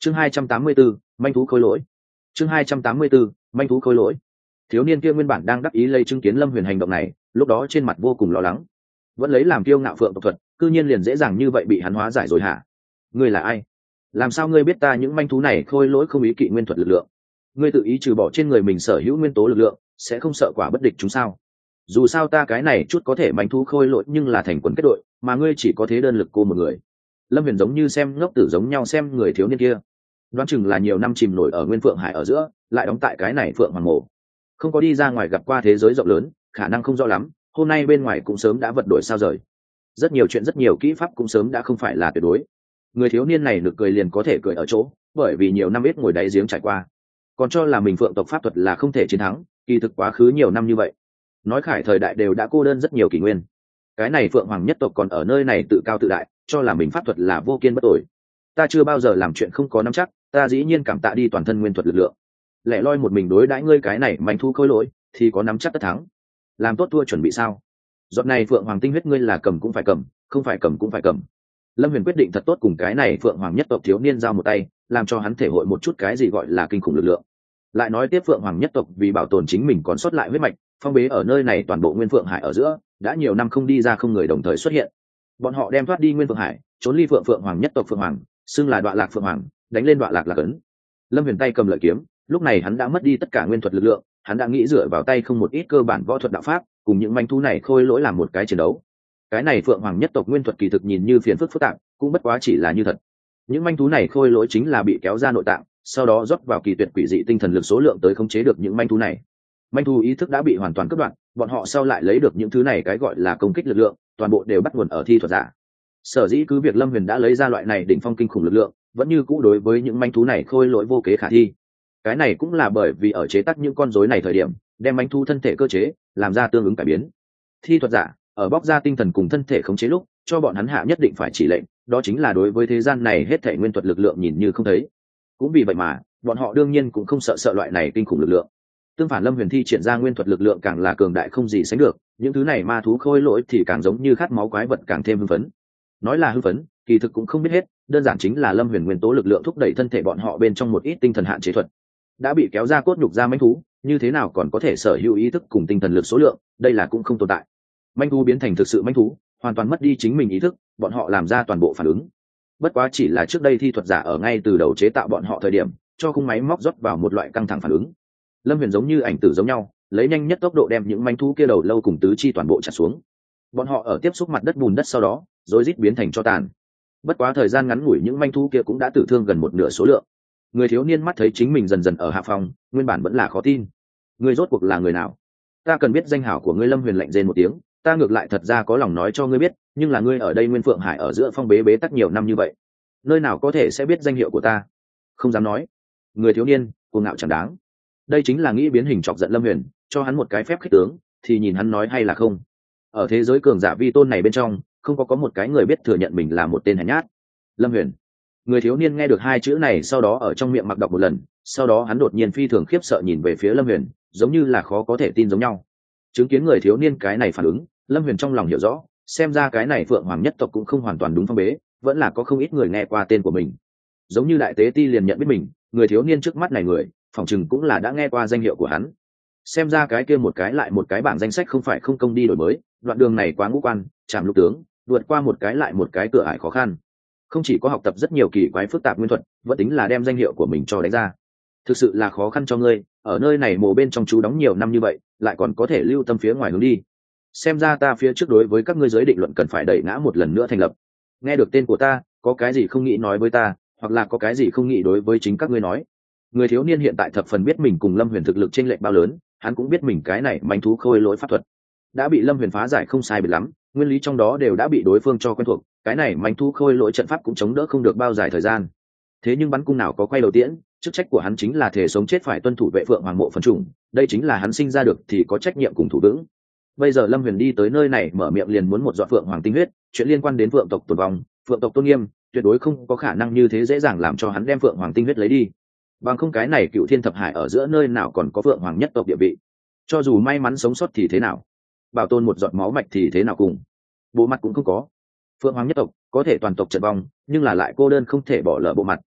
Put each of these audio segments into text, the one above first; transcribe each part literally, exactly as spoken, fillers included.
chương hai trăm tám mươi bốn, manh thú khôi lỗi. chương hai trăm tám mươi bốn, manh thú khôi lỗi. Thiếu niên kia nguyên bản đang đắc ý lây chứng kiến Lâm Huyền hành động này, lúc đó trên mặt vô cùng lo lắng. Vẫn lấy làm kiêu ngạo phượng tộc thuật, cư nhiên liền dễ dàng như vậy bị hắn hóa giải rồi hả? Ngươi là ai? Làm sao ngươi biết ta những manh thú này khôi lỗi không ý kỵ nguyên thuật lực lượng? Ngươi tự ý trừ bỏ trên người mình sở hữu nguyên tố lực lượng, sẽ không sợ quả bất địch chúng sao? Dù sao ta cái này chút có thể manh thú khôi lỗi nhưng là thành quần kết đội, mà ngươi chỉ có thế đơn lực cô một người. Lâm Huyền giống như xem ngốc tử giống nhau xem người thiếu niên kia. Đoán chừng là nhiều năm chìm nổi ở Nguyên Phượng Hải ở giữa, lại đóng tại cái này Phượng Hoàng Mộ, không có đi ra ngoài gặp qua thế giới rộng lớn, khả năng không rõ lắm. Hôm nay bên ngoài cũng sớm đã vật đổi sao rời, rất nhiều chuyện rất nhiều kỹ pháp cũng sớm đã không phải là tuyệt đối. Người thiếu niên này được cười liền có thể cười ở chỗ, bởi vì nhiều năm ít ngồi đáy giếng trải qua, còn cho là mình Phượng tộc pháp thuật là không thể chiến thắng. Kỳ thực quá khứ nhiều năm như vậy, nói khải thời đại đều đã cô đơn rất nhiều kỷ nguyên. Cái này Phượng Hoàng nhất tộc còn ở nơi này tự cao tự đại, cho là mình pháp thuật là vô kiên bất tồi. Ta chưa bao giờ làm chuyện không có nắm chắc, ta dĩ nhiên cảm tạ đi toàn thân nguyên thuật lực lượng. Lẻ loi một mình đối đãi ngươi cái này manh thu khôi lỗi thì có nắm chắc tất thắng. Làm tốt thua chuẩn bị sao? Giọt này Phượng Hoàng tinh huyết ngươi là cầm cũng phải cầm, không phải cầm cũng phải cầm. Lâm Huyền quyết định thật tốt cùng cái này Phượng Hoàng nhất tộc thiếu niên giao một tay, làm cho hắn thể hội một chút cái gì gọi là kinh khủng lực lượng. Lại nói tiếp, Phượng Hoàng nhất tộc vì bảo tồn chính mình còn sót lại huyết mạch, phong bế ở nơi này toàn bộ Nguyên Phượng Hải ở giữa, đã nhiều năm không đi ra, không người đồng thời xuất hiện. Bọn họ đem thoát đi Nguyên Phượng Hải, trốn ly Phượng Phượng Hoàng nhất tộc Phượng Hoàng, xưng là Đoạ Lạc Phượng Hoàng, đánh lên Đoạ Lạc Lạc ấn. Lâm Huyền tay cầm lợi kiếm, lúc này hắn đã mất đi tất cả nguyên thuật lực lượng, hắn đã nghĩ dựa vào tay không một ít cơ bản võ thuật đạo pháp, cùng những manh thú này khôi lỗi làm một cái chiến đấu. Cái này Phượng Hoàng nhất tộc nguyên thuật kỳ thực nhìn như phiền phức phức tạp, cũng bất quá chỉ là như thật. Những manh thú này khôi lỗi chính là bị kéo ra nội tạng, sau đó rót vào kỳ tuyệt quỷ dị tinh thần lực số lượng tới khống chế được những manh thú này. Manh thú ý thức đã bị hoàn toàn cắt đoạn, bọn họ sau lại lấy được những thứ này cái gọi là công kích lực lượng, toàn bộ đều bắt nguồn ở thi thuật giả. Sở dĩ cứ việc Lâm Huyền đã lấy ra loại này đỉnh phong kinh khủng lực lượng, vẫn như cũ đối với những manh thú này khôi lỗi vô kế khả thi. Cái này cũng là bởi vì ở chế tác những con rối này thời điểm, đem manh thú thân thể cơ chế làm ra tương ứng cải biến. Thi thuật giả ở bóc ra tinh thần cùng thân thể khống chế lúc, cho bọn hắn hạ nhất định phải chỉ lệnh, đó chính là đối với thế gian này hết thảy nguyên thuật lực lượng nhìn như không thấy. Cũng vì vậy mà bọn họ đương nhiên cũng không sợ sợ loại này kinh khủng lực lượng. Tương phản, Lâm Huyền thi triển ra nguyên thuật lực lượng càng là cường đại không gì sánh được, những thứ này ma thú khôi lỗi thì càng giống như khát máu quái vật, càng thêm hưng phấn. Nói là hưng phấn, kỳ thực cũng không biết hết, đơn giản chính là Lâm Huyền nguyên tố lực lượng thúc đẩy thân thể bọn họ bên trong một ít tinh thần hạn chế thuật. Đã bị kéo ra cốt nhục ra manh thú, như thế nào còn có thể sở hữu ý thức cùng tinh thần lực số lượng, đây là cũng không tồn tại. Manh thú biến thành thực sự manh thú, hoàn toàn mất đi chính mình ý thức, bọn họ làm ra toàn bộ phản ứng. Bất quá chỉ là trước đây thi thuật giả ở ngay từ đầu chế tạo bọn họ thời điểm, cho khung máy móc rót vào một loại căng thẳng phản ứng. Lâm Huyền giống như ảnh tử giống nhau, lấy nhanh nhất tốc độ đem những manh thú kia đầu lâu cùng tứ chi toàn bộ chặt xuống. Bọn họ ở tiếp xúc mặt đất bùn đất sau đó, rối rít biến thành tro tàn. Bất quá thời gian ngắn ngủi, những manh thú kia cũng đã tử thương gần một nửa số lượng. Người thiếu niên mắt thấy chính mình dần dần ở hạ phòng, nguyên bản vẫn là khó tin. Ngươi rốt cuộc là người nào? Ta cần biết danh hảo của ngươi. Lâm Huyền lạnh rên một tiếng, ta ngược lại thật ra có lòng nói cho ngươi biết, nhưng là ngươi ở đây Nguyên Phượng Hải ở giữa phong bế bế tắc nhiều năm như vậy, nơi nào có thể sẽ biết danh hiệu của ta? Không dám nói. Người thiếu niên cuồng ngạo chẳng đáng. Đây chính là nghĩ biến hình chọc giận Lâm Huyền, cho hắn một cái phép khích tướng, thì nhìn hắn nói hay là không. Ở thế giới cường giả vi tôn này bên trong, không có có một cái người biết thừa nhận mình là một tên hèn nhát. Lâm Huyền. Người thiếu niên nghe được hai chữ này, sau đó ở trong miệng mặc đọc một lần, sau đó hắn đột nhiên phi thường khiếp sợ nhìn về phía Lâm Huyền, giống như là khó có thể tin giống nhau. Chứng kiến người thiếu niên cái này phản ứng, Lâm Huyền trong lòng hiểu rõ, xem ra cái này Phượng Hoàng nhất tộc cũng không hoàn toàn đúng phong bế, vẫn là có không ít người nghe qua tên của mình. Giống như đại tế ti liền nhận biết mình, người thiếu niên trước mắt này người, phỏng chừng cũng là đã nghe qua danh hiệu của hắn. Xem ra cái kia một cái lại một cái bảng danh sách không phải không công đi đổi mới, đoạn đường này quá ngũ quan, chạm lục tướng, vượt qua một cái lại một cái cửa ải khó khăn. Không chỉ có học tập rất nhiều kỳ quái phức tạp nguyên thuật, vẫn tính là đem danh hiệu của mình cho đánh ra. Thực sự là khó khăn cho ngươi, ở nơi này mồ bên trong chú đóng nhiều năm như vậy, lại còn có thể lưu tâm phía ngoài hướng đi. Xem ra ta phía trước đối với các ngươi giới định luận cần phải đẩy ngã một lần nữa thành lập. Nghe được tên của ta, có cái gì không nghĩ nói với ta, hoặc là có cái gì không nghĩ đối với chính các ngươi nói. Người thiếu niên hiện tại thập phần biết mình cùng Lâm Huyền thực lực chênh lệch bao lớn, hắn cũng biết mình cái này manh thú khôi lỗi pháp thuật đã bị Lâm Huyền phá giải không sai biệt lắm, nguyên lý trong đó đều đã bị đối phương cho quen thuộc, cái này manh thú khôi lỗi trận pháp cũng chống đỡ không được bao dài thời gian. Thế nhưng bắn cung nào có quay đầu tiễn, chức trách của hắn chính là thể sống chết phải tuân thủ vệ Phượng Hoàng mộ phân chủng, đây chính là hắn sinh ra được thì có trách nhiệm cùng thủ vững. Bây giờ Lâm Huyền đi tới nơi này mở miệng liền muốn một giọt Phượng Hoàng tinh huyết, chuyện liên quan đến Phượng tộc tồn vong, Phượng tộc tôn nghiêm, tuyệt đối không có khả năng như thế dễ dàng làm cho hắn đem Phượng Hoàng tinh huyết lấy đi. Bằng không cái này Cựu Thiên Thập Hải ở giữa nơi nào còn có Phượng Hoàng nhất tộc địa vị. Cho dù may mắn sống sót thì thế nào, bảo tồn một giọt máu mạch thì thế nào cùng, bộ mặt cũng không có. Phượng Hoàng nhất tộc có thể toàn tộc trận vong, nhưng là lại cô đơn không thể bỏ lỡ bộ mặt,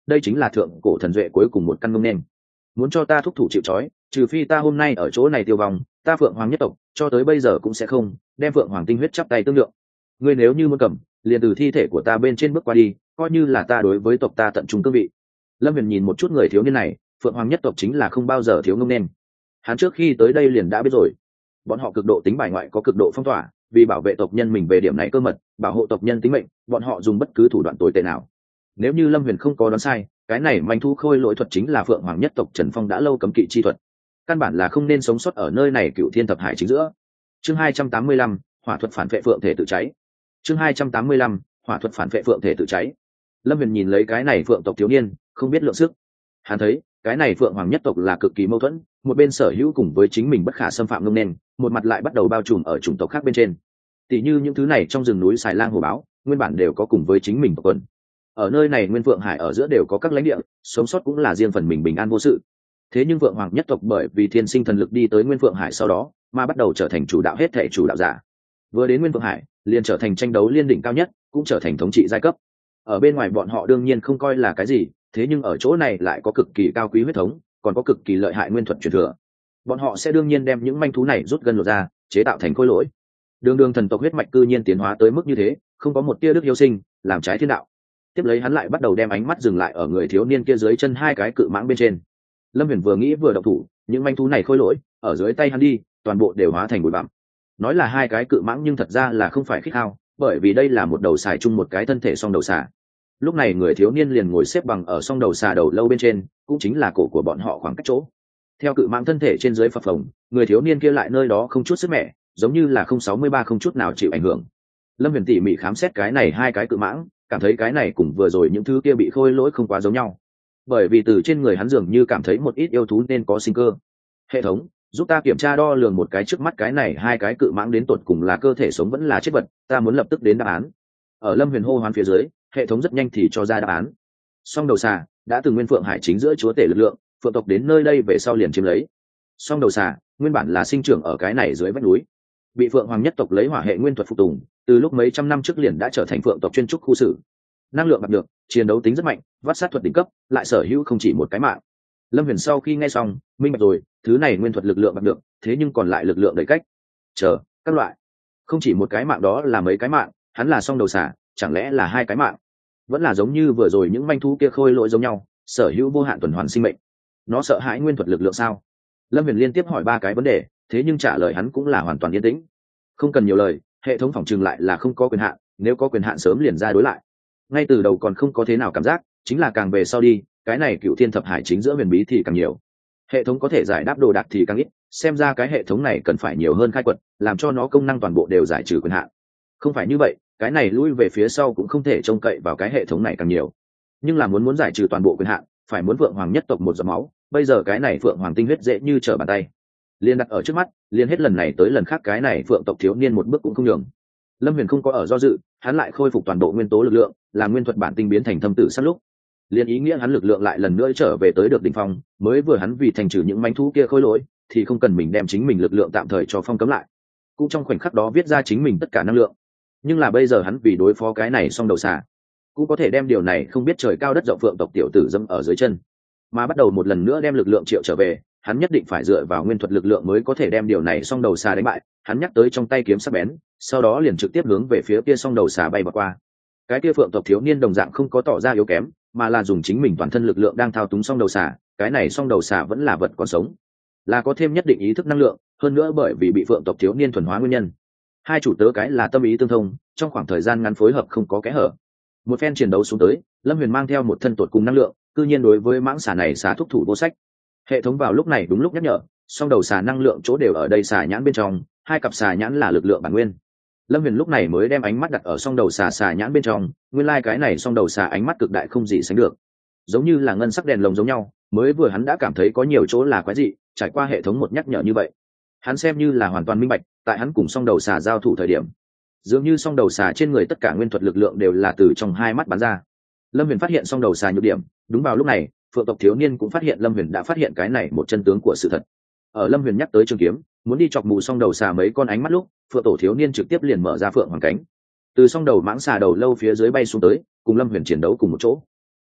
đây chính là thượng cổ thần duệ cuối cùng một căn ngông nên muốn cho ta thúc thủ chịu trói, trừ phi ta hôm nay ở chỗ này tiêu vong, ta phượng hoàng nhất tộc cho tới bây giờ cũng sẽ không đem phượng hoàng tinh huyết chắp tay tương lượng. Ngươi nếu như muốn cầm, liền từ thi thể của ta bên trên bước qua đi, coi như là ta đối với tộc ta tận trung cương vị. Lâm Huyền nhìn một chút người thiếu niên này, phượng hoàng nhất tộc chính là không bao giờ thiếu ngông nên. Hắn trước khi tới đây liền đã biết rồi, bọn họ cực độ tính bài ngoại có cực độ phong tỏa, vì bảo vệ tộc nhân mình về điểm này cơ mật, bảo hộ tộc nhân tính mệnh, bọn họ dùng bất cứ thủ đoạn tồi tệ nào. Nếu như Lâm Huyền không có đoán sai, cái này manh thu khôi lỗi thuật chính là phượng hoàng nhất tộc Trần Phong đã lâu cấm kỵ chi thuật, căn bản là không nên sống sót ở nơi này cựu thiên thập hải chính giữa. Chương hai trăm tám mươi lăm, hỏa thuật phản vệ phượng thể tự cháy. Chương hai trăm tám mươi lăm, hỏa thuật phản vệ phượng thể tự cháy. Lâm Huyền nhìn lấy cái này phượng tộc thiếu niên, không biết lượng sức. Hắn thấy, cái này phượng hoàng nhất tộc là cực kỳ mâu thuẫn, một bên sở hữu cùng với chính mình bất khả xâm phạm ngông nên, một mặt lại bắt đầu bao trùm ở chủng tộc khác bên trên. Tỷ như những thứ này trong rừng núi xài lang hổ báo, nguyên bản đều có cùng với chính mình tộc quần. Ở nơi này nguyên phượng hải ở giữa đều có các lãnh địa, sống sót cũng là riêng phần mình bình an vô sự. Thế nhưng phượng hoàng nhất tộc bởi vì thiên sinh thần lực đi tới nguyên phượng hải sau đó, mà bắt đầu trở thành chủ đạo hết thể chủ đạo giả. Vừa đến nguyên phượng hải, liền trở thành tranh đấu liên đỉnh cao nhất, cũng trở thành thống trị giai cấp. Ở bên ngoài bọn họ đương nhiên không coi là cái gì, thế nhưng ở chỗ này lại có cực kỳ cao quý huyết thống, còn có cực kỳ lợi hại nguyên thuật truyền thừa. Bọn họ sẽ đương nhiên đem những manh thú này rút gân lột ra, chế tạo thành khối lỗi. Đường đường thần tộc huyết mạch cư nhiên tiến hóa tới mức như thế, không có một tia đức yêu sinh, làm trái thiên đạo. Tiếp lấy hắn lại bắt đầu đem ánh mắt dừng lại ở người thiếu niên kia dưới chân hai cái cự mãng bên trên. Lâm Huyền vừa nghĩ vừa động thủ, những manh thú này khôi lỗi ở dưới tay hắn đi, toàn bộ đều hóa thành bụi bặm. Nói là hai cái cự mãng nhưng thật ra là không phải khích hao, bởi vì đây là một đầu xài chung một cái thân thể song đầu xà. Lúc này người thiếu niên liền ngồi xếp bằng ở song đầu xà đầu lâu bên trên, cũng chính là cổ của bọn họ khoảng cách chỗ. Theo cự mãng thân thể trên dưới phập phồng, người thiếu niên kia lại nơi đó không chút sức mẻ, giống như là không sáu mươi ba không chút nào chịu ảnh hưởng. Lâm Huyền tỉ mỉ khám xét cái này hai cái cự mãng, cảm thấy cái này cùng vừa rồi những thứ kia bị khôi lỗi không quá giống nhau, bởi vì từ trên người hắn dường như cảm thấy một ít yêu thú nên có sinh cơ. Hệ thống, giúp ta kiểm tra đo lường một cái trước mắt cái này hai cái cự mãng đến tột cùng là cơ thể sống vẫn là chết vật, ta muốn lập tức đến đáp án. Ở Lâm Huyền hô hoán phía dưới, hệ thống rất nhanh thì cho ra đáp án. Song đầu xà đã từng nguyên phượng hải chính giữa chúa tể lực lượng, phượng tộc đến nơi đây về sau liền chiếm lấy. Song đầu xà nguyên bản là sinh trưởng ở cái này dưới vách núi, bị phượng hoàng nhất tộc lấy hỏa hệ nguyên thuật phục tùng, từ lúc mấy trăm năm trước liền đã trở thành phượng tộc chuyên trúc khu xử. Năng lượng đạt được, chiến đấu tính rất mạnh, vắt sát thuật đỉnh cấp, lại sở hữu không chỉ một cái mạng. Lâm Huyền sau khi nghe xong, minh bạch rồi, thứ này nguyên thuật lực lượng đạt được, thế nhưng còn lại lực lượng đầy cách. Chờ, các loại, không chỉ một cái mạng đó là mấy cái mạng, hắn là song đầu xà, chẳng lẽ là hai cái mạng? Vẫn là giống như vừa rồi những manh thú kia khôi lỗi giống nhau, sở hữu vô hạn tuần hoàn sinh mệnh. Nó sợ hãi nguyên thuật lực lượng sao? Lâm Huyền liên tiếp hỏi ba cái vấn đề, thế nhưng trả lời hắn cũng là hoàn toàn yên tĩnh. Không cần nhiều lời, hệ thống phỏng chừng lại là không có quyền hạn, nếu có quyền hạn sớm liền ra đối lại. Ngay từ đầu còn không có thế nào cảm giác, chính là càng về sau đi, cái này cựu thiên thập hải chính giữa huyền bí thì càng nhiều. Hệ thống có thể giải đáp đồ đạc thì càng ít, xem ra cái hệ thống này cần phải nhiều hơn khai quật, làm cho nó công năng toàn bộ đều giải trừ quyền hạn. Không phải như vậy, cái này lui về phía sau cũng không thể trông cậy vào cái hệ thống này càng nhiều. Nhưng là muốn muốn giải trừ toàn bộ quyền hạn, phải muốn vượng hoàng nhất tộc một giọt máu, bây giờ cái này phượng hoàng tinh huyết dễ như trở bàn tay, liên đặt ở trước mắt, liên hết lần này tới lần khác cái này phượng tộc thiếu niên một bước cũng không nhường. Lâm Huyền không có ở do dự, hắn lại khôi phục toàn bộ nguyên tố lực lượng, làm nguyên thuật bản tinh biến thành thâm tử sát lúc, liên ý nghĩa hắn lực lượng lại lần nữa trở về tới được đỉnh phong. Mới vừa hắn vì thành trừ những manh thú kia khôi lỗi, thì không cần mình đem chính mình lực lượng tạm thời cho phong cấm lại, cũng trong khoảnh khắc đó viết ra chính mình tất cả năng lượng. Nhưng là bây giờ hắn vì đối phó cái này song đầu xà, cũng có thể đem điều này không biết trời cao đất rộng phượng tộc tiểu tử dẫm ở dưới chân, mà bắt đầu một lần nữa đem lực lượng triệu trở về. Hắn nhất định phải dựa vào nguyên thuật lực lượng mới có thể đem điều này song đầu xà đánh bại. Hắn nhắc tới trong tay kiếm sắc bén, sau đó liền trực tiếp hướng về phía kia song đầu xà bay bật qua. Cái kia phượng tộc thiếu niên đồng dạng không có tỏ ra yếu kém, mà là dùng chính mình toàn thân lực lượng đang thao túng song đầu xà. Cái này song đầu xà vẫn là vật còn sống, là có thêm nhất định ý thức năng lượng, hơn nữa bởi vì bị phượng tộc thiếu niên thuần hóa nguyên nhân, hai chủ tớ cái là tâm ý tương thông, trong khoảng thời gian ngắn phối hợp không có kẽ hở. Một phen chiến đấu xuống tới, Lâm Huyền mang theo một thân tột cùng năng lượng, cư nhiên đối với mãng xà này xá thúc thủ vô sách. Hệ thống vào lúc này đúng lúc nhắc nhở, song đầu xà năng lượng chỗ đều ở đây xà nhãn bên trong, hai cặp xà nhãn là lực lượng bản nguyên. Lâm Huyền lúc này mới đem ánh mắt đặt ở song đầu xà xà nhãn bên trong, nguyên lai like cái này song đầu xà ánh mắt cực đại không gì sánh được, giống như là ngân sắc đèn lồng giống nhau. Mới vừa hắn đã cảm thấy có nhiều chỗ là quái dị, trải qua hệ thống một nhắc nhở như vậy, hắn xem như là hoàn toàn minh bạch. Tại hắn cùng song đầu xà giao thủ thời điểm, dường như song đầu xà trên người tất cả nguyên thuật lực lượng đều là từ trong hai mắt bắn ra. Lâm Huyền phát hiện song đầu xà nhược điểm. Đúng vào lúc này, phượng tộc thiếu niên cũng phát hiện Lâm Huyền đã phát hiện cái này một chân tướng của sự thật. Ở Lâm Huyền nhắc tới trường kiếm muốn đi chọc mù song đầu xà mấy con ánh mắt lúc, phượng tổ thiếu niên trực tiếp liền mở ra phượng hoàng cánh, từ song đầu mãng xà đầu lâu phía dưới bay xuống tới, cùng Lâm Huyền chiến đấu cùng một chỗ.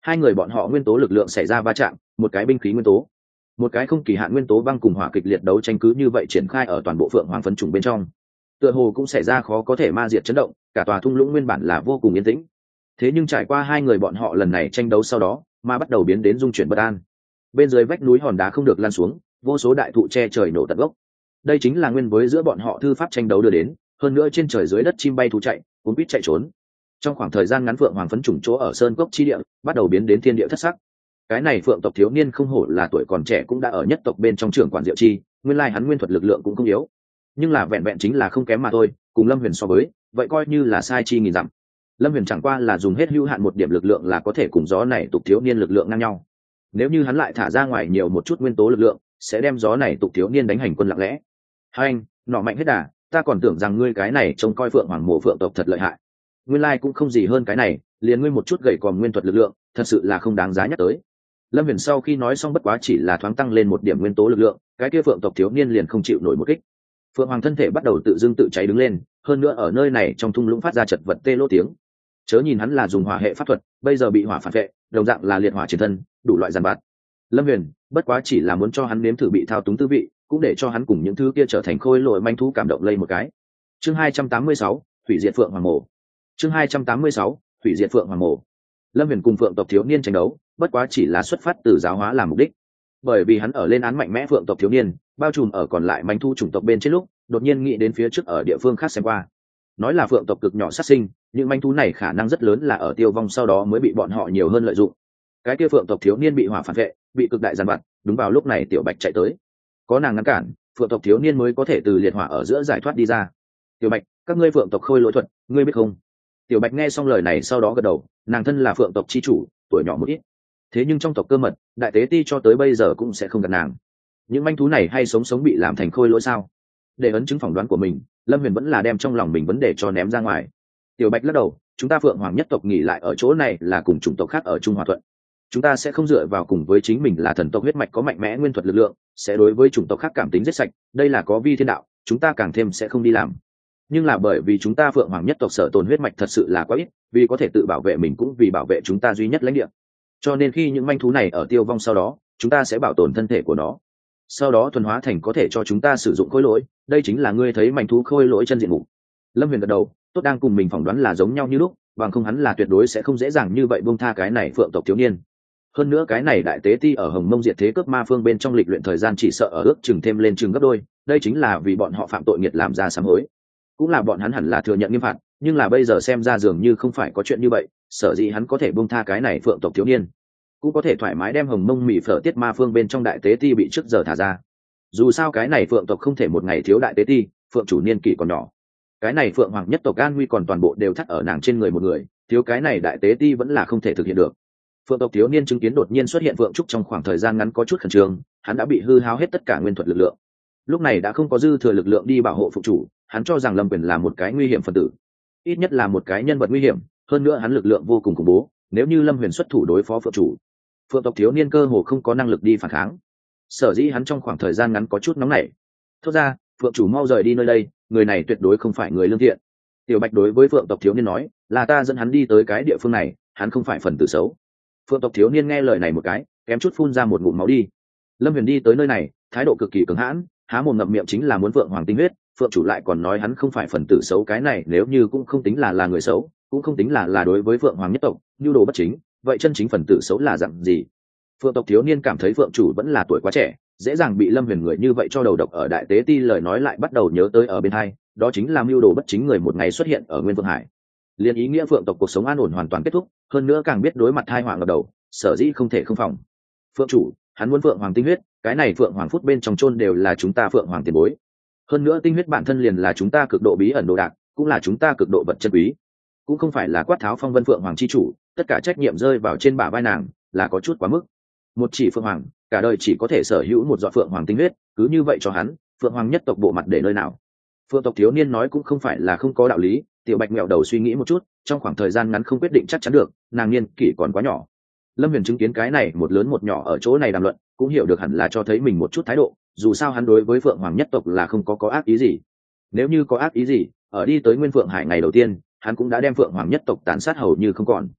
Hai người bọn họ nguyên tố lực lượng xảy ra va chạm, một cái binh khí nguyên tố, một cái không kỳ hạn nguyên tố băng cùng hỏa kịch liệt đấu tranh cứ như vậy triển khai ở toàn bộ phượng hoàng phấn trùng bên trong. Tựa hồ cũng xảy ra khó có thể ma diệt chấn động, cả tòa thung lũng nguyên bản là vô cùng yên tĩnh. Thế nhưng trải qua hai người bọn họ lần này tranh đấu sau đó, mà bắt đầu biến đến dung chuyển bất an. Bên dưới vách núi hòn đá không được lan xuống, vô số đại thụ che trời nổ tận gốc. Đây chính là nguyên với giữa bọn họ thư pháp tranh đấu đưa đến, hơn nữa trên trời dưới đất chim bay thú chạy, cuốn quýt chạy trốn. Trong khoảng thời gian ngắn phượng hoàng phấn trùng chỗ ở sơn cốc chi địa bắt đầu biến đến thiên địa thất sắc. Cái này phượng tộc thiếu niên không hổ là tuổi còn trẻ cũng đã ở nhất tộc bên trong trưởng quản diệu chi, nguyên lai hắn nguyên thuật lực lượng cũng không yếu, nhưng là vẹn vẹn chính là không kém mà thôi, cùng Lâm Huyền so với, vậy coi như là sai chi nghìn dặm. Lâm Huyền chẳng qua là dùng hết hữu hạn một điểm lực lượng là có thể cùng gió này tục thiếu niên lực lượng ngang nhau. Nếu như hắn lại thả ra ngoài nhiều một chút nguyên tố lực lượng, sẽ đem gió này tục thiếu niên đánh hành quân lặng lẽ. Hai anh, nọ mạnh hết đà, ta còn tưởng rằng ngươi cái này trông coi phượng hoàng mộ phượng tộc thật lợi hại. Nguyên lai cũng không gì hơn cái này, liền ngươi một chút gầy còm nguyên thuật lực lượng, thật sự là không đáng giá nhắc tới. Lâm Huyền sau khi nói xong bất quá chỉ là thoáng tăng lên một điểm nguyên tố lực lượng, cái kia phượng tộc thiếu niên liền không chịu nổi một kích. Phượng hoàng thân thể bắt đầu tự dưng tự cháy đứng lên, hơn nữa ở nơi này trong thung lũng phát ra chật vật tê lỗ tiếng. Chớ nhìn hắn là dùng hỏa hệ pháp thuật, bây giờ bị hỏa phản vệ, đồng dạng là liệt hỏa chiến thân, đủ loại giàn vặt. Lâm Huyền bất quá chỉ là muốn cho hắn nếm thử bị thao túng tư vị, cũng để cho hắn cùng những thứ kia trở thành khôi lỗi manh thú cảm động lây một cái. Chương hai trăm tám mươi sáu, hủy diệt phượng hoàng mộ. Chương hai trăm tám mươi sáu, hủy diệt phượng hoàng mộ. Lâm Huyền cùng phượng tộc thiếu niên tranh đấu, bất quá chỉ là xuất phát từ giáo hóa làm mục đích. Bởi vì hắn ở lên án mạnh mẽ phượng tộc thiếu niên, bao trùm ở còn lại manh thú chủng tộc bên trên lúc, đột nhiên nghĩ đến phía trước ở địa phương khác xem qua. Nói là phượng tộc cực nhỏ sát sinh, những manh thú này khả năng rất lớn là ở tiêu vong sau đó mới bị bọn họ nhiều hơn lợi dụng. Cái kia phượng tộc thiếu niên bị hỏa phản vệ, bị cực đại giàn vặt, đúng vào lúc này tiểu bạch chạy tới, có nàng ngăn cản, phượng tộc thiếu niên mới có thể từ liệt hỏa ở giữa giải thoát đi ra. Tiểu bạch, các ngươi phượng tộc khôi lỗi thuật, ngươi biết không? Tiểu bạch nghe xong lời này sau đó gật đầu, nàng thân là phượng tộc chi chủ, tuổi nhỏ một ít, thế nhưng trong tộc cơ mật, đại tế ti cho tới bây giờ cũng sẽ không gặp nàng. Những manh thú này hay sống sống bị làm thành khôi lỗi sao? Để ấn chứng phỏng đoán của mình, Lâm Huyền vẫn là đem trong lòng mình vấn đề cho ném ra ngoài. Tiểu bạch lắc đầu, chúng ta phượng hoàng nhất tộc nghỉ lại ở chỗ này là cùng chủng tộc khác ở chung hòa thuận, chúng ta sẽ không dựa vào cùng với chính mình là thần tộc huyết mạch có mạnh mẽ nguyên thuật lực lượng sẽ đối với chủng tộc khác cảm tính giết sạch, đây là có vi thiên đạo, chúng ta càng thêm sẽ không đi làm. Nhưng là bởi vì chúng ta phượng hoàng nhất tộc sở tồn huyết mạch thật sự là quá ít, vì có thể tự bảo vệ mình cũng vì bảo vệ chúng ta duy nhất lãnh địa, cho nên khi những manh thú này ở tiêu vong sau đó, chúng ta sẽ bảo tồn thân thể của nó, sau đó thuần hóa thành có thể cho chúng ta sử dụng khôi lỗi, đây chính là ngươi thấy manh thú khôi lỗi chân diện mục. Lâm Huyền gật đầu, tốt, đang cùng mình phỏng đoán là giống nhau như lúc, bằng không hắn là tuyệt đối sẽ không dễ dàng như vậy buông tha cái này phượng tộc thiếu niên. Hơn nữa cái này đại tế ti ở Hồng Mông diệt thế cướp ma phương bên trong lịch luyện thời gian chỉ sợ ở ước chừng thêm lên chừng gấp đôi, đây chính là vì bọn họ phạm tội nghiệt làm ra sám hối, cũng là bọn hắn hẳn là thừa nhận nghiêm phạt, nhưng là bây giờ xem ra dường như không phải có chuyện như vậy, sở dĩ hắn có thể buông tha cái này phượng tộc thiếu niên, cũng có thể thoải mái đem Hồng Mông mị phở tiết ma phương bên trong đại tế ti bị trước giờ thả ra. Dù sao cái này phượng tộc không thể một ngày thiếu đại tế ti, phượng chủ niên kỷ còn nhỏ, cái này phượng hoàng nhất tộc an nguy còn toàn bộ đều thắt ở nàng trên người một người, thiếu cái này đại tế ti vẫn là không thể thực hiện được. Phượng tộc thiếu niên chứng kiến đột nhiên xuất hiện Phượng Trúc trong khoảng thời gian ngắn có chút khẩn trương, hắn đã bị hư hao hết tất cả nguyên thuật lực lượng, lúc này đã không có dư thừa lực lượng đi bảo hộ phụ chủ, hắn cho rằng Lâm Quyền là một cái nguy hiểm phần tử, ít nhất là một cái nhân vật nguy hiểm, hơn nữa hắn lực lượng vô cùng khủng bố, nếu như Lâm Huyền xuất thủ đối phó Phượng chủ, Phượng tộc thiếu niên cơ hồ không có năng lực đi phản kháng, sở dĩ hắn trong khoảng thời gian ngắn có chút nóng nảy. Thốt ra, Phượng chủ mau rời đi nơi đây, người này tuyệt đối không phải người lương thiện. Tiểu Bạch đối với Phượng tộc thiếu niên nói, là ta dẫn hắn đi tới cái địa phương này, hắn không phải phần tử xấu. Phượng tộc thiếu niên nghe lời này một cái, kém chút phun ra một ngụm máu đi. Lâm Huyền đi tới nơi này, thái độ cực kỳ cứng hãn, há mồm ngậm miệng chính là muốn Phượng hoàng tinh huyết, Phượng chủ lại còn nói hắn không phải phần tử xấu, cái này nếu như cũng không tính là là người xấu, cũng không tính là là đối với Phượng hoàng nhất tộc nhu đồ bất chính, vậy chân chính phần tử xấu là dạng gì? Phượng tộc thiếu niên cảm thấy Phượng chủ vẫn là tuổi quá trẻ, dễ dàng bị Lâm Huyền người như vậy cho đầu độc ở đại tế ti, lời nói lại bắt đầu nhớ tới ở bên hai, đó chính là mưu đồ bất chính người một ngày xuất hiện ở Nguyên Vương Hải. Liên ý nghĩa Phượng tộc cuộc sống an ổn hoàn toàn kết thúc, hơn nữa càng biết đối mặt tai họa ngập đầu, sở dĩ không thể không phòng. Phượng chủ, hắn muốn Phượng hoàng tinh huyết, cái này Phượng hoàng phút bên trong chôn đều là chúng ta Phượng hoàng tiền bối. Hơn nữa tinh huyết bản thân liền là chúng ta cực độ bí ẩn đồ đạc, cũng là chúng ta cực độ vật chân quý. Cũng không phải là quát tháo phong vân Phượng hoàng chi chủ, tất cả trách nhiệm rơi vào trên bả vai nàng, là có chút quá mức. Một chỉ Phượng hoàng, cả đời chỉ có thể sở hữu một giọt Phượng hoàng tinh huyết, cứ như vậy cho hắn, Phượng hoàng nhất tộc bộ mặt để nơi nào? Phượng tộc thiếu niên nói cũng không phải là không có đạo lý, Tiểu Bạch mèo đầu suy nghĩ một chút, trong khoảng thời gian ngắn không quyết định chắc chắn được, nàng niên kỷ còn quá nhỏ. Lâm Huyền chứng kiến cái này một lớn một nhỏ ở chỗ này đàm luận, cũng hiểu được hẳn là cho thấy mình một chút thái độ, dù sao hắn đối với Phượng hoàng nhất tộc là không có có ác ý gì. Nếu như có ác ý gì, ở đi tới Nguyên Phượng Hải ngày đầu tiên, hắn cũng đã đem Phượng hoàng nhất tộc tàn sát hầu như không còn.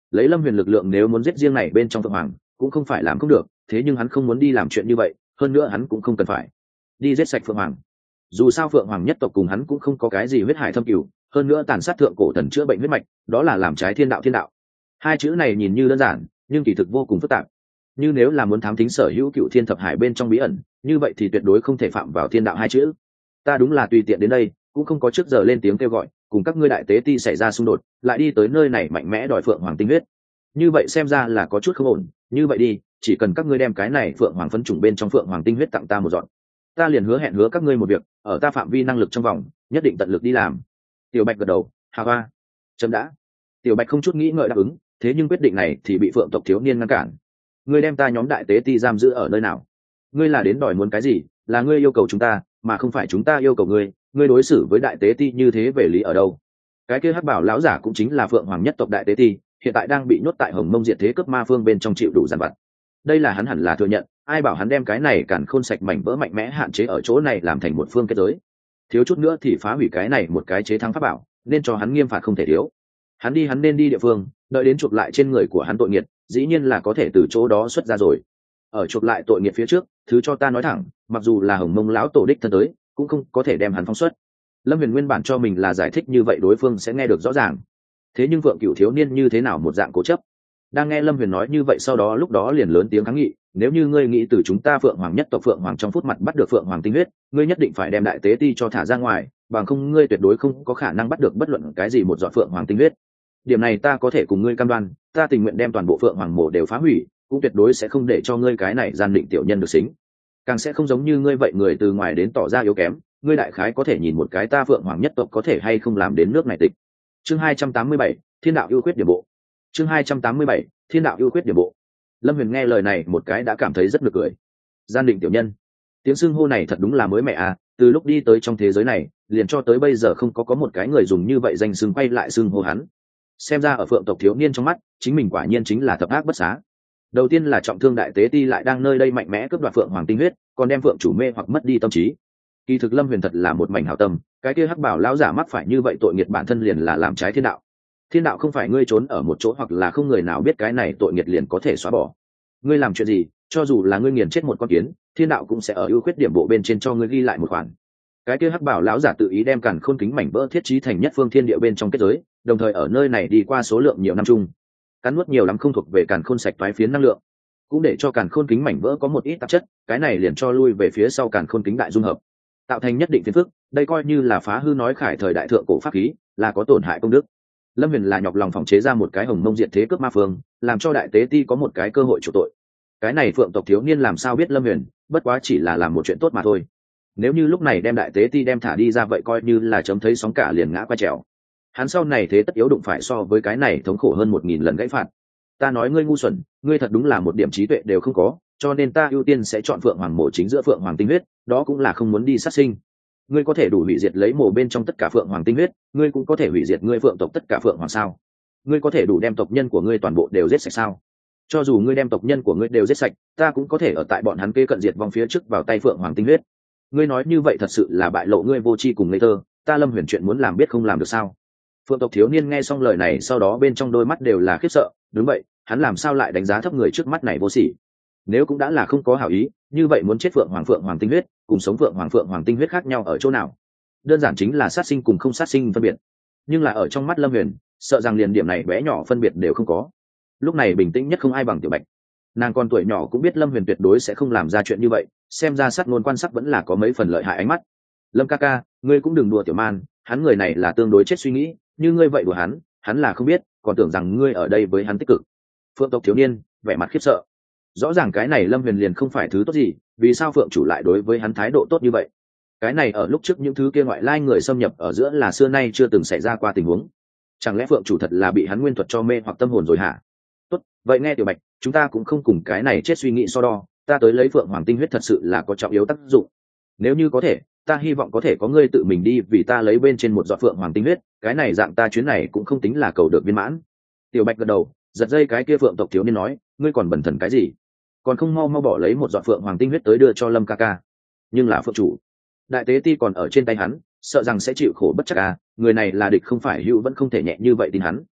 lấy Lâm Huyền lực lượng nếu muốn giết riêng này bên trong Phượng Hoàng cũng không phải làm không được, thế nhưng hắn không muốn đi làm chuyện như vậy, hơn nữa hắn cũng không cần phải đi giết sạch Phượng Hoàng. Dù sao Phượng Hoàng nhất tộc cùng hắn cũng không có cái gì huyết hải thâm cửu, hơn nữa tàn sát thượng cổ thần chữa bệnh huyết mạch, đó là làm trái thiên đạo thiên đạo. Hai chữ này nhìn như đơn giản, nhưng kỳ thực vô cùng phức tạp. Như nếu là muốn thám thính sở hữu cựu thiên thập hải bên trong bí ẩn, như vậy thì tuyệt đối không thể phạm vào thiên đạo hai chữ. Ta đúng là tùy tiện đến đây, cũng không có trước giờ lên tiếng kêu gọi, cùng các ngươi đại tế ti xảy ra xung đột, lại đi tới nơi này mạnh mẽ đòi Phượng Hoàng tinh huyết. Như vậy xem ra là có chút không ổn, như vậy đi, chỉ cần các ngươi đem cái này Phượng Hoàng phấn trùng bên trong Phượng Hoàng tinh huyết tặng ta một dọn, ta liền hứa hẹn hứa các ngươi một việc, ở ta phạm vi năng lực trong vòng, nhất định tận lực đi làm. Tiểu Bạch gật đầu, hà hoa, chấm đã. Tiểu Bạch không chút nghĩ ngợi đáp ứng, thế nhưng quyết định này thì bị Phượng tộc thiếu niên ngăn cản. Ngươi đem ta nhóm đại tế ti giam giữ ở nơi nào? Ngươi là đến đòi muốn cái gì? Là ngươi yêu cầu chúng ta, mà không phải chúng ta yêu cầu ngươi. Ngươi đối xử với đại tế ti như thế về lý ở đâu? Cái kia hắc bảo lão giả cũng chính là Phượng Hoàng nhất tộc đại tế ti, hiện tại đang bị nhốt tại Hồng Mông Diệt Thế Cướp Ma Phương bên trong chịu đủ giàn vặt. Đây là hắn hẳn là thừa nhận, ai bảo hắn đem cái này càn khôn sạch mảnh vỡ mạnh mẽ hạn chế ở chỗ này làm thành một phương kết giới. Thiếu chút nữa thì phá hủy cái này một cái chế thắng pháp bảo, nên cho hắn nghiêm phạt không thể thiếu. Hắn đi hắn nên đi địa phương, đợi đến chuộc lại trên người của hắn tội nghiệt, dĩ nhiên là có thể từ chỗ đó xuất ra rồi. Ở chuộc lại tội nghiệt phía trước, thứ cho ta nói thẳng, mặc dù là Hồng Mông lão tổ đích thân tới, cũng không có thể đem hắn phóng xuất. Lâm Huyền nguyên bản cho mình là giải thích như vậy đối phương sẽ nghe được rõ ràng. Thế nhưng Phượng Cửu thiếu niên như thế nào một dạng cố chấp. Đang nghe Lâm Huyền nói như vậy sau đó lúc đó liền lớn tiếng kháng nghị, nếu như ngươi nghĩ từ chúng ta Phượng Hoàng nhất tộc Phượng Hoàng trong phút mặt bắt được Phượng Hoàng tinh huyết, ngươi nhất định phải đem đại tế ti cho thả ra ngoài, bằng không ngươi tuyệt đối không có khả năng bắt được bất luận cái gì một giọt Phượng Hoàng tinh huyết. Điểm này ta có thể cùng ngươi cam đoan, ta tình nguyện đem toàn bộ Phượng Hoàng mộ đều phá hủy, cũng tuyệt đối sẽ không để cho ngươi cái này gian định tiểu nhân được xính. Càng sẽ không giống như ngươi vậy người từ ngoài đến tỏ ra yếu kém, ngươi đại khái có thể nhìn một cái ta Phượng Hoàng nhất tộc có thể hay không làm đến nước này tịch. Chương hai trăm tám mươi bảy, Thiên đạo ưu quyết điểm bộ. Chương hai trăm tám mươi bảy, Thiên đạo ưu quyết điểm bộ. Lâm Huyền nghe lời này một cái đã cảm thấy rất nực cười. Gian định tiểu nhân, tiếng xưng hô này thật đúng là mới mẻ à, từ lúc đi tới trong thế giới này, liền cho tới bây giờ không có có một cái người dùng như vậy danh xưng quay lại xưng hô hắn. Xem ra ở Phượng tộc thiếu niên trong mắt, chính mình quả nhiên chính là thập ác bất xá. Đầu tiên là trọng thương đại tế ti lại đang nơi đây mạnh mẽ cướp đoạt Phượng Hoàng tinh huyết, còn đem Phượng chủ mê hoặc mất đi tâm trí. Kỳ thực Lâm Huyền thật là một mảnh hảo tâm, cái kia hắc bảo lão giả mắc phải như vậy tội nghiệp bản thân liền là làm trái thiên đạo. Thiên đạo không phải ngươi trốn ở một chỗ hoặc là không người nào biết cái này tội nghiệp liền có thể xóa bỏ. Ngươi làm chuyện gì, cho dù là ngươi nghiền chết một con kiến, thiên đạo cũng sẽ ở ưu khuyết điểm bộ bên trên cho ngươi ghi lại một khoản. Cái kia hắc bảo lão giả tự ý đem càn khôn kính mảnh vỡ thiết trí thành nhất phương thiên địa bên trong kết giới, đồng thời ở nơi này đi qua số lượng nhiều năm chung, cắn nuốt nhiều lắm không thuộc về càn khôn sạch toái phiến năng lượng, cũng để cho càn khôn kính mảnh vỡ có một ít tạp chất, cái này liền cho lui về phía sau càn khôn kính đại dung hợp, tạo thành nhất định phiền phức. Đây coi như là phá hư nói khải thời đại thượng cổ pháp khí, là có tổn hại công đức. Lâm Huyền là nhọc lòng phòng chế ra một cái Hồng Mông Diệt Thế Cướp Ma Phương, làm cho đại tế ti có một cái cơ hội chủ tội. Cái này Phượng tộc thiếu niên làm sao biết Lâm Huyền, bất quá chỉ là làm một chuyện tốt mà thôi. Nếu như lúc này đem đại tế ti đem thả đi ra vậy coi như là chấm thấy sóng cả liền ngã qua trèo. Hắn sau này thế tất yếu đụng phải so với cái này thống khổ hơn một nghìn lần gãy phạt. Ta nói ngươi ngu xuẩn, ngươi thật đúng là một điểm trí tuệ đều không có, cho nên ta ưu tiên sẽ chọn Phượng Hoàng mộ chính giữa Phượng Hoàng tinh huyết, đó cũng là không muốn đi sát sinh. Ngươi có thể đủ hủy diệt lấy mộ bên trong tất cả Phượng Hoàng tinh huyết, ngươi cũng có thể hủy diệt ngươi Phượng tộc tất cả Phượng Hoàng sao? Ngươi có thể đủ đem tộc nhân của ngươi toàn bộ đều giết sạch sao? Cho dù ngươi đem tộc nhân của ngươi đều giết sạch, ta cũng có thể ở tại bọn hắn kê cận diệt vong phía trước vào tay Phượng Hoàng tinh huyết. Ngươi nói như vậy thật sự là bại lộ ngươi vô tri cùng ngây thơ, ta Lâm Huyền chuyện muốn làm biết không làm được sao? Phượng tộc thiếu niên nghe xong lời này sau đó bên trong đôi mắt đều là khiếp sợ, đúng vậy, hắn làm sao lại đánh giá thấp người trước mắt này vô sỉ? Nếu cũng đã là không có hảo ý, như vậy muốn chết Phượng Hoàng Phượng Hoàng tinh huyết, cùng sống Phượng Hoàng Phượng Hoàng tinh huyết khác nhau ở chỗ nào? Đơn giản chính là sát sinh cùng không sát sinh phân biệt. Nhưng là ở trong mắt Lâm Huyền, sợ rằng liền điểm này bé nhỏ phân biệt đều không có. Lúc này bình tĩnh nhất không ai bằng Tiểu Bạch. Nàng còn tuổi nhỏ cũng biết Lâm Huyền tuyệt đối sẽ không làm ra chuyện như vậy, xem ra sát ngôn quan sắc vẫn là có mấy phần lợi hại ánh mắt. Lâm ca ca, ngươi cũng đừng đùa Tiểu Man, hắn người này là tương đối chết suy nghĩ, như ngươi vậy đùa hắn, hắn là không biết, còn tưởng rằng ngươi ở đây với hắn tích cực. Phượng tộc thiếu niên vẻ mặt khiếp sợ. Rõ ràng cái này Lâm Huyền liền không phải thứ tốt gì, vì sao Phượng chủ lại đối với hắn thái độ tốt như vậy? Cái này ở lúc trước những thứ kia ngoại lai người xâm nhập ở giữa là xưa nay chưa từng xảy ra qua tình huống. Chẳng lẽ Phượng chủ thật là bị hắn nguyên thuật cho mê hoặc tâm hồn rồi hả? Tốt, vậy nghe Tiểu Bạch, chúng ta cũng không cùng cái này chết suy nghĩ so đo, ta tới lấy Phượng Hoàng tinh huyết thật sự là có trọng yếu tác dụng. Nếu như có thể, ta hy vọng có thể có ngươi tự mình đi vì ta lấy bên trên một giọt Phượng Hoàng tinh huyết, cái này dạng ta chuyến này cũng không tính là cầu được viên mãn. Tiểu Bạch gật đầu, giật dây cái kia Phượng tộc thiếu niên nói, ngươi còn bần thần cái gì? Còn không mau mau bỏ lấy một giọt Phượng Hoàng tinh huyết tới đưa cho Lâm ca ca. Nhưng là Phượng chủ, đại tế ti còn ở trên tay hắn, sợ rằng sẽ chịu khổ bất chắc à, người này là địch không phải hữu vẫn không thể nhẹ như vậy tin hắn.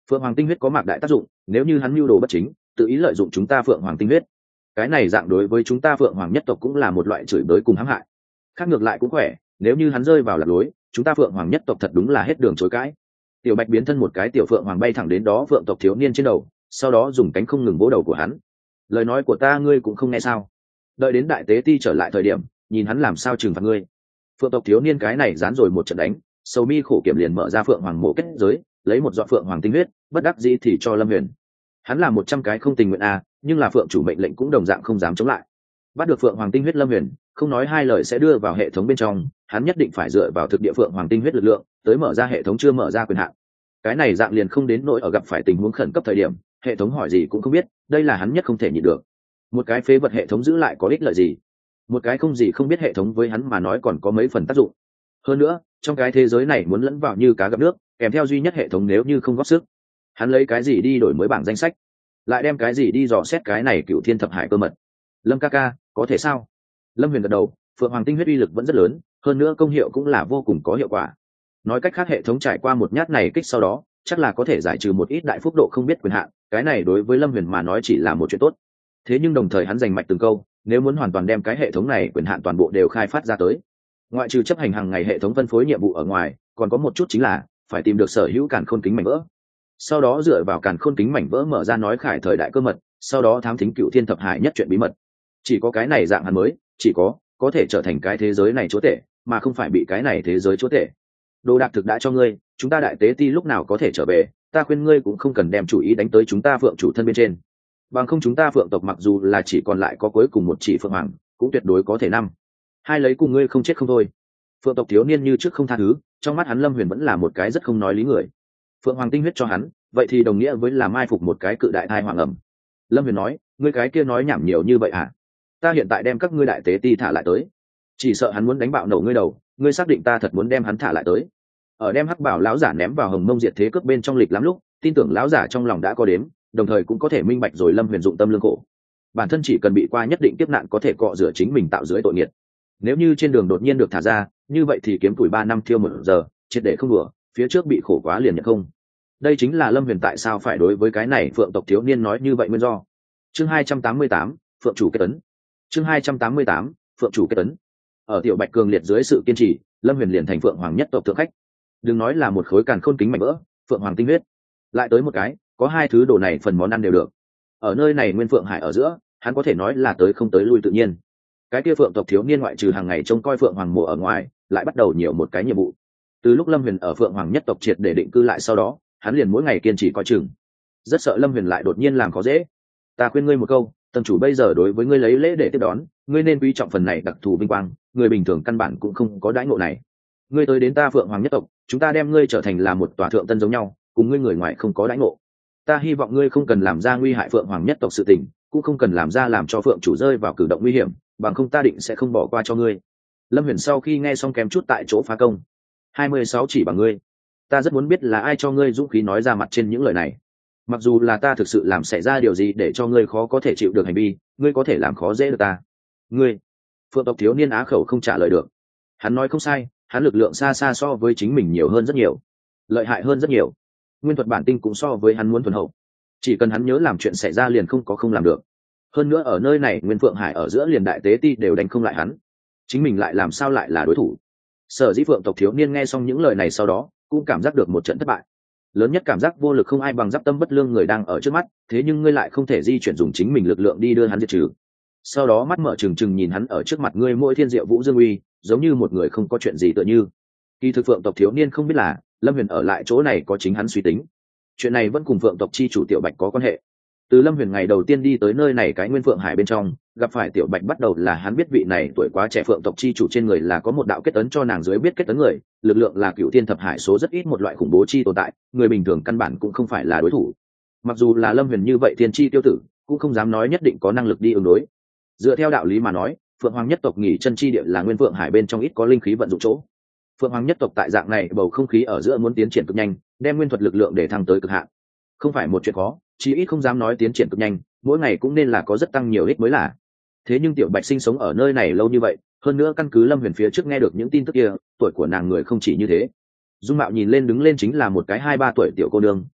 Phượng hoàng tinh huyết có mạc đại tác dụng, nếu như hắn mưu đồ bất chính, tự ý lợi dụng chúng ta phượng hoàng tinh huyết, cái này dạng đối với chúng ta phượng hoàng nhất tộc cũng là một loại chửi bới cùng hãm hại. Khác ngược lại cũng khỏe, nếu như hắn rơi vào lạc lối, chúng ta phượng hoàng nhất tộc thật đúng là hết đường chối cãi. Tiểu bạch biến thân một cái tiểu phượng hoàng bay thẳng đến đó phượng tộc thiếu niên trên đầu, sau đó dùng cánh không ngừng vỗ đầu của hắn. Lời nói của ta ngươi cũng không nghe sao? Đợi đến đại tế ti trở lại thời điểm, nhìn hắn làm sao trừng phạt ngươi. Phượng tộc thiếu niên cái này dán rồi một trận đánh, sầu mi khổ kiểm liền mở ra phượng hoàng mộ kết giới, lấy một giọt phượng hoàng tinh huyết, bất đắc dĩ thì cho Lâm Huyền. Hắn làm một trăm cái không tình nguyện à, nhưng là phượng chủ mệnh lệnh cũng đồng dạng không dám chống lại. Bắt được phượng hoàng tinh huyết Lâm Huyền, không nói hai lời sẽ đưa vào hệ thống bên trong, hắn nhất định phải dựa vào thực địa phượng hoàng tinh huyết lực lượng, tới mở ra hệ thống chưa mở ra quyền hạn. Cái này dạng liền không đến nỗi ở gặp phải tình huống khẩn cấp thời điểm, hệ thống hỏi gì cũng không biết, đây là hắn nhất không thể nhịn được. Một cái phế vật hệ thống giữ lại có ích lợi gì? Một cái không gì không biết hệ thống với hắn mà nói còn có mấy phần tác dụng. Hơn nữa, trong cái thế giới này muốn lẫn vào như cá gặp nước, kèm theo duy nhất hệ thống nếu như không góp sức, hắn lấy cái gì đi đổi mới bảng danh sách, lại đem cái gì đi dò xét cái này cựu thiên thập hải cơ mật. Lâm ca ca, có thể sao? Lâm Huyền gật đầu, phượng hoàng tinh huyết uy lực vẫn rất lớn, hơn nữa công hiệu cũng là vô cùng có hiệu quả. Nói cách khác hệ thống trải qua một nhát này kích sau đó, chắc là có thể giải trừ một ít đại phúc độ không biết quyền hạn, cái này đối với Lâm Huyền mà nói chỉ là một chuyện tốt. Thế nhưng đồng thời hắn giành mạch từng câu, nếu muốn hoàn toàn đem cái hệ thống này quyền hạn toàn bộ đều khai phát ra tới, ngoại trừ chấp hành hàng ngày hệ thống phân phối nhiệm vụ ở ngoài, còn có một chút chính là phải tìm được sở hữu càn khôn kính mảnh vỡ, sau đó dựa vào càn khôn kính mảnh vỡ mở ra nói khải thời đại cơ mật, sau đó thám thính cựu thiên thập hải nhất chuyện bí mật. Chỉ có cái này dạng hắn mới chỉ có có thể trở thành cái thế giới này chúa tể, mà không phải bị cái này thế giới chúa tể. Đồ đạc thực đã cho ngươi, chúng ta đại tế ti lúc nào có thể trở về, ta khuyên ngươi cũng không cần đem chủ ý đánh tới chúng ta phượng chủ thân bên trên, bằng không chúng ta phượng tộc mặc dù là chỉ còn lại có cuối cùng một chỉ phượng hoàng, cũng tuyệt đối có thể năm hai lấy cùng ngươi không chết không thôi. Phượng tộc thiếu niên như trước không tha thứ, trong mắt hắn Lâm Huyền vẫn là một cái rất không nói lý người. Phượng hoàng tinh huyết cho hắn, vậy thì đồng nghĩa với là mai phục một cái cự đại thai hoàng ẩm. Lâm Huyền nói, ngươi cái kia nói nhảm nhiều như vậy à? Ta hiện tại đem các ngươi đại tế ti thả lại tới, chỉ sợ hắn muốn đánh bạo nổ ngươi đầu, ngươi xác định ta thật muốn đem hắn thả lại tới? Ở đem hắc bảo lão giả ném vào hồng mông diệt thế cước bên trong lịch lắm lúc, tin tưởng lão giả trong lòng đã có đếm, đồng thời cũng có thể minh bạch rồi Lâm Huyền dụng tâm lương khổ, bản thân chỉ cần bị qua nhất định kiếp nạn có thể cọ rửa chính mình tạo dưới tội nghiệt. Nếu như trên đường đột nhiên được thả ra, như vậy thì kiếm tuổi ba năm thiêu một giờ, triệt để không đùa, phía trước bị khổ quá liền nhận không. Đây chính là Lâm Huyền tại sao phải đối với cái này phượng tộc thiếu niên nói như vậy nguyên do. Chương hai trăm tám mươi tám, phượng chủ kết ấn. Chương hai trăm tám mươi tám, phượng chủ kết ấn. Ở tiểu bạch cường liệt dưới sự kiên trì, Lâm Huyền liền thành phượng hoàng nhất tộc thượng khách. Đừng nói là một khối càn khôn kính mảnh vỡ, phượng hoàng tinh huyết, lại tới một cái, có hai thứ đồ này phần món ăn đều được. Ở nơi này nguyên phượng hải ở giữa, hắn có thể nói là tới không tới lui tự nhiên. Cái kia phượng tộc thiếu niên ngoại trừ hàng ngày trông coi phượng hoàng mộ ở ngoài, lại bắt đầu nhiều một cái nhiệm vụ. Từ lúc Lâm Huyền ở phượng hoàng nhất tộc triệt để định cư lại sau đó, hắn liền mỗi ngày kiên trì coi chừng, rất sợ Lâm Huyền lại đột nhiên làm khó dễ. Ta khuyên ngươi một câu, tầng chủ bây giờ đối với ngươi lấy lễ để tiếp đón, ngươi nên quý trọng phần này đặc thù vinh quang, người bình thường căn bản cũng không có đãi ngộ này. Ngươi tới đến ta phượng hoàng nhất tộc, chúng ta đem ngươi trở thành là một tòa thượng tân giống nhau, cùng ngươi người ngoài không có đãi ngộ. Ta hy vọng ngươi không cần làm ra nguy hại phượng hoàng nhất tộc sự tình, cũng không cần làm ra làm cho phượng chủ rơi vào cử động nguy hiểm, bằng không ta định sẽ không bỏ qua cho ngươi. Lâm Huyền sau khi nghe xong kém chút tại chỗ phá công. hai mươi sáu chỉ bằng ngươi, ta rất muốn biết là ai cho ngươi dũng khí nói ra mặt trên những lời này. Mặc dù là ta thực sự làm xảy ra điều gì để cho ngươi khó có thể chịu được hành vi, ngươi có thể làm khó dễ được ta. Ngươi, phượng tộc thiếu niên á khẩu không trả lời được. Hắn nói không sai, hắn lực lượng xa xa so với chính mình nhiều hơn rất nhiều, lợi hại hơn rất nhiều. Nguyên thuật bản tinh cũng so với hắn muốn thuần hậu, chỉ cần hắn nhớ làm chuyện xảy ra liền không có không làm được. Hơn nữa ở nơi này nguyên phượng hải ở giữa liền đại tế ti đều đánh không lại hắn, chính mình lại làm sao lại là đối thủ. Sở dĩ phượng tộc thiếu niên nghe xong những lời này sau đó cũng cảm giác được một trận thất bại. Lớn nhất cảm giác vô lực không ai bằng giáp tâm bất lương người đang ở trước mắt, thế nhưng ngươi lại không thể di chuyển dùng chính mình lực lượng đi đưa hắn diệt trừ. Sau đó mắt mở trừng trừng nhìn hắn ở trước mặt ngươi mỗi thiên diệu vũ dương uy, giống như một người không có chuyện gì tựa như. Kỳ thực phượng tộc thiếu niên không biết là Lâm Huyền ở lại chỗ này có chính hắn suy tính. Chuyện này vẫn cùng phượng tộc chi chủ Tiểu Bạch có quan hệ. Từ Lâm Huyền ngày đầu tiên đi tới nơi này cái nguyên phượng hải bên trong, gặp phải Tiểu Bạch bắt đầu là hắn biết vị này tuổi quá trẻ phượng tộc chi chủ trên người là có một đạo kết ấn cho nàng dưới biết kết ấn người, lực lượng là cựu thiên thập hải số rất ít một loại khủng bố chi tồn tại, người bình thường căn bản cũng không phải là đối thủ. Mặc dù là Lâm Huyền như vậy thiên chi tiêu tử, cũng không dám nói nhất định có năng lực đi ứng đối. Dựa theo đạo lý mà nói, phượng hoàng nhất tộc nghỉ chân chi địa là nguyên phượng hải bên trong ít có linh khí vận dụng chỗ. Phượng hoàng nhất tộc tại dạng này bầu không khí ở giữa muốn tiến triển cực nhanh, đem nguyên thuật lực lượng để thăng tới cực hạn, không phải một chuyện khó, chí ít không dám nói tiến triển cực nhanh, mỗi ngày cũng nên là có rất tăng nhiều ích mới là. Thế nhưng Tiểu Bạch sinh sống ở nơi này lâu như vậy, hơn nữa căn cứ Lâm Huyền phía trước nghe được những tin tức kia, tuổi của nàng người không chỉ như thế. Dung mạo nhìn lên đứng lên chính là một cái hai ba tuổi tiểu cô nương,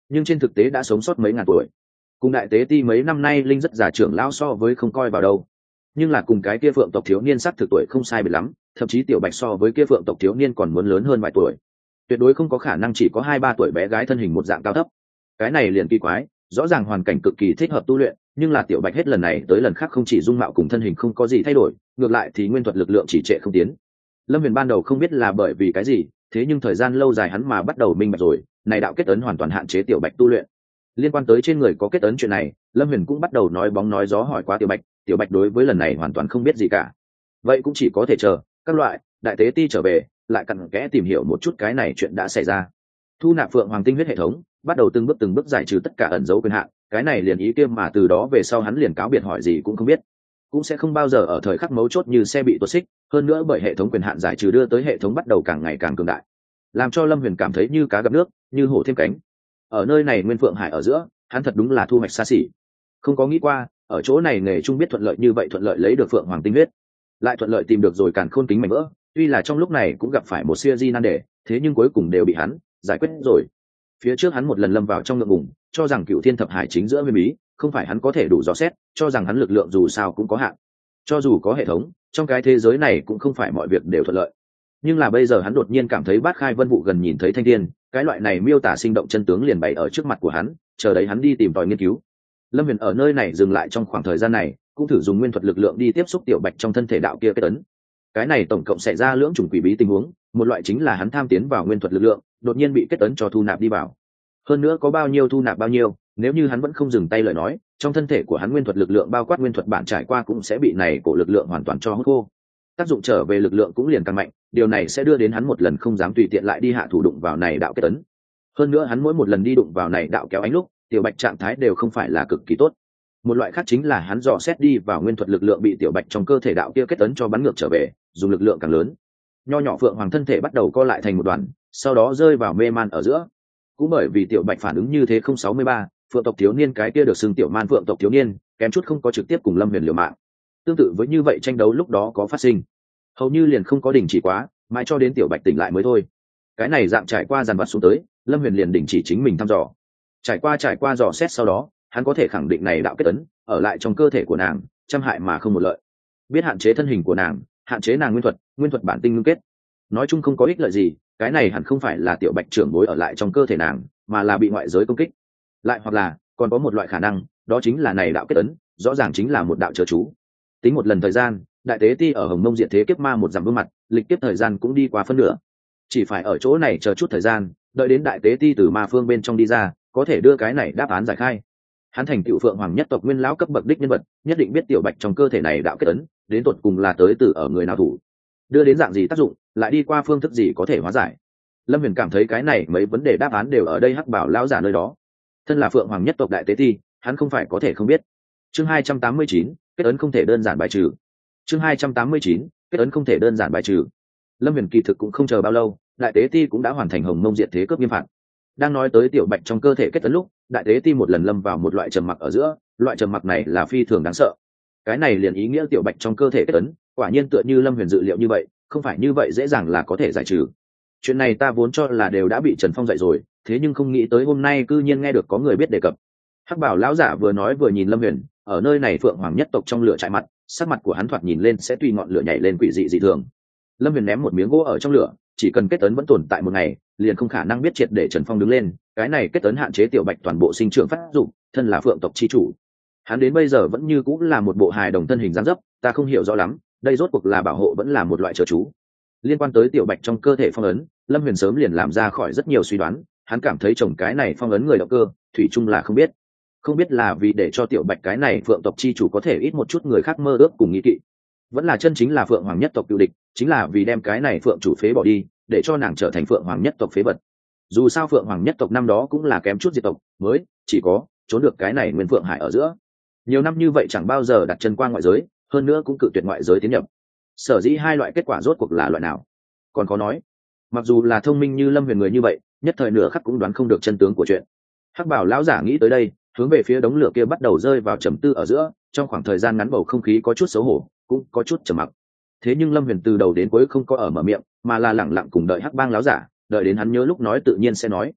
nhưng trên thực tế đã sống sót mấy ngàn tuổi. Cùng đại tế ti mấy năm nay linh rất già trưởng lão so với không coi vào đâu, nhưng là cùng cái kia phượng tộc thiếu niên sắc thực tuổi không sai biệt lắm, thậm chí tiểu bạch so với kia phượng tộc thiếu niên còn muốn lớn hơn vài tuổi, tuyệt đối không có khả năng chỉ có hai ba tuổi bé gái thân hình một dạng cao thấp. Cái này liền kỳ quái, rõ ràng hoàn cảnh cực kỳ thích hợp tu luyện, nhưng là tiểu bạch hết lần này tới lần khác không chỉ dung mạo cùng thân hình không có gì thay đổi, ngược lại thì nguyên thuật lực lượng chỉ trệ không tiến. Lâm Huyền ban đầu không biết là bởi vì cái gì, thế nhưng thời gian lâu dài hắn mà bắt đầu minh bạch rồi, này đạo kết ấn hoàn toàn hạn chế tiểu bạch tu luyện. Liên quan tới trên người có kết ấn chuyện này, Lâm Huyền cũng bắt đầu nói bóng nói gió hỏi qua tiểu bạch, tiểu bạch đối với lần này hoàn toàn không biết gì cả. Vậy cũng chỉ có thể chờ các loại đại tế ti trở về, lại cặn kẽ tìm hiểu một chút cái này chuyện đã xảy ra. Thu nạp phượng hoàng tinh huyết hệ thống, bắt đầu từng bước từng bước giải trừ tất cả ẩn dấu quyền hạn, cái này liền ý kia mà từ đó về sau hắn liền cáo biệt hỏi gì cũng không biết, cũng sẽ không bao giờ ở thời khắc mấu chốt như xe bị tuột xích. Hơn nữa bởi hệ thống quyền hạn giải trừ đưa tới hệ thống bắt đầu càng ngày càng cường đại, làm cho Lâm Huyền cảm thấy như cá gặp nước, như hổ thêm cánh. Ở nơi này nguyên phượng hải ở giữa, hắn thật đúng là thu hoạch xa xỉ. Không có nghĩ qua ở chỗ này nghề trung biết thuận lợi như vậy, thuận lợi lấy được phượng hoàng tinh huyết, lại thuận lợi tìm được rồi càn khôn kính mảnh vỡ. Tuy là trong lúc này cũng gặp phải một siêu di nan đề, thế nhưng cuối cùng đều bị hắn giải quyết rồi. Phía trước hắn một lần lâm vào trong ngượng ngùng, cho rằng cựu thiên thập hải chính giữa huyền bí không phải hắn có thể đủ dò xét, cho rằng hắn lực lượng dù sao cũng có hạn, cho dù có hệ thống, trong cái thế giới này cũng không phải mọi việc đều thuận lợi. Nhưng là bây giờ hắn đột nhiên cảm thấy bát khai vân vụ gần nhìn thấy thanh thiên, cái loại này miêu tả sinh động chân tướng liền bày ở trước mặt của hắn, chờ đấy hắn đi tìm tòi nghiên cứu. Lâm Huyền ở nơi này dừng lại trong khoảng thời gian này, cũng thử dùng nguyên thuật lực lượng đi tiếp xúc tiểu bạch trong thân thể đạo kia kết ấn. Cái này tổng cộng xảy ra lưỡng chủng quỷ bí tình huống, một loại chính là hắn tham tiến vào nguyên thuật lực lượng, đột nhiên bị kết ấn cho thu nạp đi vào. Hơn nữa có bao nhiêu thu nạp bao nhiêu, nếu như hắn vẫn không dừng tay lời nói, trong thân thể của hắn nguyên thuật lực lượng bao quát nguyên thuật bản trải qua cũng sẽ bị này cổ lực lượng hoàn toàn cho hút khô. Tác dụng trở về lực lượng cũng liền càng mạnh, điều này sẽ đưa đến hắn một lần không dám tùy tiện lại đi hạ thủ đụng vào này đạo kết ấn. Hơn nữa hắn mỗi một lần đi đụng vào này đạo kéo ánh lúc, tiểu bạch trạng thái đều không phải là cực kỳ tốt. Một loại khác chính là hắn dò xét đi vào nguyên thuật lực lượng bị tiểu bạch trong cơ thể đạo kia kết ấn cho bắn ngược trở về, dùng lực lượng càng lớn. Nho nhỏ phượng hoàng thân thể bắt đầu co lại thành một đoàn, sau đó rơi vào mê man ở giữa. Cũng bởi vì tiểu bạch phản ứng như thế không sáu mươi ba, phượng tộc thiếu niên cái kia được xưng tiểu man phượng tộc thiếu niên, kém chút không có trực tiếp cùng Lâm Huyền liều mạng. Tương tự với như vậy tranh đấu lúc đó có phát sinh, hầu như liền không có đình chỉ quá, mãi cho đến tiểu bạch tỉnh lại mới thôi. Cái này dạng trải qua dàn vặt xuống tới, Lâm Huyền liền đình chỉ chính mình thăm dò. Trải qua trải qua dò xét sau đó, hắn có thể khẳng định này đạo kết ấn ở lại trong cơ thể của nàng, trăm hại mà không một lợi. Biết hạn chế thân hình của nàng, hạn chế nàng nguyên thuật, nguyên thuật bản tinh ngưng kết. Nói chung không có ích lợi gì, cái này hẳn không phải là tiểu bạch trưởng bối ở lại trong cơ thể nàng, mà là bị ngoại giới công kích. Lại hoặc là còn có một loại khả năng, đó chính là này đạo kết ấn rõ ràng chính là một đạo chớ chú. Tính một lần thời gian, đại tế ti ở Hồng Mông diện thế kiếp ma một dặm vương mặt, lịch kiếp thời gian cũng đi qua phân nửa. Chỉ phải ở chỗ này chờ chút thời gian, đợi đến đại tế ti từ ma phương bên trong đi ra, có thể đưa cái này đáp án giải khai. Hắn thành tựu phượng hoàng nhất tộc nguyên lão cấp bậc đích nhân vật, nhất định biết tiểu bạch trong cơ thể này đạo kết ấn đến tột cùng là tới từ ở người nào thủ, đưa đến dạng gì tác dụng, lại đi qua phương thức gì có thể hóa giải. Lâm Huyền cảm thấy cái này mấy vấn đề đáp án đều ở đây hắc bảo lão giả nơi đó. Thân là phượng hoàng nhất tộc đại tế ti, hắn không phải có thể không biết. Chương hai trăm tám mươi chín, kết ấn không thể đơn giản bài trừ. Chương hai trăm tám mươi chín, kết ấn không thể đơn giản bài trừ. Lâm Huyền kỳ thực cũng không chờ bao lâu, đại tế ti cũng đã hoàn thành Hồng Mông diện thế cướp nghiêm phạt. Đang nói tới tiểu bạch trong cơ thể kết ấn lúc, đại tế ti một lần lâm vào một loại trầm mặc ở giữa, loại trầm mặc này là phi thường đáng sợ. Cái này liền ý nghĩa tiểu bạch trong cơ thể kết ấn, quả nhiên tựa như Lâm Huyền dự liệu như vậy, không phải như vậy dễ dàng là có thể giải trừ. Chuyện này ta vốn cho là đều đã bị Trần Phong dạy rồi, thế nhưng không nghĩ tới hôm nay cư nhiên nghe được có người biết đề cập. Hắc bảo lão giả vừa nói vừa nhìn Lâm Huyền, ở nơi này phượng hoàng nhất tộc trong lửa trại mặt, sắc mặt của hắn thoạt nhìn lên sẽ tùy ngọn lửa nhảy lên quỷ dị dị thường. Lâm Huyền ném một miếng gỗ ở trong lửa, chỉ cần kết ấn vẫn tồn tại một ngày, liền không khả năng biết triệt để Trần Phong đứng lên. Cái này kết ấn hạn chế tiểu bạch toàn bộ sinh trưởng phát dụng, thân là phượng tộc chi chủ, hắn đến bây giờ vẫn như cũng là một bộ hài đồng thân hình dáng dấp, ta không hiểu rõ lắm, đây rốt cuộc là bảo hộ vẫn là một loại trợ chú. Liên quan tới tiểu bạch trong cơ thể phong ấn, Lâm Huyền sớm liền làm ra khỏi rất nhiều suy đoán, hắn cảm thấy chồng cái này phong ấn người động cơ, thủy chung là không biết. Không biết là vì để cho tiểu bạch cái này phượng tộc chi chủ có thể ít một chút người khác mơ ước cùng nghĩ kỵ, vẫn là chân chính là phượng hoàng nhất tộc cựu địch, chính là vì đem cái này phượng chủ phế bỏ đi, để cho nàng trở thành phượng hoàng nhất tộc phế vật. Dù sao phượng hoàng nhất tộc năm đó cũng là kém chút diệt tộc, mới chỉ có trốn được cái này nguyên phượng hải ở giữa. Nhiều năm như vậy chẳng bao giờ đặt chân qua ngoại giới, hơn nữa cũng cự tuyệt ngoại giới tiến nhập. Sở dĩ hai loại kết quả rốt cuộc là loại nào, còn có nói. Mặc dù là thông minh như Lâm Huyền người như vậy, nhất thời nửa khắc cũng đoán không được chân tướng của chuyện. Hắc bảo lão giả nghĩ tới đây, hướng về phía đống lửa kia bắt đầu rơi vào trầm tư ở giữa. Trong khoảng thời gian ngắn bầu không khí có chút xấu hổ, cũng có chút trầm mặc. Thế nhưng Lâm Huyền từ đầu đến cuối không có ở mở miệng, mà là lẳng lặng cùng đợi Hắc bang lão giả, đợi đến hắn nhớ lúc nói tự nhiên sẽ nói.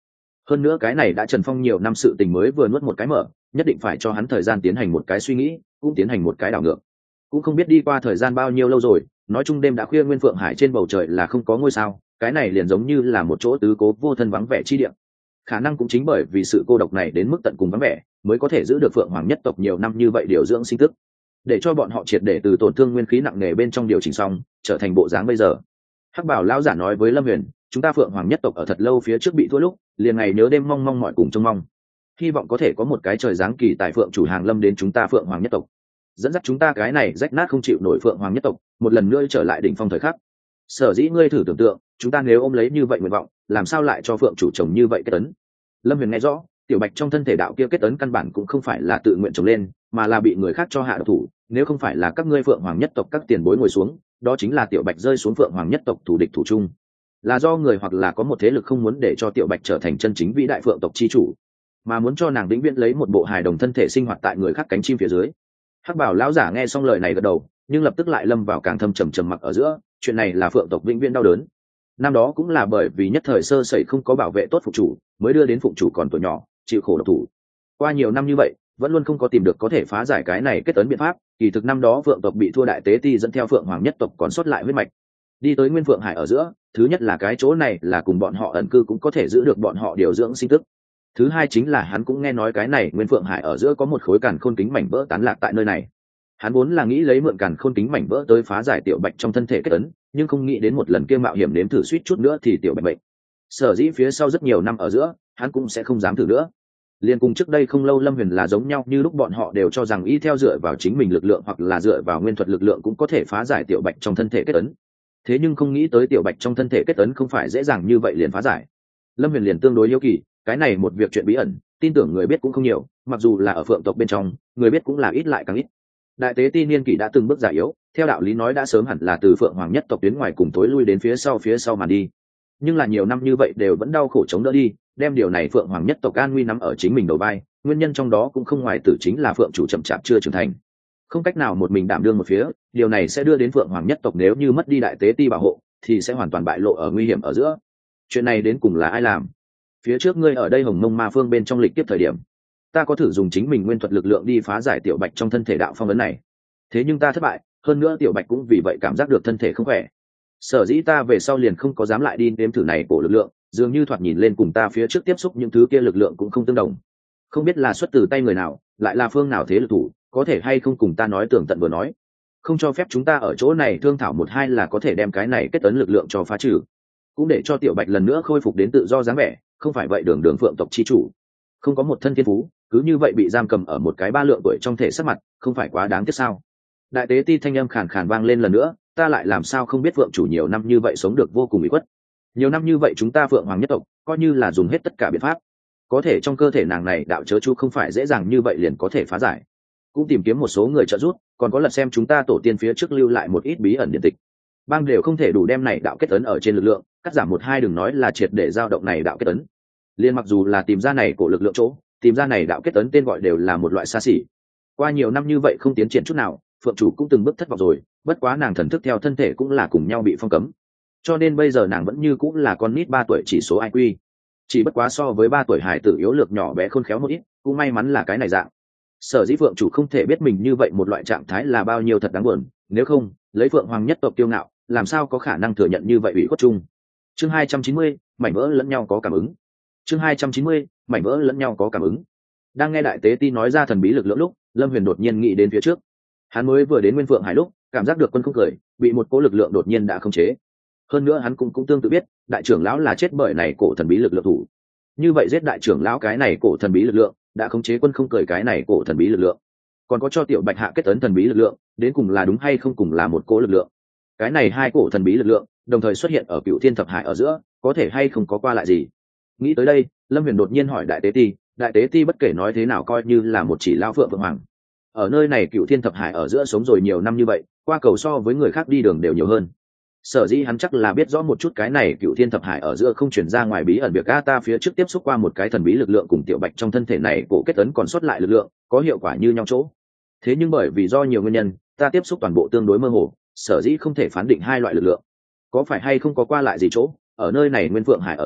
Hơn nữa cái này đã Trần Phong nhiều năm sự tình mới vừa nuốt một cái mở, nhất định phải cho hắn thời gian tiến hành một cái suy nghĩ, cũng tiến hành một cái đảo ngược. Cũng không biết đi qua thời gian bao nhiêu lâu rồi, nói chung đêm đã khuya, Nguyên Phượng Hải trên bầu trời là không có ngôi sao, cái này liền giống như là một chỗ tứ cố vô thân vắng vẻ chi địa. Khả năng cũng chính bởi vì sự cô độc này đến mức tận cùng vắng vẻ, mới có thể giữ được Phượng Hoàng nhất tộc nhiều năm như vậy điều dưỡng sinh tức, để cho bọn họ triệt để từ tổn thương nguyên khí nặng nề bên trong điều chỉnh xong, trở thành bộ dáng bây giờ. Hắc Bảo lão giả nói với Lâm Huyền, chúng ta Phượng Hoàng nhất tộc ở thật lâu phía trước bị thua lúc, liền ngày nhớ đêm mong mong mọi cùng trông mong, hy vọng có thể có một cái trời giáng kỳ tại Phượng chủ hàng lâm đến chúng ta Phượng Hoàng nhất tộc, dẫn dắt chúng ta cái này rách nát không chịu nổi Phượng Hoàng nhất tộc một lần nữa trở lại đỉnh phong thời khắc. Sở dĩ ngươi thử tưởng tượng, chúng ta nếu ôm lấy như vậy nguyện vọng, làm sao lại cho Phượng chủ chồng như vậy kết ấn? Lâm Huyền nghe rõ, tiểu bạch trong thân thể đạo kia kết ấn căn bản cũng không phải là tự nguyện trồng lên, mà là bị người khác cho hạ độc thủ. Nếu không phải là các ngươi Phượng Hoàng nhất tộc các tiền bối ngồi xuống, đó chính là tiểu bạch rơi xuống Phượng Hoàng nhất tộc thủ địch thủ chung, là do người hoặc là có một thế lực không muốn để cho tiểu bạch trở thành chân chính vĩ đại Phượng tộc chi chủ, mà muốn cho nàng vĩnh viễn lấy một bộ hài đồng thân thể sinh hoạt tại người khác cánh chim phía dưới. Hắc Bảo lão giả nghe xong lời này gật đầu, nhưng lập tức lại lâm vào càng thâm trầm trầm mặc ở giữa. Chuyện này là Phượng tộc vĩnh viễn đau đớn. Năm đó cũng là bởi vì nhất thời sơ sẩy không có bảo vệ tốt phụ chủ, mới đưa đến phụ chủ còn tuổi nhỏ chịu khổ độc thủ. Qua nhiều năm như vậy, vẫn luôn không có tìm được có thể phá giải cái này kết ấn biện pháp. Kỳ thực năm đó Phượng tộc bị thua đại tế ti dẫn theo Phượng Hoàng nhất tộc còn sót lại huyết mạch, đi tới Nguyên Phượng Hải ở giữa. Thứ nhất là cái chỗ này là cùng bọn họ ẩn cư, cũng có thể giữ được bọn họ điều dưỡng sinh tức. Thứ hai chính là hắn cũng nghe nói cái này Nguyên Phượng Hải ở giữa có một khối càn khôn kính mảnh vỡ tán lạc tại nơi này. Hắn vốn là nghĩ lấy mượn càn khôn kính mảnh vỡ tới phá giải tiểu bạch trong thân thể kết ấn, nhưng không nghĩ đến một lần kia mạo hiểm nếm thử suýt chút nữa thì tiểu bạch bệnh. Sở dĩ phía sau rất nhiều năm ở giữa, hắn cũng sẽ không dám thử nữa. Liên cùng trước đây không lâu Lâm Huyền là giống nhau, như lúc bọn họ đều cho rằng y theo dựa vào chính mình lực lượng hoặc là dựa vào nguyên thuật lực lượng cũng có thể phá giải tiểu bạch trong thân thể kết ấn. Thế nhưng không nghĩ tới tiểu bạch trong thân thể kết ấn không phải dễ dàng như vậy liền phá giải. Lâm Huyền liền tương đối hiếu kỳ, cái này một việc chuyện bí ẩn, tin tưởng người biết cũng không nhiều, mặc dù là ở Phượng tộc bên trong, người biết cũng là ít lại càng ít. Đại tế ti niên kỷ đã từng bước già yếu, theo đạo lý nói đã sớm hẳn là từ Phượng Hoàng nhất tộc tuyến ngoài cùng tối lui đến phía sau phía sau mà đi, nhưng là nhiều năm như vậy đều vẫn đau khổ chống đỡ đi, đem điều này Phượng Hoàng nhất tộc an nguy nắm ở chính mình đầu vai. Nguyên nhân trong đó cũng không ngoài tử chính là Phượng chủ chậm chạp chưa trưởng thành, không cách nào một mình đảm đương một phía. Điều này sẽ đưa đến Phượng Hoàng nhất tộc nếu như mất đi đại tế ti bảo hộ thì sẽ hoàn toàn bại lộ ở nguy hiểm ở giữa. Chuyện này đến cùng là ai làm? Phía trước ngươi ở đây Hồng Mông Ma Phương bên trong lịch tiếp thời điểm, ta có thử dùng chính mình nguyên thuật lực lượng đi phá giải tiểu bạch trong thân thể đạo phong ấn này, thế nhưng ta thất bại. Hơn nữa tiểu bạch cũng vì vậy cảm giác được thân thể không khỏe, sở dĩ ta về sau liền không có dám lại đi nếm thử này của lực lượng. Dường như thoạt nhìn lên cùng ta phía trước tiếp xúc những thứ kia lực lượng cũng không tương đồng, không biết là xuất từ tay người nào, lại là phương nào thế lực thủ, có thể hay không cùng ta nói tường tận vừa nói, không cho phép chúng ta ở chỗ này thương thảo một hai là có thể đem cái này kết ấn lực lượng cho phá trừ, cũng để cho tiểu bạch lần nữa khôi phục đến tự do dáng vẻ. Không phải vậy đường đường Phượng tộc chi chủ, không có một thân thiên phú, cứ như vậy bị giam cầm ở một cái ba lượng tuổi trong thể sắc mặt, không phải quá đáng tiếc sao? Đại tế ti thanh âm khàn khàn vang lên lần nữa, ta lại làm sao không biết Phượng chủ nhiều năm như vậy sống được vô cùng ủy khuất. Nhiều năm như vậy chúng ta Phượng Hoàng nhất tộc coi như là dùng hết tất cả biện pháp, có thể trong cơ thể nàng này đạo chớ chú không phải dễ dàng như vậy liền có thể phá giải, cũng tìm kiếm một số người trợ giúp, còn có lật xem chúng ta tổ tiên phía trước lưu lại một ít bí ẩn điện tịch, bang đều không thể đủ đem này đạo kết ấn ở trên lực lượng cắt giảm một hai, đừng nói là triệt để dao động này đạo kết ấn. Liên mặc dù là tìm ra này của lực lượng chỗ, tìm ra này đạo kết ấn tên gọi đều là một loại xa xỉ. Qua nhiều năm như vậy không tiến triển chút nào, Phượng chủ cũng từng bước thất vọng rồi, bất quá nàng thần thức theo thân thể cũng là cùng nhau bị phong cấm, cho nên bây giờ nàng vẫn như cũng là con nít ba tuổi chỉ số i kiu, chỉ bất quá so với ba tuổi hải tử yếu lược nhỏ bé khôn khéo một ít, cũng may mắn là cái này dạng. Sở dĩ Phượng chủ không thể biết mình như vậy một loại trạng thái là bao nhiêu thật đáng buồn, nếu không lấy Phượng Hoàng nhất tộc kiêu ngạo, làm sao có khả năng thừa nhận như vậy ủy khuất chung. Chương hai trăm chín mươi, mảnh vỡ lẫn nhau có cảm ứng. Chương hai trăm chín mươi, mảnh vỡ lẫn nhau có cảm ứng. Đang nghe đại tế ti nói ra thần bí lực lượng lúc, Lâm Huyền đột nhiên nghĩ đến phía trước, hắn mới vừa đến Nguyên Phượng Hải lúc, cảm giác được quân không cười bị một cỗ lực lượng đột nhiên đã khống chế. Hơn nữa hắn cũng cũng tương tự biết, đại trưởng lão là chết bởi này cổ thần bí lực lượng thủ. Như vậy giết đại trưởng lão cái này cổ thần bí lực lượng, đã khống chế quân không cười cái này cổ thần bí lực lượng, còn có cho tiểu bạch hạ kết ấn thần bí lực lượng, đến cùng là đúng hay không cùng là một cỗ lực lượng. Cái này hai cổ thần bí lực lượng đồng thời xuất hiện ở Cựu Thiên Thập Hải ở giữa, có thể hay không có qua lại gì. Nghĩ tới đây, Lâm Huyền đột nhiên hỏi đại tế ti, đại tế ti bất kể nói thế nào coi như là một chỉ lao phượng phượng hoàng, ở nơi này Cựu Thiên Thập Hải ở giữa sống rồi nhiều năm như vậy, qua cầu so với người khác đi đường đều nhiều hơn. Sở dĩ hắn chắc là biết rõ một chút cái này Cựu Thiên Thập Hải ở giữa không chuyển ra ngoài bí ẩn việc a ta phía trước tiếp xúc qua một cái thần bí lực lượng cùng tiểu bạch trong thân thể này cổ kết ấn còn sót lại lực lượng có hiệu quả như nhau chỗ. Thế nhưng bởi vì do nhiều nguyên nhân, ta tiếp xúc toàn bộ tương đối mơ hồ, sở dĩ không thể phán định hai loại lực lượng có phải hay không có qua lại gì chỗ. Ở nơi này Nguyên Phượng Hải ở giữa,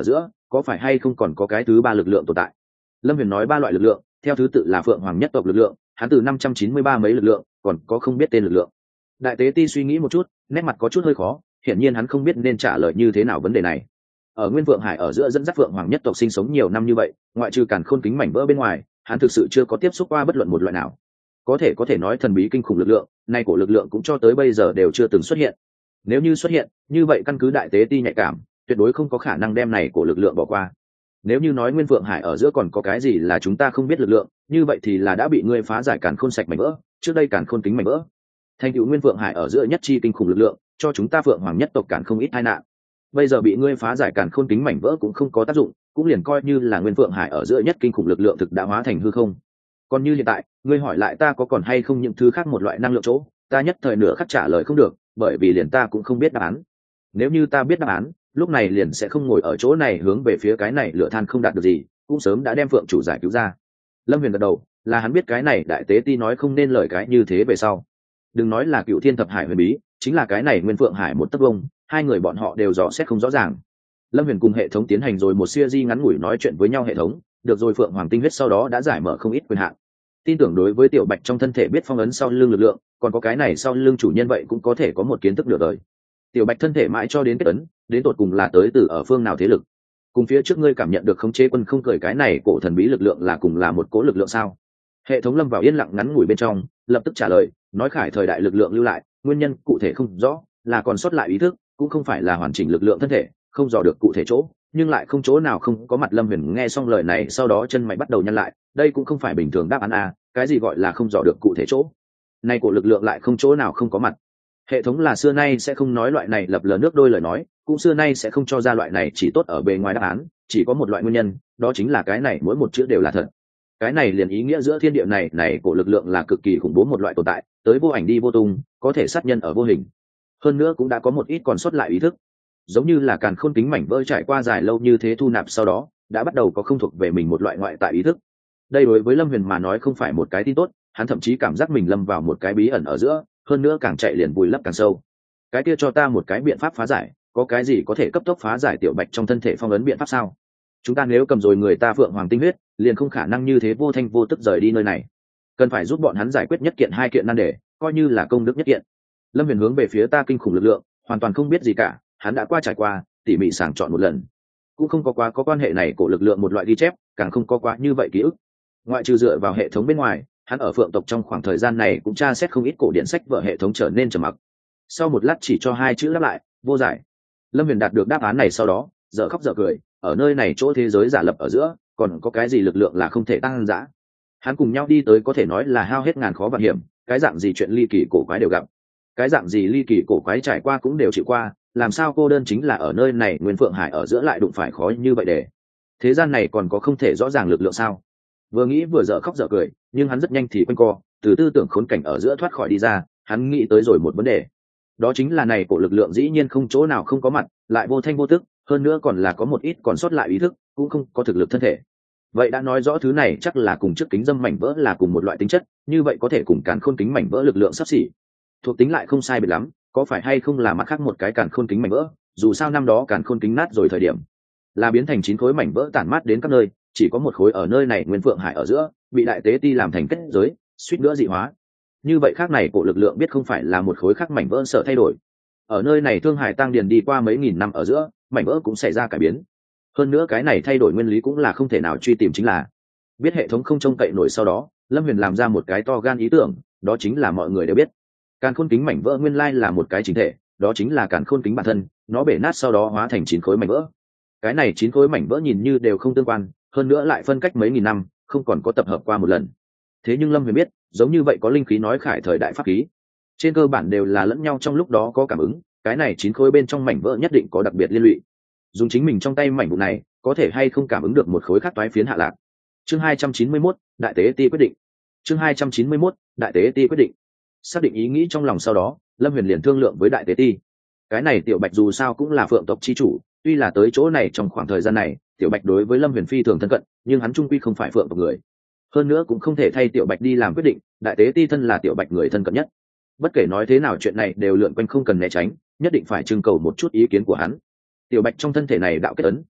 có phải hay không còn có cái thứ ba lực lượng tồn tại? Lâm Huyền nói ba loại lực lượng, theo thứ tự là Phượng Hoàng nhất tộc lực lượng, hắn từ năm trăm chín mươi ba mấy lực lượng, còn có không biết tên lực lượng. Đại tế ti suy nghĩ một chút, nét mặt có chút hơi khó, hiển nhiên hắn không biết nên trả lời như thế nào vấn đề này. Ở Nguyên Vượng Hải ở giữa dẫn dắt Phượng Hoàng nhất tộc sinh sống nhiều năm như vậy, ngoại trừ Càn Khôn kính mảnh vỡ bên ngoài, hắn thực sự chưa có tiếp xúc qua bất luận một loại nào. Có thể có thể nói thần bí kinh khủng lực lượng, nay của lực lượng cũng cho tới bây giờ đều chưa từng xuất hiện. Nếu như xuất hiện, như vậy căn cứ đại tế ti nhạy cảm, tuyệt đối không có khả năng đem này của lực lượng bỏ qua. Nếu như nói Nguyên Vượng Hải ở giữa còn có cái gì là chúng ta không biết lực lượng, như vậy thì là đã bị ngươi phá giải Càn Khôn sạch mảnh vỡ, trước đây Càn Khôn kính mảnh vỡ. Thành tựu Nguyên Vượng Hải ở giữa nhất chi kinh khủng lực lượng, cho chúng ta Phượng Hoàng nhất tộc cản không ít tai nạn. Bây giờ bị ngươi phá giải Càn Khôn kính mảnh vỡ cũng không có tác dụng, cũng liền coi như là Nguyên Vượng Hải ở giữa nhất kinh khủng lực lượng thực đã hóa thành hư không. Còn như hiện tại, ngươi hỏi lại ta có còn hay không những thứ khác một loại năng lượng chỗ, ta nhất thời nửa khắc trả lời không được, bởi vì liền ta cũng không biết đáp án. Nếu như ta biết đáp án, lúc này liền sẽ không ngồi ở chỗ này hướng về phía cái này lửa than không đạt được gì, cũng sớm đã đem Phượng chủ giải cứu ra. Lâm Huyền gật đầu, là hắn biết cái này đại tế ti nói không nên lời cái như thế về sau. Đừng nói là Cựu Thiên Thập Hải huyền bí, chính là cái này Nguyên Phượng Hải một tấc vông, hai người bọn họ đều rõ xét không rõ ràng. Lâm Huyền cùng hệ thống tiến hành rồi một siêu di ngắn ngủi nói chuyện với nhau hệ thống, được rồi Phượng Hoàng tinh huyết sau đó đã giải mở không ít quyền hạn. Tin tưởng đối với Tiểu Bạch trong thân thể biết phong ấn sau lưng lực lượng, còn có cái này sau lưng chủ nhân vậy cũng có thể có một kiến thức nửa đời. Tiểu Bạch thân thể mãi cho đến kết ấn, đến tột cùng là tới từ ở phương nào thế lực? Cùng phía trước ngươi cảm nhận được khống chế quân không cười cái này cổ thần bí lực lượng là cùng là một cố lực lượng sao? Hệ thống lâm vào yên lặng ngắn ngủi bên trong, lập tức trả lời, nói khải thời đại lực lượng lưu lại, nguyên nhân cụ thể không rõ, là còn sót lại ý thức, cũng không phải là hoàn chỉnh lực lượng thân thể, không dò được cụ thể chỗ, nhưng lại không chỗ nào không có mặt. Lâm Huyền nghe xong lời này sau đó chân mày bắt đầu nhăn lại, đây cũng không phải bình thường đáp án a, cái gì gọi là không dò được cụ thể chỗ? Nay của lực lượng lại không chỗ nào không có mặt. Hệ thống là xưa nay sẽ không nói loại này lập lờ nước đôi lời nói, cũng xưa nay sẽ không cho ra loại này chỉ tốt ở bề ngoài đáp án, chỉ có một loại nguyên nhân, đó chính là cái này mỗi một chữ đều là thật. Cái này liền ý nghĩa giữa thiên địa này này của lực lượng là cực kỳ khủng bố một loại tồn tại, tới vô ảnh đi vô tung, có thể sát nhân ở vô hình. Hơn nữa cũng đã có một ít còn sót lại ý thức, giống như là Càn Khôn kính mảnh vỡ trải qua dài lâu như thế thu nạp sau đó, đã bắt đầu có không thuộc về mình một loại ngoại tại ý thức. Đây đối với Lâm Huyền mà nói không phải một cái tin tốt, hắn thậm chí cảm giác mình lâm vào một cái bí ẩn ở giữa, hơn nữa càng chạy liền vùi lấp càng sâu. Cái kia cho ta một cái biện pháp phá giải, có cái gì có thể cấp tốc phá giải Tiểu Bạch trong thân thể phong ấn biện pháp sao? Chúng ta nếu cầm rồi người ta Phượng Hoàng tinh huyết, liền không khả năng như thế vô thanh vô tức rời đi nơi này. Cần phải giúp bọn hắn giải quyết nhất kiện hai kiện nan đề, coi như là công đức nhất kiện. Lâm Huyền hướng về phía ta kinh khủng lực lượng, hoàn toàn không biết gì cả, hắn đã qua trải qua, tỉ mỉ sàng chọn một lần, cũng không có quá có quan hệ này của lực lượng một loại ghi chép, càng không có quá như vậy ký ức. Ngoại trừ dựa vào hệ thống bên ngoài, hắn ở Phượng tộc trong khoảng thời gian này cũng tra xét không ít cổ điển sách vở, hệ thống trở nên trầm mặc. Sau một lát chỉ cho hai chữ đáp lại, vô giải. Lâm Huyền đạt được đáp án này sau đó, dở khóc dở cười, ở nơi này chỗ thế giới giả lập ở giữa, còn có cái gì lực lượng là không thể tăng dã. Hắn cùng nhau đi tới có thể nói là hao hết ngàn khó vạn hiểm, cái dạng gì chuyện ly kỳ cổ quái đều gặp, cái dạng gì ly kỳ cổ quái trải qua cũng đều chịu qua, làm sao cô đơn chính là ở nơi này Nguyên Phượng Hải ở giữa lại đụng phải khó như vậy để. Thế gian này còn có không thể rõ ràng lực lượng sao? Vừa nghĩ vừa dở khóc dở cười, nhưng hắn rất nhanh thì quanh co, từ tư tưởng khốn cảnh ở giữa thoát khỏi đi ra, hắn nghĩ tới rồi một vấn đề. Đó chính là này cổ lực lượng dĩ nhiên không chỗ nào không có mặt, lại vô thanh vô tức, hơn nữa còn là có một ít còn sót lại ý thức, cũng không có thực lực thân thể. Vậy đã nói rõ thứ này chắc là cùng trước kính dâm mảnh vỡ là cùng một loại tính chất, như vậy có thể cùng Càn Khôn kính mảnh vỡ lực lượng sắp xỉ. Thuộc tính lại không sai biệt lắm, có phải hay không là mặt khác một cái Càn Khôn kính mảnh vỡ, dù sao năm đó Càn Khôn kính nát rồi thời điểm, là biến thành chín khối mảnh vỡ tản mát đến các nơi, chỉ có một khối ở nơi này Nguyên Phượng Hải ở giữa, bị đại tế ti làm thành kết giới, suýt nữa dị hóa. Như vậy khác này của lực lượng biết không phải là một khối khác mảnh vỡ sợ thay đổi. Ở nơi này Thương Hải Tăng Điền đi qua mấy nghìn năm ở giữa, mảnh vỡ cũng xảy ra cải biến. Hơn nữa cái này thay đổi nguyên lý cũng là không thể nào truy tìm chính là. Biết hệ thống không trông cậy nổi sau đó, Lâm Huyền làm ra một cái to gan ý tưởng, đó chính là mọi người đều biết. Càn Khôn kính mảnh vỡ nguyên lai là một cái chính thể, đó chính là Càn Khôn kính bản thân, nó bể nát sau đó hóa thành chín khối mảnh vỡ. Cái này chín khối mảnh vỡ nhìn như đều không tương quan, hơn nữa lại phân cách mấy nghìn năm, không còn có tập hợp qua một lần. Thế nhưng Lâm Huyền biết, giống như vậy có linh khí nói khải thời đại pháp khí, trên cơ bản đều là lẫn nhau trong lúc đó có cảm ứng, cái này chín khối bên trong mảnh vỡ nhất định có đặc biệt liên lụy. Dùng chính mình trong tay mảnh vụn này, có thể hay không cảm ứng được một khối khác toái phiến hạ lạc. Chương hai trăm chín mươi mốt, đại tế ti quyết định. Chương hai trăm chín mươi mốt, đại tế ti quyết định. Xác định ý nghĩ trong lòng sau đó, Lâm Huyền liền thương lượng với đại tế ti. Cái này Tiểu Bạch dù sao cũng là Phượng tộc chi chủ, tuy là tới chỗ này trong khoảng thời gian này, Tiểu Bạch đối với Lâm Huyền phi thường thân cận, nhưng hắn trung quy không phải Phượng tộc người. Hơn nữa cũng không thể thay Tiểu Bạch đi làm quyết định, đại tế ti thân là Tiểu Bạch người thân cận nhất. Bất kể nói thế nào chuyện này đều lượn quanh không cần né tránh, nhất định phải trưng cầu một chút ý kiến của hắn. Tiểu Bạch trong thân thể này đạo kết ấn,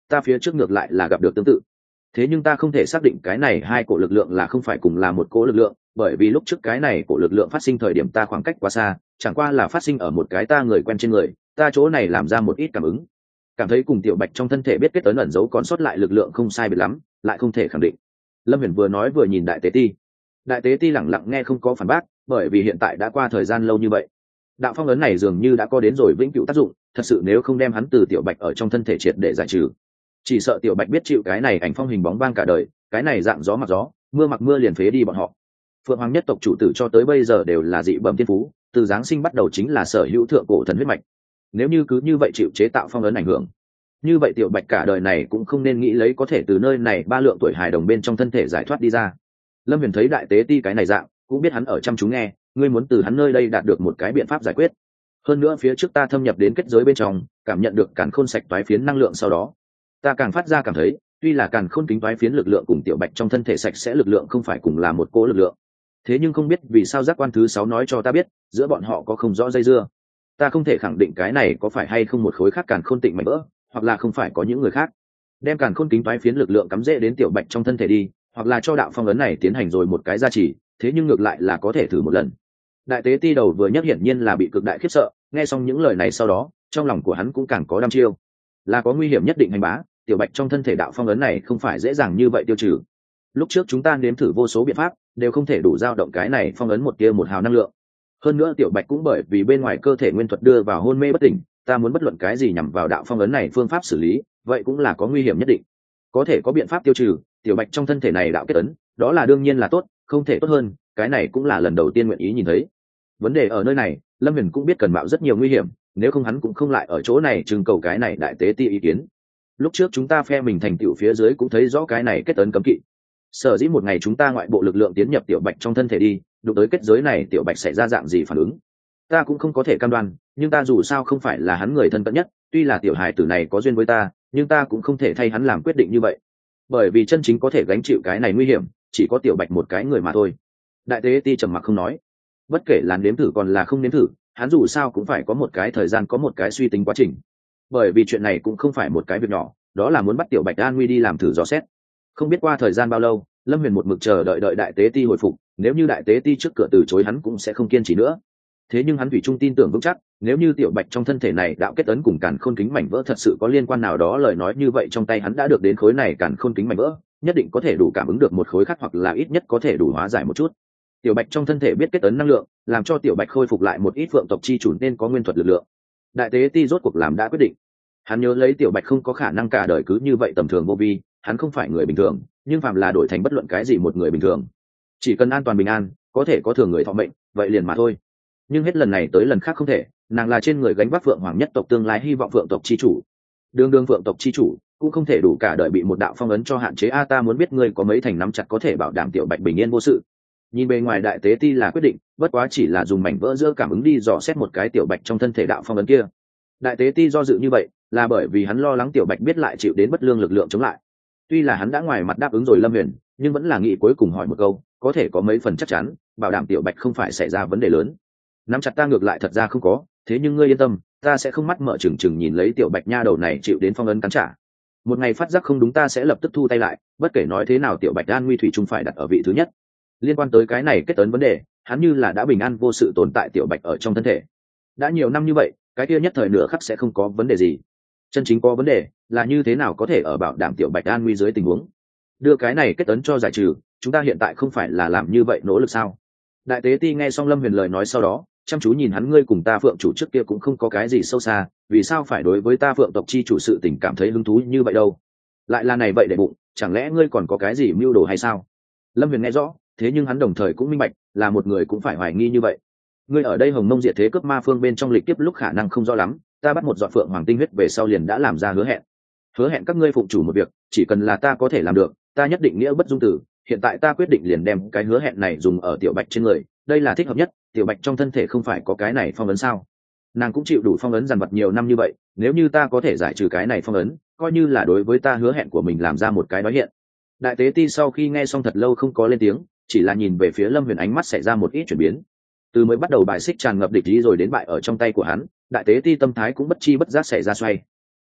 ta phía trước ngược lại là gặp được tương tự. Thế nhưng ta không thể xác định cái này hai cổ lực lượng là không phải cùng là một cỗ lực lượng, bởi vì lúc trước cái này cổ lực lượng phát sinh thời điểm ta khoảng cách quá xa, chẳng qua là phát sinh ở một cái ta người quen trên người, ta chỗ này làm ra một ít cảm ứng, cảm thấy cùng tiểu bạch trong thân thể biết kết ấn ẩn giấu còn sót lại lực lượng không sai biệt lắm, lại không thể khẳng định. Lâm Huyền vừa nói vừa nhìn đại tế ti. Đại tế ti lẳng lặng nghe không có phản bác, bởi vì hiện tại đã qua thời gian lâu như vậy, đạo phong ấn này dường như đã có đến rồi vĩnh cửu tác dụng, thật sự nếu không đem hắn từ tiểu bạch ở trong thân thể triệt để giải trừ, chỉ sợ tiểu bạch biết chịu cái này ảnh phong hình bóng bang cả đời, cái này dạng gió mặc gió, mưa mặc mưa liền phế đi bọn họ. Phượng Hoàng nhất tộc chủ tử cho tới bây giờ đều là dị bẩm thiên phú, từ giáng sinh bắt đầu chính là sở hữu thượng cổ thần huyết mạch, nếu như cứ như vậy chịu chế tạo phong ấn ảnh hưởng, như vậy tiểu bạch cả đời này cũng không nên nghĩ lấy có thể từ nơi này ba lượng tuổi hài đồng bên trong thân thể giải thoát đi ra. Lâm Huyền thấy đại tế ti cái này dạng, cũng biết hắn ở chăm chú nghe, ngươi muốn từ hắn nơi đây đạt được một cái biện pháp giải quyết. Hơn nữa phía trước ta thâm nhập đến kết giới bên trong, cảm nhận được càn khôn sạch toái phiến năng lượng, sau đó ta càng phát ra cảm thấy, tuy là càn khôn kính toái phiến lực lượng cùng tiểu bạch trong thân thể sạch sẽ lực lượng không phải cùng là một cỗ lực lượng. Thế nhưng không biết vì sao giác quan thứ sáu nói cho ta biết, giữa bọn họ có không rõ dây dưa. Ta không thể khẳng định cái này có phải hay không một khối khác càn khôn tịnh mạnh vỡ, hoặc là không phải có những người khác đem càn khôn kính toái phiến lực lượng cắm rễ đến tiểu bạch trong thân thể đi, hoặc là cho đạo phong ấn này tiến hành rồi một cái gia trì, thế nhưng ngược lại là có thể thử một lần. Đại tế ti đầu vừa nhắc hiển nhiên là bị cực đại khiếp sợ, nghe xong những lời này sau đó, trong lòng của hắn cũng càng có đăm chiêu, là có nguy hiểm nhất định hành bá, tiểu bạch trong thân thể đạo phong ấn này không phải dễ dàng như vậy tiêu trừ. Lúc trước chúng ta nếm thử vô số biện pháp, đều không thể đủ dao động cái này phong ấn một tia một hào năng lượng. Hơn nữa tiểu bạch cũng bởi vì bên ngoài cơ thể nguyên thuật đưa vào hôn mê bất tỉnh, ta muốn bất luận cái gì nhằm vào đạo phong ấn này phương pháp xử lý, vậy cũng là có nguy hiểm nhất định. Có thể có biện pháp tiêu trừ tiểu bạch trong thân thể này đạo kết ấn, đó là đương nhiên là tốt, không thể tốt hơn, cái này cũng là lần đầu tiên nguyện ý nhìn thấy. Vấn đề ở nơi này, Lâm Huyền cũng biết cần mạo rất nhiều nguy hiểm, nếu không hắn cũng không lại ở chỗ này trưng cầu cái này đại tế ti ý kiến. Lúc trước chúng ta phe mình thành tựu phía dưới cũng thấy rõ cái này kết ấn cấm kỵ. Sở dĩ một ngày chúng ta ngoại bộ lực lượng tiến nhập tiểu bạch trong thân thể đi, đụng tới kết giới này tiểu bạch sẽ ra dạng gì phản ứng, ta cũng không có thể cam đoan, nhưng ta dù sao không phải là hắn người thân cận nhất, tuy là tiểu hài tử này có duyên với ta, nhưng ta cũng không thể thay hắn làm quyết định như vậy, bởi vì chân chính có thể gánh chịu cái này nguy hiểm chỉ có tiểu bạch một cái người mà thôi. Đại tế ti trầm mặc không nói, bất kể là nếm thử còn là không nếm thử, hắn dù sao cũng phải có một cái thời gian, có một cái suy tính quá trình, bởi vì chuyện này cũng không phải một cái việc nhỏ, đó là muốn bắt tiểu bạch an nguy đi làm thử dò xét. Không biết qua thời gian bao lâu, Lâm Huyền một mực chờ đợi đợi đại tế ti hồi phục, nếu như đại tế ti trước cửa từ chối hắn cũng sẽ không kiên trì nữa. Thế nhưng hắn thủy trung tin tưởng vững chắc, nếu như tiểu bạch trong thân thể này đạo kết ấn cùng càn khôn kính mảnh vỡ thật sự có liên quan nào đó, lời nói như vậy trong tay hắn đã được đến khối này càn khôn kính mảnh vỡ, nhất định có thể đủ cảm ứng được một khối khác, hoặc là ít nhất có thể đủ hóa giải một chút. Tiểu bạch trong thân thể biết kết ấn năng lượng, làm cho tiểu bạch khôi phục lại một ít phượng tộc chi chủ nên có nguyên thuật lực lượng. Đại tế ti rốt cuộc làm đã quyết định. Hắn nhớ lấy tiểu bạch không có khả năng cả đời cứ như vậy tầm thường vô vi, hắn không phải người bình thường, nhưng phàm là đổi thành bất luận cái gì một người bình thường, chỉ cần an toàn bình an, có thể có thường người thọ mệnh, vậy liền mà thôi. Nhưng hết lần này tới lần khác không thể, nàng là trên người gánh vác phượng hoàng nhất tộc tương lai hy vọng phượng tộc chi chủ, đương đương phượng tộc chi chủ cũng không thể đủ cả đời bị một đạo phong ấn cho hạn chế. A ta muốn biết ngươi có mấy thành nắm chặt có thể bảo đảm tiểu bạch bình yên vô sự. Nhìn bề ngoài đại tế ti là quyết định, bất quá chỉ là dùng mảnh vỡ giữa cảm ứng đi dò xét một cái tiểu bạch trong thân thể đạo phong ấn kia. Đại tế ti do dự như vậy là bởi vì hắn lo lắng tiểu bạch biết lại chịu đến bất lương lực lượng chống lại. Tuy là hắn đã ngoài mặt đáp ứng rồi Lâm Huyền, nhưng vẫn là nghĩ cuối cùng hỏi một câu, có thể có mấy phần chắc chắn bảo đảm tiểu bạch không phải xảy ra vấn đề lớn. Nắm chặt ta ngược lại thật ra không có, thế nhưng ngươi yên tâm, ta sẽ không mắt mở trừng trừng nhìn lấy tiểu bạch nha đầu này chịu đến phong ấn cắn trả. Một ngày phát giác không đúng ta sẽ lập tức thu tay lại, bất kể nói thế nào tiểu bạch an nguy thủy chung phải đặt ở vị thứ nhất. Liên quan tới cái này kết ấn vấn đề, hắn như là đã bình an vô sự tồn tại tiểu bạch ở trong thân thể đã nhiều năm như vậy, cái kia nhất thời nửa khắc sẽ không có vấn đề gì. Chân chính có vấn đề là như thế nào có thể ở bảo đảm tiểu bạch an nguy dưới tình huống đưa cái này kết ấn cho giải trừ. Chúng ta hiện tại không phải là làm như vậy nỗ lực sao? Đại tế ti nghe xong Lâm Huyền lời nói sau đó, chăm chú nhìn hắn, ngươi cùng ta phượng chủ trước kia cũng không có cái gì sâu xa, vì sao phải đối với ta phượng tộc chi chủ sự tình cảm thấy hứng thú như vậy đâu? Lại là này vậy để bụng, chẳng lẽ ngươi còn có cái gì mưu đồ hay sao? Lâm Huyền nghe rõ, thế nhưng hắn đồng thời cũng minh bạch, là một người cũng phải hoài nghi như vậy. Ngươi ở đây hồng mông diệt thế cướp ma phương bên trong lịch kiếp lúc khả năng không rõ lắm, ta bắt một giọt phượng hoàng tinh huyết về sau liền đã làm ra hứa hẹn. Hứa hẹn các ngươi phụng chủ một việc, chỉ cần là ta có thể làm được, ta nhất định nghĩa bất dung tử. Hiện tại ta quyết định liền đem cái hứa hẹn này dùng ở tiểu bạch trên người, đây là thích hợp nhất. Tiểu bạch trong thân thể không phải có cái này phong ấn sao? Nàng cũng chịu đủ phong ấn dằn vặt nhiều năm như vậy, nếu như ta có thể giải trừ cái này phong ấn, coi như là đối với ta hứa hẹn của mình làm ra một cái nói hiện. Đại tế ti sau khi nghe xong thật lâu không có lên tiếng, chỉ là nhìn về phía Lâm Huyền, ánh mắt xảy ra một ít chuyển biến. Từ mới bắt đầu bài xích tràn ngập địch ý rồi đến bại ở trong tay của hắn, đại tế ti tâm thái cũng bất chi bất giác xảy ra xoay.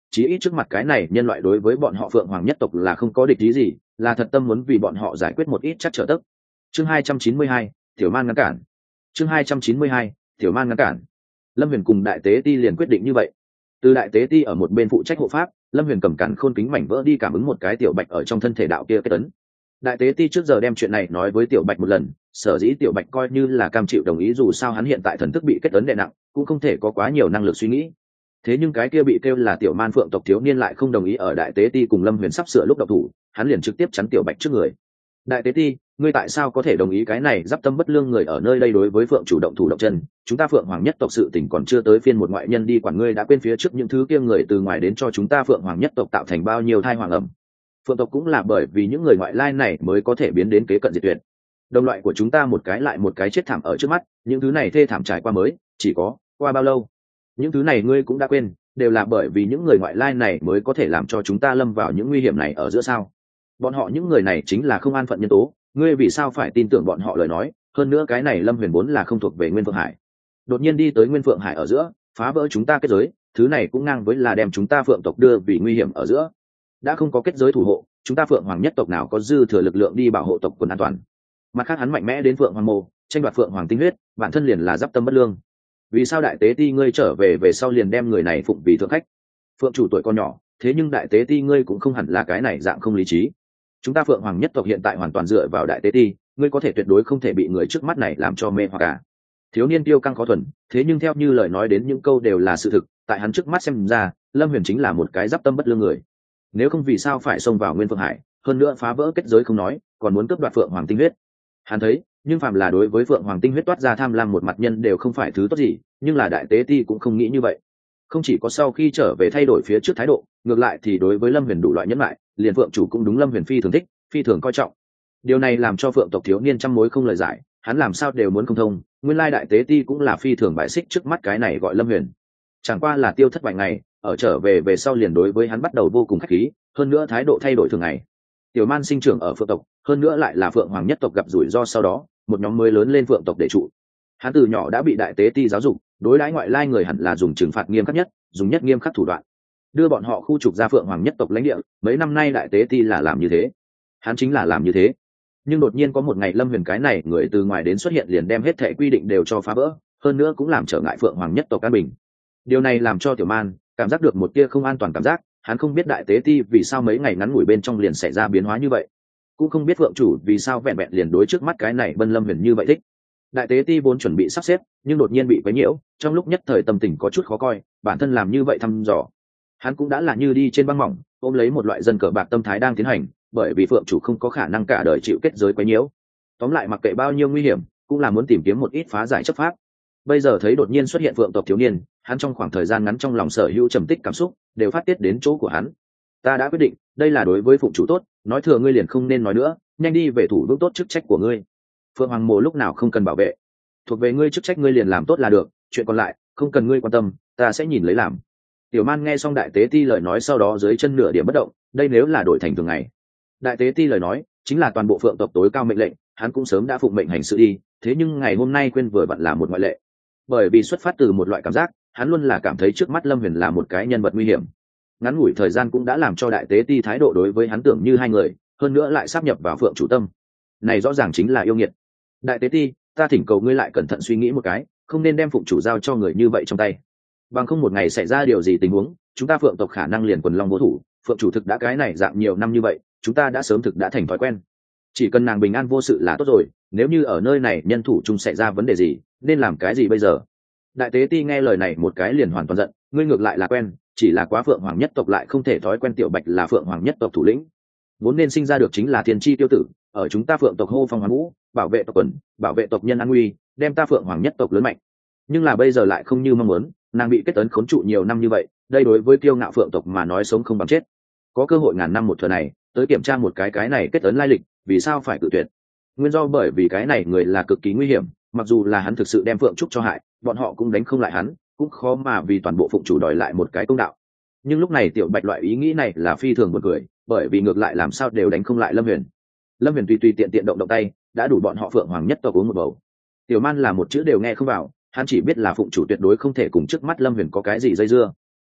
chí ít trước mặt cái này nhân loại đối với bọn họ phượng hoàng nhất tộc là không có địch ý gì, là thật tâm muốn vì bọn họ giải quyết một ít chắc trở tức. Chương hai trăm chín mươi hai, tiểu man ngăn cản. Chương hai trăm chín mươi hai, tiểu man ngăn cản. Lâm Huyền cùng đại tế ti liền quyết định như vậy. Từ đại tế ti ở một bên phụ trách hộ pháp, Lâm Huyền cầm cản khôn kính mảnh vỡ đi cảm ứng một cái tiểu bạch ở trong thân thể đạo kia kết tấn. Đại tế ti trước giờ đem chuyện này nói với tiểu bạch một lần, sở dĩ tiểu bạch coi như là cam chịu đồng ý, dù sao hắn hiện tại thần thức bị kết tấn đè nặng, cũng không thể có quá nhiều năng lực suy nghĩ. Thế nhưng cái kia bị kêu là tiểu man phượng tộc thiếu niên lại không đồng ý, ở đại tế ti cùng Lâm Huyền sắp sửa lúc độc thủ, hắn liền trực tiếp chắn tiểu bạch trước người. Đại tế ti, ngươi tại sao có thể đồng ý cái này giáp tâm bất lương người ở nơi đây đối với phượng chủ động thủ động chân? Chúng ta phượng hoàng nhất tộc sự tình còn chưa tới phiên một ngoại nhân đi quản, ngươi đã quên phía trước những thứ kia người từ ngoài đến cho chúng ta phượng hoàng nhất tộc tạo thành bao nhiêu thai hoàng ẩm. Phượng tộc cũng là bởi vì những người ngoại lai này mới có thể biến đến kế cận diệt tuyệt. Đồng loại của chúng ta một cái lại một cái chết thảm ở trước mắt, những thứ này thê thảm trải qua mới chỉ có qua bao lâu? Những thứ này ngươi cũng đã quên, đều là bởi vì những người ngoại lai này mới có thể làm cho chúng ta lâm vào những nguy hiểm này ở giữa sao? Bọn họ những người này chính là không an phận nhân tố, ngươi vì sao phải tin tưởng bọn họ lời nói? Hơn nữa cái này Lâm Huyền vốn là không thuộc về Nguyên Phượng Hải, đột nhiên đi tới Nguyên Phượng Hải ở giữa, phá vỡ chúng ta kết giới, thứ này cũng ngang với là đem chúng ta phượng tộc đưa vì nguy hiểm ở giữa. Đã không có kết giới thủ hộ, chúng ta phượng hoàng nhất tộc nào có dư thừa lực lượng đi bảo hộ tộc quần an toàn? Mặt khác hắn mạnh mẽ đến phượng hoàng mộ, tranh đoạt phượng hoàng tinh huyết, bản thân liền là giáp tâm bất lương. Vì sao đại tế ti ngươi trở về về sau liền đem người này phụng vì thượng khách? Phượng chủ tuổi còn nhỏ, thế nhưng đại tế ti ngươi cũng không hẳn là cái này dạng không lý trí. Chúng ta phượng hoàng nhất tộc hiện tại hoàn toàn dựa vào đại tế ti, ngươi có thể tuyệt đối không thể bị người trước mắt này làm cho mê hoặc cả. Thiếu niên tiêu căng khó thuần, thế nhưng theo như lời nói đến những câu đều là sự thực, tại hắn trước mắt xem ra, Lâm Huyền chính là một cái giáp tâm bất lương người. Nếu không vì sao phải xông vào Nguyên Phượng Hải, hơn nữa phá vỡ kết giới không nói, còn muốn cướp đoạt phượng hoàng tinh huyết? Hắn thấy, nhưng phàm là đối với phượng hoàng tinh huyết toát ra tham lam một mặt nhân đều không phải thứ tốt gì, nhưng là đại tế ti cũng không nghĩ như vậy. Không chỉ có sau khi trở về thay đổi phía trước thái độ, ngược lại thì đối với Lâm Huyền đủ loại nhẫn lại, liền phượng chủ cũng đúng Lâm Huyền phi thường thích, phi thường coi trọng. Điều này làm cho phượng tộc thiếu niên trăm mối không lời giải, hắn làm sao đều muốn không thông, nguyên lai đại tế ti cũng là phi thường bại xích trước mắt cái này gọi Lâm Huyền. Chẳng qua là tiêu thất vài ngày, ở trở về về sau liền đối với hắn bắt đầu vô cùng khách khí, hơn nữa thái độ thay đổi thường ngày. Tiểu man sinh trưởng ở phượng tộc, hơn nữa lại là phượng hoàng nhất tộc gặp rủi ro sau đó, một nhóm mới lớn lên phượng tộc để trụ. Hắn từ nhỏ đã bị đại tế ti giáo dục, đối đãi ngoại lai người hẳn là dùng trừng phạt nghiêm khắc nhất, dùng nhất nghiêm khắc thủ đoạn, đưa bọn họ khu trục ra phượng hoàng nhất tộc lãnh địa. Mấy năm nay đại tế ti là làm như thế, hắn chính là làm như thế. Nhưng đột nhiên có một ngày Lâm Huyền cái này người từ ngoài đến xuất hiện, liền đem hết thảy quy định đều cho phá vỡ, hơn nữa cũng làm trở ngại phượng hoàng nhất tộc an bình. Điều này làm cho tiểu man cảm giác được một tia không an toàn cảm giác, hắn không biết đại tế ti vì sao mấy ngày ngắn ngủi bên trong liền xảy ra biến hóa như vậy, cũng không biết phượng chủ vì sao vẹn vẹn liền đối trước mắt cái này Bân Lâm Huyền như vậy thích. Đại tế ti vốn chuẩn bị sắp xếp, nhưng đột nhiên bị quấy nhiễu, trong lúc nhất thời tâm tình có chút khó coi, bản thân làm như vậy thăm dò, hắn cũng đã là như đi trên băng mỏng, ôm lấy một loại dân cờ bạc tâm thái đang tiến hành, bởi vì phượng chủ không có khả năng cả đời chịu kết giới quấy nhiễu. Tóm lại mặc kệ bao nhiêu nguy hiểm, cũng là muốn tìm kiếm một ít phá giải chấp pháp. Bây giờ thấy đột nhiên xuất hiện phượng tộc thiếu niên, hắn trong khoảng thời gian ngắn trong lòng sở hữu trầm tích cảm xúc đều phát tiết đến chỗ của hắn. Ta đã quyết định, đây là đối với phụng chủ tốt, nói thừa ngươi liền không nên nói nữa, nhanh đi về thủ vững tốt chức trách của ngươi. Phượng hoàng mộ lúc nào không cần bảo vệ, thuộc về ngươi chức trách ngươi liền làm tốt là được, chuyện còn lại không cần ngươi quan tâm, ta sẽ nhìn lấy làm. Tiểu man nghe xong đại tế ti lời nói sau đó dưới chân nửa điểm bất động, đây nếu là đổi thành thường ngày, đại tế ti lời nói chính là toàn bộ phượng tộc tối cao mệnh lệnh, hắn cũng sớm đã phụng mệnh hành sự đi. Thế nhưng ngày hôm nay quên vừa vặn là một ngoại lệ, bởi vì xuất phát từ một loại cảm giác, hắn luôn là cảm thấy trước mắt Lâm Huyền là một cái nhân vật nguy hiểm. Ngắn ngủi thời gian cũng đã làm cho đại tế ti thái độ đối với hắn tưởng như hai người, hơn nữa lại sáp nhập vào phượng chủ tâm, này rõ ràng chính là yêu nghiệt. Đại tế ti, ta thỉnh cầu ngươi lại cẩn thận suy nghĩ một cái, không nên đem phụng chủ giao cho người như vậy trong tay, bằng không một ngày xảy ra điều gì tình huống, chúng ta phượng tộc khả năng liền quần long vô thủ. Phượng chủ thực đã cái này dạng nhiều năm như vậy, chúng ta đã sớm thực đã thành thói quen, chỉ cần nàng bình an vô sự là tốt rồi. Nếu như ở nơi này nhân thủ chung xảy ra vấn đề gì, nên làm cái gì bây giờ? Đại tế ti nghe lời này một cái liền hoàn toàn giận, ngươi ngược lại là quen, chỉ là quá phượng hoàng nhất tộc lại không thể thói quen tiểu bạch là phượng hoàng nhất tộc thủ lĩnh, vốn nên sinh ra được chính là thiên chi tiêu tử, ở chúng ta phượng tộc hô phong hoán vũ, bảo vệ tộc quần, bảo vệ tộc nhân an nguy, đem ta phượng hoàng nhất tộc lớn mạnh. Nhưng là bây giờ lại không như mong muốn, nàng bị kết tấn khốn trụ nhiều năm như vậy, đây đối với kiêu ngạo phượng tộc mà nói sống không bằng chết. Có cơ hội ngàn năm một thừa này tới kiểm tra một cái cái này kết tấn lai lịch, vì sao phải cự tuyệt? Nguyên do bởi vì cái này người là cực kỳ nguy hiểm, mặc dù là hắn thực sự đem phượng trúc cho hại, bọn họ cũng đánh không lại hắn, cũng khó mà vì toàn bộ phụng chủ đòi lại một cái công đạo. Nhưng lúc này tiểu bạch loại ý nghĩ này là phi thường buồn cười, bởi vì ngược lại làm sao đều đánh không lại Lâm Huyền. Lâm Huyền tùy tùy tiện tiện động động tay đã đủ bọn họ phượng hoàng nhất tộc uống một bầu. Tiểu man là một chữ đều nghe không vào, hắn chỉ biết là phụng chủ tuyệt đối không thể cùng trước mắt Lâm Huyền có cái gì dây dưa.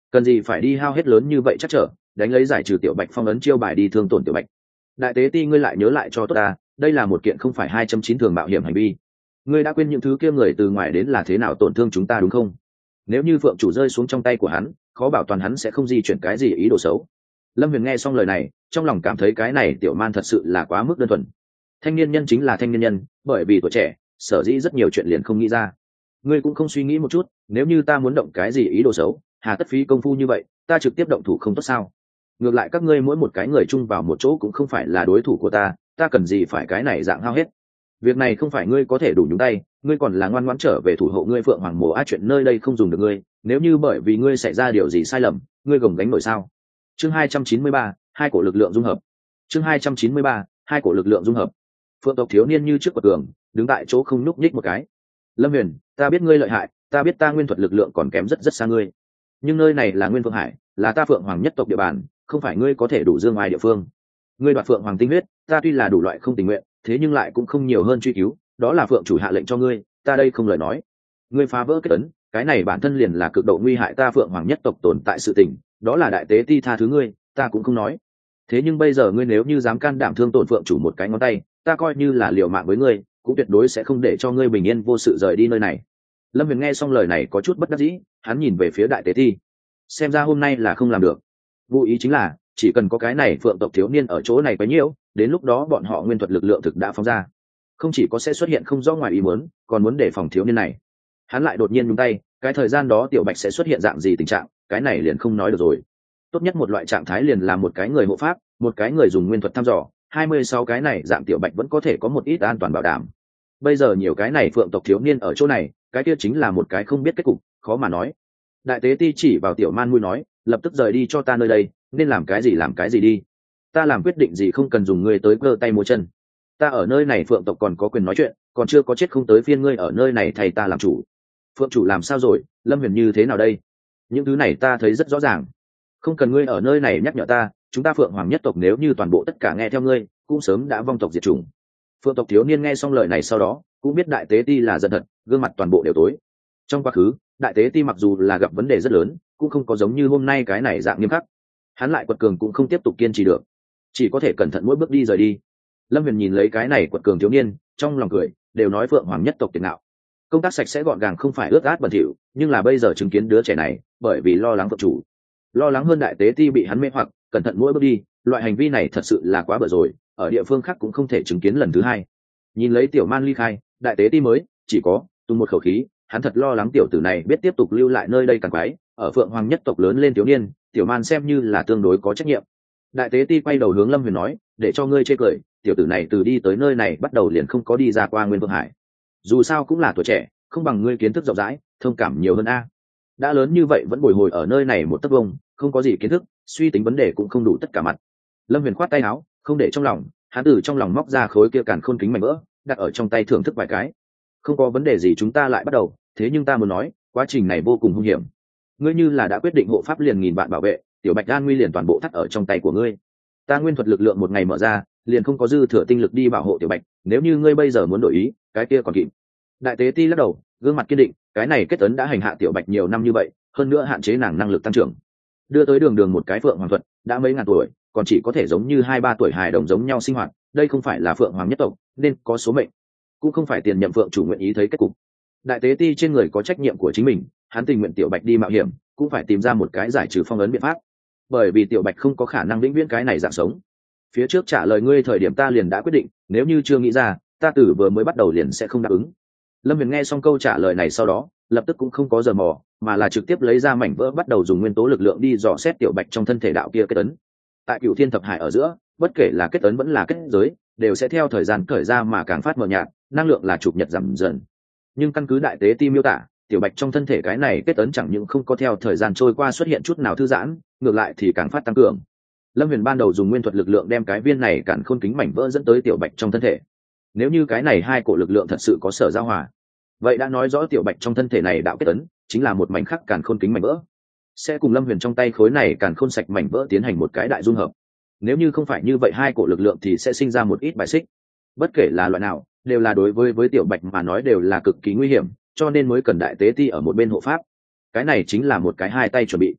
cần gì phải đi hao hết lớn như vậy chắc trở đánh lấy giải trừ tiểu bạch phong ấn chiêu bài đi thương tổn tiểu bạch. Đại tế ti ngươi lại nhớ lại cho tốt ta, đây là một kiện không phải hai chấm chín thường mạo hiểm hành vi. Ngươi đã quên những thứ kia người từ ngoài đến là thế nào tổn thương chúng ta đúng không? Nếu như phượng chủ rơi xuống trong tay của hắn, khó bảo toàn hắn sẽ không di chuyển cái gì ý đồ xấu. Lâm Huyền nghe xong lời này, trong lòng cảm thấy cái này tiểu man thật sự là quá mức đơn thuần. Thanh niên nhân chính là thanh niên nhân, bởi vì tuổi trẻ, sở dĩ rất nhiều chuyện liền không nghĩ ra. Ngươi cũng không suy nghĩ một chút, nếu như ta muốn động cái gì ý đồ xấu, hà tất phí công phu như vậy, ta trực tiếp động thủ không tốt sao? Ngược lại các ngươi mỗi một cái người chung vào một chỗ cũng không phải là đối thủ của ta, ta cần gì phải cái này dạng hao hết. Việc này không phải ngươi có thể đủ nhúng tay, ngươi còn là ngoan ngoãn trở về thủ hộ ngươi phượng hoàng mồ a, chuyện nơi đây không dùng được ngươi, nếu như bởi vì ngươi xảy ra điều gì sai lầm, ngươi gồng gánh nổi sao? Chương hai trăm chín mươi ba, hai cổ lực lượng dung hợp. Chương hai trăm chín mươi ba, hai cổ lực lượng dung hợp. Phượng tộc thiếu niên như trước quật tường, đứng tại chỗ không nhúc nhích một cái. Lâm Huyền, ta biết ngươi lợi hại, ta biết ta nguyên thuật lực lượng còn kém rất rất xa ngươi, nhưng nơi này là Nguyên Phượng Hải, là ta Phượng Hoàng nhất tộc địa bàn, không phải ngươi có thể đủ dương ai địa phương. Ngươi đoạt Phượng Hoàng tinh huyết, ta tuy là đủ loại không tình nguyện, thế nhưng lại cũng không nhiều hơn truy cứu, đó là Phượng chủ hạ lệnh cho ngươi, ta đây không lời nói. Ngươi phá vỡ kết ấn, cái này bản thân liền là cực độ nguy hại ta Phượng Hoàng nhất tộc tồn tại sự tình, đó là đại tế ti tha thứ ngươi, ta cũng không nói. Thế nhưng bây giờ ngươi nếu như dám can đảm thương tổn Phượng chủ một cái ngón tay, ta coi như là liều mạng với ngươi, cũng tuyệt đối sẽ không để cho ngươi bình yên vô sự rời đi nơi này. Lâm Huyền nghe xong lời này có chút bất đắc dĩ, hắn nhìn về phía đại tế ti, xem ra hôm nay là không làm được. Vô ý chính là chỉ cần có cái này phượng tộc thiếu niên ở chỗ này bấy nhiêu, đến lúc đó bọn họ nguyên thuật lực lượng thực đã phóng ra, không chỉ có sẽ xuất hiện không rõ ngoài ý muốn, còn muốn đề phòng thiếu niên này. Hắn lại đột nhiên nhúng tay, cái thời gian đó tiểu bạch sẽ xuất hiện dạng gì tình trạng, cái này liền không nói được rồi. Tốt nhất một loại trạng thái liền là một cái người hộ pháp, một cái người dùng nguyên thuật thăm dò, hai mươi sáu cái này dạng tiểu bạch vẫn có thể có một ít an toàn bảo đảm. Bây giờ nhiều cái này phượng tộc thiếu niên ở chỗ này, cái kia chính là một cái không biết kết cục, khó mà nói. Đại tế ti chỉ vào tiểu man mũi nói, lập tức rời đi cho ta nơi đây, nên làm cái gì làm cái gì đi, ta làm quyết định gì không cần dùng ngươi tới cơ tay múa chân, ta ở nơi này phượng tộc còn có quyền nói chuyện, còn chưa có chết không tới phiên ngươi ở nơi này thầy ta làm chủ. Phượng chủ làm sao rồi, Lâm Huyền như thế nào đây? Những thứ này ta thấy rất rõ ràng, không cần ngươi ở nơi này nhắc nhở ta, chúng ta phượng hoàng nhất tộc nếu như toàn bộ tất cả nghe theo ngươi, cũng sớm đã vong tộc diệt chủng. Phượng tộc thiếu niên nghe xong lời này sau đó cũng biết đại tế ti là giận thật, gương mặt toàn bộ đều tối. Trong quá khứ đại tế ti mặc dù là gặp vấn đề rất lớn, cũng không có giống như hôm nay cái này dạng nghiêm khắc. Hắn lại quật cường cũng không tiếp tục kiên trì được, chỉ có thể cẩn thận mỗi bước đi rời đi. Lâm Huyền nhìn lấy cái này quật cường thiếu niên, trong lòng cười, đều nói phượng hoàng nhất tộc tiền nạo, công tác sạch sẽ gọn gàng không phải ướt át bẩn thỉu, nhưng là bây giờ chứng kiến đứa trẻ này, bởi vì lo lắng phượng chủ, lo lắng hơn đại tế ti bị hắn mê hoặc, cẩn thận mỗi bước đi, loại hành vi này thật sự là quá bở rồi, ở địa phương khác cũng không thể chứng kiến lần thứ hai. Nhìn lấy tiểu man ly khai, đại tế ti mới chỉ có tung một khẩu khí, hắn thật lo lắng tiểu tử này biết tiếp tục lưu lại nơi đây càng quái, ở phượng hoàng nhất tộc lớn lên thiếu niên, tiểu man xem như là tương đối có trách nhiệm. Đại tế ti quay đầu hướng Lâm Huyền nói, để cho ngươi chê cười, tiểu tử này từ đi tới nơi này bắt đầu liền không có đi ra qua Nguyên Vương Hải, dù sao cũng là tuổi trẻ, không bằng ngươi kiến thức rộng rãi, thông cảm nhiều hơn a. Đã lớn như vậy vẫn bồi hồi ở nơi này một tấc vông, không có gì kiến thức, suy tính vấn đề cũng không đủ tất cả mặt. Lâm Huyền khoát tay áo, không để trong lòng, hắn từ trong lòng móc ra khối kia càn khôn kính mảnh vỡ, đặt ở trong tay thưởng thức vài cái. Không có vấn đề gì, chúng ta lại bắt đầu, thế nhưng ta muốn nói, quá trình này vô cùng hung hiểm. Ngươi như là đã quyết định hộ pháp liền nghìn bạn bảo vệ, tiểu bạch an nguy liền toàn bộ thắt ở trong tay của ngươi. Ta nguyên thuật lực lượng một ngày mở ra, liền không có dư thừa tinh lực đi bảo hộ tiểu bạch, nếu như ngươi bây giờ muốn đổi ý, cái kia còn kịp. Đại tế ti lắc đầu, gương mặt kiên định, cái này kết ấn đã hành hạ tiểu bạch nhiều năm như vậy, hơn nữa hạn chế nàng năng lực tăng trưởng, đưa tới đường đường một cái phượng hoàng thuật đã mấy ngàn tuổi, còn chỉ có thể giống như hai ba tuổi hài đồng giống nhau sinh hoạt, đây không phải là phượng hoàng nhất tộc nên có số mệnh, cũng không phải tiền nhậm phượng chủ nguyện ý thấy kết cục. Đại tế ti trên người có trách nhiệm của chính mình, hắn tình nguyện tiểu bạch đi mạo hiểm, cũng phải tìm ra một cái giải trừ phong ấn biện pháp, bởi vì tiểu bạch không có khả năng vĩnh viễn cái này dạng sống. Phía trước trả lời ngươi thời điểm ta liền đã quyết định, nếu như chưa nghĩ ra, ta từ vừa mới bắt đầu liền sẽ không đáp ứng. Lâm Huyền nghe xong câu trả lời này sau đó, lập tức cũng không có giờ mò, mà là trực tiếp lấy ra mảnh vỡ, bắt đầu dùng nguyên tố lực lượng đi dò xét tiểu bạch trong thân thể đạo kia kết ấn. Tại Cửu Thiên Thập Hải ở giữa, bất kể là kết ấn vẫn là kết giới, đều sẽ theo thời gian cởi ra mà càng phát mờ nhạt, năng lượng là chụp nhật giảm dần. Nhưng căn cứ đại tế ti miêu tả, tiểu bạch trong thân thể cái này kết ấn chẳng những không có theo thời gian trôi qua xuất hiện chút nào thư giãn, ngược lại thì càng phát tăng cường. Lâm Huyền ban đầu dùng nguyên thuật lực lượng đem cái viên này càn khôn kính mảnh vỡ dẫn tới tiểu bạch trong thân thể. Nếu như cái này hai cổ lực lượng thật sự có sở giao hòa, vậy đã nói rõ tiểu bạch trong thân thể này đạo kết ấn chính là một mảnh khắc càn khôn kính mảnh vỡ, sẽ cùng Lâm Huyền trong tay khối này càn khôn sạch mảnh vỡ tiến hành một cái đại dung hợp. Nếu như không phải như vậy, hai cổ lực lượng thì sẽ sinh ra một ít bài xích. Bất kể là loại nào, đều là đối với với tiểu bạch mà nói đều là cực kỳ nguy hiểm, cho nên mới cần đại tế ti ở một bên hộ pháp. Cái này chính là một cái hai tay chuẩn bị.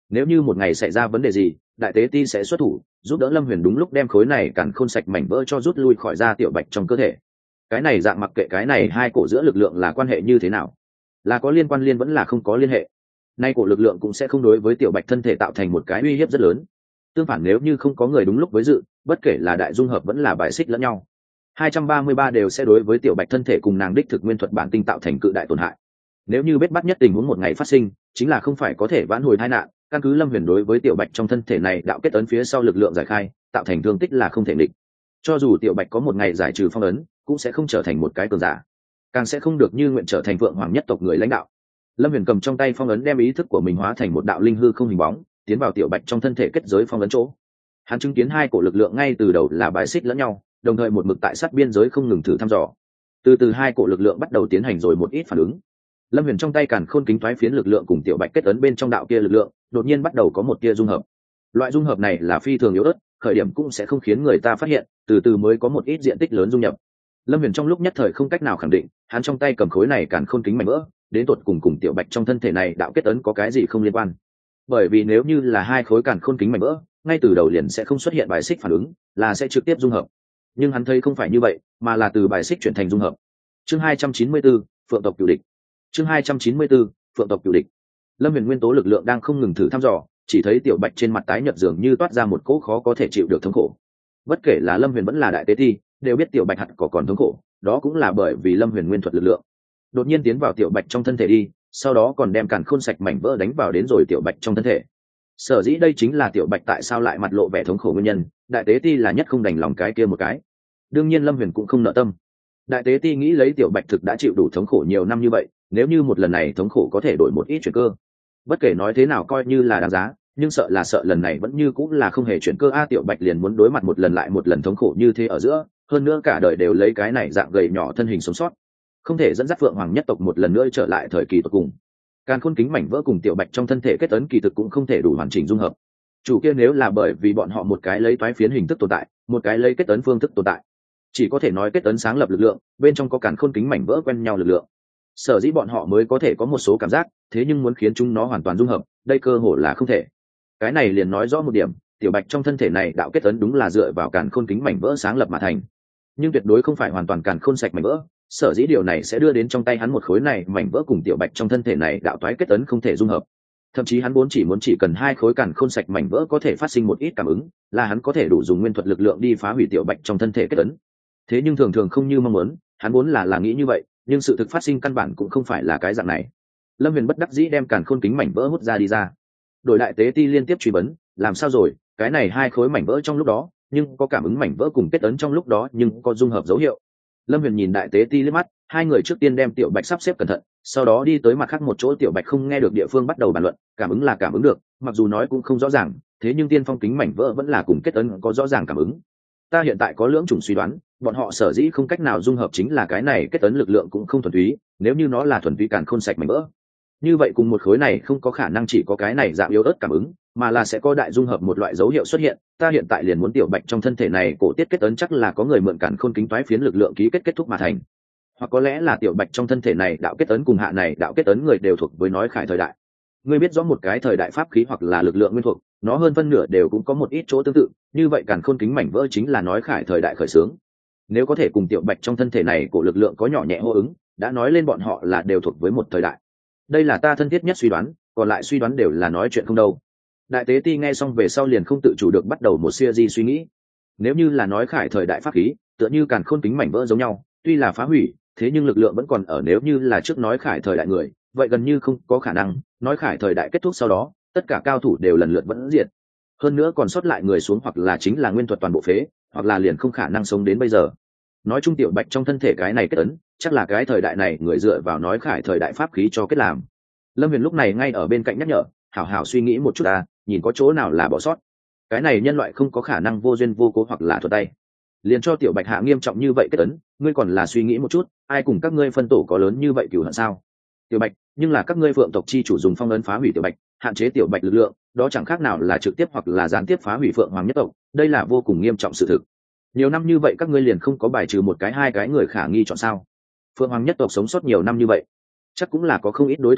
nếu như một ngày xảy ra vấn đề gì, đại tế ti sẽ xuất thủ giúp đỡ Lâm Huyền đúng lúc đem khối này càn khôn sạch mảnh vỡ cho rút lui khỏi ra tiểu bạch trong cơ thể. Cái này dạng mặc kệ cái này hai cổ giữa lực lượng là quan hệ như thế nào, là có liên quan liên vẫn là không có liên hệ, nay cổ lực lượng cũng sẽ không đối với tiểu bạch thân thể tạo thành một cái uy hiếp rất lớn. Tương phản, nếu như không có người đúng lúc với dự, bất kể là đại dung hợp vẫn là bài xích lẫn nhau, hai trăm ba mươi ba đều sẽ đối với tiểu bạch thân thể cùng nàng đích thực nguyên thuật bản tinh tạo thành cự đại tổn hại. Nếu như bết bắt nhất tình huống một ngày phát sinh, chính là không phải có thể vãn hồi tai nạn, căn cứ Lâm Huyền đối với tiểu bạch trong thân thể này đạo kết ấn phía sau lực lượng giải khai, tạo thành thương tích là không thể địch. Cho dù tiểu bạch có một ngày giải trừ phong ấn, cũng sẽ không trở thành một cái cường giả, càng sẽ không được như nguyện trở thành vượng hoàng nhất tộc người lãnh đạo. Lâm Huyền cầm trong tay phong ấn đem ý thức của mình hóa thành một đạo linh hư không hình bóng, tiến vào tiểu bạch trong thân thể kết giới phong ấn chỗ. Hắn chứng kiến hai cổ lực lượng ngay từ đầu là bài xích lẫn nhau, đồng thời một mực tại sát biên giới không ngừng thử thăm dò. Từ từ hai cổ lực lượng bắt đầu tiến hành rồi một ít phản ứng. Lâm Huyền trong tay càn khôn kính thoái phiến lực lượng cùng tiểu bạch kết ấn bên trong đạo kia lực lượng, đột nhiên bắt đầu có một tia dung hợp. Loại dung hợp này là phi thường yếu ớt, khởi điểm cũng sẽ không khiến người ta phát hiện, từ từ mới có một ít diện tích lớn dung nhập. Lâm Huyền trong lúc nhất thời không cách nào khẳng định, hắn trong tay cầm khối này càn khôn kính mảnh vỡ, đến tột cùng cùng tiểu bạch trong thân thể này đạo kết ấn có cái gì không liên quan. Bởi vì nếu như là hai khối càn khôn kính mảnh vỡ, ngay từ đầu liền sẽ không xuất hiện bài xích phản ứng, là sẽ trực tiếp dung hợp. Nhưng hắn thấy không phải như vậy, mà là từ bài xích chuyển thành dung hợp. Chương hai trăm chín mươi 4, Phượng tộc cửu địch. Chương hai trăm chín mươi 4, Phượng tộc cửu địch. Lâm Huyền nguyên tố lực lượng đang không ngừng thử thăm dò, chỉ thấy tiểu bạch trên mặt tái nhợt dường như toát ra một cỗ khó có thể chịu được thống khổ. Bất kể là Lâm Huyền vẫn là đại tế ti, đều biết tiểu bạch hẳn có còn thống khổ, đó cũng là bởi vì Lâm Huyền nguyên thuật lực lượng đột nhiên tiến vào tiểu bạch trong thân thể đi, sau đó còn đem càn khôn sạch mảnh vỡ đánh vào đến rồi tiểu bạch trong thân thể. Sở dĩ đây chính là tiểu bạch tại sao lại mặt lộ vẻ thống khổ nguyên nhân, đại tế ti là nhất không đành lòng cái kia một cái. Đương nhiên Lâm Huyền cũng không nợ tâm. Đại tế ti nghĩ lấy tiểu bạch thực đã chịu đủ thống khổ nhiều năm như vậy, nếu như một lần này thống khổ có thể đổi một ít chuyển cơ, bất kể nói thế nào coi như là đáng giá, nhưng sợ là sợ lần này vẫn như cũng là không hề chuyển cơ. A tiểu bạch liền muốn đối mặt một lần lại một lần thống khổ như thế ở giữa, hơn nữa cả đời đều lấy cái này dạng gầy nhỏ thân hình sống sót, không thể dẫn dắt phượng hoàng nhất tộc một lần nữa trở lại thời kỳ tột cùng. Càn khôn kính mảnh vỡ cùng tiểu bạch trong thân thể kết ấn kỳ thực cũng không thể đủ hoàn chỉnh dung hợp. Chủ kia nếu là bởi vì bọn họ một cái lấy toái phiến hình thức tồn tại, một cái lấy kết ấn phương thức tồn tại, chỉ có thể nói kết ấn sáng lập lực lượng bên trong có càn khôn kính mảnh vỡ quen nhau lực lượng, sở dĩ bọn họ mới có thể có một số cảm giác, thế nhưng muốn khiến chúng nó hoàn toàn dung hợp, đây cơ hội là không thể. Cái này liền nói rõ một điểm, tiểu bạch trong thân thể này đạo kết ấn đúng là dựa vào càn khôn kính mảnh vỡ sáng lập mà thành, nhưng tuyệt đối không phải hoàn toàn càn khôn sạch mảnh vỡ. Sở dĩ điều này sẽ đưa đến trong tay hắn một khối này mảnh vỡ cùng tiểu bạch trong thân thể này đạo toái kết ấn không thể dung hợp. Thậm chí hắn vốn chỉ muốn chỉ cần hai khối càn khôn sạch mảnh vỡ có thể phát sinh một ít cảm ứng, là hắn có thể đủ dùng nguyên thuật lực lượng đi phá hủy tiểu bạch trong thân thể kết ấn. Thế nhưng thường thường không như mong muốn, hắn vốn là là nghĩ như vậy, nhưng sự thực phát sinh căn bản cũng không phải là cái dạng này. Lâm Huyền bất đắc dĩ đem càn khôn kính mảnh vỡ hút ra đi ra. Đội đại tế ti liên tiếp truy vấn, làm sao rồi, cái này hai khối mảnh vỡ trong lúc đó, nhưng có cảm ứng mảnh vỡ cùng kết ấn trong lúc đó nhưng có dung hợp dấu hiệu. Lâm Huyền nhìn đại tế ti liếc mắt, hai người trước tiên đem tiểu bạch sắp xếp cẩn thận, sau đó đi tới mặt khác một chỗ tiểu bạch không nghe được địa phương bắt đầu bàn luận. Cảm ứng là cảm ứng được, mặc dù nói cũng không rõ ràng, thế nhưng tiên phong kính mảnh vỡ vẫn là cùng kết ấn có rõ ràng cảm ứng. Ta hiện tại có lưỡng chủng suy đoán, bọn họ sở dĩ không cách nào dung hợp chính là cái này kết ấn lực lượng cũng không thuần túy, nếu như nó là thuần túy càn khôn sạch mảnh vỡ, như vậy cùng một khối này không có khả năng chỉ có cái này dạng yếu ớt cảm ứng, mà là sẽ có đại dung hợp một loại dấu hiệu xuất hiện. Ta hiện tại liền muốn tiểu bạch trong thân thể này cổ tiết kết ấn chắc là có người mượn càn khôn kính toái phiến lực lượng ký kết kết thúc mà thành, hoặc có lẽ là tiểu bạch trong thân thể này đạo kết ấn cùng hạ này đạo kết ấn người đều thuộc với nói khải thời đại. Ngươi biết rõ một cái thời đại pháp khí hoặc là lực lượng nguyên thuộc, nó hơn phân nửa đều cũng có một ít chỗ tương tự, như vậy càn khôn kính mảnh vỡ chính là nói khải thời đại khởi xướng. Nếu có thể cùng tiểu bạch trong thân thể này của lực lượng có nhỏ nhẹ hô ứng, đã nói lên bọn họ là đều thuộc với một thời đại. Đây là ta thân thiết nhất suy đoán, còn lại suy đoán đều là nói chuyện không đâu. Đại tế ti nghe xong về sau liền không tự chủ được bắt đầu một siêu di suy nghĩ. Nếu như là nói khải thời đại pháp khí, tựa như càn khôn kính mảnh vỡ giống nhau, tuy là phá hủy, thế nhưng lực lượng vẫn còn ở. Nếu như là trước nói khải thời đại người, vậy gần như không có khả năng. Nói khải thời đại kết thúc sau đó, tất cả cao thủ đều lần lượt vẫn diệt, hơn nữa còn sót lại người xuống hoặc là chính là nguyên thuật toàn bộ phế, hoặc là liền không khả năng sống đến bây giờ. Nói chung tiểu bạch trong thân thể cái này kết ấn, chắc là cái thời đại này người dựa vào nói khải thời đại pháp khí cho kết làm. Lâm Huyền lúc này ngay ở bên cạnh nhắc nhở, hảo hảo suy nghĩ một chút ta, nhìn có chỗ nào là bỏ sót. Cái này nhân loại không có khả năng vô duyên vô cố hoặc là thuật tay liền cho tiểu bạch hạ nghiêm trọng như vậy kết ấn, ngươi còn là suy nghĩ một chút, ai cùng các ngươi phân tổ có lớn như vậy cửu hận sao? Tiểu bạch, nhưng là các ngươi phượng tộc chi chủ dùng phong ấn phá hủy tiểu bạch, hạn chế tiểu bạch lực lượng, đó chẳng khác nào là trực tiếp hoặc là gián tiếp phá hủy phượng hoàng nhất tộc, đây là vô cùng nghiêm trọng sự thực. Nhiều năm như vậy các ngươi liền không có bài trừ một cái hai cái người khả nghi chọn sao? Phượng hoàng nhất tộc sống sót nhiều năm như vậy, chắc cũng là có không ít đối thủ à,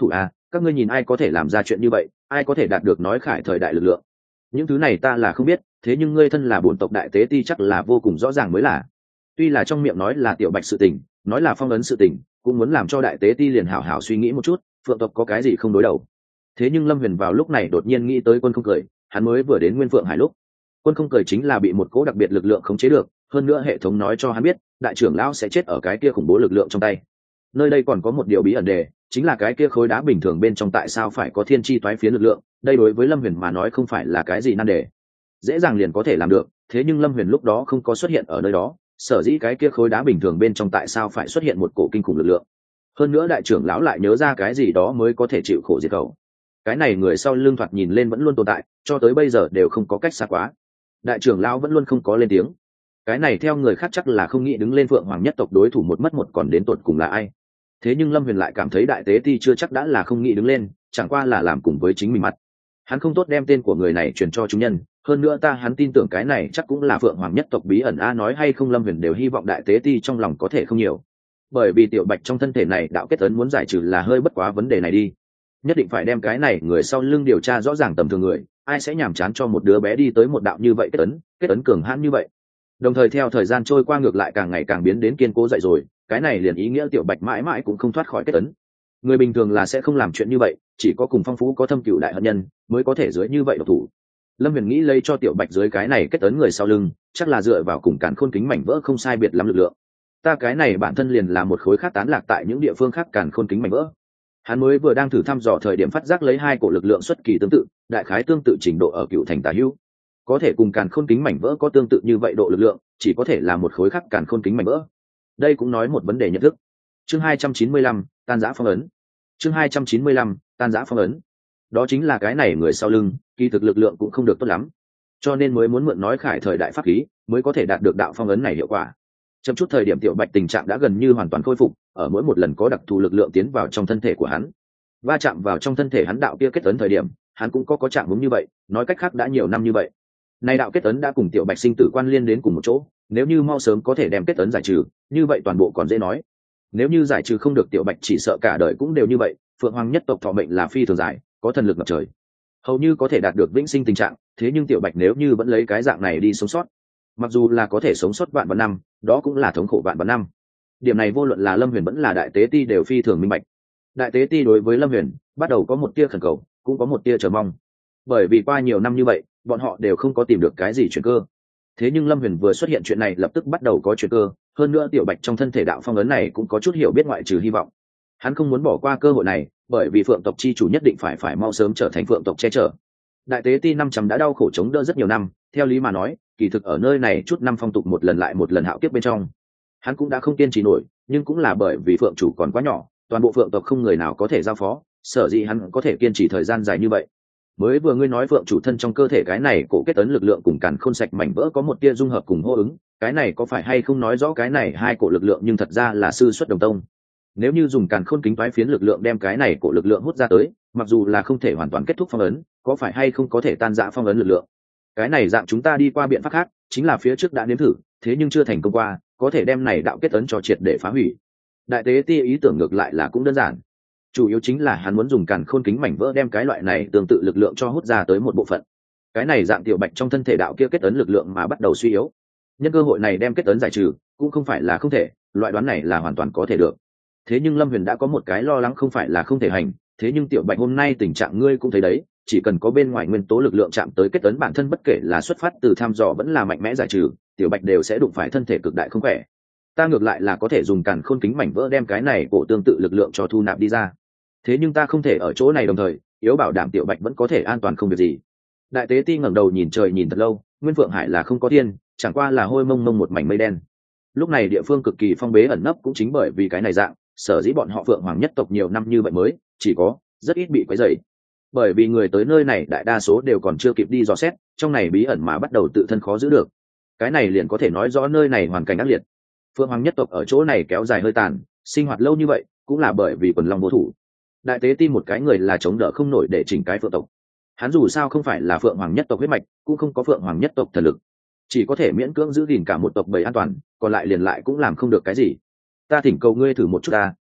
các ngươi nhìn ai có thể làm ra chuyện như vậy, ai có thể đạt được nói khải thời đại lực lượng. Những thứ này ta là không biết, thế nhưng ngươi thân là bổn tộc đại tế ti chắc là vô cùng rõ ràng mới là. Tuy là trong miệng nói là tiểu bạch sự tình, nói là phong ấn sự tình, cũng muốn làm cho đại tế ti liền hảo hảo suy nghĩ một chút, phượng tộc có cái gì không đối đầu. Thế nhưng Lâm Huyền vào lúc này đột nhiên nghĩ tới Quân Không Cười, hắn mới vừa đến Nguyên Phượng Hải lúc, Quân Không Cười chính là bị một cỗ đặc biệt lực lượng khống chế được, hơn nữa hệ thống nói cho hắn biết, đại trưởng lão sẽ chết ở cái kia khủng bố lực lượng trong tay. Nơi đây còn có một điều bí ẩn đề, chính là cái kia khối đá bình thường bên trong tại sao phải có thiên chi toái phiến lực lượng, đây đối với Lâm Huyền mà nói không phải là cái gì nan đề, dễ dàng liền có thể làm được, thế nhưng Lâm Huyền lúc đó không có xuất hiện ở nơi đó, sở dĩ cái kia khối đá bình thường bên trong tại sao phải xuất hiện một cổ kinh khủng lực lượng. Hơn nữa đại trưởng lão lại nhớ ra cái gì đó mới có thể chịu khổ diệt khẩu. Cái này người sau lưng thoạt nhìn lên vẫn luôn tồn tại, cho tới bây giờ đều không có cách xa quá. Đại trưởng lão vẫn luôn không có lên tiếng. Cái này theo người khác chắc là không nghĩ đứng lên Phượng Hoàng nhất tộc đối thủ một mất một còn đến tột cùng là ai. Thế nhưng Lâm Huyền lại cảm thấy đại tế ti chưa chắc đã là không nghĩ đứng lên, chẳng qua là làm cùng với chính mình mặt. Hắn không tốt đem tên của người này truyền cho chúng nhân, hơn nữa ta hắn tin tưởng cái này chắc cũng là Phượng Hoàng nhất tộc bí ẩn a, nói hay không Lâm Huyền đều hy vọng đại tế ti trong lòng có thể không nhiều. Bởi vì tiểu bạch trong thân thể này đạo kết ấn muốn giải trừ là hơi bất quá vấn đề này đi. Nhất định phải đem cái này người sau lưng điều tra rõ ràng tầm thường người, ai sẽ nhàm chán cho một đứa bé đi tới một đạo như vậy kết ấn, kết ấn cường hãn như vậy. Đồng thời theo thời gian trôi qua ngược lại càng ngày càng biến đến kiên cố dậy rồi, cái này liền ý nghĩa tiểu bạch mãi mãi cũng không thoát khỏi kết ấn. Người bình thường là sẽ không làm chuyện như vậy, chỉ có cùng phong phú có thâm cửu đại hận nhân mới có thể dưới như vậy độc thủ. Lâm Huyền nghĩ lấy cho tiểu bạch dưới cái này kết ấn người sau lưng, chắc là dựa vào cùng càn khôn kính mảnh vỡ không sai biệt lắm lực lượng. Ta cái này bản thân liền là một khối khác tán lạc tại những địa phương khác càn khôn kính mảnh vỡ. Hắn mới vừa đang thử thăm dò thời điểm phát giác lấy hai cổ lực lượng xuất kỳ tương tự, đại khái tương tự trình độ ở cựu thành tả hữu. Có thể cùng càn khôn kính mảnh vỡ có tương tự như vậy độ lực lượng, chỉ có thể là một khối khác càn khôn kính mảnh vỡ. Đây cũng nói một vấn đề nhận thức. Chương hai trăm chín mươi lăm, tan rã phong ấn. Chương hai trăm chín mươi lăm, tan rã phong ấn. Đó chính là cái này người sau lưng, kỳ thực lực lượng cũng không được tốt lắm, cho nên mới muốn mượn nói khải thời đại pháp khí, mới có thể đạt được đạo phong ấn này hiệu quả. Chậm chút thời điểm tiểu bạch tình trạng đã gần như hoàn toàn khôi phục, ở mỗi một lần có đặc thù lực lượng tiến vào trong thân thể của hắn, va chạm vào trong thân thể hắn đạo kia kết ấn thời điểm, hắn cũng có có trạng đúng như vậy, nói cách khác đã nhiều năm như vậy. Nay đạo kết ấn đã cùng tiểu bạch sinh tử quan liên đến cùng một chỗ, nếu như mau sớm có thể đem kết ấn giải trừ, như vậy toàn bộ còn dễ nói. Nếu như giải trừ không được tiểu bạch chỉ sợ cả đời cũng đều như vậy, Phượng Hoàng nhất tộc thọ mệnh là phi thường dài, có thần lực ngập trời, hầu như có thể đạt được vĩnh sinh tình trạng, thế nhưng tiểu bạch nếu như vẫn lấy cái dạng này đi sống sót, mặc dù là có thể sống sót vạn vạn năm, đó cũng là thống khổ vạn vạn năm. Điểm này vô luận là Lâm Huyền vẫn là đại tế ti đều phi thường minh bạch. Đại tế ti đối với Lâm Huyền bắt đầu có một tia khẩn cầu, cũng có một tia chờ mong, bởi vì qua nhiều năm như vậy bọn họ đều không có tìm được cái gì chuyển cơ. Thế nhưng Lâm Huyền vừa xuất hiện chuyện này lập tức bắt đầu có chuyển cơ, hơn nữa tiểu bạch trong thân thể đạo phong ấn này cũng có chút hiểu biết ngoại trừ hy vọng. Hắn không muốn bỏ qua cơ hội này, bởi vì Phượng tộc chi chủ nhất định phải phải mau sớm trở thành Phượng tộc che chở. Đại tế ti năm trăm đã đau khổ chống đỡ rất nhiều năm, theo lý mà nói kỳ thực ở nơi này chút năm phong tục một lần lại một lần hạo kiếp bên trong, hắn cũng đã không kiên trì nổi, nhưng cũng là bởi vì Phượng chủ còn quá nhỏ, toàn bộ Phượng tộc không người nào có thể giao phó, sở dĩ hắn có thể kiên trì thời gian dài như vậy. Mới vừa ngươi nói Phượng chủ thân trong cơ thể cái này cổ kết ấn lực lượng cùng càn khôn sạch mảnh vỡ có một tia dung hợp cùng hô ứng, cái này có phải hay không nói rõ cái này hai cổ lực lượng nhưng thật ra là sư xuất đồng tông. Nếu như dùng càn khôn kính toái phiến lực lượng đem cái này cổ lực lượng hút ra tới, mặc dù là không thể hoàn toàn kết thúc phong ấn, có phải hay không có thể tan rã phong ấn lực lượng. Cái này dạng chúng ta đi qua biện pháp khác, chính là phía trước đã nếm thử, thế nhưng chưa thành công qua, có thể đem này đạo kết ấn cho triệt để phá hủy. Đại tế ti ý tưởng ngược lại là cũng đơn giản, chủ yếu chính là hắn muốn dùng càn khôn kính mảnh vỡ đem cái loại này tương tự lực lượng cho hút ra tới một bộ phận. Cái này dạng tiểu bạch trong thân thể đạo kia kết ấn lực lượng mà bắt đầu suy yếu, nhân cơ hội này đem kết ấn giải trừ cũng không phải là không thể, loại đoán này là hoàn toàn có thể được. Thế nhưng Lâm Huyền đã có một cái lo lắng không phải là không thể hành, thế nhưng tiểu bạch hôm nay tình trạng ngươi cũng thấy đấy, chỉ cần có bên ngoài nguyên tố lực lượng chạm tới kết ấn bản thân, bất kể là xuất phát từ tham dò vẫn là mạnh mẽ giải trừ, tiểu bạch đều sẽ đụng phải thân thể cực đại không khỏe. Ta ngược lại là có thể dùng càn khôn kính mảnh vỡ đem cái này cổ tương tự lực lượng cho thu nạp đi ra, thế nhưng ta không thể ở chỗ này đồng thời yếu bảo đảm tiểu bạch vẫn có thể an toàn không việc gì. Đại tế ti ngẩng đầu nhìn trời nhìn thật lâu, Nguyên Phượng Hải là không có thiên, chẳng qua là hôi mông mông một mảnh mây đen. Lúc này địa phương cực kỳ phong bế ẩn nấp, cũng chính bởi vì cái này dạng, sở dĩ bọn họ Phượng Hoàng nhất tộc nhiều năm như vậy mới chỉ có rất ít bị quấy rầy. Bởi vì người tới nơi này đại đa số đều còn chưa kịp đi dò xét, trong này bí ẩn mà bắt đầu tự thân khó giữ được. Cái này liền có thể nói rõ nơi này hoàn cảnh ác liệt. Phượng Hoàng nhất tộc ở chỗ này kéo dài hơi tàn, sinh hoạt lâu như vậy, cũng là bởi vì quần long vô thủ. Đại tế ti một cái người là chống đỡ không nổi để chỉnh cái Phượng tộc. Hắn dù sao không phải là Phượng Hoàng nhất tộc huyết mạch, cũng không có Phượng Hoàng nhất tộc thần lực, chỉ có thể miễn cưỡng giữ gìn cả một tộc bầy an toàn, còn lại liền lại cũng làm không được cái gì. Ta thỉnh cầu ngươi thử một chút ta,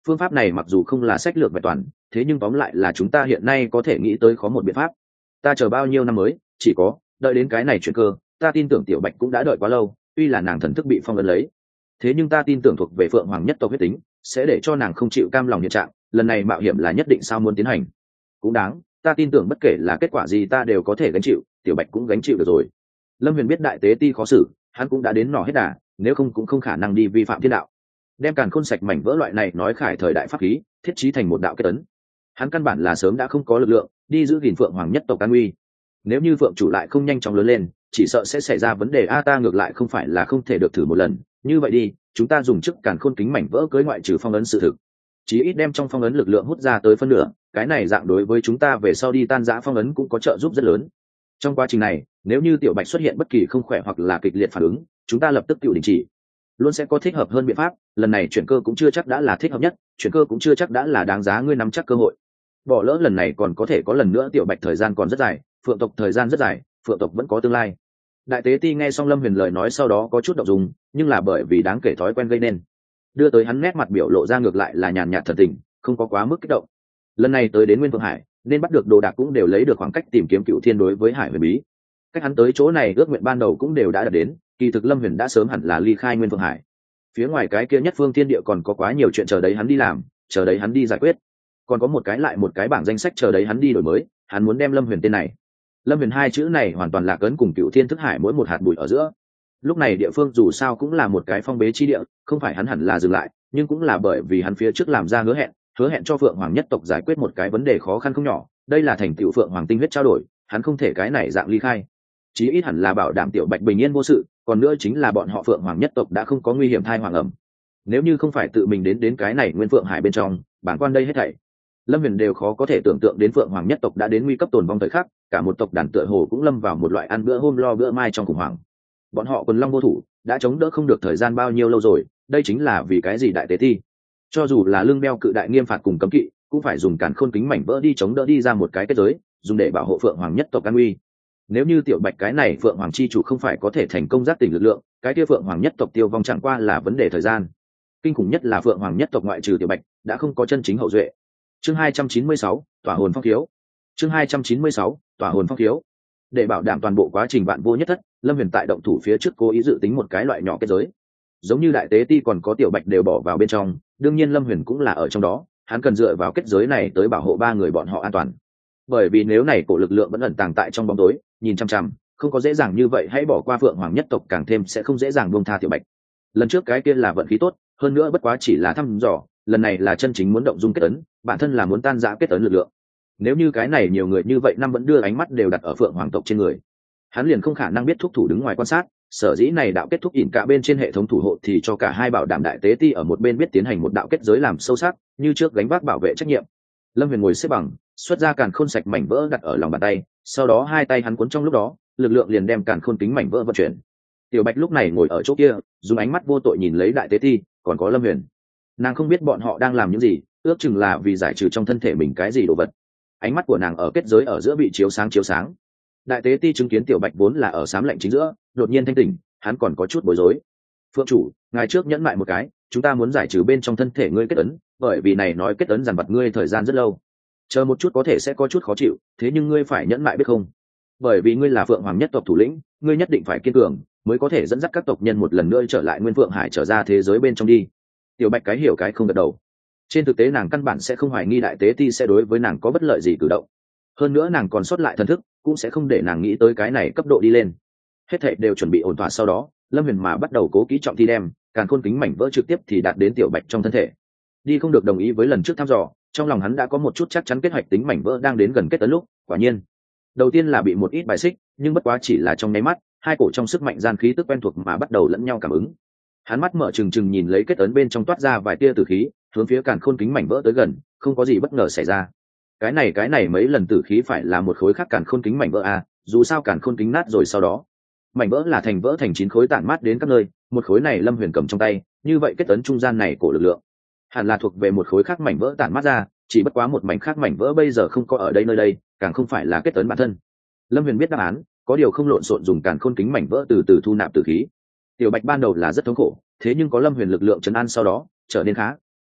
phương pháp này mặc dù không là sách lược vẹn toàn, thế nhưng tóm lại là chúng ta hiện nay có thể nghĩ tới có một biện pháp. Ta chờ bao nhiêu năm mới, chỉ có đợi đến cái này chuyện cơ, ta tin tưởng tiểu bạch cũng đã đợi quá lâu, tuy là nàng thần thức bị phong ấn lấy, thế nhưng ta tin tưởng thuộc về phượng hoàng nhất tộc huyết tính sẽ để cho nàng không chịu cam lòng hiện trạng, lần này mạo hiểm là nhất định sao muốn tiến hành cũng đáng, ta tin tưởng bất kể là kết quả gì ta đều có thể gánh chịu, tiểu bạch cũng gánh chịu được rồi. Lâm Huyền biết đại tế ti khó xử, hắn cũng đã đến nỏ hết đà, nếu không cũng không khả năng đi vi phạm thiên đạo, đem càn khôn sạch mảnh vỡ loại này nói khải thời đại pháp khí thiết trí thành một đạo kết ấn. Hắn căn bản là sớm đã không có lực lượng đi giữ gìn phượng hoàng nhất tộc an nguy, nếu như phượng chủ lại không nhanh chóng lớn lên chỉ sợ sẽ xảy ra vấn đề. A ta ngược lại không phải là không thể được thử một lần, như vậy đi, chúng ta dùng chức càn khôn kính mảnh vỡ cưới ngoại trừ phong ấn sự thực, chí ít đem trong phong ấn lực lượng hút ra tới phân nửa, cái này dạng đối với chúng ta về sau đi tan rã phong ấn cũng có trợ giúp rất lớn. Trong quá trình này, nếu như tiểu bạch xuất hiện bất kỳ không khỏe hoặc là kịch liệt phản ứng, chúng ta lập tức tự đình chỉ, luôn sẽ có thích hợp hơn biện pháp. Lần này chuyển cơ cũng chưa chắc đã là thích hợp nhất, chuyển cơ cũng chưa chắc đã là đáng giá ngươi nắm chắc cơ hội. Bỏ lỡ lần này còn có thể có lần nữa, tiểu bạch thời gian còn rất dài, phượng tộc thời gian rất dài, phượng tộc vẫn có tương lai. Đại tế ti nghe xong Lâm Huyền lời nói sau đó có chút động dung, nhưng là bởi vì đáng kể thói quen gây nên, đưa tới hắn nét mặt biểu lộ ra ngược lại là nhàn nhạt thần tình, không có quá mức kích động. Lần này tới đến Nguyên Phượng Hải, nên bắt được đồ đạc cũng đều lấy được, khoảng cách tìm kiếm Cựu Thiên đối với Hải Huyền Bí, cách hắn tới chỗ này ước nguyện ban đầu cũng đều đã đạt đến. Kỳ thực Lâm Huyền đã sớm hẳn là ly khai Nguyên Phượng Hải, phía ngoài cái kia nhất phương thiên địa còn có quá nhiều chuyện chờ đấy hắn đi làm, chờ đấy hắn đi giải quyết, còn có một cái lại một cái bảng danh sách chờ đấy hắn đi đổi mới. Hắn muốn đem Lâm Huyền tên này, Lâm Huyền hai chữ này hoàn toàn lạc ấn cùng Cựu Thiên thức hải mỗi một hạt bụi ở giữa. Lúc này địa phương dù sao cũng là một cái phong bế chi địa, không phải hắn hẳn là dừng lại, nhưng cũng là bởi vì hắn phía trước làm ra hứa hẹn, hứa hẹn cho Phượng Hoàng nhất tộc giải quyết một cái vấn đề khó khăn không nhỏ, đây là thành tựu Phượng Hoàng tinh huyết trao đổi, hắn không thể cái này dạng ly khai. Chí ít hẳn là bảo đảm tiểu bạch bình yên vô sự, còn nữa chính là bọn họ Phượng Hoàng nhất tộc đã không có nguy hiểm thai hoàng ẩm. Nếu như không phải tự mình đến đến cái này Nguyên Phượng Hải bên trong, bản quan đây hết thảy, Lâm Huyền đều khó có thể tưởng tượng đến Phượng Hoàng nhất tộc đã đến nguy cấp tồn vong thời khắc, cả một tộc đàn tựa hồ cũng lâm vào một loại ăn bữa hôm lo bữa mai trong khủng hoảng. Bọn họ quần long vô thủ, đã chống đỡ không được thời gian bao nhiêu lâu rồi, đây chính là vì cái gì đại tế ti, cho dù là lưng beo cự đại nghiêm phạt cùng cấm kỵ, cũng phải dùng càn khôn kính mảnh vỡ đi chống đỡ đi ra một cái kết giới, dùng để bảo hộ Phượng Hoàng nhất tộc an nguy. Nếu như tiểu bạch cái này Phượng Hoàng chi chủ không phải có thể thành công giác tỉnh lực lượng, cái kia Phượng Hoàng nhất tộc tiêu vong chẳng qua là vấn đề thời gian. Kinh khủng nhất là Phượng Hoàng nhất tộc ngoại trừ tiểu bạch đã không có chân chính hậu duệ. Chương hai trăm chín mươi sáu, tỏa hồn phong khiếu. Chương hai trăm chín mươi sáu, tỏa hồn phong khiếu. Để bảo đảm toàn bộ quá trình vạn vô nhất thất, Lâm Huyền tại động thủ phía trước cố ý dự tính một cái loại nhỏ kết giới, giống như đại tế ti còn có tiểu bạch đều bỏ vào bên trong, đương nhiên Lâm Huyền cũng là ở trong đó, hắn cần dựa vào kết giới này tới bảo hộ ba người bọn họ an toàn. Bởi vì nếu này cổ lực lượng vẫn ẩn tàng tại trong bóng tối, nhìn chăm chăm, không có dễ dàng như vậy hãy bỏ qua Phượng Hoàng nhất tộc, càng thêm sẽ không dễ dàng buông tha tiểu bạch. Lần trước cái kia là vận khí tốt, hơn nữa bất quá chỉ là thăm dò, lần này là chân chính muốn động dung kết ấn, bản thân là muốn tan rã kết ấn lực lượng. Nếu như cái này nhiều người như vậy năm vẫn đưa ánh mắt đều đặt ở Phượng Hoàng tộc trên người, hắn liền không khả năng biết thúc thủ đứng ngoài quan sát. Sở dĩ này đạo kết thúc ỉn cả bên trên hệ thống thủ hộ thì cho cả hai bảo đảm đại tế ti ở một bên biết tiến hành một đạo kết giới làm sâu sắc, như trước gánh vác bảo vệ trách nhiệm. Lâm Huyền ngồi xếp bằng, xuất ra càn khôn sạch mảnh vỡ đặt ở lòng bàn tay, sau đó hai tay hắn cuốn trong lúc đó, lực lượng liền đem càn khôn kính mảnh vỡ vận chuyển. Tiểu bạch lúc này ngồi ở chỗ kia, dùng ánh mắt vô tội nhìn lấy đại tế ti, còn có Lâm Huyền. Nàng không biết bọn họ đang làm những gì, ước chừng là vì giải trừ trong thân thể mình cái gì đồ vật. Ánh mắt của nàng ở kết giới ở giữa bị chiếu sáng chiếu sáng. Đại tế ti chứng kiến tiểu bạch vốn là ở xám lạnh chính giữa, đột nhiên thanh tỉnh, hắn còn có chút bối rối. Phượng chủ, ngài trước nhẫn lại một cái, chúng ta muốn giải trừ bên trong thân thể ngươi kết ấn, bởi vì này nói kết ấn dằn vặt ngươi thời gian rất lâu, chờ một chút có thể sẽ có chút khó chịu, thế nhưng ngươi phải nhẫn lại biết không, bởi vì ngươi là Phượng Hoàng nhất tộc thủ lĩnh, ngươi nhất định phải kiên cường mới có thể dẫn dắt các tộc nhân một lần nữa trở lại Nguyên Phượng Hải, trở ra thế giới bên trong đi. Tiểu bạch cái hiểu cái không gật đầu. Trên thực tế nàng căn bản sẽ không hoài nghi đại tế ti sẽ đối với nàng có bất lợi gì cử động, hơn nữa nàng còn sót lại thần thức cũng sẽ không để nàng nghĩ tới cái này cấp độ đi lên. Hết thảy đều chuẩn bị ổn thỏa sau đó, Lâm Huyền mà bắt đầu cố kỹ trọng thi đem càn khôn kính mảnh vỡ trực tiếp thì đạt đến tiểu bạch trong thân thể. Đi không được đồng ý với lần trước thăm dò, trong lòng hắn đã có một chút chắc chắn kết hoạch tính mảnh vỡ đang đến gần kết tấn lúc, quả nhiên đầu tiên là bị một ít bài xích, nhưng bất quá chỉ là trong nháy mắt, hai cổ trong sức mạnh gian khí tức quen thuộc mà bắt đầu lẫn nhau cảm ứng. Hắn mắt mở trừng trừng nhìn lấy kết ấn bên trong toát ra vài tia tử khí, hướng phía càn khôn kính mảnh vỡ tới gần, không có gì bất ngờ xảy ra. Cái này cái này mấy lần tử khí phải là một khối khác càn khôn kính mảnh vỡ à, dù sao càn khôn kính nát rồi sau đó mảnh vỡ là thành vỡ thành chín khối tản mát đến các nơi, một khối này Lâm Huyền cầm trong tay, như vậy kết ấn trung gian này cổ lực lượng hẳn là thuộc về một khối khác mảnh vỡ tản mát ra, chỉ bất quá một mảnh khác mảnh vỡ bây giờ không có ở đây nơi đây, càng không phải là kết ấn bản thân. Lâm Huyền biết đáp án, có điều không lộn xộn dùng càn khôn kính mảnh vỡ từ từ thu nạp tử khí. Tiểu bạch ban đầu là rất thống khổ, thế nhưng có Lâm Huyền lực lượng trấn an sau đó trở nên khá.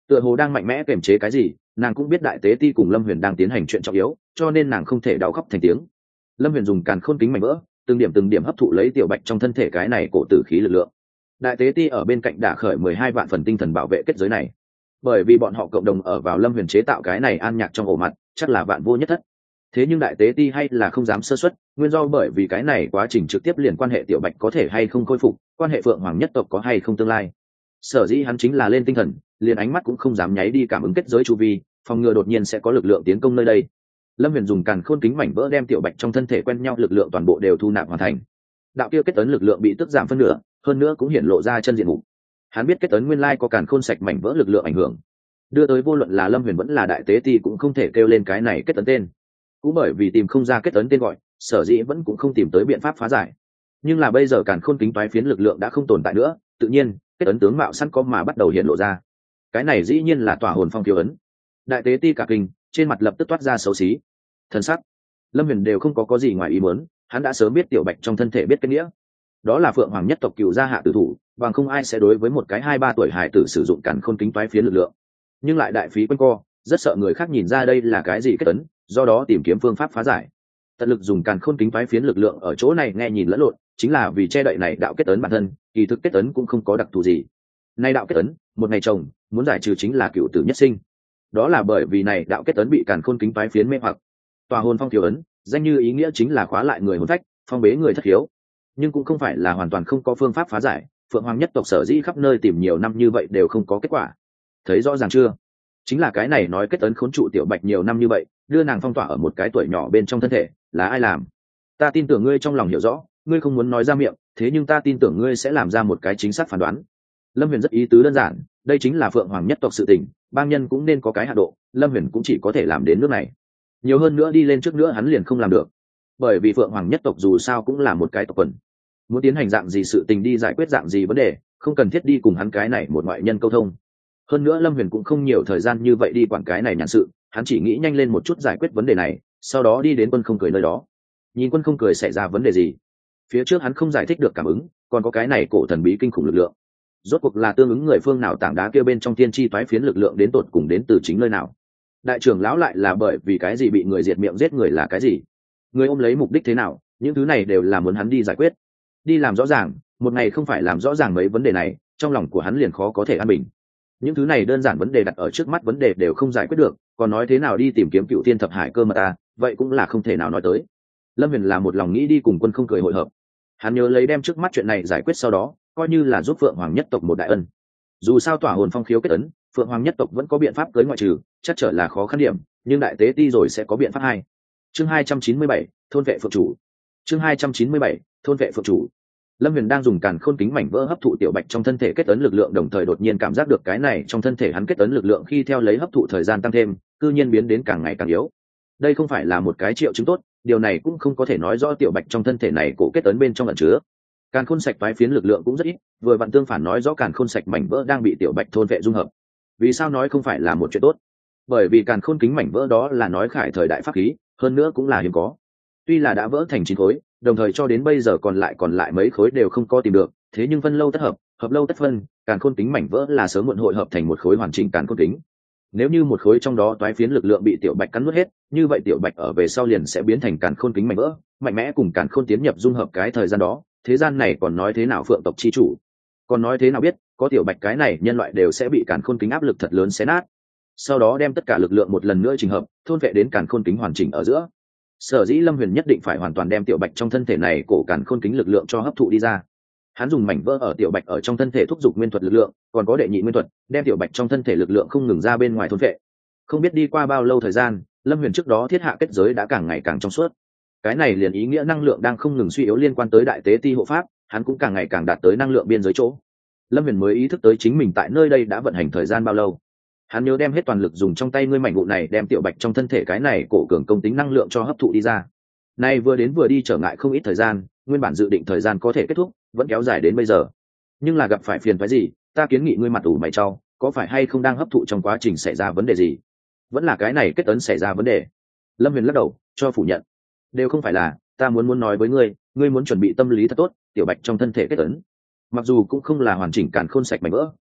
tựa hồ đang mạnh mẽ kiềm chế cái gì. Nàng cũng biết đại tế ti cùng Lâm Huyền đang tiến hành chuyện trọng yếu, cho nên nàng không thể đau khóc thành tiếng. Lâm Huyền dùng càn khôn kính mảnh vỡ, từng điểm từng điểm hấp thụ lấy tiểu bạch trong thân thể cái này cổ tử khí lực lượng. Đại tế ti ở bên cạnh đả khởi mười hai vạn phần tinh thần bảo vệ kết giới này, bởi vì bọn họ cộng đồng ở vào Lâm Huyền chế tạo cái này an nhạc trong ổ mặt, chắc là vạn vô nhất thất. Thế nhưng đại tế ti hay là không dám sơ suất, nguyên do bởi vì cái này quá trình trực tiếp liền quan hệ tiểu bạch có thể hay không khôi phục, quan hệ phượng hoàng nhất tộc có hay không tương lai. Sở dĩ hắn chính là lên tinh thần, liền ánh mắt cũng không dám nháy đi cảm ứng kết giới chu vi, phòng ngừa đột nhiên sẽ có lực lượng tiến công nơi đây. Lâm Huyền dùng càn khôn kính mảnh vỡ đem tiểu bạch trong thân thể quen nhau lực lượng toàn bộ đều thu nạp hoàn thành. Đạo kia kết tấn lực lượng bị tức giảm phân nửa, hơn nữa cũng hiển lộ ra chân diện mục. Hắn biết kết tấn nguyên lai có càn khôn sạch mảnh vỡ lực lượng ảnh hưởng, đưa tới vô luận là Lâm Huyền vẫn là đại tế ti cũng không thể kêu lên cái này kết tấn tên. Cũng bởi vì tìm không ra kết tấn tên gọi, sở dĩ vẫn cũng không tìm tới biện pháp phá giải. Nhưng là bây giờ càn khôn kính toái phiến lực lượng đã không tồn tại nữa, tự nhiên kết ấn tướng mạo sẵn có mà bắt đầu hiện lộ ra. Cái này dĩ nhiên là tỏa hồn phong kiêu ấn. Đại tế ti cả kinh, trên mặt lập tức toát ra xấu xí thần sắc. Lâm Huyền đều không có có gì ngoài ý muốn, hắn đã sớm biết tiểu bạch trong thân thể biết cái nghĩa, đó là phượng hoàng nhất tộc cựu gia hạ tử thủ, bằng không ai sẽ đối với một cái hai ba tuổi hài tử sử dụng càn khôn kính toái phiến lực lượng. Nhưng lại đại phí quanh co, rất sợ người khác nhìn ra đây là cái gì kết ấn, do đó tìm kiếm phương pháp phá giải. Tận lực dùng càn khôn kính toái phiến lực lượng ở chỗ này nghe nhìn lẫn lộn, chính là vì che đậy này đạo kết ấn bản thân, kỳ thực kết ấn cũng không có đặc thù gì. Này đạo kết ấn, một ngày chồng, muốn giải trừ chính là cựu tử nhất sinh. Đó là bởi vì này đạo kết ấn bị càn khôn kính toái phiến mê hoặc. Tòa hồn phong kiều ấn, danh như ý nghĩa chính là khóa lại người hồn phách, phong bế người thất hiếu. Nhưng cũng không phải là hoàn toàn không có phương pháp phá giải, Phượng Hoàng nhất tộc sở dĩ khắp nơi tìm nhiều năm như vậy đều không có kết quả. Thấy rõ ràng chưa? Chính là cái này nói kết ấn khốn trụ tiểu bạch nhiều năm như vậy, đưa nàng phong tỏa ở một cái tuổi nhỏ bên trong thân thể, là ai làm? Ta tin tưởng ngươi trong lòng hiểu rõ, ngươi không muốn nói ra miệng, thế nhưng ta tin tưởng ngươi sẽ làm ra một cái chính xác phán đoán. Lâm Huyền rất ý tứ đơn giản, đây chính là Phượng Hoàng nhất tộc sự tình, bang nhân cũng nên có cái hạ độ, Lâm Huyền cũng chỉ có thể làm đến nước này. Nhiều hơn nữa đi lên trước nữa hắn liền không làm được, bởi vì Phượng Hoàng nhất tộc dù sao cũng là một cái tộc quần, muốn tiến hành dạng gì sự tình đi giải quyết dạng gì vấn đề, không cần thiết đi cùng hắn cái này một ngoại nhân câu thông. Hơn nữa Lâm Huyền cũng không nhiều thời gian như vậy đi quản cái này nhàn sự, hắn chỉ nghĩ nhanh lên một chút giải quyết vấn đề này, sau đó đi đến Quân Không Cười nơi đó. Nhìn Quân Không Cười xảy ra vấn đề gì, phía trước hắn không giải thích được cảm ứng, còn có cái này cổ thần bí kinh khủng lực lượng, rốt cuộc là tương ứng người phương nào, tảng đá kia bên trong tiên tri toái phiến lực lượng đến tột cùng đến từ chính nơi nào. Đại trưởng lão lại là bởi vì cái gì bị người diệt miệng giết người là cái gì, người ôm lấy mục đích thế nào, những thứ này đều là muốn hắn đi giải quyết, đi làm rõ ràng. Một ngày không phải làm rõ ràng mấy vấn đề này, trong lòng của hắn liền khó có thể an bình. Những thứ này đơn giản vấn đề đặt ở trước mắt vấn đề đều không giải quyết được, còn nói thế nào đi tìm kiếm cựu thiên thập hải cơ mà ta, vậy cũng là không thể nào nói tới. Lâm Huyền là một lòng nghĩ đi cùng Quân Không Cười hội hợp, hắn nhớ lấy đem trước mắt chuyện này giải quyết, sau đó coi như là giúp Phượng Hoàng nhất tộc một đại ân. Dù sao tỏa hồn phong khiếu kết ấn, Phượng Hoàng nhất tộc vẫn có biện pháp cưới ngoại trừ, chắc trở là khó khăn điểm, nhưng đại tế ti rồi sẽ có biện pháp hay. Chương hai trăm chín mươi bảy, thôn vệ phượng chủ. Chương hai trăm chín mươi bảy, thôn vệ phượng chủ. Lâm Huyền đang dùng càn khôn kính mảnh vỡ hấp thụ tiểu bạch trong thân thể kết ấn lực lượng, đồng thời đột nhiên cảm giác được cái này trong thân thể hắn kết ấn lực lượng khi theo lấy hấp thụ thời gian tăng thêm, cư nhiên biến đến càng ngày càng yếu. Đây không phải là một cái triệu chứng tốt, điều này cũng không có thể nói rõ tiểu bạch trong thân thể này cổ kết ấn bên trong ẩn chứa càn khôn sạch toái phiến lực lượng cũng rất ít, vừa vặn tương phản nói rõ càn khôn sạch mảnh vỡ đang bị tiểu bạch thôn vệ dung hợp. Vì sao nói không phải là một chuyện tốt? Bởi vì càn khôn kính mảnh vỡ đó là nói khải thời đại pháp khí, hơn nữa cũng là hiếm có. Tuy là đã vỡ thành chín khối, đồng thời cho đến bây giờ còn lại còn lại mấy khối đều không có tìm được, thế nhưng phân lâu tất hợp, hợp lâu tất phân, càn khôn kính mảnh vỡ là sớm muộn hội hợp thành một khối hoàn chỉnh càn khôn kính. Nếu như một khối trong đó toái phiến lực lượng bị tiểu bạch cắn nuốt hết, như vậy tiểu bạch ở về sau liền sẽ biến thành càn khôn kính mảnh vỡ, mạnh mẽ cùng càn khôn tiến nhập dung hợp. Cái thời gian đó, thế gian này còn nói thế nào phượng tộc chi chủ, còn nói thế nào biết có tiểu bạch cái này nhân loại đều sẽ bị càn khôn kính áp lực thật lớn xé nát, sau đó đem tất cả lực lượng một lần nữa trình hợp, thôn vệ đến càn khôn kính hoàn chỉnh ở giữa. Sở dĩ Lâm Huyền nhất định phải hoàn toàn đem tiểu bạch trong thân thể này cổ càn khôn kính lực lượng cho hấp thụ đi ra. Hắn dùng mảnh vỡ ở tiểu bạch ở trong thân thể thúc giục nguyên thuật lực lượng, còn có đệ nhị nguyên thuật, đem tiểu bạch trong thân thể lực lượng không ngừng ra bên ngoài thôn vệ. Không biết đi qua bao lâu thời gian, Lâm Huyền trước đó thiết hạ kết giới đã càng ngày càng trong suốt. Cái này liền ý nghĩa năng lượng đang không ngừng suy yếu liên quan tới đại tế ti hộ pháp, hắn cũng càng ngày càng đạt tới năng lượng biên giới chỗ. Lâm Huyền mới ý thức tới chính mình tại nơi đây đã vận hành thời gian bao lâu. Hắn nhớ đem hết toàn lực dùng trong tay ngươi mảnh vụ này đem tiểu bạch trong thân thể cái này cổ cường công tính năng lượng cho hấp thụ đi ra. Nay vừa đến vừa đi trở ngại không ít thời gian, nguyên bản dự định thời gian có thể kết thúc, vẫn kéo dài đến bây giờ. Nhưng là gặp phải phiền phức gì, ta kiến nghị ngươi mặt ủ mày trao, có phải hay không đang hấp thụ trong quá trình xảy ra vấn đề gì? Vẫn là cái này kết ấn xảy ra vấn đề? Lâm Huyền lắc đầu, cho phủ nhận. Đều không phải là, ta muốn muốn nói với ngươi, ngươi muốn chuẩn bị tâm lý thật tốt, tiểu bạch trong thân thể kết ấn. Mặc dù cũng không là hoàn chỉnh càn khôn sạch mảnh vỡ,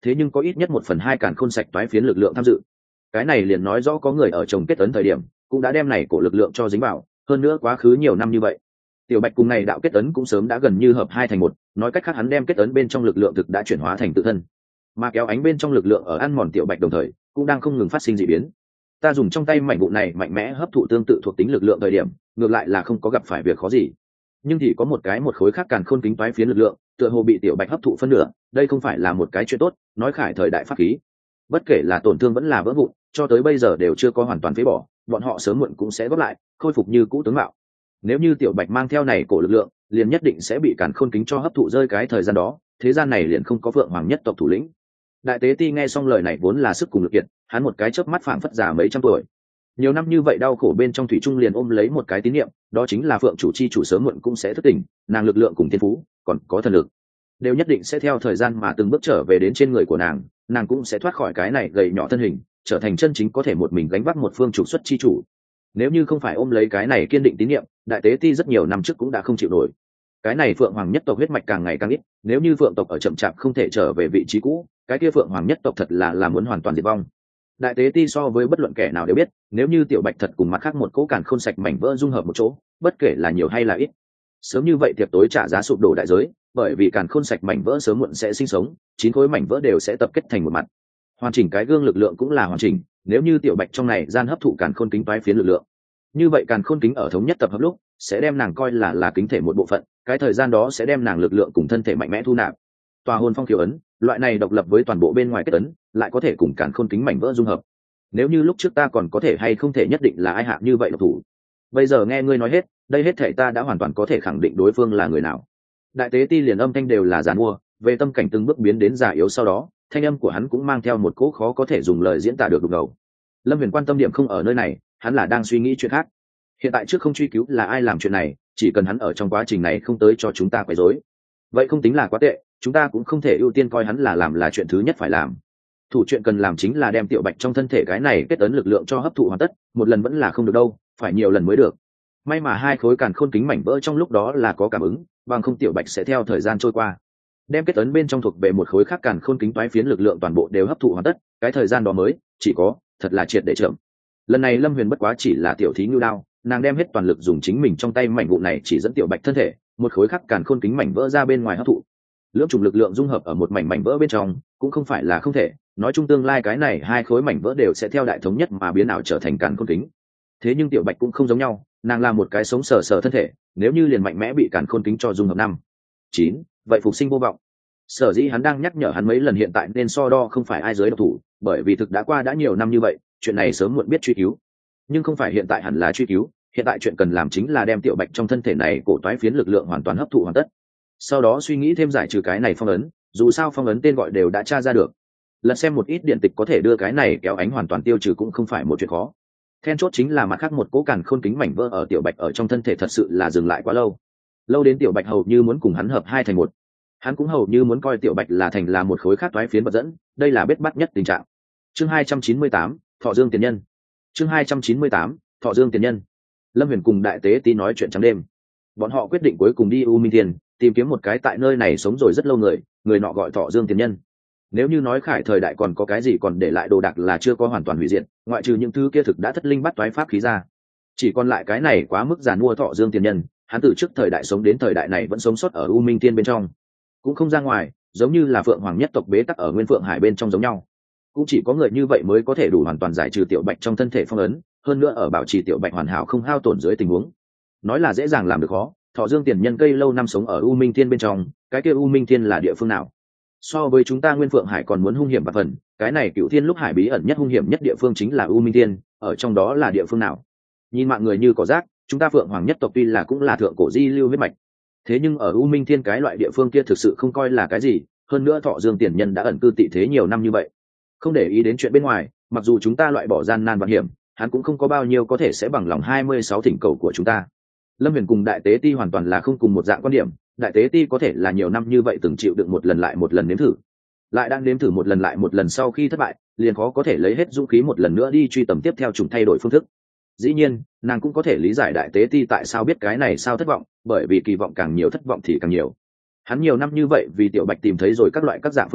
thế nhưng có ít nhất một phần hai càn khôn sạch toái phiến lực lượng tham dự. Cái này liền nói rõ có người ở trồng kết ấn thời điểm cũng đã đem này cổ lực lượng cho dính vào, hơn nữa quá khứ nhiều năm như vậy tiểu bạch cùng này đạo kết ấn cũng sớm đã gần như hợp hai thành một, nói cách khác hắn đem kết ấn bên trong lực lượng thực đã chuyển hóa thành tự thân, mà kéo ánh bên trong lực lượng ở ăn mòn tiểu bạch đồng thời cũng đang không ngừng phát sinh dị biến. Ta dùng trong tay mảnh vụ này mạnh mẽ hấp thụ tương tự thuộc tính lực lượng thời điểm ngược lại là không có gặp phải việc khó gì, nhưng thì có một cái một khối khác càn khôn kính toái phiến lực lượng tựa hồ bị tiểu bạch hấp thụ phân nửa, đây không phải là một cái chuyện tốt. Nói khải thời đại pháp khí bất kể là tổn thương vẫn là vỡ vụn cho tới bây giờ đều chưa có hoàn toàn phế bỏ, bọn họ sớm muộn cũng sẽ góp lại khôi phục như cũ tướng mạo. Nếu như tiểu bạch mang theo này cổ lực lượng liền nhất định sẽ bị càn khôn kính cho hấp thụ rơi, cái thời gian đó thế gian này liền không có phượng hoàng nhất tộc thủ lĩnh. Đại tế ti nghe xong lời này vốn là sức cùng lực kiệt, hắn một cái chớp mắt phảng phất già mấy trăm tuổi, nhiều năm như vậy đau khổ bên trong thủy trung liền ôm lấy một cái tín niệm, đó chính là phượng chủ chi chủ sớm muộn cũng sẽ thức tỉnh, nàng lực lượng cùng thiên phú còn có thần lực đều nhất định sẽ theo thời gian mà từng bước trở về đến trên người của nàng, nàng cũng sẽ thoát khỏi cái này gầy nhỏ thân hình, trở thành chân chính có thể một mình gánh vác một phương trục xuất chi chủ. Nếu như không phải ôm lấy cái này kiên định tín niệm, đại tế ti rất nhiều năm trước cũng đã không chịu nổi. Cái này phượng hoàng nhất tộc huyết mạch càng ngày càng ít, nếu như phượng tộc ở chậm chạp không thể trở về vị trí cũ, cái kia phượng hoàng nhất tộc thật là là muốn hoàn toàn diệt vong. Đại tế ti so với bất luận kẻ nào đều biết, nếu như tiểu bạch thật cùng mặt khác một cỗ càn khôn sạch mảnh vỡ dung hợp một chỗ, bất kể là nhiều hay là ít, sớm như vậy tiệc tối trả giá sụp đổ đại giới, bởi vì càn khôn sạch mảnh vỡ sớm muộn sẽ sinh sống, chín khối mảnh vỡ đều sẽ tập kết thành một mặt, hoàn chỉnh cái gương lực lượng cũng là hoàn chỉnh. Nếu như tiểu bạch trong này gian hấp thụ càn khôn kính toái phiến lực lượng, như vậy càn khôn kính ở thống nhất tập hợp lúc sẽ đem nàng coi là là kính thể một bộ phận, cái thời gian đó sẽ đem nàng lực lượng cùng thân thể mạnh mẽ thu nạp. Tòa hồn phong kiều ấn, loại này độc lập với toàn bộ bên ngoài kết ấn, lại có thể cùng càn khôn kính mảnh vỡ dung hợp. Nếu như lúc trước ta còn có thể hay không thể nhất định là ai hạ như vậy độc thủ, bây giờ nghe ngươi nói hết, đây hết thể ta đã hoàn toàn có thể khẳng định đối phương là người nào. Đại tế ti liền âm thanh đều là giàn mua, về tâm cảnh từng bước biến đến già yếu, sau đó thanh âm của hắn cũng mang theo một cỗ khó có thể dùng lời diễn tả được đục ngầu. Lâm Huyền quan tâm điểm không ở nơi này, hắn là đang suy nghĩ chuyện khác. Hiện tại trước không truy cứu là ai làm chuyện này, chỉ cần hắn ở trong quá trình này không tới cho chúng ta quấy rối, vậy không tính là quá tệ. Chúng ta cũng không thể ưu tiên coi hắn là làm là chuyện thứ nhất phải làm. Thủ chuyện cần làm chính là đem tiểu bạch trong thân thể cái này kết ấn lực lượng cho hấp thụ hoàn tất, một lần vẫn là không được đâu, phải nhiều lần mới được. May mà hai khối càn khôn kính mảnh vỡ trong lúc đó là có cảm ứng, bằng không tiểu bạch sẽ theo thời gian trôi qua đem kết ấn bên trong thuộc về một khối khác càn khôn kính toái phiến lực lượng toàn bộ đều hấp thụ hoàn tất, cái thời gian đó mới chỉ có thật là triệt để chậm. Lần này Lâm Huyền bất quá chỉ là tiểu thí ngưu đao, nàng đem hết toàn lực dùng chính mình trong tay mảnh vụn này chỉ dẫn tiểu bạch thân thể một khối khác càn khôn kính mảnh vỡ ra bên ngoài hấp thụ. Lưỡng chủng lực lượng dung hợp ở một mảnh mảnh vỡ bên trong cũng không phải là không thể, nói chung tương lai cái này hai khối mảnh vỡ đều sẽ theo đại thống nhất mà biến ảo trở thành càn khôn kính. Thế nhưng tiểu bạch cũng không giống nhau, nàng là một cái sống sờ sờ thân thể, nếu như liền mạnh mẽ bị càn khôn kính cho dung hợp năm chín, vậy phục sinh vô vọng. Sở dĩ hắn đang nhắc nhở hắn mấy lần hiện tại nên so đo không phải ai giới độc thủ, bởi vì thực đã qua đã nhiều năm như vậy, chuyện này sớm muộn biết truy cứu, nhưng không phải hiện tại hẳn là truy cứu. Hiện tại chuyện cần làm chính là đem tiểu bạch trong thân thể này cổ toái phiến lực lượng hoàn toàn hấp thụ hoàn tất, sau đó suy nghĩ thêm giải trừ cái này phong ấn, dù sao phong ấn tên gọi đều đã tra ra được, lật xem một ít điện tịch có thể đưa cái này kéo ánh hoàn toàn tiêu trừ cũng không phải một chuyện khó. Then chốt chính là mặt khác một cố càn khôn kính mảnh vỡ ở tiểu bạch ở trong thân thể thật sự là dừng lại quá lâu, lâu đến tiểu bạch hầu như muốn cùng hắn hợp hai thành một, hắn cũng hầu như muốn coi tiểu bạch là thành là một khối khác toái phiến vật dẫn, đây là bết bắt nhất tình trạng. Chương hai trăm chín mươi tám, Thọ Dương tiền nhân. Chương hai trăm chín mươi tám, Thọ Dương tiền nhân. Lâm Huyền cùng đại tế tí nói chuyện trắng đêm, bọn họ quyết định cuối cùng đi U Minh Thiên tìm kiếm một cái tại nơi này sống rồi rất lâu người, người nọ gọi Thọ Dương tiền nhân. Nếu như nói khải thời đại còn có cái gì còn để lại đồ đạc là chưa có hoàn toàn hủy diệt, ngoại trừ những thứ kia thực đã thất linh bắt toái pháp khí ra, chỉ còn lại cái này quá mức giàn mua Thọ Dương tiền nhân. Hắn từ trước thời đại sống đến thời đại này vẫn sống sót ở U Minh Thiên bên trong, cũng không ra ngoài, giống như là phượng hoàng nhất tộc bế tắc ở Nguyên Phượng Hải bên trong giống nhau. Cũng chỉ có người như vậy mới có thể đủ hoàn toàn giải trừ tiểu bạch trong thân thể phong ấn, hơn nữa ở bảo trì tiểu bạch hoàn hảo không hao tổn dưới tình huống, nói là dễ dàng làm được khó. Thọ Dương tiền nhân cây lâu năm sống ở U Minh Thiên bên trong, cái kia U Minh Thiên là địa phương nào? So với chúng ta Nguyên Phượng Hải còn muốn hung hiểm và phần, cái này Cửu Thiên lúc hải bí ẩn nhất hung hiểm nhất địa phương chính là U Minh Thiên, ở trong đó là địa phương nào? Nhìn mạng người như cỏ rác, chúng ta Phượng Hoàng nhất tộc tuy là cũng là thượng cổ di lưu huyết mạch, thế nhưng ở U Minh Thiên cái loại địa phương kia thực sự không coi là cái gì, hơn nữa Thọ Dương tiền nhân đã ẩn cư tị thế nhiều năm như vậy, không để ý đến chuyện bên ngoài, mặc dù chúng ta loại bỏ gian nan và hiểm, hắn cũng không có bao nhiêu có thể sẽ bằng lòng hai mươi sáu thỉnh cầu của chúng ta. Lâm Huyền cùng đại tế ti hoàn toàn là không cùng một dạng quan điểm, đại tế ti có thể là nhiều năm như vậy từng chịu đựng một lần lại một lần nếm thử, lại đang nếm thử một lần lại một lần sau khi thất bại, liền khó có thể lấy hết dũng khí một lần nữa đi truy tầm tiếp theo trùng thay đổi phương thức. Dĩ nhiên, nàng cũng có thể lý giải đại tế ti tại sao biết cái này sao thất vọng, bởi vì kỳ vọng càng nhiều thất vọng thì càng nhiều. Hắn nhiều năm như vậy vì tiểu bạch tìm thấy rồi các loại các dạng phương pháp,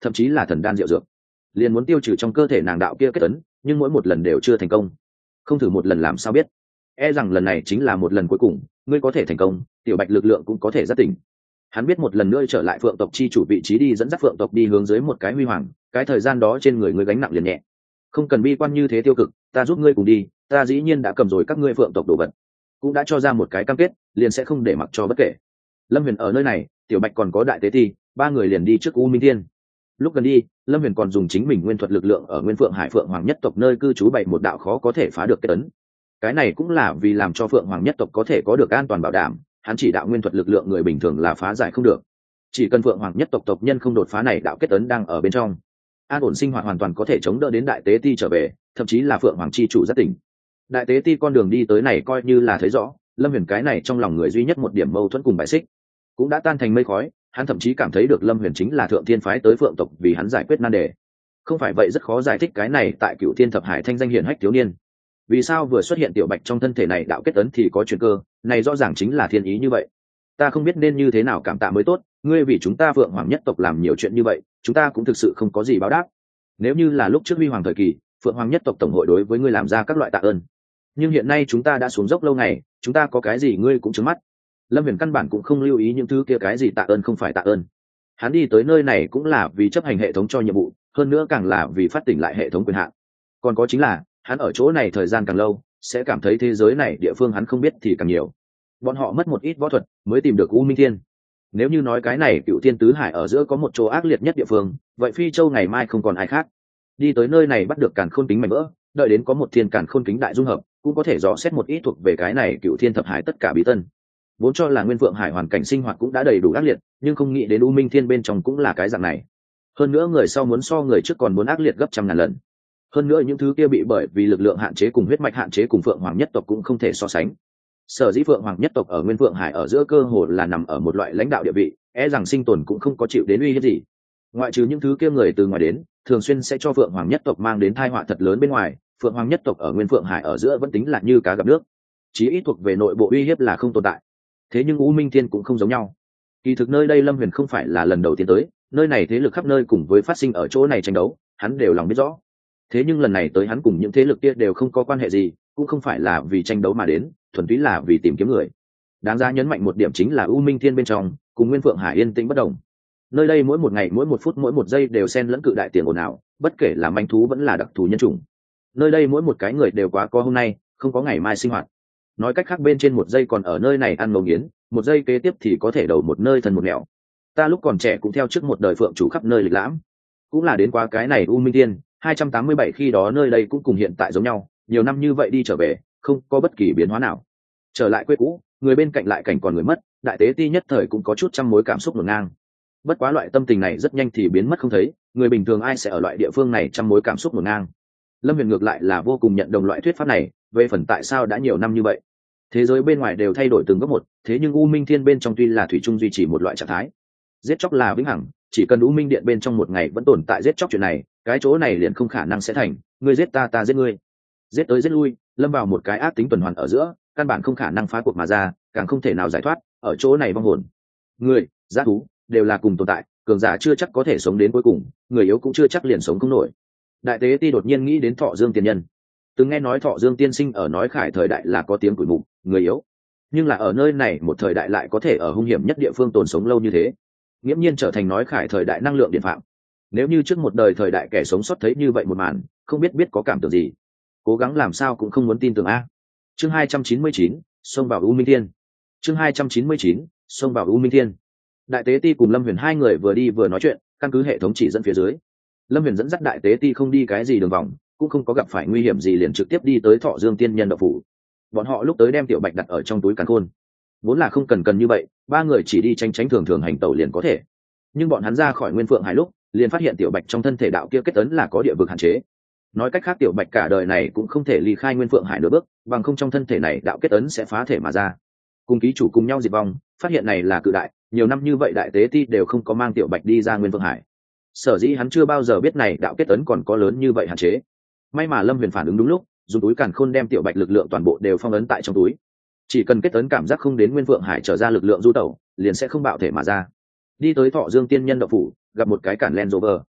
thậm chí là thần đan diệu dược, liền muốn tiêu trừ trong cơ thể nàng đạo kia kết ấn, nhưng mỗi một lần đều chưa thành công. Không thử một lần làm sao biết, e rằng lần này chính là một lần cuối cùng, ngươi có thể thành công, tiểu bạch lực lượng cũng có thể rất tỉnh. Hắn biết một lần nữa trở lại phượng tộc chi chủ vị trí, đi dẫn dắt phượng tộc đi hướng dưới một cái huy hoàng, cái thời gian đó trên người ngươi gánh nặng liền nhẹ. Không cần bi quan như thế tiêu cực, ta giúp ngươi cùng đi, ta dĩ nhiên đã cầm rồi các ngươi phượng tộc đồ vật, cũng đã cho ra một cái cam kết, liền sẽ không để mặc cho bất kể. Lâm Huyền ở nơi này, tiểu bạch còn có đại tế ti, ba người liền đi trước U Minh Thiên. Lúc gần đi, Lâm Huyền còn dùng chính mình nguyên thuật lực lượng ở Nguyên Phượng Hải Phượng Hoàng nhất tộc nơi cư trú bày một đạo khó có thể phá được kết ấn. Cái này cũng là vì làm cho Phượng Hoàng nhất tộc có thể có được an toàn bảo đảm, hắn chỉ đạo nguyên thuật lực lượng người bình thường là phá giải không được. Chỉ cần Phượng Hoàng nhất tộc tộc nhân không đột phá này đạo kết ấn đang ở bên trong, an ổn sinh hoạt hoàn toàn có thể chống đỡ đến đại tế ti trở về, thậm chí là Phượng Hoàng chi chủ rất tỉnh. Đại tế ti con đường đi tới này coi như là thấy rõ, Lâm Huyền cái này trong lòng người duy nhất một điểm mâu thuẫn cùng bài xích cũng đã tan thành mây khói. Hắn thậm chí cảm thấy được Lâm Huyền chính là thượng thiên phái tới phượng tộc vì hắn giải quyết nan đề. Không phải vậy rất khó giải thích cái này tại Cựu Thiên Thập Hải thanh danh hiển hách thiếu niên, vì sao vừa xuất hiện tiểu bạch trong thân thể này đạo kết ấn thì có chuyện cơ, này rõ ràng chính là thiên ý như vậy. Ta không biết nên như thế nào cảm tạ mới tốt, ngươi vì chúng ta Phượng Hoàng nhất tộc làm nhiều chuyện như vậy, chúng ta cũng thực sự không có gì báo đáp. Nếu như là lúc trước huy hoàng thời kỳ, Phượng Hoàng nhất tộc tổng hội đối với ngươi làm ra các loại tạ ơn, nhưng hiện nay chúng ta đã xuống dốc lâu ngày, chúng ta có cái gì ngươi cũng trứng mắt. Lâm Huyền căn bản cũng không lưu ý những thứ kia cái gì tạ ơn không phải tạ ơn, hắn đi tới nơi này cũng là vì chấp hành hệ thống cho nhiệm vụ, hơn nữa càng là vì phát tỉnh lại hệ thống quyền hạn. Còn có chính là hắn ở chỗ này thời gian càng lâu, sẽ cảm thấy thế giới này địa phương hắn không biết thì càng nhiều. Bọn họ mất một ít võ thuật mới tìm được U Minh Thiên. Nếu như nói cái này Cựu Thiên Tứ Hải ở giữa có một chỗ ác liệt nhất địa phương, vậy Phi Châu ngày mai không còn ai khác. Đi tới nơi này bắt được càn khôn kính mảnh vỡ, đợi đến có một thiên càn khôn kính đại dung hợp, cũng có thể dò xét một ít thuộc về cái này Cựu Thiên Thập Hải tất cả bí tân. Vốn cho là Nguyên Phượng Hải hoàn cảnh sinh hoạt cũng đã đầy đủ ác liệt, nhưng không nghĩ đến U Minh Thiên bên trong cũng là cái dạng này. Hơn nữa người sau muốn so người trước còn muốn ác liệt gấp trăm ngàn lần. Hơn nữa những thứ kia bị bởi vì lực lượng hạn chế cùng huyết mạch hạn chế cùng Phượng Hoàng nhất tộc cũng không thể so sánh. Sở dĩ Phượng Hoàng nhất tộc ở Nguyên Phượng Hải ở giữa cơ hồ là nằm ở một loại lãnh đạo địa vị, e rằng sinh tồn cũng không có chịu đến uy hiếp gì. Ngoại trừ những thứ kia người từ ngoài đến, thường xuyên sẽ cho Phượng Hoàng nhất tộc mang đến tai họa thật lớn bên ngoài, Phượng Hoàng nhất tộc ở Nguyên Phượng Hải ở giữa vẫn tính là như cá gặp nước. Chí ít thuộc về nội bộ uy hiếp là không tồn tại. Thế nhưng U Minh Thiên cũng không giống nhau. Kỳ thực nơi đây Lâm Huyền không phải là lần đầu tiên tới, nơi này thế lực khắp nơi cùng với phát sinh ở chỗ này tranh đấu, hắn đều lòng biết rõ. Thế nhưng lần này tới hắn cùng những thế lực kia đều không có quan hệ gì, cũng không phải là vì tranh đấu mà đến, thuần túy là vì tìm kiếm người. Đáng giá nhấn mạnh một điểm chính là U Minh Thiên bên trong cùng Nguyên Phượng Hải yên tĩnh bất động. Nơi đây mỗi một ngày, mỗi một phút, mỗi một giây đều xen lẫn cự đại tiền ồn ào, bất kể là manh thú vẫn là đặc thù nhân chủng. Nơi đây mỗi một cái người đều quá có hôm nay, không có ngày mai sinh hoạt. Nói cách khác, bên trên một giây còn ở nơi này ăn ngấu nghiến, một giây kế tiếp thì có thể đầu một nơi thân một nẻo. Ta lúc còn trẻ cũng theo trước một đời phượng chủ khắp nơi lịch lãm, cũng là đến qua cái này U Minh Thiên hai trăm tám mươi bảy, khi đó nơi đây cũng cùng hiện tại giống nhau, nhiều năm như vậy đi trở về, không có bất kỳ biến hóa nào. Trở lại quê cũ, người bên cạnh lại cảnh còn người mất, đại tế ti nhất thời cũng có chút trăm mối cảm xúc ngổn ngang. Bất quá loại tâm tình này rất nhanh thì biến mất không thấy, người bình thường ai sẽ ở loại địa phương này trăm mối cảm xúc ngổn ngang. Lâm Huyền ngược lại là vô cùng nhận đồng loại thuyết pháp này, về phần tại sao đã nhiều năm như vậy, thế giới bên ngoài đều thay đổi từng góc một, thế nhưng U Minh Thiên bên trong tuy là thủy chung duy trì một loại trạng thái. Giết chóc là vĩnh hằng, chỉ cần U Minh Điện bên trong một ngày vẫn tồn tại giết chóc chuyện này, cái chỗ này liền không khả năng sẽ thành ngươi giết ta, ta giết ngươi, giết tới giết lui, lâm vào một cái ác tính tuần hoàn ở giữa, căn bản không khả năng phá cuộc mà ra, càng không thể nào giải thoát. Ở chỗ này vong hồn, người, dã thú đều là cùng tồn tại, cường giả chưa chắc có thể sống đến cuối cùng, người yếu cũng chưa chắc liền sống không nổi. Đại tế ti đột nhiên nghĩ đến Thọ Dương tiên nhân, từng nghe nói Thọ Dương tiên sinh ở nói khải thời đại là có tiếng củi mục, người yếu, nhưng là ở nơi này một thời đại lại có thể ở hung hiểm nhất địa phương tồn sống lâu như thế, nghiễm nhiên trở thành nói khải thời đại năng lượng điện phạm. Nếu như trước một đời thời đại kẻ sống sót thấy như vậy một màn, không biết biết có cảm tưởng gì, cố gắng làm sao cũng không muốn tin tưởng a. Chương hai trăm chín mươi chín, xông vào U Minh Thiên. Chương hai trăm chín mươi chín, xông vào U Minh Thiên. Đại tế ti cùng Lâm Huyền hai người vừa đi vừa nói chuyện, căn cứ hệ thống chỉ dẫn phía dưới, Lâm Huyền dẫn dắt đại tế ti không đi cái gì đường vòng, cũng không có gặp phải nguy hiểm gì, liền trực tiếp đi tới Thọ Dương tiên nhân đạo phủ. Bọn họ lúc tới đem tiểu bạch đặt ở trong túi càn khôn, vốn là không cần cần như vậy, ba người chỉ đi tranh tránh thường thường hành tẩu liền có thể. Nhưng bọn hắn ra khỏi Nguyên Phượng Hải lúc, liền phát hiện tiểu bạch trong thân thể đạo kia kết ấn là có địa vực hạn chế. Nói cách khác, tiểu bạch cả đời này cũng không thể ly khai Nguyên Phượng Hải nửa bước, bằng không trong thân thể này đạo kết ấn sẽ phá thể mà ra. Cùng ký chủ cùng nhau diệt vong, phát hiện này là cự đại, nhiều năm như vậy đại tế ti đều không có mang tiểu bạch đi ra Nguyên Phượng Hải. Sở dĩ hắn chưa bao giờ biết này đạo kết ấn còn có lớn như vậy hạn chế. May mà Lâm Huyền phản ứng đúng lúc, dùng túi càn khôn đem tiểu bạch lực lượng toàn bộ đều phong ấn tại trong túi. Chỉ cần kết ấn cảm giác không đến Nguyên Phượng Hải trở ra lực lượng du tẩu, liền sẽ không bạo thể mà ra. Đi tới Thọ Dương tiên nhân đạo phủ, gặp một cái cản Land Rover,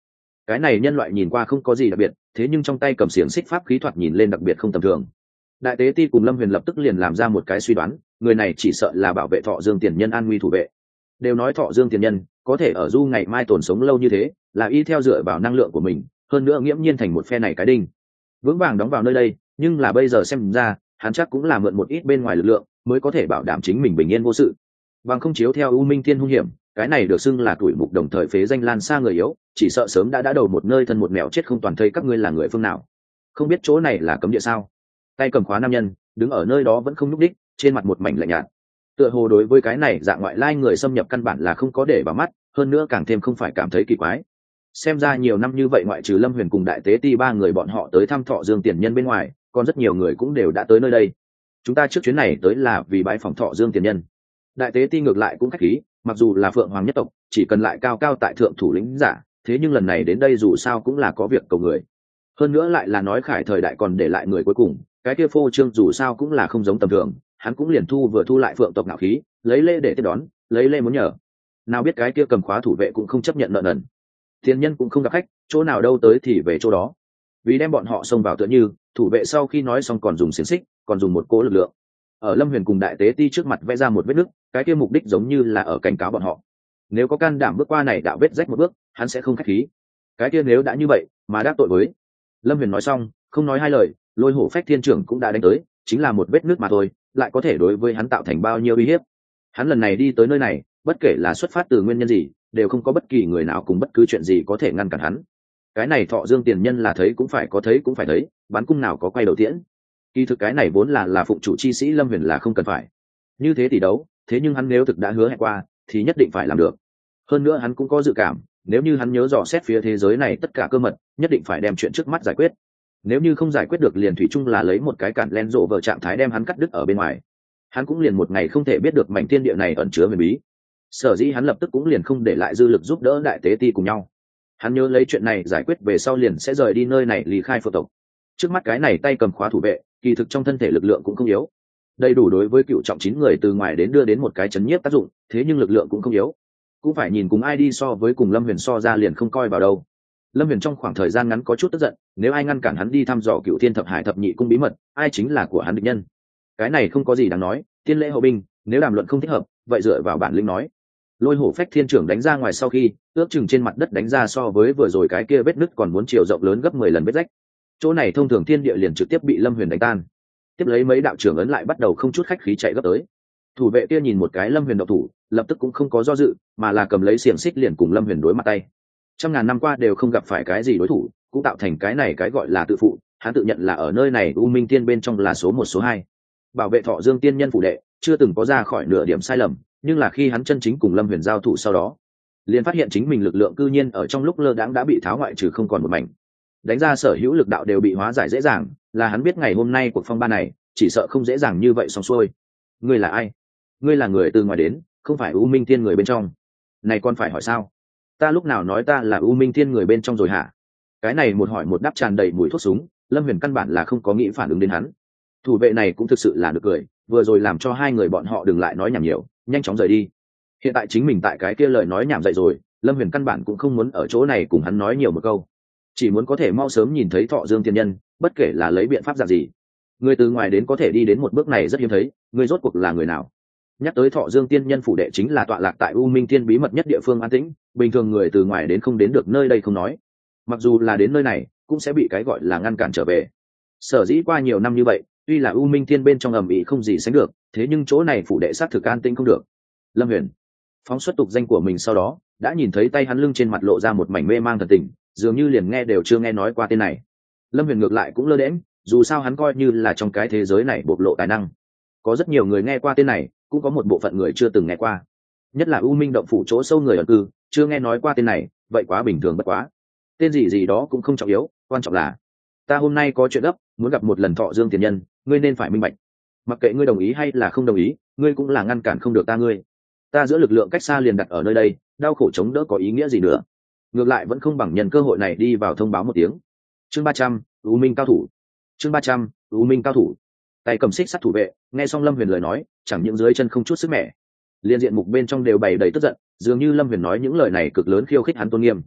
cái này nhân loại nhìn qua không có gì đặc biệt, thế nhưng trong tay cầm xiềng xích pháp khí thoạt nhìn lên đặc biệt không tầm thường. Đại tế ti cùng Lâm Huyền lập tức liền làm ra một cái suy đoán, người này chỉ sợ là bảo vệ Thọ Dương Tiền Nhân an nguy thủ vệ. Đều nói Thọ Dương Tiền Nhân có thể ở du ngày mai tồn sống lâu như thế, là y theo dựa vào năng lượng của mình, hơn nữa nghiễm nhiên thành một phe này cái đinh vững vàng đóng vào nơi đây. Nhưng là bây giờ xem ra, hắn chắc cũng là mượn một ít bên ngoài lực lượng mới có thể bảo đảm chính mình bình yên vô sự. Bằng không chiếu theo U Minh Thiên hung hiểm, cái này được xưng là tuổi mục đồng thời phế danh lan xa người yếu, chỉ sợ sớm đã đã đầu một nơi thân một mèo chết không toàn thây. Các ngươi là người phương nào? Không biết chỗ này là cấm địa sao? Tay cầm khóa nam nhân đứng ở nơi đó vẫn không nhúc đích, trên mặt một mảnh lạnh nhạt, tựa hồ đối với cái này dạng ngoại lai người xâm nhập căn bản là không có để vào mắt, hơn nữa càng thêm không phải cảm thấy kỳ quái. Xem ra nhiều năm như vậy, ngoại trừ Lâm Huyền cùng Đại Tế Ti ba người bọn họ tới thăm Thọ Dương Tiền Nhân bên ngoài, còn rất nhiều người cũng đều đã tới nơi đây. Chúng ta trước chuyến này tới là vì bái phòng Thọ Dương Tiền Nhân. Đại Tế Ti ngược lại cũng khách khí, mặc dù là Phượng Hoàng nhất tộc, chỉ cần lại cao cao tại thượng thủ lĩnh giả, thế nhưng lần này đến đây dù sao cũng là có việc cầu người. Hơn nữa lại là nói Khải thời đại còn để lại người cuối cùng, cái kia phô trương dù sao cũng là không giống tầm thường, hắn cũng liền thu vừa thu lại Phượng tộc ngạo khí, lấy lễ để tiếp đón, lấy lễ muốn nhờ. Nào biết cái kia cầm khóa thủ vệ cũng không chấp nhận nợ nần. Tiền Nhân cũng không gặp khách, chỗ nào đâu tới thì về chỗ đó. Vì đem bọn họ xông vào tựa như, thủ vệ sau khi nói xong còn dùng xiềng xích, còn dùng một cỗ lực lượng ở Lâm Huyền cùng Đại Tế Ti trước mặt vẽ ra một vết nứt, cái kia mục đích giống như là ở cảnh cáo bọn họ, nếu có can đảm bước qua này đạo vết rách một bước, hắn sẽ không khách khí. Cái kia nếu đã như vậy mà đắc tội với. Lâm Huyền nói xong, không nói hai lời, Lôi Hổ Phách Thiên Trưởng cũng đã đánh tới, chính là một vết nứt mà thôi, lại có thể đối với hắn tạo thành bao nhiêu uy hiếp. Hắn lần này đi tới nơi này, bất kể là xuất phát từ nguyên nhân gì, đều không có bất kỳ người nào cùng bất cứ chuyện gì có thể ngăn cản hắn. Cái này Thọ Dương Tiền Nhân là thấy cũng phải có thấy cũng phải thấy, bắn cung nào có quay đầu tiễn. Kỳ thực cái này vốn là là phụng chủ chi sĩ Lâm Huyền là không cần phải như thế tỷ đấu, thế nhưng hắn nếu thực đã hứa hẹn qua thì nhất định phải làm được. Hơn nữa hắn cũng có dự cảm, nếu như hắn nhớ dò xét phía thế giới này tất cả cơ mật, nhất định phải đem chuyện trước mắt giải quyết. Nếu như không giải quyết được liền thủy chung là lấy một cái cản len rộ vợ trạng thái đem hắn cắt đứt ở bên ngoài. Hắn cũng liền một ngày không thể biết được mảnh thiên địa này ẩn chứa huyền bí. Sở dĩ hắn lập tức cũng liền không để lại dư lực giúp đỡ Đại Tế Ti cùng nhau. Hắn nhớ lấy chuyện này giải quyết về sau liền sẽ rời đi nơi này lý khai Phượng tộc. Trước mắt cái này tay cầm khóa thủ vệ, kỳ thực trong thân thể lực lượng cũng không yếu, đầy đủ đối với cựu trọng chín người từ ngoài đến đưa đến một cái chấn nhiếp tác dụng, thế nhưng lực lượng cũng không yếu. Cũng phải nhìn cùng ai đi so với cùng Lâm Huyền so ra liền không coi vào đâu. Lâm Huyền trong khoảng thời gian ngắn có chút tức giận, nếu ai ngăn cản hắn đi thăm dò Cựu Thiên Thập Hải Thập Nhị Cung bí mật, ai chính là của hắn địch nhân. Cái này không có gì đáng nói, tiên lễ hậu binh, nếu đàm luận không thích hợp, vậy dựa vào bản lĩnh nói. Lôi Hổ Phách Thiên Trưởng đánh ra ngoài sau khi, ước chừng trên mặt đất đánh ra so với vừa rồi cái kia vết nứt còn muốn chiều rộng lớn gấp mười lần vết rách. Chỗ này thông thường thiên địa liền trực tiếp bị Lâm Huyền đánh tan. Tiếp lấy mấy đạo trưởng ấn lại bắt đầu không chút khách khí chạy gấp tới. Thủ vệ kia nhìn một cái Lâm Huyền độc thủ, lập tức cũng không có do dự, mà là cầm lấy xiềng xích liền cùng Lâm Huyền đối mặt tay. Trăm ngàn năm qua đều không gặp phải cái gì đối thủ, cũng tạo thành cái này cái gọi là tự phụ, hắn tự nhận là ở nơi này U Minh Tiên bên trong là số một số hai. Bảo vệ Thọ Dương Tiên Nhân phủ đệ, chưa từng có ra khỏi nửa điểm sai lầm, nhưng là khi hắn chân chính cùng Lâm Huyền giao thủ sau đó, liền phát hiện chính mình lực lượng cư nhiên ở trong lúc lơ đãng đã bị tháo ngoại trừ không còn một mảnh. Đánh ra sở hữu lực đạo đều bị hóa giải dễ dàng, là hắn biết ngày hôm nay cuộc phong ba này chỉ sợ không dễ dàng như vậy xong xuôi. Ngươi là ai? Ngươi là người từ ngoài đến, không phải U Minh Tiên người bên trong. Này còn phải hỏi sao? Ta lúc nào nói ta là U Minh Tiên người bên trong rồi hả? Cái này một hỏi một đáp tràn đầy mùi thuốc súng, Lâm Huyền căn bản là không có nghĩ phản ứng đến hắn. Thủ vệ này cũng thực sự là được cười, vừa rồi làm cho hai người bọn họ đừng lại nói nhảm nhiều, nhanh chóng rời đi. Hiện tại chính mình tại cái kia lời nói nhảm dậy rồi, Lâm Huyền căn bản cũng không muốn ở chỗ này cùng hắn nói nhiều một câu, chỉ muốn có thể mau sớm nhìn thấy Thọ Dương Tiên Nhân, bất kể là lấy biện pháp dạng gì. Người từ ngoài đến có thể đi đến một bước này rất hiếm thấy, người rốt cuộc là người nào? Nhắc tới Thọ Dương Tiên Nhân phủ đệ chính là tọa lạc tại U Minh Tiên bí mật nhất địa phương an tĩnh, bình thường người từ ngoài đến không đến được nơi đây không nói, mặc dù là đến nơi này cũng sẽ bị cái gọi là ngăn cản trở về. Sở dĩ qua nhiều năm như vậy, tuy là U Minh Tiên bên trong ầm ĩ không gì sánh được, thế nhưng chỗ này phủ đệ xác thực an tĩnh không được. Lâm Huyền phóng xuất tục danh của mình sau đó, đã nhìn thấy tay hắn lưng trên mặt lộ ra một mảnh mê mang thần tình, dường như liền nghe đều chưa nghe nói qua tên này. Lâm Huyền ngược lại cũng lơ đễnh, dù sao hắn coi như là trong cái thế giới này bộc lộ tài năng, có rất nhiều người nghe qua tên này, cũng có một bộ phận người chưa từng nghe qua, nhất là U Minh động phủ chỗ sâu người ẩn cư, chưa nghe nói qua tên này, vậy quá bình thường bất quá. Tên gì gì đó cũng không trọng yếu, quan trọng là ta hôm nay có chuyện gấp, muốn gặp một lần Thọ Dương Tiền Nhân, ngươi nên phải minh bạch. Mặc kệ ngươi đồng ý hay là không đồng ý, ngươi cũng là ngăn cản không được ta ngươi. Ta giữa lực lượng cách xa liền đặt ở nơi đây, đau khổ chống đỡ có ý nghĩa gì nữa? Ngược lại vẫn không bằng nhân cơ hội này đi vào thông báo một tiếng. Chương ba trăm, U Minh cao thủ. Chương ba trăm, U Minh cao thủ. Tay cầm xích sắt thủ vệ, nghe xong Lâm Huyền lời nói, chẳng những dưới chân không chút sức mẻ, liên diện mục bên trong đều bày đầy tức giận, dường như Lâm Huyền nói những lời này cực lớn khiêu khích hắn tôn nghiêm.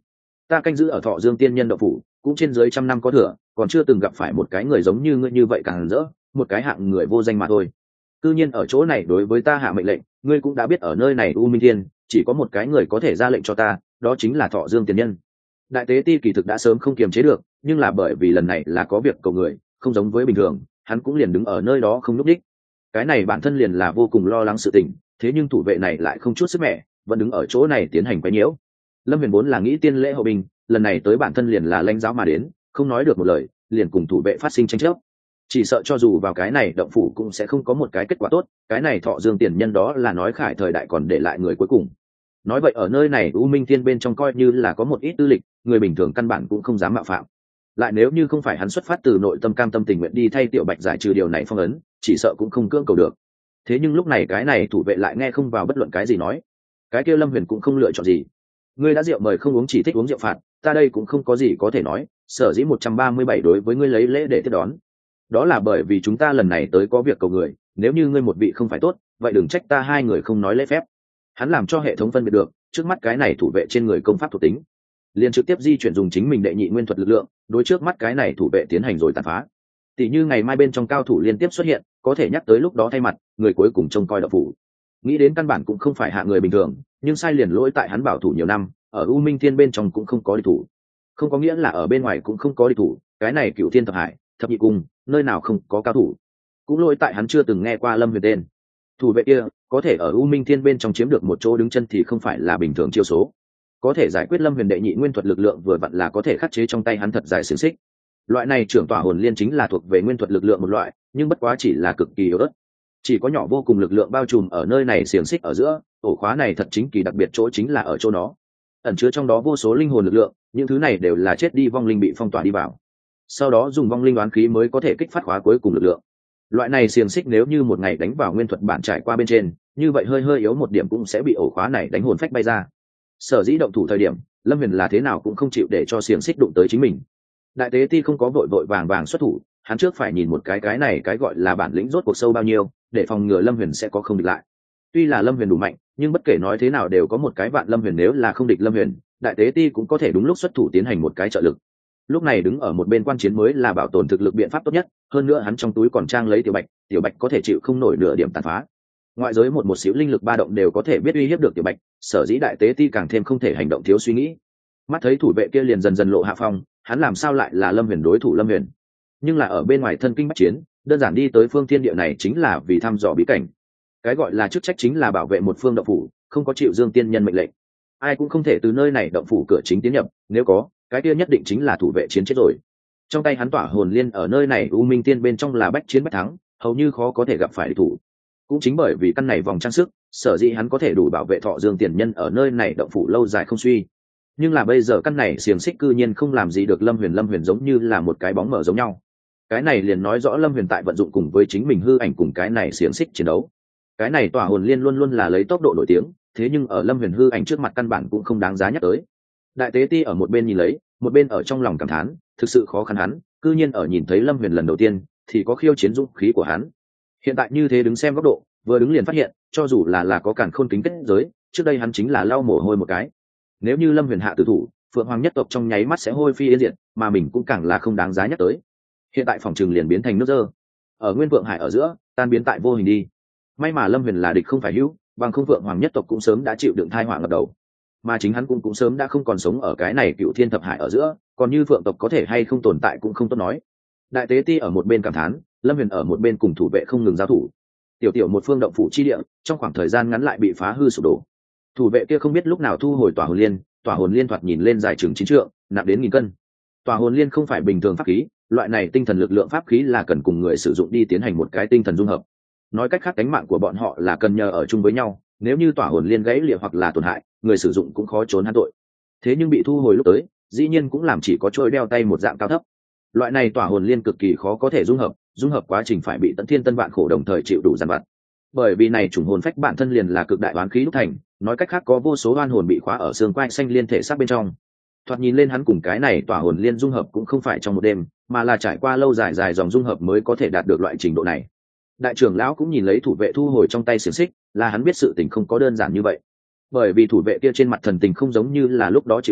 ta canh giữ ở Thọ Dương tiên nhân động phủ cũng trên dưới trăm năm có thừa, còn chưa từng gặp phải một cái người giống như ngươi như vậy càng rỡ, một cái hạng người vô danh mà thôi. Cư nhiên ở chỗ này đối với ta hạ mệnh lệnh, ngươi cũng đã biết ở nơi này U Minh Thiên chỉ có một cái người có thể ra lệnh cho ta, đó chính là Thọ Dương tiền nhân. Đại tế ti kỳ thực đã sớm không kiềm chế được, nhưng là bởi vì lần này là có việc cầu người, không giống với bình thường, hắn cũng liền đứng ở nơi đó không nhúc nhích. Cái này bản thân liền là vô cùng lo lắng sự tình, thế nhưng thủ vệ này lại không chút sức mẻ, vẫn đứng ở chỗ này tiến hành quấy nhiễu. Lâm Huyền vốn là nghĩ tiên lễ hậu binh, lần này tới bản thân liền là lãnh giáo mà đến, không nói được một lời, liền cùng thủ vệ phát sinh tranh chấp. Chỉ sợ cho dù vào cái này động phủ cũng sẽ không có một cái kết quả tốt, cái này Thọ Dương tiền nhân đó là nói khải thời đại còn để lại người cuối cùng. Nói vậy ở nơi này U Minh Thiên bên trong coi như là có một ít tư lịch, người bình thường căn bản cũng không dám mạo phạm. Lại nếu như không phải hắn xuất phát từ nội tâm cam tâm tình nguyện đi thay Tiểu Bạch giải trừ điều này phong ấn, chỉ sợ cũng không cưỡng cầu được. Thế nhưng lúc này cái này thủ vệ lại nghe không vào bất luận cái gì nói. Cái kia Lâm Huyền cũng không lựa chọn gì. Ngươi đã rượu mời không uống, chỉ thích uống rượu phạt, ta đây cũng không có gì có thể nói, sở dĩ một trăm ba mươi bảy đối với ngươi lấy lễ để tiếp đón. Đó là bởi vì chúng ta lần này tới có việc cầu người, nếu như ngươi một vị không phải tốt, vậy đừng trách ta hai người không nói lễ phép. Hắn làm cho hệ thống phân biệt được, trước mắt cái này thủ vệ trên người công pháp thuộc tính, liền trực tiếp di chuyển dùng chính mình đệ nhị nguyên thuật lực lượng, đối trước mắt cái này thủ vệ tiến hành rồi tàn phá. Tỷ như ngày mai bên trong cao thủ liên tiếp xuất hiện, có thể nhắc tới lúc đó thay mặt, người cuối cùng trông coi đạo phủ. Nghĩ đến căn bản cũng không phải hạ người bình thường, nhưng sai liền lỗi tại hắn bảo thủ nhiều năm, ở U Minh Thiên bên trong cũng không có địch thủ. Không có nghĩa là ở bên ngoài cũng không có địch thủ, cái này Cửu Thiên thập hải, thập nhị cung, nơi nào không có cao thủ. Cũng lỗi tại hắn chưa từng nghe qua Lâm Huyền tên. Thủ vệ kia có thể ở U Minh Thiên bên trong chiếm được một chỗ đứng chân thì không phải là bình thường chiêu số. Có thể giải quyết Lâm Huyền đệ nhị nguyên thuật lực lượng vừa vặn là có thể khắc chế trong tay hắn thật dài xiềng xích. Loại này trưởng tỏa hồn liên chính là thuộc về nguyên thuật lực lượng một loại, nhưng bất quá chỉ là cực kỳ yếu ớt. Chỉ có nhỏ vô cùng lực lượng bao trùm ở nơi này xiềng xích ở giữa, ổ khóa này thật chính kỳ đặc biệt chỗ chính là ở chỗ nó. Ẩn chứa trong đó vô số linh hồn lực lượng, những thứ này đều là chết đi vong linh bị phong tỏa đi vào. Sau đó dùng vong linh đoán khí mới có thể kích phát khóa cuối cùng lực lượng. Loại này xiềng xích nếu như một ngày đánh vào nguyên thuật bản trải qua bên trên, như vậy hơi hơi yếu một điểm cũng sẽ bị ổ khóa này đánh hồn phách bay ra. Sở dĩ động thủ thời điểm, Lâm Huyền là thế nào cũng không chịu để cho xiềng xích đụng tới chính mình. Đại tế ti không có vội vội vàng vàng xuất thủ, hắn trước phải nhìn một cái cái này cái gọi là bản lĩnh rốt cuộc sâu bao nhiêu, để phòng ngừa Lâm Huyền sẽ có không địch lại. Tuy là Lâm Huyền đủ mạnh, nhưng bất kể nói thế nào đều có một cái vạn Lâm Huyền, nếu là không địch Lâm Huyền, đại tế ti cũng có thể đúng lúc xuất thủ tiến hành một cái trợ lực. Lúc này đứng ở một bên quan chiến mới là bảo tồn thực lực biện pháp tốt nhất, hơn nữa hắn trong túi còn trang lấy Tiểu Bạch, Tiểu Bạch có thể chịu không nổi nửa điểm tàn phá. Ngoại giới một một xíu linh lực ba động đều có thể biết uy hiếp được Tiểu Bạch, sở dĩ đại tế ti càng thêm không thể hành động thiếu suy nghĩ. Mắt thấy thủ vệ kia liền dần dần lộ hạ phong, hắn làm sao lại là Lâm Huyền đối thủ Lâm Huyền? Nhưng là ở bên ngoài thân kinh bách chiến, đơn giản đi tới phương thiên địa này chính là vì thăm dò bí cảnh. Cái gọi là chức trách chính là bảo vệ một phương động phủ, không có chịu Dương tiên nhân mệnh lệnh, ai cũng không thể từ nơi này động phủ cửa chính tiến nhập, nếu có, cái kia nhất định chính là thủ vệ chiến chết rồi. Trong tay hắn tỏa hồn liên ở nơi này U Minh Tiên bên trong là bách chiến bách thắng, hầu như khó có thể gặp phải địch thủ. Cũng chính bởi vì căn này vòng trang sức, sở dĩ hắn có thể đủ bảo vệ Thọ Dương tiền nhân ở nơi này động phủ lâu dài không suy. Nhưng là bây giờ căn này xiềng xích cư nhiên không làm gì được Lâm Huyền, Lâm Huyền giống như là một cái bóng mờ giống nhau. Cái này liền nói rõ Lâm Huyền tại vận dụng cùng với chính mình hư ảnh cùng cái này xiềng xích chiến đấu. Cái này tỏa hồn liên luôn luôn là lấy tốc độ nổi tiếng, thế nhưng ở Lâm Huyền hư ảnh trước mặt căn bản cũng không đáng giá nhắc tới. Đại tế ti ở một bên nhìn lấy, một bên ở trong lòng cảm thán, thực sự khó khăn hắn, cư nhiên ở nhìn thấy Lâm Huyền lần đầu tiên thì có khiêu chiến dũng khí của hắn. Hiện tại như thế đứng xem góc độ, vừa đứng liền phát hiện, cho dù là là có càn khôn kính kết giới, trước đây hắn chính là lau mồ hôi một cái. Nếu như Lâm Huyền hạ tử thủ, Phượng Hoàng nhất tộc trong nháy mắt sẽ hôi phi yên diệt, mà mình cũng càng là không đáng giá nhắc tới. Hiện tại phòng trường liền biến thành nước dơ, ở Nguyên Vượng Hải ở giữa, tan biến tại vô hình đi. May mà Lâm Huyền là địch không phải hữu, bằng không Phượng Hoàng nhất tộc cũng sớm đã chịu đựng tai họa ngập đầu, mà chính hắn cũng cũng sớm đã không còn sống ở cái này Cựu Thiên thập hải ở giữa, còn như Phượng tộc có thể hay không tồn tại cũng không tốt nói. Đại tế ti ở một bên cảm thán, Lâm Huyền ở một bên cùng thủ vệ không ngừng giao thủ. Tiểu tiểu một phương động phủ chi địa, trong khoảng thời gian ngắn lại bị phá hư sụp đổ. Thủ vệ kia không biết lúc nào thu hồi tỏa hồn liên, tỏa hồn liên thoạt nhìn lên dài chừng chín trượng, nặng đến nghìn cân. Tỏa hồn liên không phải bình thường pháp khí, loại này tinh thần lực lượng pháp khí là cần cùng người sử dụng đi tiến hành một cái tinh thần dung hợp. Nói cách khác cánh mạng của bọn họ là cần nhờ ở chung với nhau, nếu như tỏa hồn liên gãy lìa hoặc là tổn hại, người sử dụng cũng khó trốn hắn tội. Thế nhưng bị thu hồi lúc tới, dĩ nhiên cũng làm chỉ có trôi đeo tay một dạng cao thấp. Loại này tỏa hồn liên cực kỳ khó có thể dung hợp, dung hợp quá trình phải bị tận thiên tân vạn khổ đồng thời chịu đủ giàn vặt. Bởi vì này chủng hồn phách bản thân liền là cực đại oán khí đúc thành, nói cách khác có vô số oan hồn bị khóa ở xương quai xanh liên thể xác bên trong. Thoạt nhìn lên hắn cùng cái này tỏa hồn liên dung hợp cũng không phải trong một đêm, mà là trải qua lâu dài dài dòng dung hợp mới có thể đạt được loại trình độ này. Đại trưởng lão cũng nhìn lấy thủ vệ thu hồi trong tay xiềng xích, là hắn biết sự tình không có đơn giản như vậy. Bởi vì thủ vệ kia trên mặt thần tình không giống như là lúc đó chịu thua,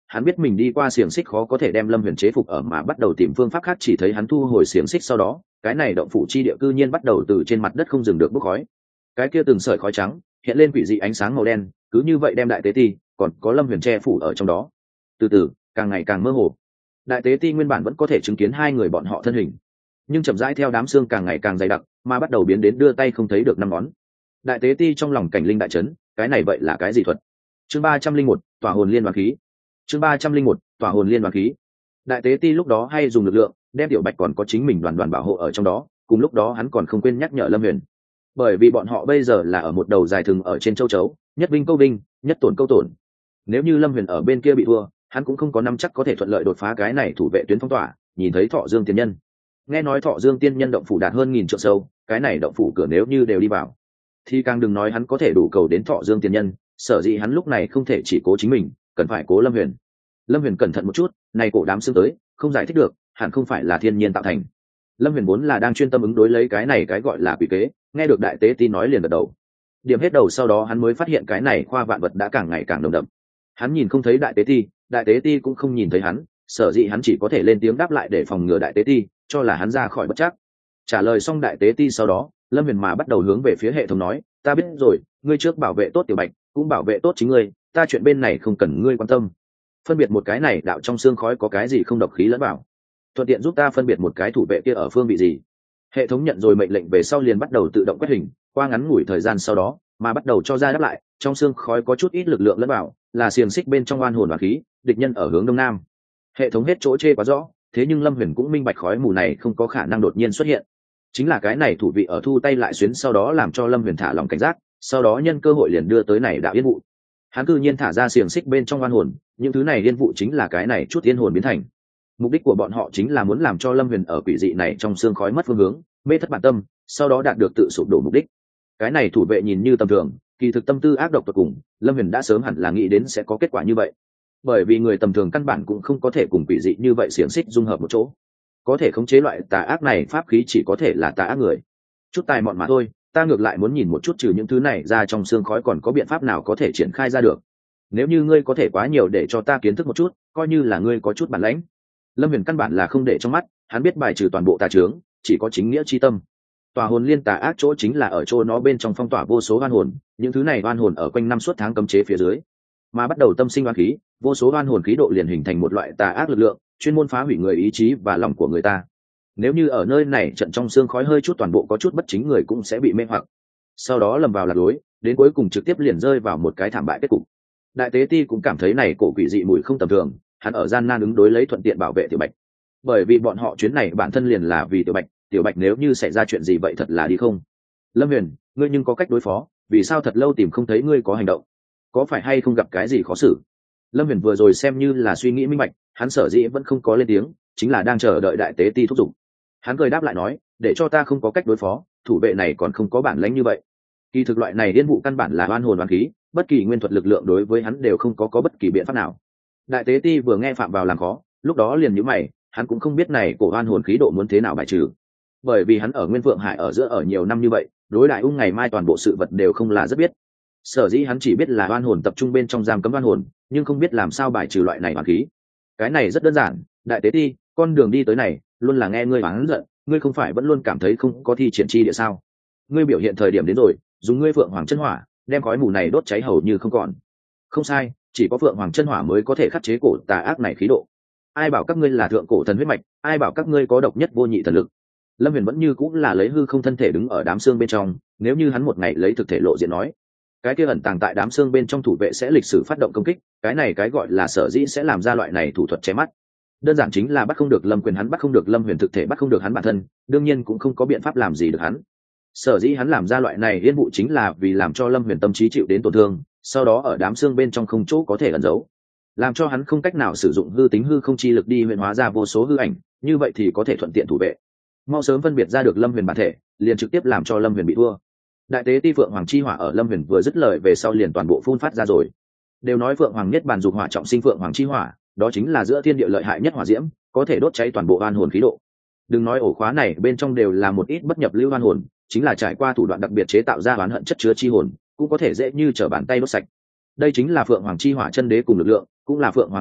hắn biết mình đi qua xiềng xích khó có thể đem lâm huyền chế phục ở, mà bắt đầu tìm phương pháp khác. Chỉ thấy hắn thu hồi xiềng xích sau đó, cái này động phủ chi địa cư nhiên bắt đầu từ trên mặt đất không dừng được bốc khói. Cái kia từng sợi khói trắng hiện lên quỷ dị ánh sáng màu đen, cứ như vậy đem đại tế ti còn có lâm huyền che phủ ở trong đó. Từ từ càng ngày càng mơ hồ, đại tế ti nguyên bản vẫn có thể chứng kiến hai người bọn họ thân hình, nhưng chậm rãi theo đám xương càng ngày càng dày đặc mà bắt đầu biến đến đưa tay không thấy được năm ngón. Đại tế ti trong lòng cảnh linh đại chấn, cái này vậy là cái gì thuật? Chương ba trăm linh một, tỏa hồn liên hoàn khí. Chương ba trăm linh một, tỏa hồn liên hoàn khí. Đại tế ti lúc đó hay dùng lực lượng đem tiểu bạch còn có chính mình đoàn đoàn bảo hộ ở trong đó, cùng lúc đó hắn còn không quên nhắc nhở lâm huyền, bởi vì bọn họ bây giờ là ở một đầu dài thừng ở trên châu chấu, nhất vinh câu vinh, nhất tổn câu tổn. Nếu như lâm huyền ở bên kia bị thua, hắn cũng không có nắm chắc có thể thuận lợi đột phá cái này thủ vệ tuyến phong tỏa. Nhìn thấy Thọ Dương tiên nhân, nghe nói Thọ Dương tiên nhân động phủ đạt hơn nghìn trượng sâu, cái này động phủ cửa nếu như đều đi vào thì càng đừng nói hắn có thể đủ cầu đến Thọ Dương tiên nhân. Sở dĩ hắn lúc này không thể chỉ cố chính mình, cần phải cố lâm huyền. Lâm huyền cẩn thận một chút, này cổ đám xương tới không giải thích được, hẳn không phải là thiên nhiên tạo thành. Lâm huyền vốn là đang chuyên tâm ứng đối lấy cái này cái gọi là quỷ kế, nghe được đại tế ti nói liền gật đầu. Điểm hết đầu sau đó hắn mới phát hiện cái này khoa vạn vật đã càng ngày càng nồng đậm. Hắn nhìn không thấy đại tế ti, đại tế ti cũng không nhìn thấy hắn, sở dĩ hắn chỉ có thể lên tiếng đáp lại để phòng ngừa đại tế ti cho là hắn ra khỏi bất chắc. Trả lời xong đại tế ti sau đó, lâm huyền mà bắt đầu hướng về phía hệ thống nói, ta biết rồi, ngươi trước bảo vệ tốt tiểu bạch, cũng bảo vệ tốt chính ngươi, ta chuyện bên này không cần ngươi quan tâm. Phân biệt một cái này đạo trong xương khói có cái gì không độc khí lẫn vào, thuận tiện giúp ta phân biệt một cái thủ vệ kia ở phương vị gì. Hệ thống nhận rồi mệnh lệnh về sau liền bắt đầu tự động quét hình, qua ngắn ngủi thời gian sau đó mà bắt đầu cho ra đáp lại, trong xương khói có chút ít lực lượng lẫn vào, là xiềng xích bên trong oan hồn và khí, địch nhân ở hướng đông nam. Hệ thống hết chỗ chê quá rõ, thế nhưng lâm huyền cũng minh bạch khói mù này không có khả năng đột nhiên xuất hiện, chính là cái này thủ vị ở thu tay lại xuyến sau đó làm cho lâm huyền thả lòng cảnh giác, sau đó nhân cơ hội liền đưa tới này đạo yên vụ. Hắn cư nhiên thả ra xiềng xích bên trong oan hồn, những thứ này yên vụ chính là cái này chút yên hồn biến thành. Mục đích của bọn họ chính là muốn làm cho lâm huyền ở quỷ dị này trong xương khói mất phương hướng, mê thất bản tâm, sau đó đạt được tự sụp đổ mục đích. Cái này thủ vệ nhìn như tầm thường, kỳ thực tâm tư ác độc tột cùng, lâm huyền đã sớm hẳn là nghĩ đến sẽ có kết quả như vậy, bởi vì người tầm thường căn bản cũng không có thể cùng quỷ dị như vậy xiềng xích dung hợp một chỗ. Có thể khống chế loại tà ác này pháp khí chỉ có thể là tà ác người. Chút tài mọn mà thôi, ta ngược lại muốn nhìn một chút trừ những thứ này ra trong xương khói còn có biện pháp nào có thể triển khai ra được. Nếu như ngươi có thể quá nhiều để cho ta kiến thức một chút, coi như là ngươi có chút bản lãnh. Lâm huyền căn bản là không để trong mắt, hắn biết bài trừ toàn bộ tà chướng chỉ có chính nghĩa chi tâm. Tòa hồn liên tà ác chỗ chính là ở chỗ nó bên trong phong tỏa vô số oan hồn, những thứ này oan hồn ở quanh năm suốt tháng cấm chế phía dưới mà bắt đầu tâm sinh oan khí, vô số oan hồn khí độ liền hình thành một loại tà ác lực lượng, chuyên môn phá hủy người ý chí và lòng của người ta. Nếu như ở nơi này trận trong xương khói hơi chút toàn bộ có chút bất chính người cũng sẽ bị mê hoặc, sau đó lầm vào lạc lối, đến cuối cùng trực tiếp liền rơi vào một cái thảm bại kết cục. Đại tế ti cũng cảm thấy này cổ quỷ dị mùi không tầm thường, hắn ở gian nan ứng đối lấy thuận tiện bảo vệ tiểu bạch, bởi vì bọn họ chuyến này bản thân liền là vì tiểu bạch, tiểu bạch nếu như xảy ra chuyện gì vậy thật là đi không. Lâm huyền, ngươi nhưng có cách đối phó, vì sao thật lâu tìm không thấy ngươi có hành động, có phải hay không gặp cái gì khó xử? Lâm huyền vừa rồi xem như là suy nghĩ minh bạch, hắn sở dĩ vẫn không có lên tiếng chính là đang chờ đợi đại tế ti thúc giục. Hắn cười đáp lại nói, để cho ta không có cách đối phó, thủ vệ này còn không có bản lãnh như vậy. Kỳ thực loại này điên vụ căn bản là oan hồn oan khí, bất kỳ nguyên thuật lực lượng đối với hắn đều không có có bất kỳ biện pháp nào. Đại tế ti vừa nghe phạm vào làm khó, lúc đó liền nhíu mày, hắn cũng không biết này cổ oan hồn khí độ muốn thế nào bài trừ, bởi vì hắn ở Nguyên Vượng Hải ở giữa ở nhiều năm như vậy, đối đại ung ngày mai toàn bộ sự vật đều không là rất biết. Sở dĩ hắn chỉ biết là oan hồn tập trung bên trong giam cấm oan hồn, nhưng không biết làm sao bài trừ loại này oan khí. Cái này rất đơn giản, đại tế ti, con đường đi tới này luôn là nghe ngươi oán giận, ngươi không phải vẫn luôn cảm thấy không có thi triển chi địa sao? Ngươi biểu hiện thời điểm đến rồi, dùng ngươi Phượng Hoàng chân hỏa đem khói mù này đốt cháy hầu như không còn. Không sai, chỉ có Phượng Hoàng chân hỏa mới có thể khắc chế cổ tà ác này khí độ. Ai bảo các ngươi là thượng cổ thần huyết mạch, ai bảo các ngươi có độc nhất vô nhị thần lực. Lâm huyền vẫn như cũng là lấy hư không thân thể đứng ở đám xương bên trong, nếu như hắn một ngày lấy thực thể lộ diện nói, cái kia ẩn tàng tại đám xương bên trong thủ vệ sẽ lịch sử phát động công kích, cái này cái gọi là sở dĩ sẽ làm ra loại này thủ thuật che mắt. Đơn giản chính là bắt không được Lâm Quyền, hắn bắt không được Lâm Huyền thực thể, bắt không được hắn bản thân, đương nhiên cũng không có biện pháp làm gì được hắn. Sở dĩ hắn làm ra loại này yên vụ chính là vì làm cho Lâm Huyền tâm trí chịu đến tổn thương, sau đó ở đám xương bên trong không chỗ có thể ẩn giấu, làm cho hắn không cách nào sử dụng hư tính hư không chi lực đi huyền hóa ra vô số hư ảnh, như vậy thì có thể thuận tiện thủ vệ. Mau sớm phân biệt ra được Lâm Huyền bản thể, liền trực tiếp làm cho Lâm Huyền bị thua. Đại tế ti Phượng Hoàng chi hỏa ở Lâm Huyền vừa dứt lời về sau liền toàn bộ phun phát ra rồi. Đều nói Phượng Hoàng nhất bàn dục hỏa trọng sinh, Phượng Hoàng chi hỏa đó chính là giữa thiên địa lợi hại nhất hỏa diễm, có thể đốt cháy toàn bộ oan hồn khí độ. Đừng nói ổ khóa này bên trong đều là một ít bất nhập lưu oan hồn, chính là trải qua thủ đoạn đặc biệt chế tạo ra oán hận chất chứa chi hồn, cũng có thể dễ như trở bàn tay đốt sạch. Đây chính là Phượng Hoàng chi hỏa chân đế cùng lực lượng, cũng là Phượng Hoàng nhất tộc,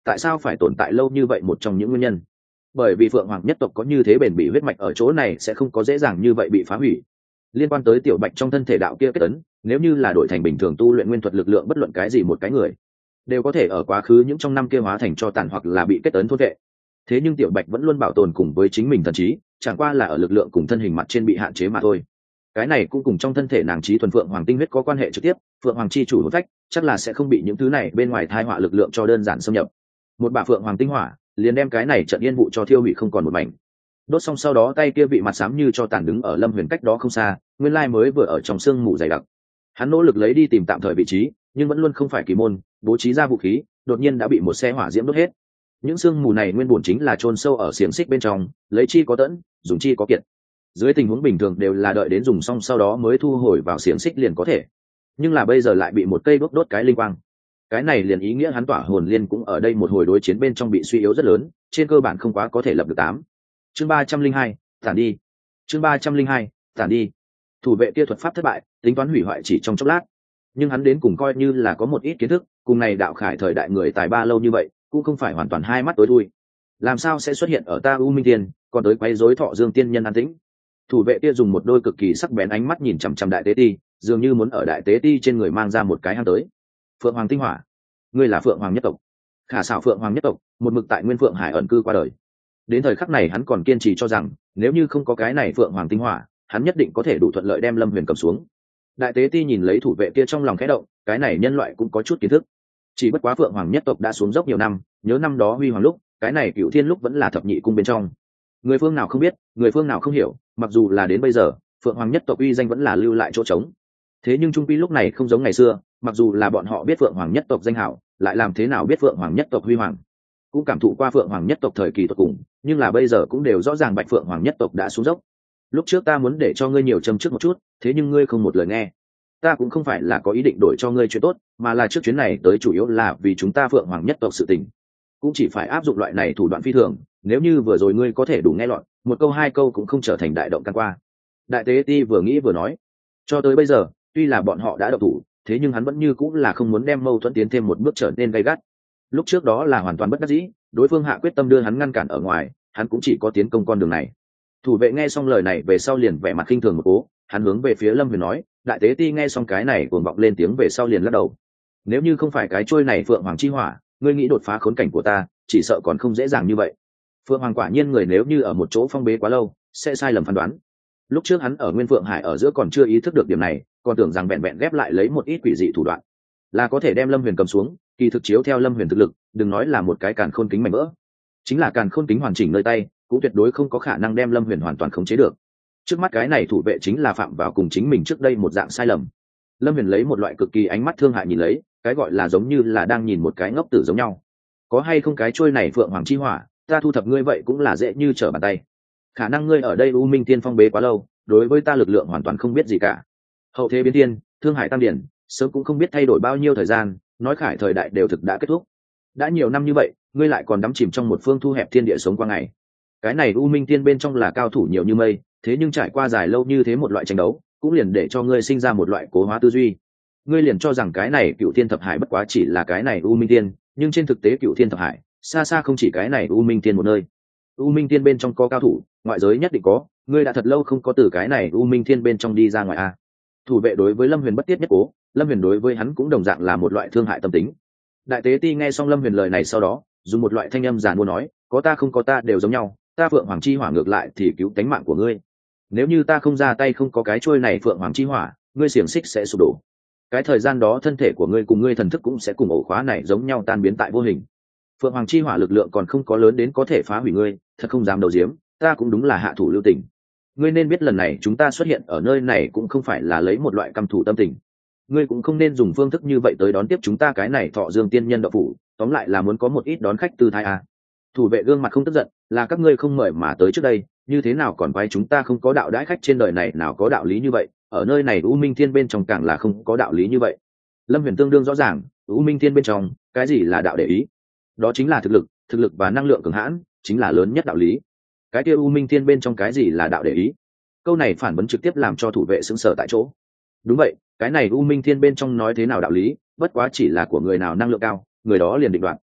tại sao phải tồn tại lâu như vậy một trong những nguyên nhân. Bởi vì phượng hoàng nhất tộc có như thế bền bỉ huyết mạch ở chỗ này sẽ không có dễ dàng như vậy bị phá hủy. Liên quan tới tiểu bạch trong thân thể đạo kia kết ấn, nếu như là đổi thành bình thường tu luyện nguyên thuật lực lượng bất luận cái gì một cái người đều có thể ở quá khứ những trong năm kia hóa thành cho tàn hoặc là bị kết ấn thôn vệ. Thế nhưng tiểu bạch vẫn luôn bảo tồn cùng với chính mình thần trí, chẳng qua là ở lực lượng cùng thân hình mặt trên bị hạn chế mà thôi. Cái này cũng cùng trong thân thể nàng trí thuần phượng hoàng tinh huyết có quan hệ trực tiếp, phượng hoàng chi chủ hồn phách chắc là sẽ không bị những thứ này bên ngoài thai họa lực lượng cho đơn giản xâm nhập. Một bả phượng hoàng tinh hỏa liền đem cái này trận yên vụ cho thiêu hủy không còn một mảnh. Đốt xong sau đó tay kia vị mặt xám như cho tàn đứng ở lâm huyền cách đó không xa, nguyên lai mới vừa ở trong sương mù dày đặc. Hắn nỗ lực lấy đi tìm tạm thời vị trí, nhưng vẫn luôn không phải kỳ môn bố trí ra vũ khí, đột nhiên đã bị một xe hỏa diễm đốt hết. Những sương mù này nguyên bổn chính là chôn sâu ở xiềng xích bên trong, lấy chi có tẫn, dùng chi có kiệt. Dưới tình huống bình thường đều là đợi đến dùng xong sau đó mới thu hồi vào xiềng xích liền có thể, nhưng là bây giờ lại bị một cây đốt đốt cái linh quang. Cái này liền ý nghĩa hắn tỏa hồn liên cũng ở đây một hồi đối chiến bên trong bị suy yếu rất lớn, trên cơ bản không quá có thể lập được tám. Chương ba trăm linh hai, tản đi. Chương ba trăm linh hai, tản đi. Thủ vệ kia thuật pháp thất bại, tính toán hủy hoại chỉ trong chốc lát, nhưng hắn đến cùng coi như là có một ít kiến thức, cùng này đạo khải thời đại người tài ba lâu như vậy, cũng không phải hoàn toàn hai mắt tối thui. Làm sao sẽ xuất hiện ở ta U Minh Tiên, còn tới quấy rối Thọ Dương tiên nhân an tĩnh. Thủ vệ kia dùng một đôi cực kỳ sắc bén ánh mắt nhìn chằm chằm đại tế ti, dường như muốn ở đại tế ti trên người mang ra một cái hang tới. Phượng Hoàng tinh hỏa, ngươi là Phượng Hoàng nhất tộc. Khả xảo Phượng Hoàng nhất tộc, một mực tại Nguyên Phượng Hải ẩn cư qua đời. Đến thời khắc này hắn còn kiên trì cho rằng, nếu như không có cái này Phượng Hoàng tinh hỏa, hắn nhất định có thể đủ thuận lợi đem Lâm Huyền cầm xuống. Đại tế ti nhìn lấy thủ vệ kia trong lòng khẽ động, cái này nhân loại cũng có chút kiến thức. Chỉ bất quá Phượng Hoàng nhất tộc đã xuống dốc nhiều năm, nhớ năm đó huy hoàng lúc, cái này Cửu Thiên lúc vẫn là thập nhị cung bên trong. Người phương nào không biết, người phương nào không hiểu, mặc dù là đến bây giờ, Phượng Hoàng nhất tộc uy danh vẫn là lưu lại chỗ trống. Thế nhưng trung quy lúc này không giống ngày xưa, mặc dù là bọn họ biết Phượng Hoàng nhất tộc danh hảo, lại làm thế nào biết Phượng Hoàng nhất tộc huy hoàng, cũng cảm thụ qua Phượng Hoàng nhất tộc thời kỳ tuyệt cùng, nhưng là bây giờ cũng đều rõ ràng Bạch Phượng Hoàng nhất tộc đã xuống dốc. Lúc trước ta muốn để cho ngươi nhiều châm trước một chút, thế nhưng ngươi không một lời nghe. Ta cũng không phải là có ý định đổi cho ngươi chuyện tốt, mà là trước chuyến này tới chủ yếu là vì chúng ta Phượng Hoàng nhất tộc sự tình, cũng chỉ phải áp dụng loại này thủ đoạn phi thường. Nếu như vừa rồi ngươi có thể đủ nghe lọt, một câu hai câu cũng không trở thành đại động can qua. Đại tế ti vừa nghĩ vừa nói, cho tới bây giờ, tuy là bọn họ đã động thủ, thế nhưng hắn vẫn như cũng là không muốn đem mâu thuẫn tiến thêm một bước trở nên gay gắt. Lúc trước đó là hoàn toàn bất đắc dĩ, đối phương hạ quyết tâm đưa hắn ngăn cản ở ngoài, hắn cũng chỉ có tiến công con đường này. Thủ vệ nghe xong lời này về sau liền vẻ mặt khinh thường một cố, hắn hướng về phía Lâm Huyền nói, đại tế ti nghe xong cái này cuồng vọng lên tiếng về sau liền lắc đầu. Nếu như không phải cái trôi này Phượng Hoàng chi hỏa, ngươi nghĩ đột phá khốn cảnh của ta, chỉ sợ còn không dễ dàng như vậy. Phượng Hoàng quả nhiên người nếu như ở một chỗ phong bế quá lâu, sẽ sai lầm phán đoán. Lúc trước hắn ở Nguyên Phượng Hải ở giữa còn chưa ý thức được điểm này, còn tưởng rằng vẹn vẹn ghép lại lấy một ít quỷ dị thủ đoạn là có thể đem Lâm Huyền cầm xuống, kỳ thực chiếu theo Lâm Huyền thực lực, đừng nói là một cái càn khôn kính mảnh vỡ, chính là càn khôn kính hoàn chỉnh nơi tay, cũng tuyệt đối không có khả năng đem Lâm Huyền hoàn toàn khống chế được. Trước mắt cái này thủ vệ chính là phạm vào cùng chính mình trước đây một dạng sai lầm. Lâm Huyền lấy một loại cực kỳ ánh mắt thương hại nhìn lấy, cái gọi là giống như là đang nhìn một cái ngốc tử giống nhau. Có hay không cái trôi này Phượng Hoàng chi hỏa, ta thu thập ngươi vậy cũng là dễ như trở bàn tay. Khả năng ngươi ở đây U Minh Tiên phong bế quá lâu, đối với ta lực lượng hoàn toàn không biết gì cả. Hậu thế biến thiên, thương hải tam điển, sớm cũng không biết thay đổi bao nhiêu thời gian, nói khải thời đại đều thực đã kết thúc. Đã nhiều năm như vậy, ngươi lại còn đắm chìm trong một phương thu hẹp thiên địa sống qua ngày. Cái này U Minh Tiên bên trong là cao thủ nhiều như mây, thế nhưng trải qua dài lâu như thế một loại tranh đấu, cũng liền để cho ngươi sinh ra một loại cố hóa tư duy. Ngươi liền cho rằng cái này Cửu Thiên thập hải bất quá chỉ là cái này U Minh Tiên, nhưng trên thực tế Cửu Thiên thập hải xa xa không chỉ cái này U Minh Tiên một nơi. U Minh Tiên bên trong có cao thủ, ngoại giới nhất định có, ngươi đã thật lâu không có từ cái này U Minh Tiên bên trong đi ra ngoài a. Thủ vệ đối với Lâm Huyền bất tiết nhất cố, Lâm Huyền đối với hắn cũng đồng dạng là một loại thương hại tâm tính. Đại tế ti nghe xong Lâm Huyền lời này sau đó, dùng một loại thanh âm giàn mua nói, có ta không có ta đều giống nhau, ta Phượng Hoàng chi hỏa ngược lại thì cứu tánh mạng của ngươi. Nếu như ta không ra tay không có cái trôi này Phượng Hoàng chi hỏa, ngươi xiềng xích sẽ sụp đổ. Cái thời gian đó thân thể của ngươi cùng ngươi thần thức cũng sẽ cùng ổ khóa này giống nhau tan biến tại vô hình. Phượng Hoàng chi hỏa lực lượng còn không có lớn đến có thể phá hủy ngươi, thật không dám đầu diếm, ta cũng đúng là hạ thủ lưu tình. Ngươi nên biết lần này chúng ta xuất hiện ở nơi này cũng không phải là lấy một loại căm thù tâm tình. Ngươi cũng không nên dùng phương thức như vậy tới đón tiếp chúng ta cái này Thọ Dương tiên nhân đạo phủ, tóm lại là muốn có một ít đón khách tư thái à. Thủ vệ gương mặt không tức giận, là các ngươi không mời mà tới trước đây, như thế nào còn quay chúng ta không có đạo đãi khách trên đời này nào có đạo lý như vậy, ở nơi này U Minh Thiên bên trong càng là không có đạo lý như vậy. Lâm Huyền tương đương rõ ràng, U Minh Thiên bên trong, cái gì là đạo để ý? Đó chính là thực lực, thực lực và năng lượng cường hãn, chính là lớn nhất đạo lý. Cái kia U Minh Thiên bên trong cái gì là đạo để ý? Câu này phản vấn trực tiếp làm cho thủ vệ sững sờ tại chỗ. Đúng vậy, cái này U Minh Thiên bên trong nói thế nào đạo lý, bất quá chỉ là của người nào năng lượng cao, người đó liền định đoạt.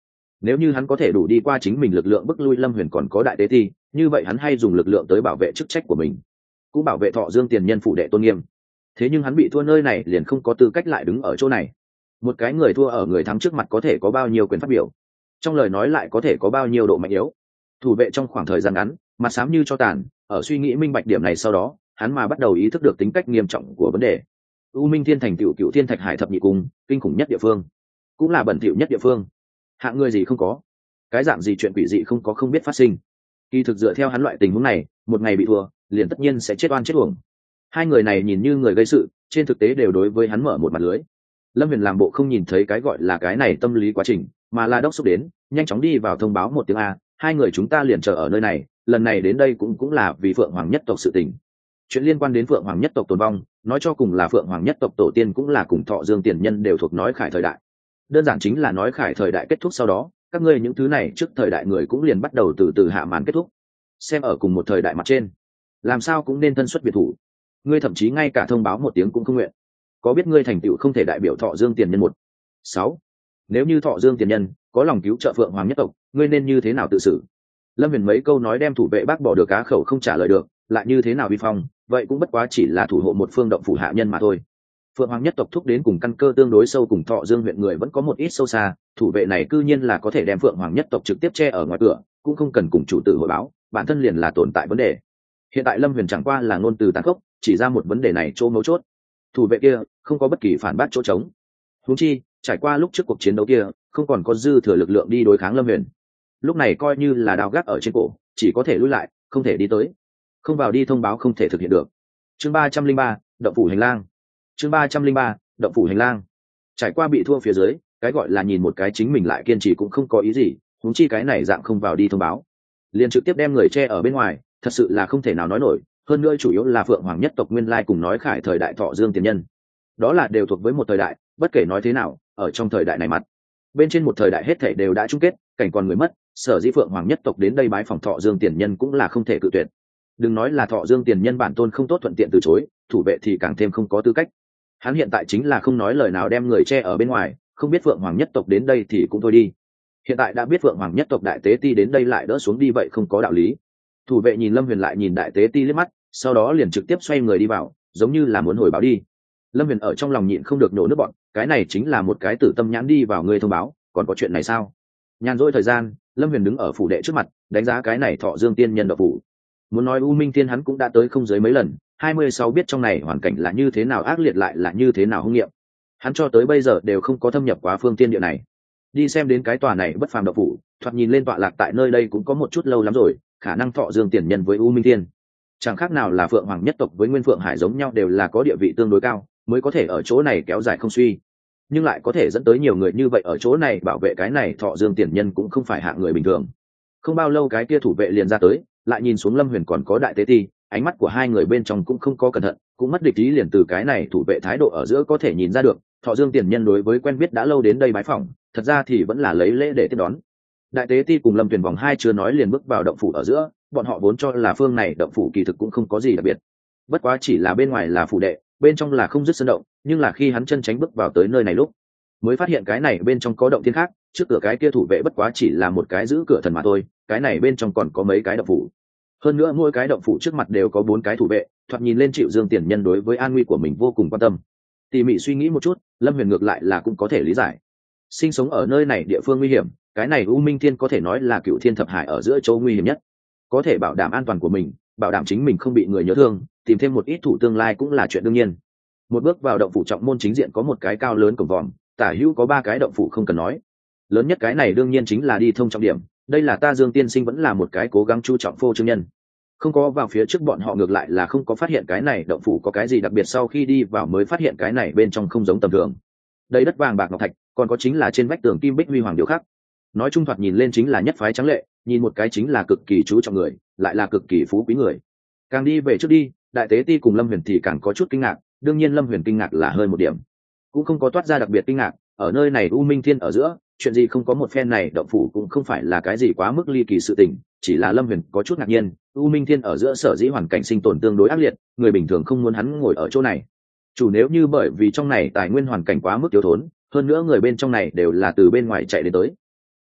Nếu như hắn có thể đủ đi qua chính mình lực lượng bức lui Lâm Huyền còn có đại tế ti, như vậy hắn hay dùng lực lượng tới bảo vệ chức trách của mình, cũng bảo vệ Thọ Dương tiền nhân phụ đệ tôn nghiêm. Thế nhưng hắn bị thua nơi này liền không có tư cách lại đứng ở chỗ này. Một cái người thua ở người thắng trước mặt có thể có bao nhiêu quyền phát biểu, trong lời nói lại có thể có bao nhiêu độ mạnh yếu. Thủ vệ trong khoảng thời gian ngắn mặt xám như cho tàn, ở suy nghĩ minh bạch điểm này sau đó, hắn mà bắt đầu ý thức được tính cách nghiêm trọng của vấn đề. U Minh Thiên thành tựu Cựu Thiên Thạch Hải thập nhị cung, kinh khủng nhất địa phương, cũng là bẩn thỉu nhất địa phương. Hạng người gì không có, cái dạng gì chuyện quỷ dị không có không biết phát sinh. Kỳ thực dựa theo hắn loại tình huống này, một ngày bị thua, liền tất nhiên sẽ chết oan chết uổng. Hai người này nhìn như người gây sự, trên thực tế đều đối với hắn mở một mặt lưới. Lâm Huyền làm bộ không nhìn thấy cái gọi là cái này tâm lý quá trình, mà là đốc xúc đến, nhanh chóng đi vào thông báo một tiếng a, hai người chúng ta liền chờ ở nơi này, lần này đến đây cũng cũng là vì Phượng Hoàng nhất tộc sự tình. Chuyện liên quan đến Phượng Hoàng nhất tộc tồn vong, nói cho cùng là Phượng Hoàng nhất tộc tổ tiên cũng là cùng Thọ Dương tiền nhân đều thuộc nói khải thời đại. Đơn giản chính là nói khải thời đại kết thúc sau đó, các ngươi những thứ này trước thời đại người cũng liền bắt đầu từ từ hạ màn kết thúc. Xem ở cùng một thời đại mặt trên, làm sao cũng nên thân xuất biệt thủ. Ngươi thậm chí ngay cả thông báo một tiếng cũng không nguyện. Có biết ngươi thành tựu không thể đại biểu Thọ Dương tiền nhân một. Sáu. Nếu như Thọ Dương tiền nhân có lòng cứu trợ Phượng Hoàng nhất tộc, ngươi nên như thế nào tự xử? Lâm Huyền mấy câu nói đem thủ vệ bác bỏ được cá khẩu không trả lời được, lại như thế nào vi phong, vậy cũng bất quá chỉ là thủ hộ một phương động phủ hạ nhân mà thôi. Phượng Hoàng nhất tộc thúc đến cùng căn cơ tương đối sâu cùng Thọ Dương huyện người vẫn có một ít sâu xa, thủ vệ này cư nhiên là có thể đem Phượng Hoàng nhất tộc trực tiếp che ở ngoài cửa, cũng không cần cùng chủ tử hội báo, bản thân liền là tồn tại vấn đề. Hiện tại Lâm Huyền chẳng qua là ngôn từ tàn khốc, chỉ ra một vấn đề này chỗ mấu chốt. Thủ vệ kia không có bất kỳ phản bác chỗ trống. Huống chi, trải qua lúc trước cuộc chiến đấu kia, không còn có dư thừa lực lượng đi đối kháng Lâm Huyền. Lúc này coi như là đao gác ở trên cổ, chỉ có thể lùi lại, không thể đi tới. Không vào đi thông báo không thể thực hiện được. Chương ba trăm linh ba, động phủ hành lang. Chương ba trăm linh ba, động phủ hành lang. Trải qua bị thua phía dưới, cái gọi là nhìn một cái chính mình lại kiên trì cũng không có ý gì, huống chi cái này dạng không vào đi thông báo, liền trực tiếp đem người che ở bên ngoài, thật sự là không thể nào nói nổi. Hơn nữa chủ yếu là Phượng Hoàng nhất tộc nguyên lai cùng nói khải thời đại Thọ Dương tiền nhân, đó là đều thuộc với một thời đại, bất kể nói thế nào, ở trong thời đại này mặt bên trên một thời đại hết thảy đều đã chung kết, cảnh còn người mất, sở dĩ Phượng Hoàng nhất tộc đến đây bái phòng Thọ Dương tiền nhân cũng là không thể cự tuyệt. Đừng nói là Thọ Dương tiền nhân bản tôn không tốt thuận tiện từ chối, thủ vệ thì càng thêm không có tư cách. Hắn hiện tại chính là không nói lời nào đem người che ở bên ngoài, không biết Phượng Hoàng nhất tộc đến đây thì cũng thôi đi. Hiện tại đã biết Phượng Hoàng nhất tộc đại tế ti đến đây lại đỡ xuống đi vậy không có đạo lý. Thủ vệ nhìn Lâm Huyền lại nhìn đại tế ti liếc mắt, sau đó liền trực tiếp xoay người đi vào, giống như là muốn hồi báo đi. Lâm Huyền ở trong lòng nhịn không được nổ nước bọn, cái này chính là một cái tử tâm nhãn đi vào người thông báo, còn có chuyện này sao? Nhàn rỗi thời gian, Lâm Huyền đứng ở phủ đệ trước mặt, đánh giá cái này Thọ Dương tiên nhân độc phủ. Muốn nói U Minh Thiên hắn cũng đã tới không dưới mấy lần, hai mươi sáu biết trong này hoàn cảnh là như thế nào ác liệt lại là như thế nào hung nghiệm. Hắn cho tới bây giờ đều không có thâm nhập quá phương tiên địa này. Đi xem đến cái tòa này bất phàm độc phủ, thoạt nhìn lên tọa lạc tại nơi đây cũng có một chút lâu lắm rồi, khả năng Thọ Dương tiền nhân với U Minh Thiên chẳng khác nào là Phượng Hoàng nhất tộc với Nguyên Phượng Hải giống nhau, đều là có địa vị tương đối cao, mới có thể ở chỗ này kéo dài không suy, nhưng lại có thể dẫn tới nhiều người như vậy ở chỗ này bảo vệ cái này Thọ Dương tiền nhân cũng không phải hạng người bình thường. Không bao lâu cái kia thủ vệ liền ra tới, lại nhìn xuống Lâm Huyền còn có đại tế ti, ánh mắt của hai người bên trong cũng không có cẩn thận, cũng mất địch ý, liền từ cái này thủ vệ thái độ ở giữa có thể nhìn ra được, Thọ Dương tiền nhân đối với quen biết đã lâu đến đây bái phỏng, thật ra thì vẫn là lấy lễ để tiếp đón. Đại tế ti cùng Lâm Tuyền vòng hai chưa nói liền bước vào động phủ ở giữa, bọn họ vốn cho là phương này động phủ kỳ thực cũng không có gì đặc biệt, bất quá chỉ là bên ngoài là phủ đệ, bên trong là không dứt sân động, nhưng là khi hắn chân tránh bước vào tới nơi này lúc, mới phát hiện cái này bên trong có động thiên khác, trước cửa cái kia thủ vệ bất quá chỉ là một cái giữ cửa thần mà thôi, cái này bên trong còn có mấy cái động phủ. Hơn nữa mỗi cái động phủ trước mặt đều có bốn cái thủ vệ, thoạt nhìn lên chịu Dương tiền nhân đối với an nguy của mình vô cùng quan tâm. Tỉ mỉ suy nghĩ một chút, Lâm Huyền ngược lại là cũng có thể lý giải. Sinh sống ở nơi này địa phương nguy hiểm, cái này U Minh Thiên có thể nói là cựu thiên thập hải ở giữa chỗ nguy hiểm nhất, có thể bảo đảm an toàn của mình, bảo đảm chính mình không bị người nhớ thương, tìm thêm một ít thủ tương lai cũng là chuyện đương nhiên. Một bước vào động phủ trọng môn chính diện có một cái cao lớn cổng vòm, tả hữu có ba cái động phủ không cần nói, lớn nhất cái này đương nhiên chính là đi thông trọng điểm, đây là ta Dương tiên sinh vẫn là một cái cố gắng chu trọng phô trương nhân. Không có vào phía trước bọn họ ngược lại là không có phát hiện cái này động phủ có cái gì đặc biệt, sau khi đi vào mới phát hiện cái này bên trong không giống tầm thường. Đây đất vàng bạc ngọc thạch, còn có chính là trên vách tường kim bích huy hoàng điêu khắc. Nói chung thoạt nhìn lên chính là nhất phái trắng lệ, nhìn một cái chính là cực kỳ chú trọng người, lại là cực kỳ phú quý người. Càng đi về trước đi, đại tế ti cùng Lâm Huyền thì càng có chút kinh ngạc, đương nhiên Lâm Huyền kinh ngạc là hơi một điểm, cũng không có toát ra đặc biệt kinh ngạc, ở nơi này U Minh Thiên ở giữa, chuyện gì không có một phen này động phủ cũng không phải là cái gì quá mức ly kỳ sự tình, chỉ là Lâm Huyền có chút ngạc nhiên, U Minh Thiên ở giữa sở dĩ hoàn cảnh sinh tồn tương đối ác liệt, người bình thường không muốn hắn ngồi ở chỗ này. Chủ nếu như bởi vì trong này tài nguyên hoàn cảnh quá mức thiếu thốn, hơn nữa người bên trong này đều là từ bên ngoài chạy đến tới,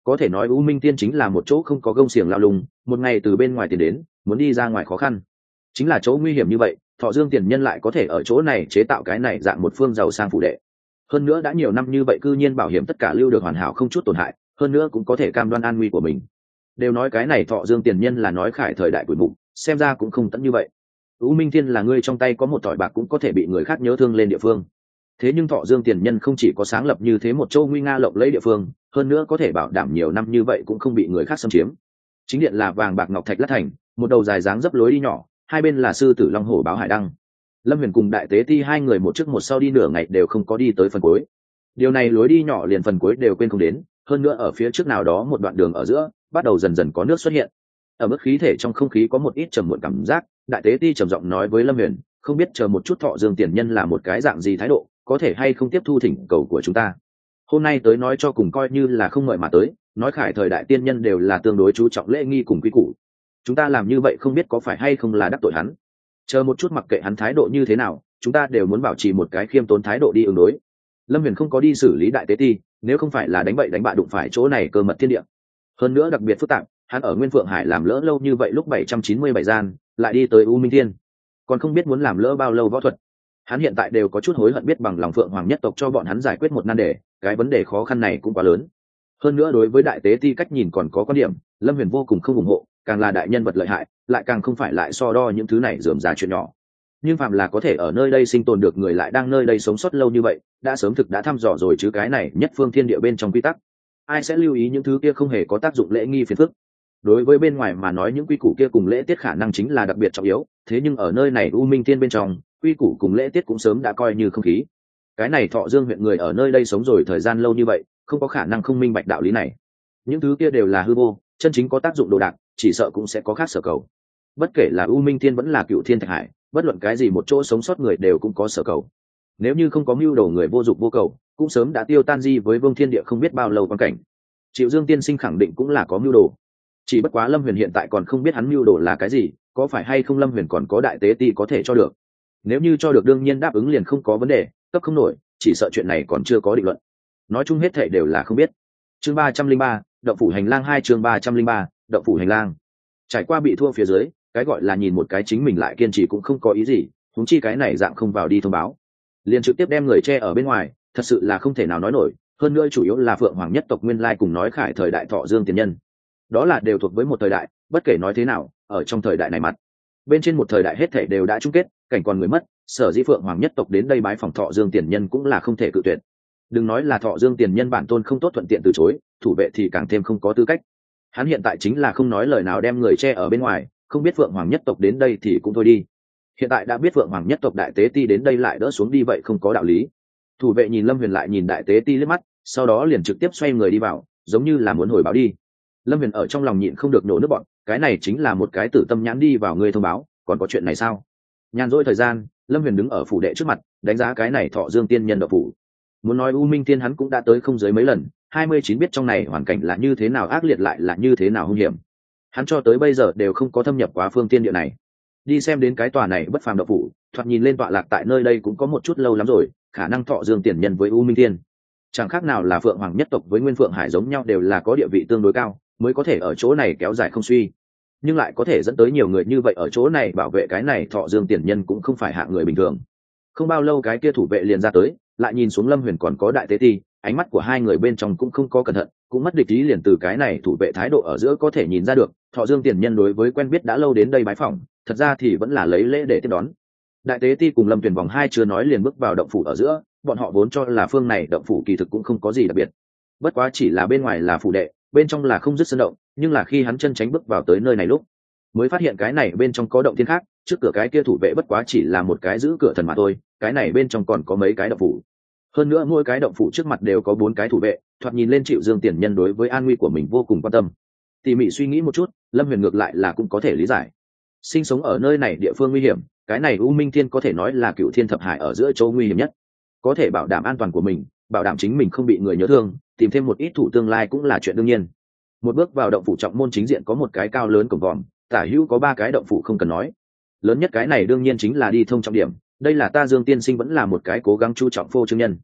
có thể nói u minh tiên chính là một chỗ không có gông xiềng lao lùng, một ngày từ bên ngoài tiền đến muốn đi ra ngoài khó khăn. Chính là chỗ nguy hiểm như vậy, Thọ Dương tiền nhân lại có thể ở chỗ này chế tạo cái này dạng một phương giàu sang phủ đệ. Hơn nữa đã nhiều năm như vậy cư nhiên bảo hiểm tất cả lưu được hoàn hảo không chút tổn hại, hơn nữa cũng có thể cam đoan an nguy của mình. Đều nói cái này Thọ Dương tiền nhân là nói khải thời đại tuổi mục, xem ra cũng không tận như vậy. U Minh Thiên là ngươi trong tay có một tỏi bạc cũng có thể bị người khác nhớ thương lên địa phương. Thế nhưng Thọ Dương tiền nhân không chỉ có sáng lập như thế một châu nguy nga lộng lẫy địa phương, hơn nữa có thể bảo đảm nhiều năm như vậy cũng không bị người khác xâm chiếm. Chính điện là vàng bạc ngọc thạch lát thành, một đầu dài dáng dấp lối đi nhỏ, hai bên là sư tử long hổ báo hải đăng. Lâm Huyền cùng đại tế ti hai người một trước một sau đi nửa ngày đều không có đi tới phần cuối. Điều này lối đi nhỏ liền phần cuối đều quên không đến, hơn nữa ở phía trước nào đó một đoạn đường ở giữa bắt đầu dần dần có nước xuất hiện. Ở mức khí thể trong không khí có một ít trầm muộn cảm giác, đại tế ti trầm giọng nói với Lâm Huyền, không biết chờ một chút Thọ Dương tiền nhân là một cái dạng gì thái độ, có thể hay không tiếp thu thỉnh cầu của chúng ta. Hôm nay tới nói cho cùng coi như là không mời mà tới, nói khải thời đại tiên nhân đều là tương đối chú trọng lễ nghi cùng quy củ. Chúng ta làm như vậy không biết có phải hay không là đắc tội hắn. Chờ một chút mặc kệ hắn thái độ như thế nào, chúng ta đều muốn bảo trì một cái khiêm tốn thái độ đi ứng đối. Lâm Huyền không có đi xử lý đại tế ti, nếu không phải là đánh bậy đánh bạ đụng phải chỗ này cơ mật thiên địa. Hơn nữa đặc biệt phức tạp, hắn ở Nguyên Phượng Hải làm lỡ lâu như vậy, lúc bảy trăm chín mươi bảy gian, lại đi tới U Minh Thiên, còn không biết muốn làm lỡ bao lâu võ thuật. Hắn hiện tại đều có chút hối hận biết bằng lòng Phượng Hoàng nhất tộc cho bọn hắn giải quyết một nan đề, cái vấn đề khó khăn này cũng quá lớn. Hơn nữa đối với đại tế ti cách nhìn còn có quan điểm, Lâm Huyền vô cùng không ủng hộ, càng là đại nhân vật lợi hại, lại càng không phải lại so đo những thứ này rườm rà chuyện nhỏ. Nhưng phạm là có thể ở nơi đây sinh tồn được người lại đang nơi đây sống sót lâu như vậy, đã sớm thực đã thăm dò rồi chứ cái này nhất phương thiên địa bên trong quy tắc. Ai sẽ lưu ý những thứ kia không hề có tác dụng lễ nghi phiền phức. Đối với bên ngoài mà nói những quy củ kia cùng lễ tiết khả năng chính là đặc biệt trọng yếu, thế nhưng ở nơi này U Minh Thiên bên trong, quy củ cùng lễ tiết cũng sớm đã coi như không khí. Cái này Thọ Dương huyện người ở nơi đây sống rồi thời gian lâu như vậy, không có khả năng không minh bạch đạo lý này. Những thứ kia đều là hư vô, chân chính có tác dụng đồ đạc, chỉ sợ cũng sẽ có khác sở cầu. Bất kể là U Minh Thiên vẫn là Cựu Thiên Thạch Hải, bất luận cái gì một chỗ sống sót người đều cũng có sở cầu. Nếu như không có mưu đồ người vô dụng vô cầu, cũng sớm đã tiêu tan di với Vương Thiên Địa không biết bao lâu quan cảnh. Triệu Dương tiên sinh khẳng định cũng là có mưu đồ. Chỉ bất quá Lâm Huyền hiện tại còn không biết hắn mưu đồ là cái gì, có phải hay không Lâm Huyền còn có đại tế ti có thể cho được. Nếu như cho được đương nhiên đáp ứng liền không có vấn đề, cấp không nổi, chỉ sợ chuyện này còn chưa có định luận. Nói chung hết thảy đều là không biết. Chương ba trăm linh ba, động phủ hành lang hai chương ba trăm linh ba, động phủ hành lang. Trải qua bị thua phía dưới, cái gọi là nhìn một cái chính mình lại kiên trì cũng không có ý gì, huống chi cái này dạng không vào đi thông báo, liền trực tiếp đem người che ở bên ngoài, thật sự là không thể nào nói nổi. Hơn nữa chủ yếu là Phượng Hoàng nhất tộc nguyên lai cùng nói khải thời đại Thọ Dương tiền nhân, đó là đều thuộc với một thời đại, bất kể nói thế nào, ở trong thời đại này mặt bên trên một thời đại hết thảy đều đã chung kết, cảnh còn người mất, sở dĩ Phượng Hoàng nhất tộc đến đây bái phòng Thọ Dương tiền nhân cũng là không thể cự tuyệt. Đừng nói là Thọ Dương tiền nhân bản tôn không tốt thuận tiện từ chối, thủ vệ thì càng thêm không có tư cách. Hắn hiện tại chính là không nói lời nào đem người che ở bên ngoài, không biết Phượng Hoàng nhất tộc đến đây thì cũng thôi đi. Hiện tại đã biết Phượng Hoàng nhất tộc đại tế ti đến đây lại đỡ xuống đi vậy không có đạo lý. Thủ vệ nhìn Lâm Huyền lại nhìn đại tế ti liếc mắt, sau đó liền trực tiếp xoay người đi vào, giống như là muốn hồi báo đi. Lâm Huyền ở trong lòng nhịn không được nổ nước bọn, cái này chính là một cái tử tâm nhãn đi vào người thông báo, còn có chuyện này sao? Nhàn rỗi thời gian, Lâm Huyền đứng ở phủ đệ trước mặt, đánh giá cái này Thọ Dương tiên nhân độc phủ. Muốn nói U Minh Tiên hắn cũng đã tới không dưới mấy lần, hai mươi chín biết trong này hoàn cảnh là như thế nào ác liệt lại là như thế nào hung hiểm. Hắn cho tới bây giờ đều không có thâm nhập quá phương tiên địa này. Đi xem đến cái tòa này bất phàm độc phủ, thoạt nhìn lên tọa lạc tại nơi đây cũng có một chút lâu lắm rồi, khả năng Thọ Dương tiền nhân với U Minh Tiên chẳng khác nào là Phượng Hoàng nhất tộc với Nguyên Phượng Hải giống nhau, đều là có địa vị tương đối cao, mới có thể ở chỗ này kéo dài không suy, nhưng lại có thể dẫn tới nhiều người như vậy ở chỗ này bảo vệ cái này Thọ Dương tiền nhân cũng không phải hạng người bình thường. Không bao lâu cái kia thủ vệ liền ra tới, lại nhìn xuống Lâm Huyền còn có đại tế ti, ánh mắt của hai người bên trong cũng không có cẩn thận, cũng mất địch ý, liền từ cái này thủ vệ thái độ ở giữa có thể nhìn ra được, Thọ Dương tiền nhân đối với quen biết đã lâu đến đây bái phỏng, thật ra thì vẫn là lấy lễ để tiếp đón. Đại tế ti cùng Lâm Tuyền vòng hai chưa nói liền bước vào động phủ ở giữa, bọn họ vốn cho là phương này động phủ kỳ thực cũng không có gì đặc biệt, bất quá chỉ là bên ngoài là phủ đệ, bên trong là không dứt sân động, nhưng là khi hắn chân tránh bước vào tới nơi này lúc mới phát hiện cái này bên trong có động thiên khác, trước cửa cái kia thủ vệ bất quá chỉ là một cái giữ cửa thần mà thôi, cái này bên trong còn có mấy cái động phủ, hơn nữa mỗi cái động phủ trước mặt đều có bốn cái thủ vệ, thoạt nhìn lên Triệu Dương tiền nhân đối với an nguy của mình vô cùng quan tâm. Tỉ mỉ suy nghĩ một chút, Lâm Huyền ngược lại là cũng có thể lý giải, sinh sống ở nơi này địa phương nguy hiểm, cái này U Minh Thiên có thể nói là Cựu Thiên Thập Hải ở giữa chỗ nguy hiểm nhất, có thể bảo đảm an toàn của mình, bảo đảm chính mình không bị người nhớ thương, tìm thêm một ít thủ tương lai cũng là chuyện đương nhiên. Một bước vào động phủ trọng môn chính diện có một cái cao lớn cổng vòm, tả hữu có ba cái động phủ không cần nói, lớn nhất cái này đương nhiên chính là đi thông trọng điểm, đây là ta Dương tiên sinh vẫn là một cái cố gắng chu trọng phô trương nhân,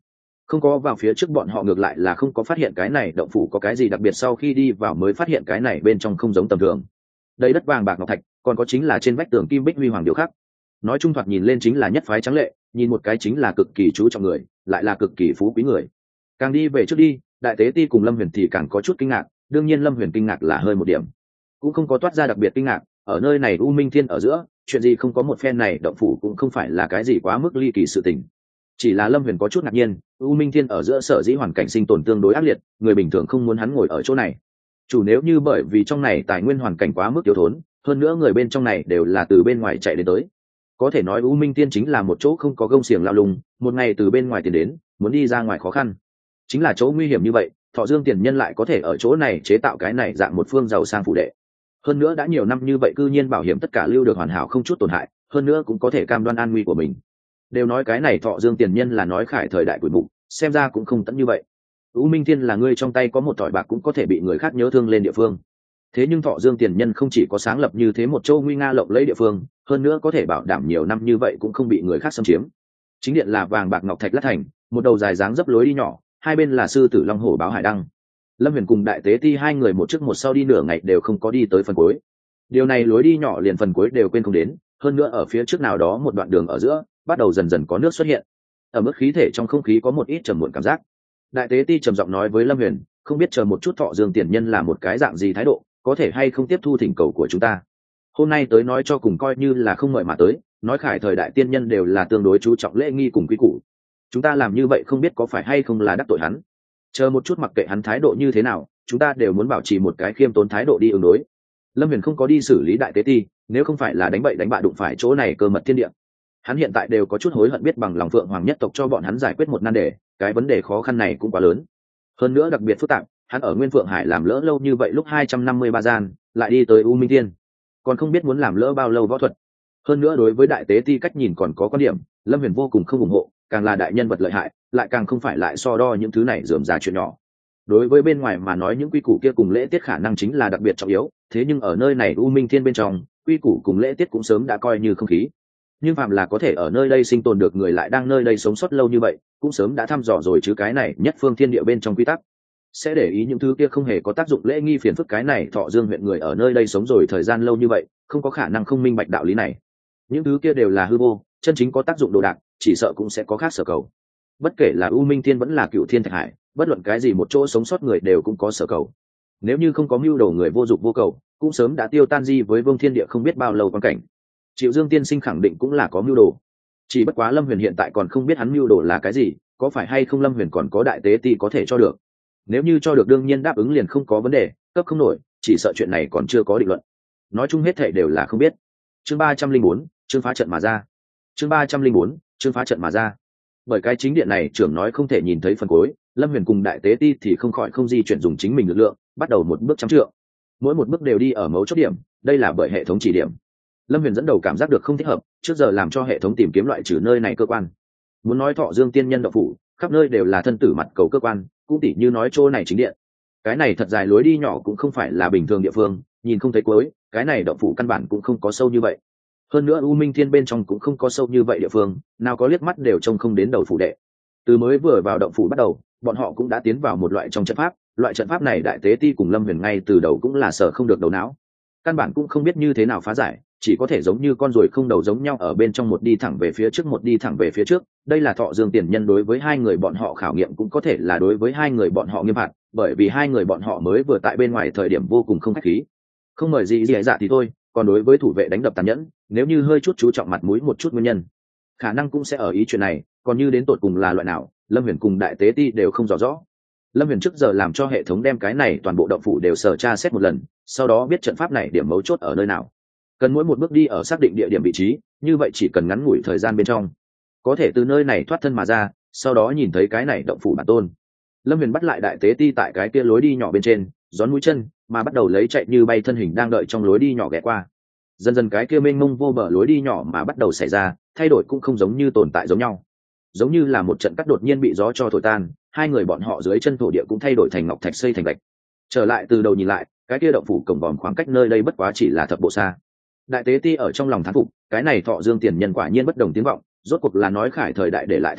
Không có vào phía trước bọn họ ngược lại là không có phát hiện cái này động phủ có cái gì đặc biệt, sau khi đi vào mới phát hiện cái này bên trong không giống tầm thường. Đây đất vàng bạc ngọc thạch, còn có chính là trên vách tường kim bích huy hoàng điêu khắc. Nói chung thoạt nhìn lên chính là nhất phái trắng lệ, nhìn một cái chính là cực kỳ chú trọng người, lại là cực kỳ phú quý người. Càng đi về trước đi, đại tế ti cùng Lâm Huyền thì càng có chút kinh ngạc, đương nhiên Lâm Huyền kinh ngạc là hơi một điểm, cũng không có toát ra đặc biệt kinh ngạc. Ở nơi này U Minh Thiên ở giữa, chuyện gì không có một phen này động phủ cũng không phải là cái gì quá mức ly kỳ sự tình. Chỉ là Lâm Huyền có chút ngạc nhiên, U Minh Thiên ở giữa sở dĩ hoàn cảnh sinh tồn tương đối ác liệt, người bình thường không muốn hắn ngồi ở chỗ này. Chủ nếu như bởi vì trong này tài nguyên hoàn cảnh quá mức thiếu thốn, hơn nữa người bên trong này đều là từ bên ngoài chạy đến tới, có thể nói U Minh Thiên chính là một chỗ không có gông xiềng lao lùng, một ngày từ bên ngoài tiền đến, muốn đi ra ngoài khó khăn. Chính là chỗ nguy hiểm như vậy, Thọ Dương tiền nhân lại có thể ở chỗ này chế tạo cái này dạng một phương giàu sang phủ đệ. Hơn nữa đã nhiều năm như vậy cư nhiên bảo hiểm tất cả lưu được hoàn hảo không chút tổn hại, hơn nữa cũng có thể cam đoan an nguy của mình. Đều nói cái này Thọ Dương tiền nhân là nói khải thời đại quỷ mục, xem ra cũng không tận như vậy. U Minh Thiên là ngươi trong tay có một tỏi bạc cũng có thể bị người khác nhớ thương lên địa phương. Thế nhưng Thọ Dương tiền nhân không chỉ có sáng lập như thế một châu nguy nga lộng lẫy địa phương, hơn nữa có thể bảo đảm nhiều năm như vậy cũng không bị người khác xâm chiếm. Chính điện là vàng bạc ngọc thạch lát thành, một đầu dài dáng dấp lối đi nhỏ, hai bên là sư tử long hổ báo hải đăng. Lâm Huyền cùng đại tế ti hai người một trước một sau đi nửa ngày đều không có đi tới phần cuối. Điều này lối đi nhỏ liền phần cuối đều quên không đến, hơn nữa ở phía trước nào đó một đoạn đường ở giữa, bắt đầu dần dần có nước xuất hiện. Ở mức khí thể trong không khí có một ít trầm muộn cảm giác. Đại tế ti trầm giọng nói với Lâm Huyền, không biết chờ một chút Thọ Dương tiền nhân là một cái dạng gì thái độ, có thể hay không tiếp thu thỉnh cầu của chúng ta. Hôm nay tới nói cho cùng coi như là không mời mà tới, nói khải thời đại tiên nhân đều là tương đối chú trọng lễ nghi cùng quy củ. Chúng ta làm như vậy không biết có phải hay không là đắc tội hắn. Chờ một chút mặc kệ hắn thái độ như thế nào, chúng ta đều muốn bảo trì một cái khiêm tốn thái độ đi ứng đối. Lâm Huyền không có đi xử lý đại tế ti, nếu không phải là đánh bậy đánh bạ đụng phải chỗ này cơ mật thiên địa. Hắn hiện tại đều có chút hối hận biết bằng lòng Phượng Hoàng nhất tộc cho bọn hắn giải quyết một nan đề, cái vấn đề khó khăn này cũng quá lớn. Hơn nữa đặc biệt phức tạp, hắn ở Nguyên Phượng Hải làm lỡ lâu như vậy lúc hai trăm năm mươi ba gian, lại đi tới U Minh Thiên, còn không biết muốn làm lỡ bao lâu võ thuật. Hơn nữa đối với đại tế ti cách nhìn còn có quan điểm, Lâm Huyền vô cùng không ủng hộ, càng là đại nhân vật lợi hại, lại càng không phải lại so đo những thứ này rườm rà chuyện nhỏ. Đối với bên ngoài mà nói những quy củ kia cùng lễ tiết khả năng chính là đặc biệt trọng yếu, thế nhưng ở nơi này U Minh Thiên bên trong, quy củ cùng lễ tiết cũng sớm đã coi như không khí. Nhưng phạm là có thể ở nơi đây sinh tồn được người lại đang nơi đây sống sót lâu như vậy, cũng sớm đã thăm dò rồi chứ cái này nhất phương thiên địa bên trong quy tắc. Sẽ để ý những thứ kia không hề có tác dụng lễ nghi phiền phức, cái này Thọ Dương huyện người ở nơi đây sống rồi thời gian lâu như vậy, không có khả năng không minh bạch đạo lý này. Những thứ kia đều là hư vô, chân chính có tác dụng đồ đạc, chỉ sợ cũng sẽ có khác sở cầu. Bất kể là U Minh Thiên vẫn là Cựu Thiên Thạch Hải, bất luận cái gì một chỗ sống sót người đều cũng có sở cầu. Nếu như không có mưu đồ người vô dụng vô cầu, cũng sớm đã tiêu tan di với vương thiên địa không biết bao lâu quan cảnh. Triệu Dương tiên sinh khẳng định cũng là có mưu đồ, chỉ bất quá Lâm Huyền hiện tại còn không biết hắn mưu đồ là cái gì, có phải hay không Lâm Huyền còn có đại tế ti có thể cho được. Nếu như cho được đương nhiên đáp ứng liền không có vấn đề, cấp không nổi chỉ sợ chuyện này còn chưa có định luận. Nói chung hết thảy đều là không biết. Chương ba trăm linh bốn, chương phá trận mà ra. Chương ba trăm linh bốn, chương phá trận mà ra. Bởi cái chính điện này trưởng nói không thể nhìn thấy phần cuối, Lâm Huyền cùng đại tế ti thì không khỏi không di chuyển dùng chính mình lực lượng, bắt đầu một bước trăm trượng. Mỗi một bước đều đi ở mấu chốt điểm, đây là bởi hệ thống chỉ điểm. Lâm Huyền dẫn đầu cảm giác được không thích hợp, trước giờ làm cho hệ thống tìm kiếm loại trừ nơi này cơ quan. Muốn nói Thọ Dương tiên nhân động phủ, khắp nơi đều là thân tử mặt cầu cơ quan, cũng tỉ như nói chỗ này chính điện. Cái này thật dài lối đi nhỏ cũng không phải là bình thường địa phương, nhìn không thấy cuối, cái này động phủ căn bản cũng không có sâu như vậy. Hơn nữa U Minh Thiên bên trong cũng không có sâu như vậy địa phương, nào có liếc mắt đều trông không đến đầu phủ đệ. Từ mới vừa vào động phủ bắt đầu, bọn họ cũng đã tiến vào một loại trong trận pháp, loại trận pháp này đại tế ti cùng Lâm Huyền ngay từ đầu cũng là sợ không được đầu não. Căn bản cũng không biết như thế nào phá giải, chỉ có thể giống như con ruồi không đầu giống nhau ở bên trong, một đi thẳng về phía trước một đi thẳng về phía trước. Đây là Thọ Dương tiền nhân đối với hai người bọn họ khảo nghiệm, cũng có thể là đối với hai người bọn họ nghiêm phạt, bởi vì hai người bọn họ mới vừa tại bên ngoài thời điểm vô cùng không khách khí, không mời gì gì dạ thì thôi, còn đối với thủ vệ đánh đập tàn nhẫn, nếu như hơi chút chú trọng mặt mũi một chút nguyên nhân, khả năng cũng sẽ ở ý chuyện này, còn như đến tột cùng là loại nào, Lâm Huyền cùng đại tế ti đều không rõ rõ. Lâm Huyền trước giờ làm cho hệ thống đem cái này toàn bộ động phủ đều sở tra xét một lần, sau đó biết trận pháp này điểm mấu chốt ở nơi nào, cần mỗi một bước đi ở xác định địa điểm vị trí, như vậy chỉ cần ngắn ngủi thời gian bên trong có thể từ nơi này thoát thân mà ra, sau đó nhìn thấy cái này động phủ bản tôn. Lâm Huyền bắt lại đại tế ti tại cái kia lối đi nhỏ bên trên, gión mũi chân mà bắt đầu lấy chạy như bay thân hình đang đợi trong lối đi nhỏ ghé qua. Dần dần cái kia mênh mông vô bờ lối đi nhỏ mà bắt đầu xảy ra thay đổi, cũng không giống như tồn tại giống nhau, giống như là một trận cắt đột nhiên bị gió cho thổi tan, hai người bọn họ dưới chân thổ địa cũng thay đổi thành ngọc thạch xây thành gạch. Trở lại từ đầu nhìn lại, cái kia động phủ cổng vòm khoảng cách nơi đây bất quá chỉ là thập bộ xa. Đại tế ti ở trong lòng thán phục, cái này Thọ Dương tiền nhân quả nhiên bất đồng tiếng vọng, rốt cuộc là nói khải thời đại để lại thần nhân,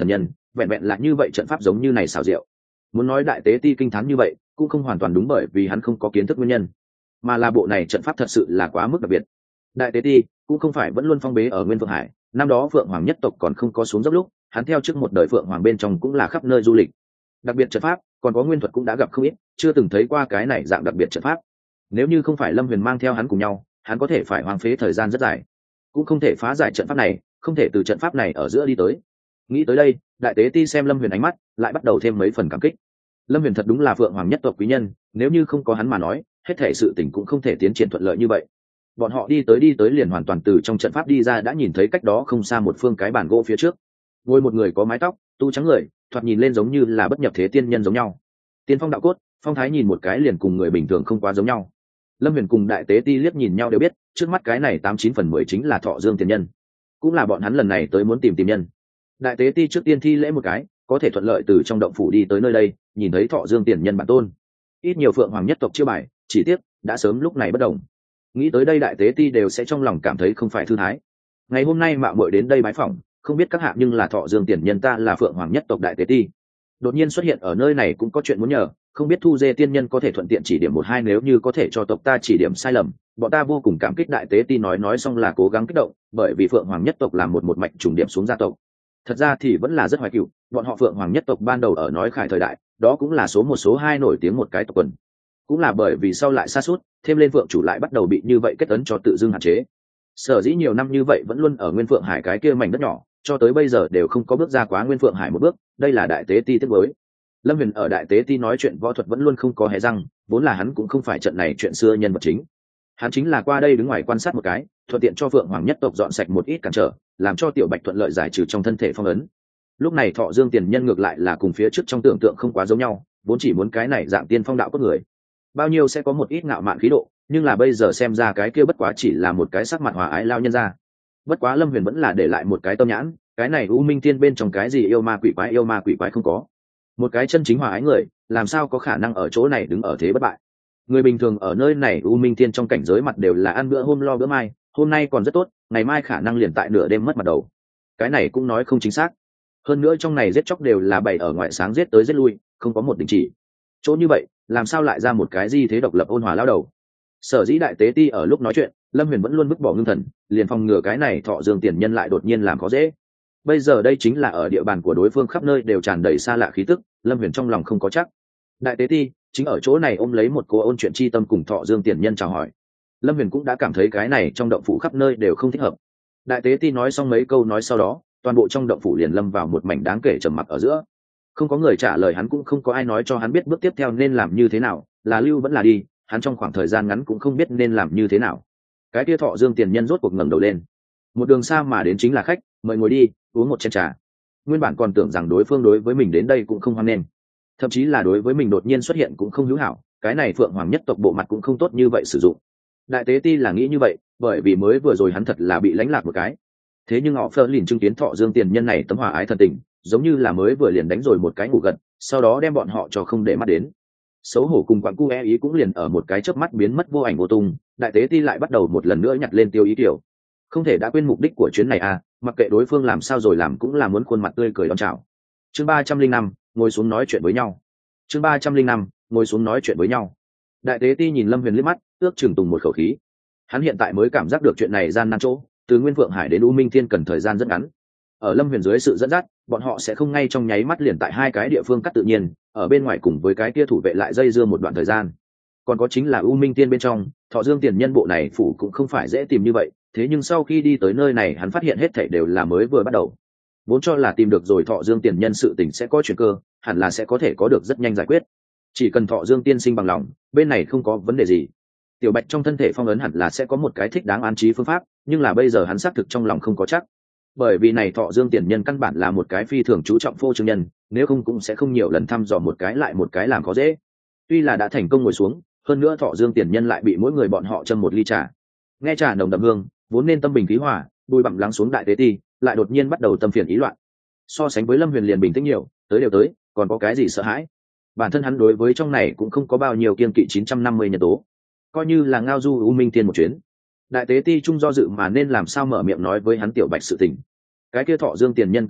vẹn vẹn là như vậy trận pháp giống như này xảo diệu. Muốn nói đại tế ti kinh thán như vậy cũng không hoàn toàn đúng, bởi vì hắn không có kiến thức nguyên nhân, mà là bộ này trận pháp thật sự là quá mức đặc biệt. Đại tế ti cũng không phải vẫn luôn phong bế ở Nguyên Phượng Hải, năm đó Phượng Hoàng nhất tộc còn không có xuống dốc lúc, hắn theo trước một đời Phượng Hoàng bên trong cũng là khắp nơi du lịch. Đặc biệt trận pháp, còn có nguyên thuật cũng đã gặp không ít, chưa từng thấy qua cái này dạng đặc biệt trận pháp. Nếu như không phải Lâm Huyền mang theo hắn cùng nhau, hắn có thể phải hoang phế thời gian rất dài, cũng không thể phá giải trận pháp này, không thể từ trận pháp này ở giữa đi tới. Nghĩ tới đây, đại tế ti xem Lâm Huyền ánh mắt lại bắt đầu thêm mấy phần cảm kích. Lâm Huyền thật đúng là Phượng Hoàng nhất tộc quý nhân, nếu như không có hắn mà nói, hết thảy sự tình cũng không thể tiến triển thuận lợi như vậy. Bọn họ đi tới đi tới liền hoàn toàn từ trong trận pháp đi ra, đã nhìn thấy cách đó không xa một phương cái bàn gỗ phía trước, ngồi một người có mái tóc, tu trắng người, thoạt nhìn lên giống như là bất nhập thế tiên nhân giống nhau. Tiên phong đạo cốt, phong thái nhìn một cái liền cùng người bình thường không quá giống nhau. Lâm Huyền cùng đại tế ti liếc nhìn nhau đều biết, trước mắt cái này tám chín phần mười chính là Thọ Dương tiền nhân, cũng là bọn hắn lần này tới muốn tìm tìm nhân. Đại tế ti trước tiên thi lễ một cái, có thể thuận lợi từ trong động phủ đi tới nơi đây, nhìn thấy Thọ Dương tiền nhân bản tôn, ít nhiều Phượng Hoàng nhất tộc chiêu bài, chỉ tiếc đã sớm lúc này bất đồng. Nghĩ tới đây đại tế ti đều sẽ trong lòng cảm thấy không phải thư thái. Ngày hôm nay mạo muội đến đây bái phỏng, không biết các hạ nhưng là Thọ Dương tiền nhân, ta là Phượng Hoàng nhất tộc đại tế ti, đột nhiên xuất hiện ở nơi này cũng có chuyện muốn nhờ, không biết Thu Dê tiên nhân có thể thuận tiện chỉ điểm một hai, nếu như có thể cho tộc ta chỉ điểm sai lầm, bọn ta vô cùng cảm kích. Đại tế ti nói nói xong là cố gắng kích động, bởi vì Phượng Hoàng nhất tộc là một một mạch trùng điểm xuống gia tộc, thật ra thì vẫn là rất hoài cựu. Bọn họ Phượng Hoàng nhất tộc ban đầu ở nói Khải thời đại, đó cũng là số một số hai nổi tiếng một cái tộc quần, cũng là bởi vì sau lại sa sút thêm lên Phượng chủ lại bắt đầu bị như vậy kết ấn cho tự dưng hạn chế, sở dĩ nhiều năm như vậy vẫn luôn ở Nguyên Phượng Hải cái kia mảnh đất nhỏ, cho tới bây giờ đều không có bước ra quá Nguyên Phượng Hải một bước. Đây là đại tế ti tiếc với. Lâm Huyền ở đại tế ti nói chuyện võ thuật vẫn luôn không có hé răng, vốn là hắn cũng không phải trận này chuyện xưa nhân vật chính, hắn chính là qua đây đứng ngoài quan sát một cái, thuận tiện cho Phượng Hoàng nhất tộc dọn sạch một ít cản trở, làm cho Tiểu Bạch thuận lợi giải trừ trong thân thể phong ấn. Lúc này Thọ Dương tiền nhân ngược lại là cùng phía trước trong tưởng tượng không quá giống nhau, vốn chỉ muốn cái này dạng tiên phong đạo cốt người, bao nhiêu sẽ có một ít ngạo mạn khí độ, nhưng là bây giờ xem ra cái kia bất quá chỉ là một cái sắc mặt hòa ái lao nhân ra. Bất quá Lâm Huyền vẫn là để lại một cái tâm nhãn, cái này U Minh Tiên bên trong cái gì yêu ma quỷ quái, yêu ma quỷ quái không có, một cái chân chính hòa ái người làm sao có khả năng ở chỗ này đứng ở thế bất bại. Người bình thường ở nơi này U Minh Tiên trong cảnh giới mặt đều là ăn bữa hôm lo bữa mai, hôm nay còn rất tốt, ngày mai khả năng liền tại nửa đêm mất mặt đầu, cái này cũng nói không chính xác. Hơn nữa trong này giết chóc đều là bày ở ngoại sáng, giết tới giết lui, không có một đình chỉ. Chỗ như vậy làm sao lại ra một cái gì thế độc lập ôn hòa lao đầu. Sở dĩ đại tế ti ở lúc nói chuyện, Lâm Huyền vẫn luôn vứt bỏ ngưng thần, liền phòng ngừa cái này Thọ Dương tiền nhân lại đột nhiên làm khó dễ. Bây giờ đây chính là ở địa bàn của đối phương, khắp nơi đều tràn đầy xa lạ khí tức, Lâm Huyền trong lòng không có chắc. Đại tế ti chính ở chỗ này ôm lấy một cô ôn chuyện chi tâm cùng Thọ Dương tiền nhân chào hỏi. Lâm Huyền cũng đã cảm thấy cái này trong động phủ khắp nơi đều không thích hợp. Đại tế ti nói xong mấy câu nói sau đó, toàn bộ trong động phủ liền lâm vào một mảnh đáng kể trầm mặc ở giữa. Không có người trả lời hắn, cũng không có ai nói cho hắn biết bước tiếp theo nên làm như thế nào, là lưu vẫn là đi, hắn trong khoảng thời gian ngắn cũng không biết nên làm như thế nào. Cái kia Thọ Dương tiền nhân rốt cuộc ngẩng đầu lên, một đường xa mà đến chính là khách, mời ngồi đi, uống một chén trà. Nguyên bản còn tưởng rằng đối phương đối với mình đến đây cũng không hoan nghênh, thậm chí là đối với mình đột nhiên xuất hiện cũng không hữu hảo, cái này Phượng Hoàng nhất tộc bộ mặt cũng không tốt như vậy sử dụng. Đại tế ti là nghĩ như vậy, bởi vì mới vừa rồi hắn thật là bị lánh lạc một cái. Thế nhưng họ Phơ liền chứng kiến Thọ Dương tiền nhân này tấm hòa ái thân tình, giống như là mới vừa liền đánh rồi một cái ngủ gật, sau đó đem bọn họ cho không để mắt đến. Xấu hổ cùng quặn cu e ý cũng liền ở một cái chớp mắt biến mất vô ảnh vô tung. Đại tế ti lại bắt đầu một lần nữa nhặt lên tiêu ý tiểu, không thể đã quên mục đích của chuyến này à, mặc kệ đối phương làm sao rồi làm cũng là muốn khuôn mặt tươi cười đón chào. Chương ba trăm linh năm ngồi xuống nói chuyện với nhau. Chương ba trăm linh năm ngồi xuống nói chuyện với nhau. Đại tế ti nhìn Lâm Huyền liếc mắt, ước chừng tùng một khẩu khí. Hắn hiện tại mới cảm giác được chuyện này gian nan chỗ, từ Nguyên Phượng Hải đến U Minh Thiên cần thời gian rất ngắn. Ở Lâm Huyền dưới sự dẫn dắt, bọn họ sẽ không ngay trong nháy mắt liền tại hai cái địa phương cắt tự nhiên, ở bên ngoài cùng với cái kia thủ vệ lại dây dưa một đoạn thời gian. Còn có chính là U Minh Tiên bên trong, Thọ Dương tiền nhân bộ này phủ cũng không phải dễ tìm như vậy, thế nhưng sau khi đi tới nơi này hắn phát hiện hết thảy đều là mới vừa bắt đầu. Vốn cho là tìm được rồi Thọ Dương tiền nhân sự tình sẽ có chuyển cơ, hẳn là sẽ có thể có được rất nhanh giải quyết. Chỉ cần Thọ Dương tiên sinh bằng lòng, bên này không có vấn đề gì. Tiểu Bạch trong thân thể phong ấn hẳn là sẽ có một cái thích đáng an trí phương pháp, nhưng là bây giờ hắn xác thực trong lòng không có chắc. Bởi vì này Thọ Dương tiền nhân căn bản là một cái phi thường chú trọng phô trương nhân, nếu không cũng sẽ không nhiều lần thăm dò một cái lại một cái làm khó dễ. Tuy là đã thành công ngồi xuống, hơn nữa Thọ Dương tiền nhân lại bị mỗi người bọn họ châm một ly trà. Nghe trà nồng đậm hương, vốn nên tâm bình khí hòa, bùi bặm lắng xuống đại tế ti, lại đột nhiên bắt đầu tâm phiền ý loạn. So sánh với Lâm Huyền liền bình tĩnh nhiều, tới đều tới, còn có cái gì sợ hãi? Bản thân hắn đối với trong này cũng không có bao nhiêu kiên kỵ chín trăm năm mươi nhân tố, coi như là ngao du U Minh Tiên một chuyến. Đại tế ti trung do dự mà nên làm sao mở miệng nói với hắn Tiểu Bạch sự tình. Cái kia Thọ Dương tiền nhân cười nhạt,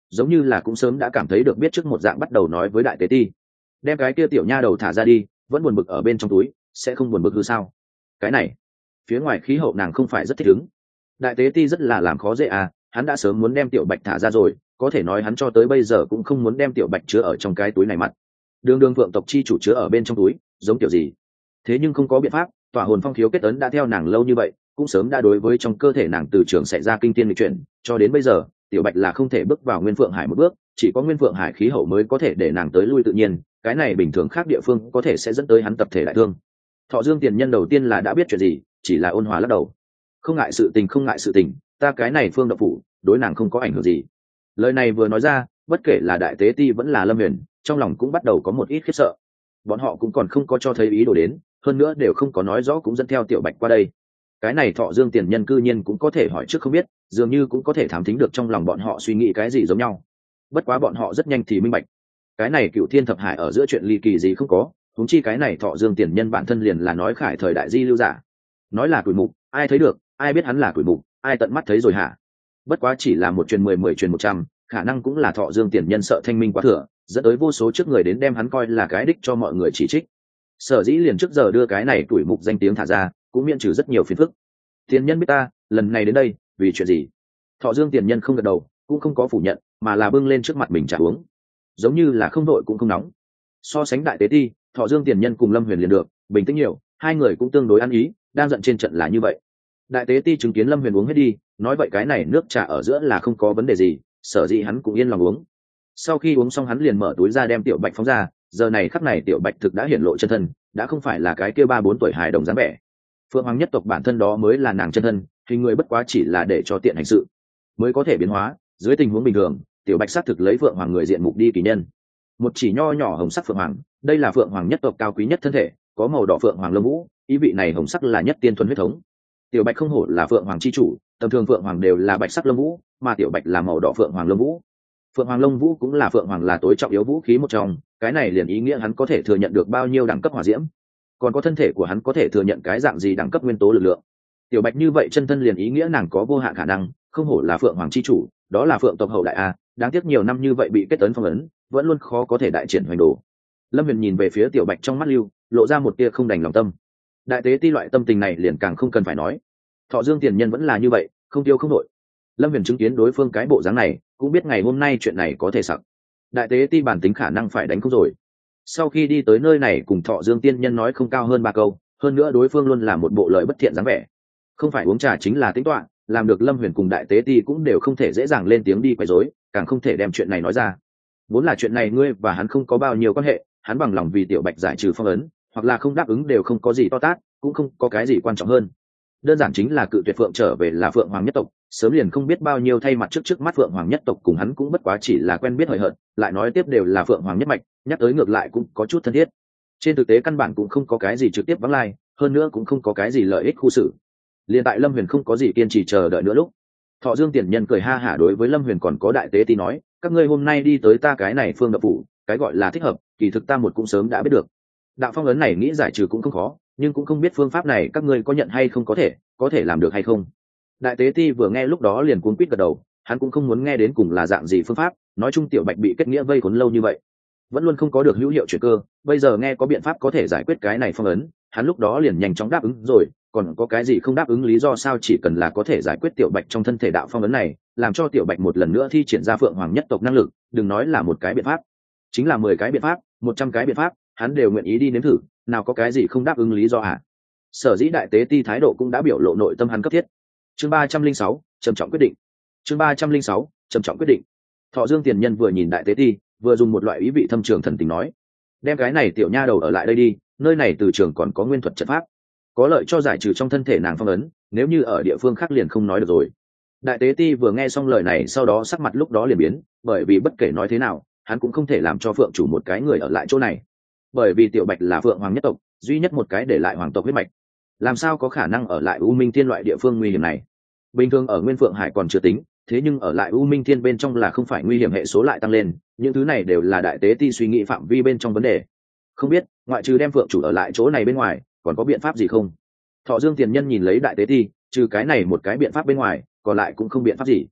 giống như là cũng sớm đã cảm thấy được biết trước một dạng, bắt đầu nói với đại tế ti: đem cái kia tiểu nha đầu thả ra đi, vẫn buồn bực ở bên trong túi, sẽ không buồn bực hư sao? Cái này, phía ngoài khí hậu nàng không phải rất thích ứng. Đại tế ti rất là làm khó dễ à, hắn đã sớm muốn đem tiểu bạch thả ra rồi, có thể nói hắn cho tới bây giờ cũng không muốn đem tiểu bạch chứa ở trong cái túi này mặt. Đường đường phượng tộc chi chủ chứa ở bên trong túi, giống kiểu gì? Thế nhưng không có biện pháp, tỏa hồn phong thiếu kết ấn đã theo nàng lâu như vậy, cũng sớm đã đối với trong cơ thể nàng từ trường xảy ra kinh tiên lịch chuyển, cho đến bây giờ tiểu bạch là không thể bước vào nguyên phượng hải một bước, chỉ có nguyên phượng hải khí hậu mới có thể để nàng tới lui tự nhiên, cái này bình thường khác địa phương có thể sẽ dẫn tới hắn tập thể đại thương. Thọ Dương tiền nhân đầu tiên là đã biết chuyện gì, chỉ là ôn hòa lắc đầu: không ngại sự tình, không ngại sự tình, ta cái này phương độc phủ đối nàng không có ảnh hưởng gì. Lời này vừa nói ra, bất kể là đại tế ti vẫn là Lâm Huyền, trong lòng cũng bắt đầu có một ít khiếp sợ. Bọn họ cũng còn không có cho thấy ý đồ đến, hơn nữa đều không có nói rõ cũng dẫn theo tiểu bạch qua đây. Cái này Thọ Dương tiền nhân cư nhiên cũng có thể hỏi trước không biết, dường như cũng có thể thám thính được trong lòng bọn họ suy nghĩ cái gì giống nhau. Bất quá bọn họ rất nhanh thì minh bạch, cái này Cựu Thiên Thập Hải ở giữa chuyện ly kỳ gì không có, huống chi cái này Thọ Dương tiền nhân bản thân liền là nói khải thời đại di lưu giả. Nói là tuổi mục, ai thấy được, ai biết hắn là tuổi mục, ai tận mắt thấy rồi hả? Bất quá chỉ là một truyền mười, mười truyền một trăm, khả năng cũng là Thọ Dương tiền nhân sợ thanh minh quá thừa, dẫn tới vô số trước người đến đem hắn coi là cái đích cho mọi người chỉ trích. Sở dĩ liền trước giờ đưa cái này tuổi mục danh tiếng thả ra, cũng miễn trừ rất nhiều phiền phức. Tiền nhân biết ta lần này đến đây vì chuyện gì? Thọ Dương tiền nhân không gật đầu, cũng không có phủ nhận, mà là bưng lên trước mặt mình trà uống, giống như là không đội cũng không nóng. So sánh đại tế ti, Thọ Dương tiền nhân cùng Lâm Huyền liền được bình tĩnh nhiều, hai người cũng tương đối ăn ý, đang giận trên trận là như vậy. Đại tế ti chứng kiến Lâm Huyền uống hết đi, nói vậy cái này nước trà ở giữa là không có vấn đề gì, sở dĩ hắn cũng yên lòng uống. Sau khi uống xong hắn liền mở túi ra đem tiểu bạch phóng ra, giờ này khắc này tiểu bạch thực đã hiển lộ chân thân, đã không phải là cái kia ba bốn tuổi hài đồng dáng vẻ. Phượng Hoàng nhất tộc bản thân đó mới là nàng chân thân, hình người bất quá chỉ là để cho tiện hành sự mới có thể biến hóa. Dưới tình huống bình thường, tiểu bạch xác thực lấy Phượng Hoàng người diện mục đi kỳ nhân. Một chỉ nho nhỏ hồng sắc Phượng Hoàng, đây là Phượng Hoàng nhất tộc cao quý nhất thân thể, có màu đỏ Phượng Hoàng lông vũ, ý vị này hồng sắc là nhất tiên thuần huyết thống. Tiểu bạch không hổ là Phượng Hoàng chi chủ, tầm thường Phượng Hoàng đều là bạch sắc lông vũ, mà tiểu bạch là màu đỏ Phượng Hoàng lông vũ. Phượng Hoàng lông vũ cũng là Phượng Hoàng là tối trọng yếu vũ khí một trong, cái này liền ý nghĩa hắn có thể thừa nhận được bao nhiêu đẳng cấp hỏa diễm, còn có thân thể của hắn có thể thừa nhận cái dạng gì đẳng cấp nguyên tố lực lượng. Tiểu bạch như vậy chân thân liền ý nghĩa nàng có vô hạn khả năng, không hổ là Phượng Hoàng chi chủ, đó là Phượng tộc hậu đại a, đáng tiếc nhiều năm như vậy bị kết ấn phong ấn, vẫn luôn khó có thể đại triển hoành đồ. Lâm Huyền nhìn về phía tiểu bạch trong mắt lưu, lộ ra một tia không đành lòng tâm. Đại tế ti loại tâm tình này liền càng không cần phải nói. Thọ Dương tiền nhân vẫn là như vậy, không tiêu không đội. Lâm Huyền chứng kiến đối phương cái bộ dáng này, cũng biết ngày hôm nay chuyện này có thể sặc. Đại tế ti bản tính khả năng phải đánh không rồi. Sau khi đi tới nơi này cùng Thọ Dương tiên nhân nói không cao hơn ba câu, hơn nữa đối phương luôn là một bộ lời bất thiện dáng vẻ, không phải uống trà chính là tính toán, làm được Lâm Huyền cùng đại tế ti cũng đều không thể dễ dàng lên tiếng đi quấy rối, càng không thể đem chuyện này nói ra. Vốn là chuyện này ngươi và hắn không có bao nhiêu quan hệ, hắn bằng lòng vì tiểu bạch giải trừ phong ấn, hoặc là không đáp ứng đều không có gì to tát, cũng không có cái gì quan trọng hơn. Đơn giản chính là cự tuyệt Phượng trở về là Phượng Hoàng nhất tộc, sớm liền không biết bao nhiêu thay mặt trước trước mắt Phượng Hoàng nhất tộc cùng hắn cũng bất quá chỉ là quen biết hời hợt, lại nói tiếp đều là Phượng Hoàng nhất mạch, nhắc tới ngược lại cũng có chút thân thiết. Trên thực tế căn bản cũng không có cái gì trực tiếp vắng lai, hơn nữa cũng không có cái gì lợi ích khu xử. Liên tại Lâm Huyền không có gì kiên trì chờ đợi nữa lúc, Thọ Dương tiền nhân cười ha hả đối với Lâm Huyền còn có đại tế ti nói: các ngươi hôm nay đi tới ta cái này phương đập phủ, cái gọi là thích hợp, kỳ thực ta một cũng sớm đã biết được. Đạo phong ấn này nghĩ giải trừ cũng không khó, nhưng cũng không biết phương pháp này các ngươi có nhận hay không, có thể có thể làm được hay không. Đại tế ti vừa nghe lúc đó liền cuống quýt gật đầu, hắn cũng không muốn nghe đến cùng là dạng gì phương pháp, nói chung tiểu bạch bị kết nghĩa vây khốn lâu như vậy, vẫn luôn không có được hữu hiệu chuyển cơ, bây giờ nghe có biện pháp có thể giải quyết cái này phong ấn, hắn lúc đó liền nhanh chóng đáp ứng rồi, còn có cái gì không đáp ứng lý do sao? Chỉ cần là có thể giải quyết tiểu bạch trong thân thể đạo phong ấn này, làm cho tiểu bạch một lần nữa thi triển ra Phượng Hoàng nhất tộc năng lực, đừng nói là một cái biện pháp, chính là mười cái biện pháp, một trăm cái biện pháp, hắn đều nguyện ý đi nếm thử, nào có cái gì không đáp ứng lý do hả? Sở dĩ đại tế ti thái độ cũng đã biểu lộ nội tâm hắn cấp thiết. Chương ba trăm linh sáu, trầm trọng quyết định. Chương ba trăm linh sáu, trầm trọng quyết định. Thọ Dương tiền nhân vừa nhìn đại tế ti, vừa dùng một loại ý vị thâm trường thần tình nói: đem cái này tiểu nha đầu ở lại đây đi, nơi này từ trường còn có nguyên thuật trận pháp, có lợi cho giải trừ trong thân thể nàng phong ấn, nếu như ở địa phương khác liền không nói được rồi. Đại tế ti vừa nghe xong lời này sau đó sắc mặt lúc đó liền biến, bởi vì bất kể nói thế nào hắn cũng không thể làm cho Phượng chủ một cái người ở lại chỗ này, bởi vì tiểu bạch là Phượng Hoàng nhất tộc duy nhất một cái để lại hoàng tộc huyết mạch, làm sao có khả năng ở lại U Minh Thiên loại địa phương nguy hiểm này. Bình thường ở Nguyên Phượng Hải còn chưa tính, thế nhưng ở lại U Minh Thiên bên trong là không phải nguy hiểm hệ số lại tăng lên, những thứ này đều là đại tế ti suy nghĩ phạm vi bên trong vấn đề. Không biết ngoại trừ đem Phượng chủ ở lại chỗ này bên ngoài còn có biện pháp gì không? Thọ Dương tiền nhân nhìn lấy đại tế ti, trừ cái này một cái biện pháp bên ngoài còn lại cũng không biện pháp gì.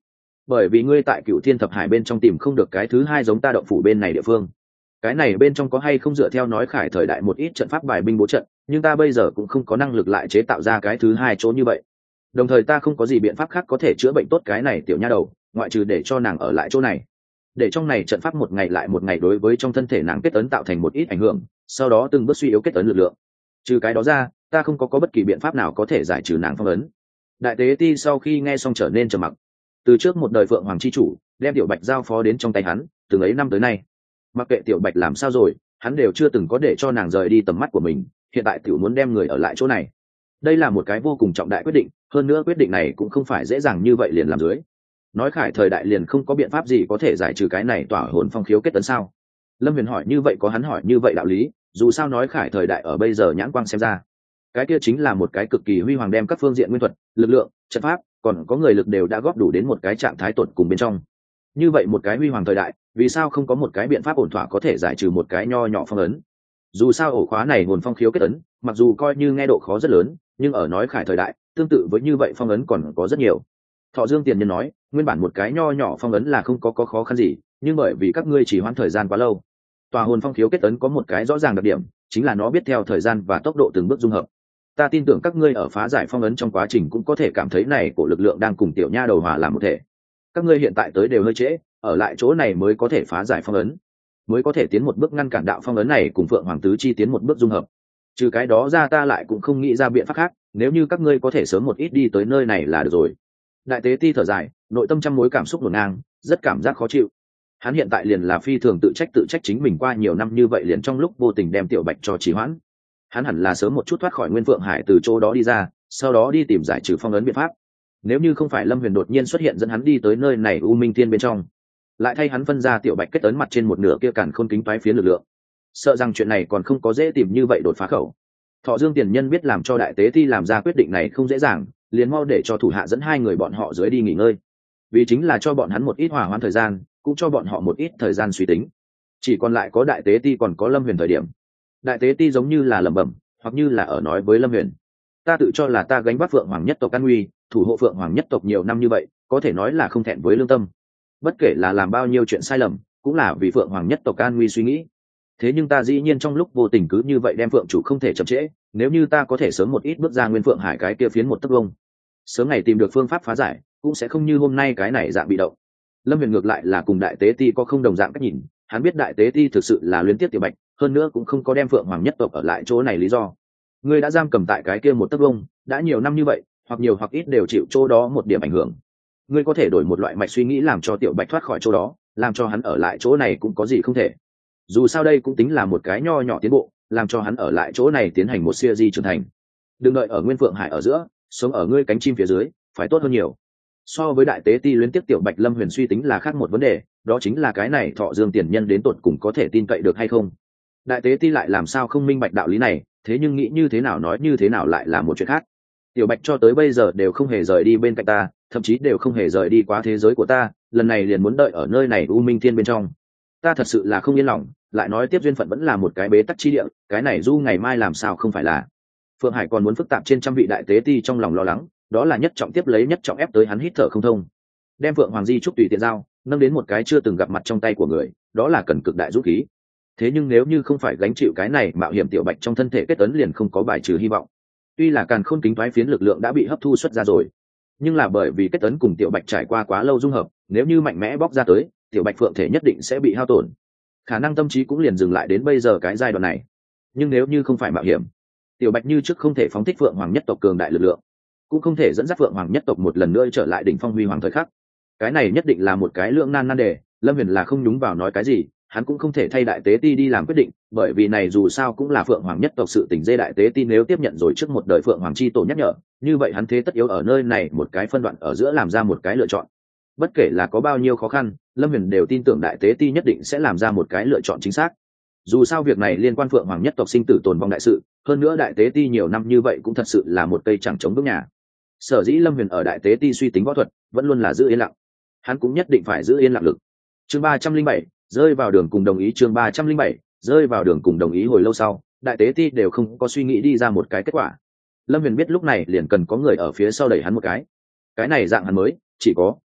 bởi vì ngươi tại Cựu Thiên Thập Hải bên trong tìm không được cái thứ hai giống ta động phủ bên này địa phương. Cái này bên trong có hay không dựa theo nói khải thời đại một ít trận pháp bài binh bố trận, nhưng ta bây giờ cũng không có năng lực lại chế tạo ra cái thứ hai chỗ như vậy. Đồng thời ta không có gì biện pháp khác có thể chữa bệnh tốt cái này tiểu nha đầu, ngoại trừ để cho nàng ở lại chỗ này, để trong này trận pháp một ngày lại một ngày đối với trong thân thể nàng kết ấn tạo thành một ít ảnh hưởng, sau đó từng bước suy yếu kết ấn lực lượng. Trừ cái đó ra, ta không có có bất kỳ biện pháp nào có thể giải trừ nàng phong ấn. Đại tế ti sau khi nghe xong trở nên trầm mặc. Từ trước một đời Phượng Hoàng chi chủ đem tiểu bạch giao phó đến trong tay hắn, từng ấy năm tới nay, mặc kệ tiểu bạch làm sao rồi, hắn đều chưa từng có để cho nàng rời đi tầm mắt của mình. Hiện tại tiểu muốn đem người ở lại chỗ này, đây là một cái vô cùng trọng đại quyết định, hơn nữa quyết định này cũng không phải dễ dàng như vậy liền làm dưới. Nói khải thời đại liền không có biện pháp gì có thể giải trừ cái này tỏa hồn phong khiếu kết tấn sao? Lâm Huyền hỏi như vậy có hắn hỏi như vậy đạo lý, dù sao nói khải thời đại ở bây giờ nhãn quang xem ra, cái kia chính là một cái cực kỳ huy hoàng, đem các phương diện nguyên thuật, lực lượng, trận pháp, còn có người lực đều đã góp đủ đến một cái trạng thái tột cùng bên trong. Như vậy một cái huy hoàng thời đại, vì sao không có một cái biện pháp ổn thỏa có thể giải trừ một cái nho nhỏ phong ấn? Dù sao ổ khóa này nguồn phong khiếu kết ấn, mặc dù coi như nghe độ khó rất lớn, nhưng ở nói khải thời đại, tương tự với như vậy phong ấn còn có rất nhiều. Thọ Dương Tiền Nhân nói, nguyên bản một cái nho nhỏ phong ấn là không có có khó khăn gì, nhưng bởi vì các ngươi chỉ hoãn thời gian quá lâu. Tòa hồn phong khiếu kết ấn có một cái rõ ràng đặc điểm, chính là nó biết theo thời gian và tốc độ từng bước dung hợp. Ta tin tưởng các ngươi ở phá giải phong ấn trong quá trình cũng có thể cảm thấy này của lực lượng đang cùng tiểu nha đầu hòa làm một thể. Các ngươi hiện tại tới đều hơi trễ, ở lại chỗ này mới có thể phá giải phong ấn, mới có thể tiến một bước ngăn cản đạo phong ấn này cùng Phượng Hoàng tứ chi tiến một bước dung hợp. Trừ cái đó ra ta lại cũng không nghĩ ra biện pháp khác, nếu như các ngươi có thể sớm một ít đi tới nơi này là được rồi. Đại tế ti thở dài, nội tâm trăm mối cảm xúc hỗn ngang, rất cảm giác khó chịu. Hắn hiện tại liền là phi thường tự trách tự trách chính mình qua nhiều năm như vậy liền trong lúc vô tình đem tiểu bạch cho trì hoãn. Hắn hẳn là sớm một chút thoát khỏi Nguyên Phượng Hải từ chỗ đó đi ra, sau đó đi tìm giải trừ phong ấn biện pháp. Nếu như không phải Lâm Huyền đột nhiên xuất hiện dẫn hắn đi tới nơi này U Minh Thiên bên trong, lại thay hắn phân ra tiểu bạch kết ấn mặt trên một nửa kia càn khôn kính toái phiến lực lượng, sợ rằng chuyện này còn không có dễ tìm như vậy đột phá khẩu. Thọ Dương Tiền Nhân biết làm cho đại tế ti làm ra quyết định này không dễ dàng, liền mau để cho thủ hạ dẫn hai người bọn họ dưới đi nghỉ ngơi, vì chính là cho bọn hắn một ít hòa hoãn thời gian, cũng cho bọn họ một ít thời gian suy tính. Chỉ còn lại có đại tế ti còn có Lâm Huyền thời điểm, đại tế ti giống như là lẩm bẩm, hoặc như là ở nói với Lâm Huyền: ta tự cho là ta gánh vác Phượng Hoàng nhất tộc an nguy, thủ hộ Phượng Hoàng nhất tộc nhiều năm như vậy, có thể nói là không thẹn với lương tâm. Bất kể là làm bao nhiêu chuyện sai lầm, cũng là vì Phượng Hoàng nhất tộc an nguy suy nghĩ. Thế nhưng ta dĩ nhiên trong lúc vô tình cứ như vậy đem Phượng chủ không thể chậm trễ, nếu như ta có thể sớm một ít bước ra Nguyên Phượng Hải cái kia phiến một tấc vông, sớm ngày tìm được phương pháp phá giải, cũng sẽ không như hôm nay cái này dạng bị động. Lâm Huyền ngược lại là cùng đại tế ti có không đồng dạng cách nhìn, hắn biết đại tế ti thực sự là luyến tiếc tiểu bạch, hơn nữa cũng không có đem Phượng Hoàng nhất tộc ở lại chỗ này lý do. Ngươi đã giam cầm tại cái kia một tấc vông, đã nhiều năm như vậy, hoặc nhiều hoặc ít đều chịu chỗ đó một điểm ảnh hưởng. Ngươi có thể đổi một loại mạch suy nghĩ làm cho tiểu bạch thoát khỏi chỗ đó, làm cho hắn ở lại chỗ này cũng có gì không thể. Dù sao đây cũng tính là một cái nho nhỏ tiến bộ, làm cho hắn ở lại chỗ này tiến hành một siêu di trưởng thành. Đừng đợi ở Nguyên Phượng Hải ở giữa, sống ở ngươi cánh chim phía dưới, phải tốt hơn nhiều. So với đại tế ti luyến tiếc tiểu bạch, Lâm Huyền suy tính là khác một vấn đề, đó chính là cái này Thọ Dương Tiền Nhân đến tột cùng có thể tin cậy được hay không. Đại tế ti lại làm sao không minh bạch đạo lý này, thế nhưng nghĩ như thế nào nói như thế nào lại là một chuyện khác. Tiểu bạch cho tới bây giờ đều không hề rời đi bên cạnh ta, thậm chí đều không hề rời đi quá thế giới của ta, lần này liền muốn đợi ở nơi này U Minh Thiên bên trong. Ta thật sự là không yên lòng, lại nói tiếp duyên phận vẫn là một cái bế tắc chi địa, cái này du ngày mai làm sao không phải là. Phượng Hải còn muốn phức tạp trên trăm vị đại tế ti trong lòng lo lắng, đó là nhất trọng tiếp lấy nhất trọng ép tới hắn hít thở không thông. Đem Phượng Hoàng di trúc tùy tiện giao, nâng đến một cái chưa từng gặp mặt trong tay của người, đó là cần cực đại dũng khí. Thế nhưng nếu như không phải gánh chịu cái này mạo hiểm, tiểu bạch trong thân thể kết ấn liền không có bài trừ hy vọng. Tuy là càn khôn kính thoái phiến lực lượng đã bị hấp thu xuất ra rồi, nhưng là bởi vì kết ấn cùng tiểu bạch trải qua quá lâu dung hợp, nếu như mạnh mẽ bóc ra tới, tiểu bạch phượng thể nhất định sẽ bị hao tổn, khả năng tâm trí cũng liền dừng lại đến bây giờ cái giai đoạn này. Nhưng nếu như không phải mạo hiểm, tiểu bạch như trước không thể phóng thích Phượng Hoàng nhất tộc cường đại lực lượng, cũng không thể dẫn dắt Phượng Hoàng nhất tộc một lần nữa trở lại đỉnh phong huy hoàng thời khắc. Cái này nhất định là một cái lưỡng nan nan đề. Lâm Huyền là không nhúng vào nói cái gì, hắn cũng không thể thay đại tế ti đi làm quyết định, bởi vì này dù sao cũng là Phượng Hoàng nhất tộc sự tình. Dê đại tế ti nếu tiếp nhận rồi trước một đời Phượng Hoàng chi tổ nhắc nhở, như vậy hắn thế tất yếu ở nơi này một cái phân đoạn ở giữa làm ra một cái lựa chọn. Bất kể là có bao nhiêu khó khăn, Lâm Huyền đều tin tưởng đại tế ti nhất định sẽ làm ra một cái lựa chọn chính xác. Dù sao việc này liên quan Phượng Hoàng nhất tộc sinh tử tồn vong đại sự, hơn nữa đại tế ti nhiều năm như vậy cũng thật sự là một cây chẳng chống bước nhà. Sở dĩ Lâm Huyền ở đại tế ti suy tính võ thuật vẫn luôn là giữ yên lặng, hắn cũng nhất định phải giữ yên lặng lực. Chương ba trăm linh bảy rơi vào đường cùng đồng ý. Chương ba trăm linh bảy rơi vào đường cùng đồng ý. Hồi lâu sau, đại tế ti đều không có suy nghĩ đi ra một cái kết quả. Lâm Huyền biết lúc này liền cần có người ở phía sau đẩy hắn một cái. Cái này dạng hắn mới chỉ có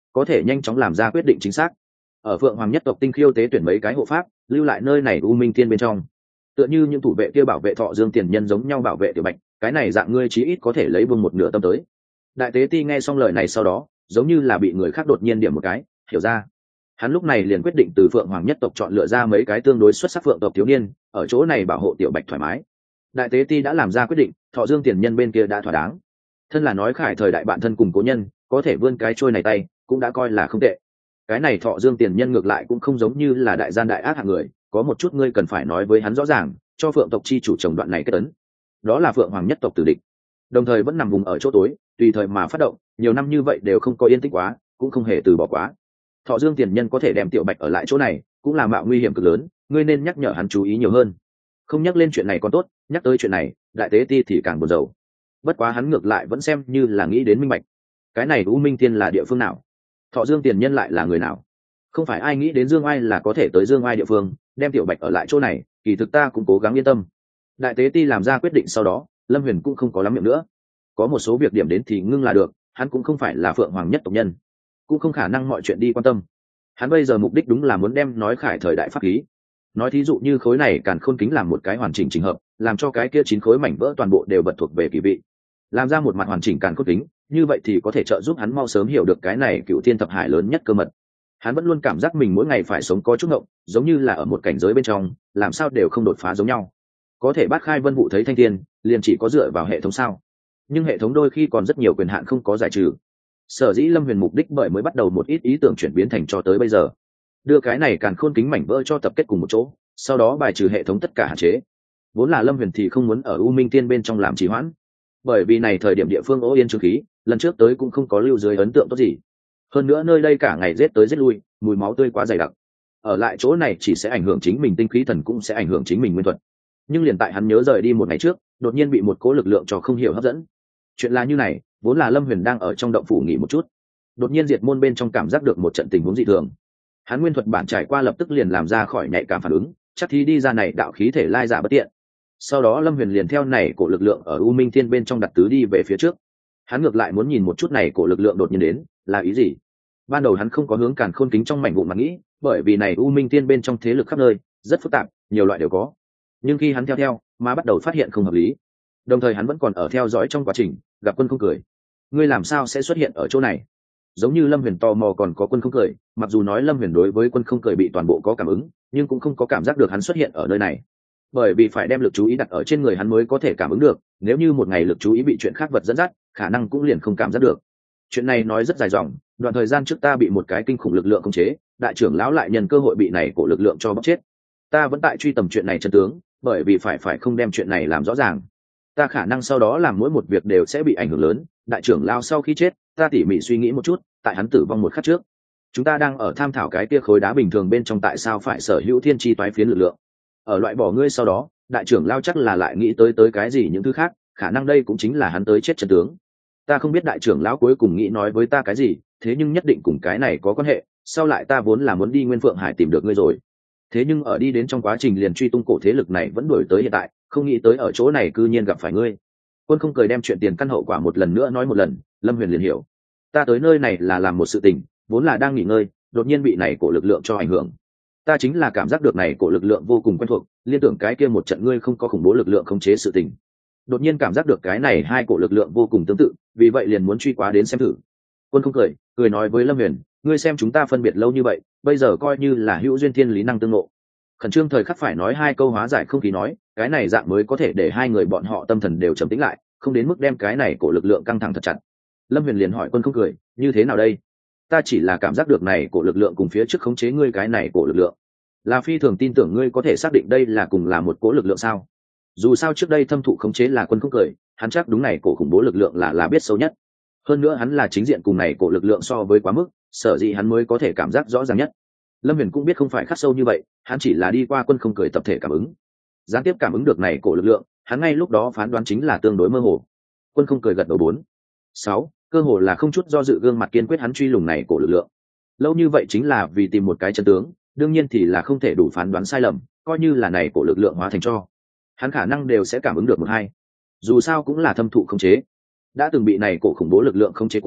có thể nhanh chóng làm ra quyết định chính xác. Ở Phượng Hoàng nhất tộc tinh khiêu tế tuyển mấy cái hộ pháp lưu lại nơi này u minh thiên bên trong, tựa như những thủ vệ kia bảo vệ Thọ Dương tiền nhân giống nhau bảo vệ Tiểu Bạch, cái này dạng ngươi chí ít có thể lấy buông một nửa tâm tới. Đại tế ti nghe xong lời này sau đó giống như là bị người khác đột nhiên điểm một cái, hiểu ra. Hắn lúc này liền quyết định từ Phượng Hoàng nhất tộc chọn lựa ra mấy cái tương đối xuất sắc phượng tộc thiếu niên, ở chỗ này bảo hộ Tiểu Bạch thoải mái. Đại tế ti đã làm ra quyết định, Thọ Dương tiền nhân bên kia đã thỏa đáng. Thân là nói khải thời đại bạn thân cùng cố nhân, có thể vươn cái trôi này tay cũng đã coi là không tệ. Cái này Thọ Dương tiền nhân ngược lại cũng không giống như là đại gian đại ác hạng người, có một chút ngươi cần phải nói với hắn rõ ràng, cho phượng tộc chi chủ chồng đoạn này kết ấn. Đó là Phượng Hoàng nhất tộc tử địch, đồng thời vẫn nằm vùng ở chỗ tối, tùy thời mà phát động, nhiều năm như vậy đều không có yên tĩnh quá, cũng không hề từ bỏ quá. Thọ Dương tiền nhân có thể đem Tiểu Bạch ở lại chỗ này, cũng là mạo nguy hiểm cực lớn, ngươi nên nhắc nhở hắn chú ý nhiều hơn. Không nhắc lên chuyện này còn tốt, nhắc tới chuyện này, đại tế ti thì càng buồn rầu. Bất quá hắn ngược lại vẫn xem như là nghĩ đến minh bạch. Cái này U Minh Thiên là địa phương nào? Thọ Dương tiền nhân lại là người nào? Không phải ai nghĩ đến Dương Ai là có thể tới Dương Ai địa phương, đem Tiểu Bạch ở lại chỗ này, kỳ thực ta cũng cố gắng yên tâm. Đại tế ti làm ra quyết định sau đó, Lâm Huyền cũng không có lắm miệng nữa. Có một số việc điểm đến thì ngưng là được, hắn cũng không phải là Phượng Hoàng nhất tộc nhân, cũng không khả năng mọi chuyện đi quan tâm. Hắn bây giờ mục đích đúng là muốn đem nói khải thời đại pháp khí. Nói thí dụ như khối này Càn Khôn Kính làm một cái hoàn chỉnh trình hợp, làm cho cái kia chín khối mảnh vỡ toàn bộ đều bật thuộc về kỳ vị. Làm ra một mặt hoàn chỉnh Càn Khôn Kính, như vậy thì có thể trợ giúp hắn mau sớm hiểu được cái này Cựu Thiên Thập Hải lớn nhất cơ mật. Hắn vẫn luôn cảm giác mình mỗi ngày phải sống có chút ngộng, giống như là ở một cảnh giới bên trong, làm sao đều không đột phá giống nhau. Có thể Bát Khai Vân Vụ thấy thanh thiên, liền chỉ có dựa vào hệ thống sao? Nhưng hệ thống đôi khi còn rất nhiều quyền hạn không có giải trừ. Sở dĩ Lâm Huyền mục đích bởi mới bắt đầu một ít ý tưởng chuyển biến thành cho tới bây giờ, đưa cái này Càn Khôn Kính mảnh vỡ cho tập kết cùng một chỗ, sau đó bài trừ hệ thống tất cả hạn chế. Vốn là Lâm Huyền thì không muốn ở U Minh Tiên bên trong làm trì hoãn, bởi vì này thời điểm địa phương ô yên trương khí, lần trước tới cũng không có lưu dưới ấn tượng tốt gì. Hơn nữa nơi đây cả ngày giết tới giết lui, mùi máu tươi quá dày đặc, ở lại chỗ này chỉ sẽ ảnh hưởng chính mình tinh khí thần, cũng sẽ ảnh hưởng chính mình nguyên thuật. Nhưng liền tại hắn nhớ rời đi một ngày trước, đột nhiên bị một cố lực lượng cho không hiểu hấp dẫn. Chuyện là như này, vốn là Lâm Huyền đang ở trong động phủ nghỉ một chút, đột nhiên diệt môn bên trong cảm giác được một trận tình huống dị thường. Hắn nguyên thuật bản trải qua lập tức liền làm ra khỏi nhạy cảm phản ứng, chắc thì đi ra này đạo khí thể lai giả bất tiện. Sau đó Lâm Huyền liền theo này cổ lực lượng ở U Minh Thiên bên trong đặt tứ đi về phía trước. Hắn ngược lại muốn nhìn một chút này cổ lực lượng đột nhiên đến là ý gì. Ban đầu hắn không có hướng Càn Khôn Kính trong mảnh vụn mà nghĩ, bởi vì này U Minh Thiên bên trong thế lực khắp nơi, rất phức tạp, nhiều loại đều có. Nhưng khi hắn theo theo, mà bắt đầu phát hiện không hợp lý. Đồng thời hắn vẫn còn ở theo dõi trong quá trình, gặp Quân Không Cười. Ngươi làm sao sẽ xuất hiện ở chỗ này? Giống như Lâm Huyền tò mò còn có Quân Không Cười, mặc dù nói Lâm Huyền đối với Quân Không Cười bị toàn bộ có cảm ứng, nhưng cũng không có cảm giác được hắn xuất hiện ở nơi này. Bởi vì phải đem lực chú ý đặt ở trên người hắn mới có thể cảm ứng được, nếu như một ngày lực chú ý bị chuyện khác vật dẫn dắt, khả năng cũng liền không cảm giác được. Chuyện này nói rất dài dòng, đoạn thời gian trước ta bị một cái kinh khủng lực lượng khống chế, đại trưởng lão lại nhân cơ hội bị này của lực lượng cho bóc chết. Ta vẫn tại truy tầm chuyện này chân tướng, bởi vì phải phải không đem chuyện này làm rõ ràng, ta khả năng sau đó làm mỗi một việc đều sẽ bị ảnh hưởng lớn. Đại trưởng lão sau khi chết, ta tỉ mỉ suy nghĩ một chút, tại hắn tử vong một khắc trước, chúng ta đang ở tham thảo cái kia khối đá bình thường bên trong tại sao phải sở hữu thiên chi toái phiến lực lượng. Ở loại bỏ ngươi sau đó, đại trưởng lão chắc là lại nghĩ tới tới cái gì những thứ khác, khả năng đây cũng chính là hắn tới chết chân tướng. Ta không biết đại trưởng lão cuối cùng nghĩ nói với ta cái gì, thế nhưng nhất định cùng cái này có quan hệ. Sau lại ta vốn là muốn đi Nguyên Phượng Hải tìm được ngươi rồi, thế nhưng ở đi đến trong quá trình liền truy tung cổ thế lực này vẫn đuổi tới hiện tại, không nghĩ tới ở chỗ này cư nhiên gặp phải ngươi. Quân Không Cười đem chuyện tiền căn hậu quả một lần nữa nói một lần, Lâm Huyền liền hiểu. Ta tới nơi này là làm một sự tình, vốn là đang nghỉ ngơi, đột nhiên bị này cổ lực lượng cho ảnh hưởng. Ta chính là cảm giác được này cổ lực lượng vô cùng quen thuộc, liên tưởng cái kia một trận ngươi không có khủng bố lực lượng khống chế sự tình. Đột nhiên cảm giác được cái này hai cổ lực lượng vô cùng tương tự, vì vậy liền muốn truy quá đến xem thử. Quân Không Cười cười nói với Lâm Huyền, ngươi xem chúng ta phân biệt lâu như vậy, bây giờ coi như là hữu duyên thiên lý năng tương ngộ. Khẩn trương thời khắc phải nói hai câu hóa giải không khí nói, cái này dạng mới có thể để hai người bọn họ tâm thần đều trầm tĩnh lại, không đến mức đem cái này cổ lực lượng căng thẳng thật chặt. Lâm Huyền liền hỏi Quân Không Cười, như thế nào đây? Ta chỉ là cảm giác được này cổ lực lượng cùng phía trước khống chế ngươi cái này cổ lực lượng, là phi thường tin tưởng ngươi có thể xác định đây là cùng là một cổ lực lượng sao? Dù sao trước đây thâm thụ khống chế là Quân Không Cười, hắn chắc đúng này cổ khủng bố lực lượng là là biết sâu nhất. Hơn nữa hắn là chính diện cùng này cổ lực lượng so với quá mức, sở dĩ hắn mới có thể cảm giác rõ ràng nhất. Lâm Huyền cũng biết không phải khắc sâu như vậy, hắn chỉ là đi qua Quân Không Cười tập thể cảm ứng, gián tiếp cảm ứng được này cổ lực lượng, hắn ngay lúc đó phán đoán chính là tương đối mơ hồ. Quân Không Cười gật đầu bốn sáu, cơ hồ là không chút do dự gương mặt kiên quyết hắn truy lùng này cổ lực lượng. Lâu như vậy chính là vì tìm một cái chân tướng, đương nhiên thì là không thể đủ phán đoán sai lầm, coi như là này cổ lực lượng hóa thành cho, hắn khả năng đều sẽ cảm ứng được một hai. Dù sao cũng là thâm thụ khống chế, đã từng bị này cổ khủng bố lực lượng khống chế quá,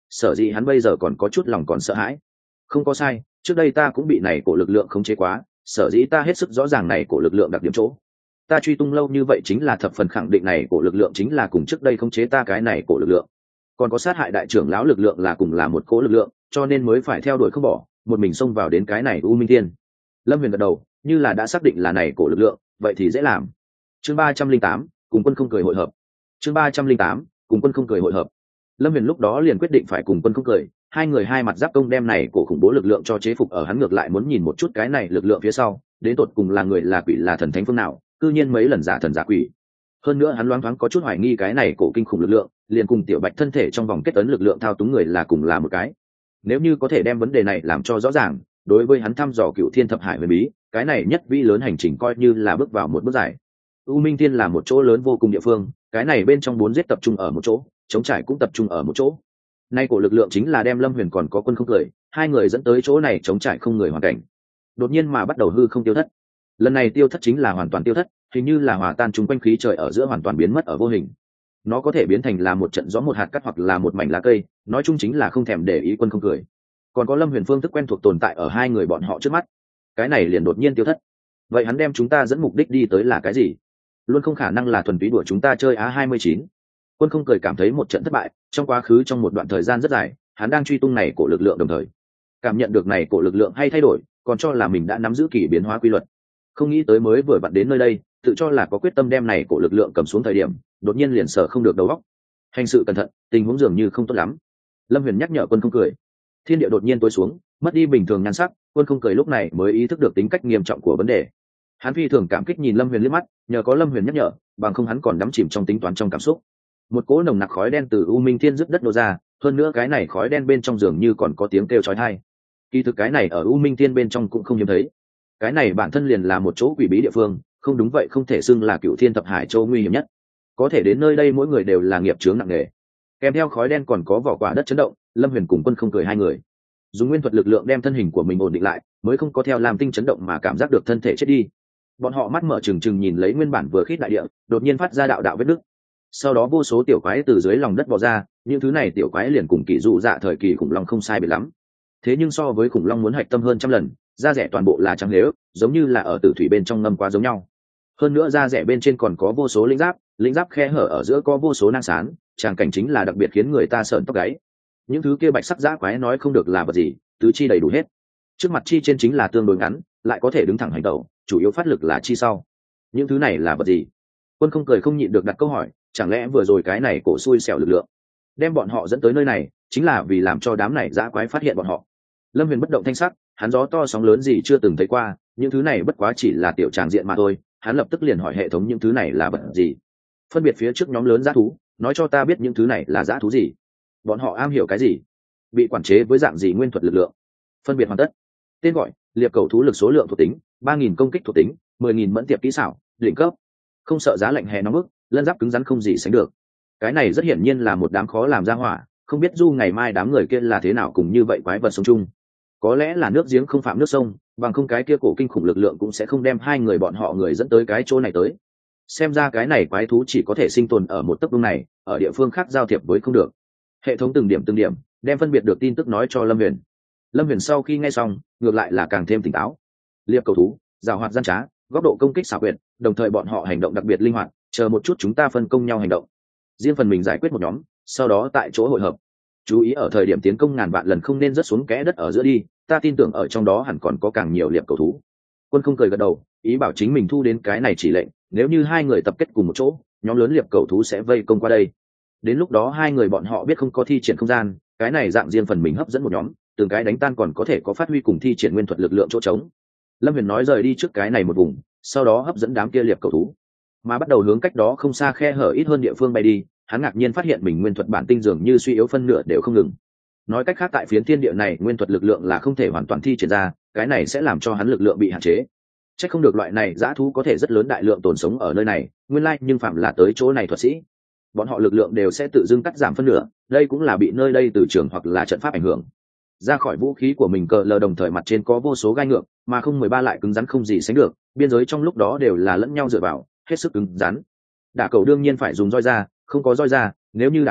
sở dĩ hắn bây giờ còn có chút lòng còn sợ hãi. Không có sai, trước đây ta cũng bị này cổ lực lượng khống chế quá, sở dĩ ta hết sức rõ ràng này cổ lực lượng đặc điểm chỗ. Ta truy tung lâu như vậy chính là thập phần khẳng định này cổ lực lượng chính là cùng trước đây khống chế ta cái này cổ lực lượng. Còn có sát hại đại trưởng lão lực lượng là cùng là một cỗ lực lượng, cho nên mới phải theo đuổi không bỏ, một mình xông vào đến cái này U Minh Thiên. Lâm Huyền gật đầu, như là đã xác định là này cổ lực lượng, vậy thì dễ làm. Chương ba trăm linh tám, cùng quân không cười hội hợp. Chương ba trăm linh tám, cùng quân không cười hội hợp. Lâm Huyền lúc đó liền quyết định phải cùng quân không cười, hai người hai mặt giáp công đem này cổ khủng bố lực lượng cho chế phục ở, hắn ngược lại muốn nhìn một chút cái này lực lượng phía sau, đến tột cùng là người là quỷ là thần thánh phương nào, cư nhiên mấy lần giả thần giả quỷ. Hơn nữa hắn loáng thoáng có chút hoài nghi cái này cổ kinh khủng lực lượng, liền cùng tiểu bạch thân thể trong vòng kết ấn lực lượng thao túng người là cùng là một cái. Nếu như có thể đem vấn đề này làm cho rõ ràng, đối với hắn thăm dò cựu thiên thập hải huyền bí, cái này nhất vĩ lớn hành trình coi như là bước vào một bước dài. U Minh Thiên là một chỗ lớn vô cùng địa phương, cái này bên trong bốn giết tập trung ở một chỗ, chống trải cũng tập trung ở một chỗ. Nay cổ lực lượng chính là đem Lâm Huyền còn có quân không cười, hai người dẫn tới chỗ này chống trải không người hoàn cảnh. Đột nhiên mà bắt đầu hư không tiêu thất. Lần này tiêu thất chính là hoàn toàn tiêu thất, hình như là hòa tan chung quanh khí trời ở giữa hoàn toàn biến mất ở vô hình. Nó có thể biến thành là một trận gió một hạt cát hoặc là một mảnh lá cây, nói chung chính là không thèm để ý quân không cười. Còn có Lâm Huyền phương thức quen thuộc tồn tại ở hai người bọn họ trước mắt. Cái này liền đột nhiên tiêu thất. Vậy hắn đem chúng ta dẫn mục đích đi tới là cái gì? Luôn không khả năng là thuần túy đùa chúng ta chơi á hai mươi chín. Quân không cười cảm thấy một trận thất bại, trong quá khứ trong một đoạn thời gian rất dài, hắn đang truy tung này cổ lực lượng đồng thời cảm nhận được này cổ lực lượng hay thay đổi, còn cho là mình đã nắm giữ kỳ biến hóa quy luật. Không nghĩ tới mới vừa vặn đến nơi đây, tự cho là có quyết tâm đem này cổ lực lượng cầm xuống thời điểm, đột nhiên liền sở không được đầu óc. Hành sự cẩn thận, tình huống dường như không tốt lắm. Lâm Huyền nhắc nhở quân không cười. Thiên địa đột nhiên tối xuống, mất đi bình thường nhan sắc, quân không cười lúc này mới ý thức được tính cách nghiêm trọng của vấn đề. Hắn phi thường cảm kích nhìn Lâm Huyền liếc mắt, nhờ có Lâm Huyền nhắc nhở, bằng không hắn còn đắm chìm trong tính toán trong cảm xúc. Một cỗ nồng nặc khói đen từ U Minh Thiên rứt đất nô ra, hơn nữa cái này khói đen bên trong dường như còn có tiếng kêu chói tai. Kỳ thực cái này ở U Minh Thiên bên trong cũng không hiếm thấy. Cái này bản thân liền là một chỗ quỷ bí địa phương, không đúng vậy không thể xưng là cựu thiên thập hải châu nguy hiểm nhất. Có thể đến nơi đây mỗi người đều là nghiệp chướng nặng nề. Kèm theo khói đen còn có vỏ quả đất chấn động, Lâm Huyền cùng quân không cười hai người dùng nguyên thuật lực lượng đem thân hình của mình ổn định lại, mới không có theo làm tinh chấn động mà cảm giác được thân thể chết đi. Bọn họ mắt mở trừng trừng nhìn lấy nguyên bản vừa khít đại địa, đột nhiên phát ra đạo đạo vết nứt. Sau đó vô số tiểu quái từ dưới lòng đất bò ra, những thứ này tiểu quái liền cùng kỳ dụ dạ thời kỳ khủng long không sai biệt lắm. Thế nhưng so với khủng long muốn hạch tâm hơn trăm lần, da rẻ toàn bộ là trắng lếu, giống như là ở tử thủy bên trong ngâm quá giống nhau. Hơn nữa da rẻ bên trên còn có vô số lĩnh giáp, lĩnh giáp khe hở ở giữa có vô số nang sán, tràng cảnh chính là đặc biệt khiến người ta sợn tóc gáy. Những thứ kia bạch sắc dã quái nói không được là vật gì, tứ chi đầy đủ hết. Trước mặt chi trên chính là tương đối ngắn, lại có thể đứng thẳng hành động, chủ yếu phát lực là chi sau. Những thứ này là vật gì? Quân không cười không nhịn được đặt câu hỏi, chẳng lẽ vừa rồi cái này cổ xui xẻo lực lượng đem bọn họ dẫn tới nơi này, chính là vì làm cho đám này dã quái phát hiện bọn họ? Lâm Huyền bất động thanh sắc, hắn gió to sóng lớn gì chưa từng thấy qua, những thứ này bất quá chỉ là tiểu tràng diện mà thôi. Hắn lập tức liền hỏi hệ thống những thứ này là vật gì, phân biệt phía trước nhóm lớn dã thú, nói cho ta biết những thứ này là dã thú gì, bọn họ am hiểu cái gì, bị quản chế với dạng gì nguyên thuật lực lượng. Phân biệt hoàn tất. Tên gọi: liệp cầu thú, lực số lượng thuộc tính ba nghìn, công kích thuộc tính mười nghìn, mẫn tiệp kỹ xảo đỉnh cấp, không sợ giá lạnh hè nóng bức, lân giáp cứng rắn không gì sánh được. Cái này rất hiển nhiên là một đám khó làm ra hỏa, không biết du ngày mai đám người kia là thế nào cùng như vậy quái vật sống chung. Có lẽ là nước giếng không phạm nước sông, bằng không cái kia cổ kinh khủng lực lượng cũng sẽ không đem hai người bọn họ người dẫn tới cái chỗ này tới. Xem ra cái này quái thú chỉ có thể sinh tồn ở một tấc vương này, ở địa phương khác giao thiệp với không được. Hệ thống từng điểm từng điểm đem phân biệt được tin tức nói cho Lâm Huyền. Lâm Huyền sau khi nghe xong, ngược lại là càng thêm tỉnh táo. Liệp cầu thú, giàu hoạt gian trá, góc độ công kích xảo quyệt, đồng thời bọn họ hành động đặc biệt linh hoạt, chờ một chút chúng ta phân công nhau hành động, riêng phần mình giải quyết một nhóm, sau đó tại chỗ hội hợp. Chú ý ở thời điểm tiến công ngàn vạn lần không nên rớt xuống kẽ đất ở giữa đi, ta tin tưởng ở trong đó hẳn còn có càng nhiều liệp cầu thú. Quân không cười gật đầu, ý bảo chính mình thu đến cái này chỉ lệnh, nếu như hai người tập kết cùng một chỗ, nhóm lớn liệp cầu thú sẽ vây công qua đây. Đến lúc đó hai người bọn họ biết không có thi triển không gian, cái này dạng riêng phần mình hấp dẫn một nhóm, từng cái đánh tan còn có thể có phát huy cùng thi triển nguyên thuật lực lượng chỗ trống. Lâm Huyền nói rời đi trước cái này một vùng, sau đó hấp dẫn đám kia liệp cầu thú, mà bắt đầu hướng cách đó không xa khe hở ít hơn địa phương bay đi. Hắn ngạc nhiên phát hiện mình nguyên thuật bản tinh dường như suy yếu phân nửa đều không ngừng. Nói cách khác tại phiến thiên địa này nguyên thuật lực lượng là không thể hoàn toàn thi triển ra, cái này sẽ làm cho hắn lực lượng bị hạn chế. Chắc không được loại này dã thú có thể rất lớn đại lượng tồn sống ở nơi này, nguyên lai like, nhưng phạm là tới chỗ này thuật sĩ, bọn họ lực lượng đều sẽ tự dưng cắt giảm phân nửa, đây cũng là bị nơi đây từ trường hoặc là trận pháp ảnh hưởng. Ra khỏi vũ khí của mình cờ lờ đồng thời mặt trên có vô số gai ngược, mà không mười ba lại cứng rắn không gì sánh được, biên giới trong lúc đó đều là lẫn nhau dựa vào, hết sức cứng rắn. Đả cầu đương nhiên phải dùng roi ra, không có roi ra, nếu như đả cầu,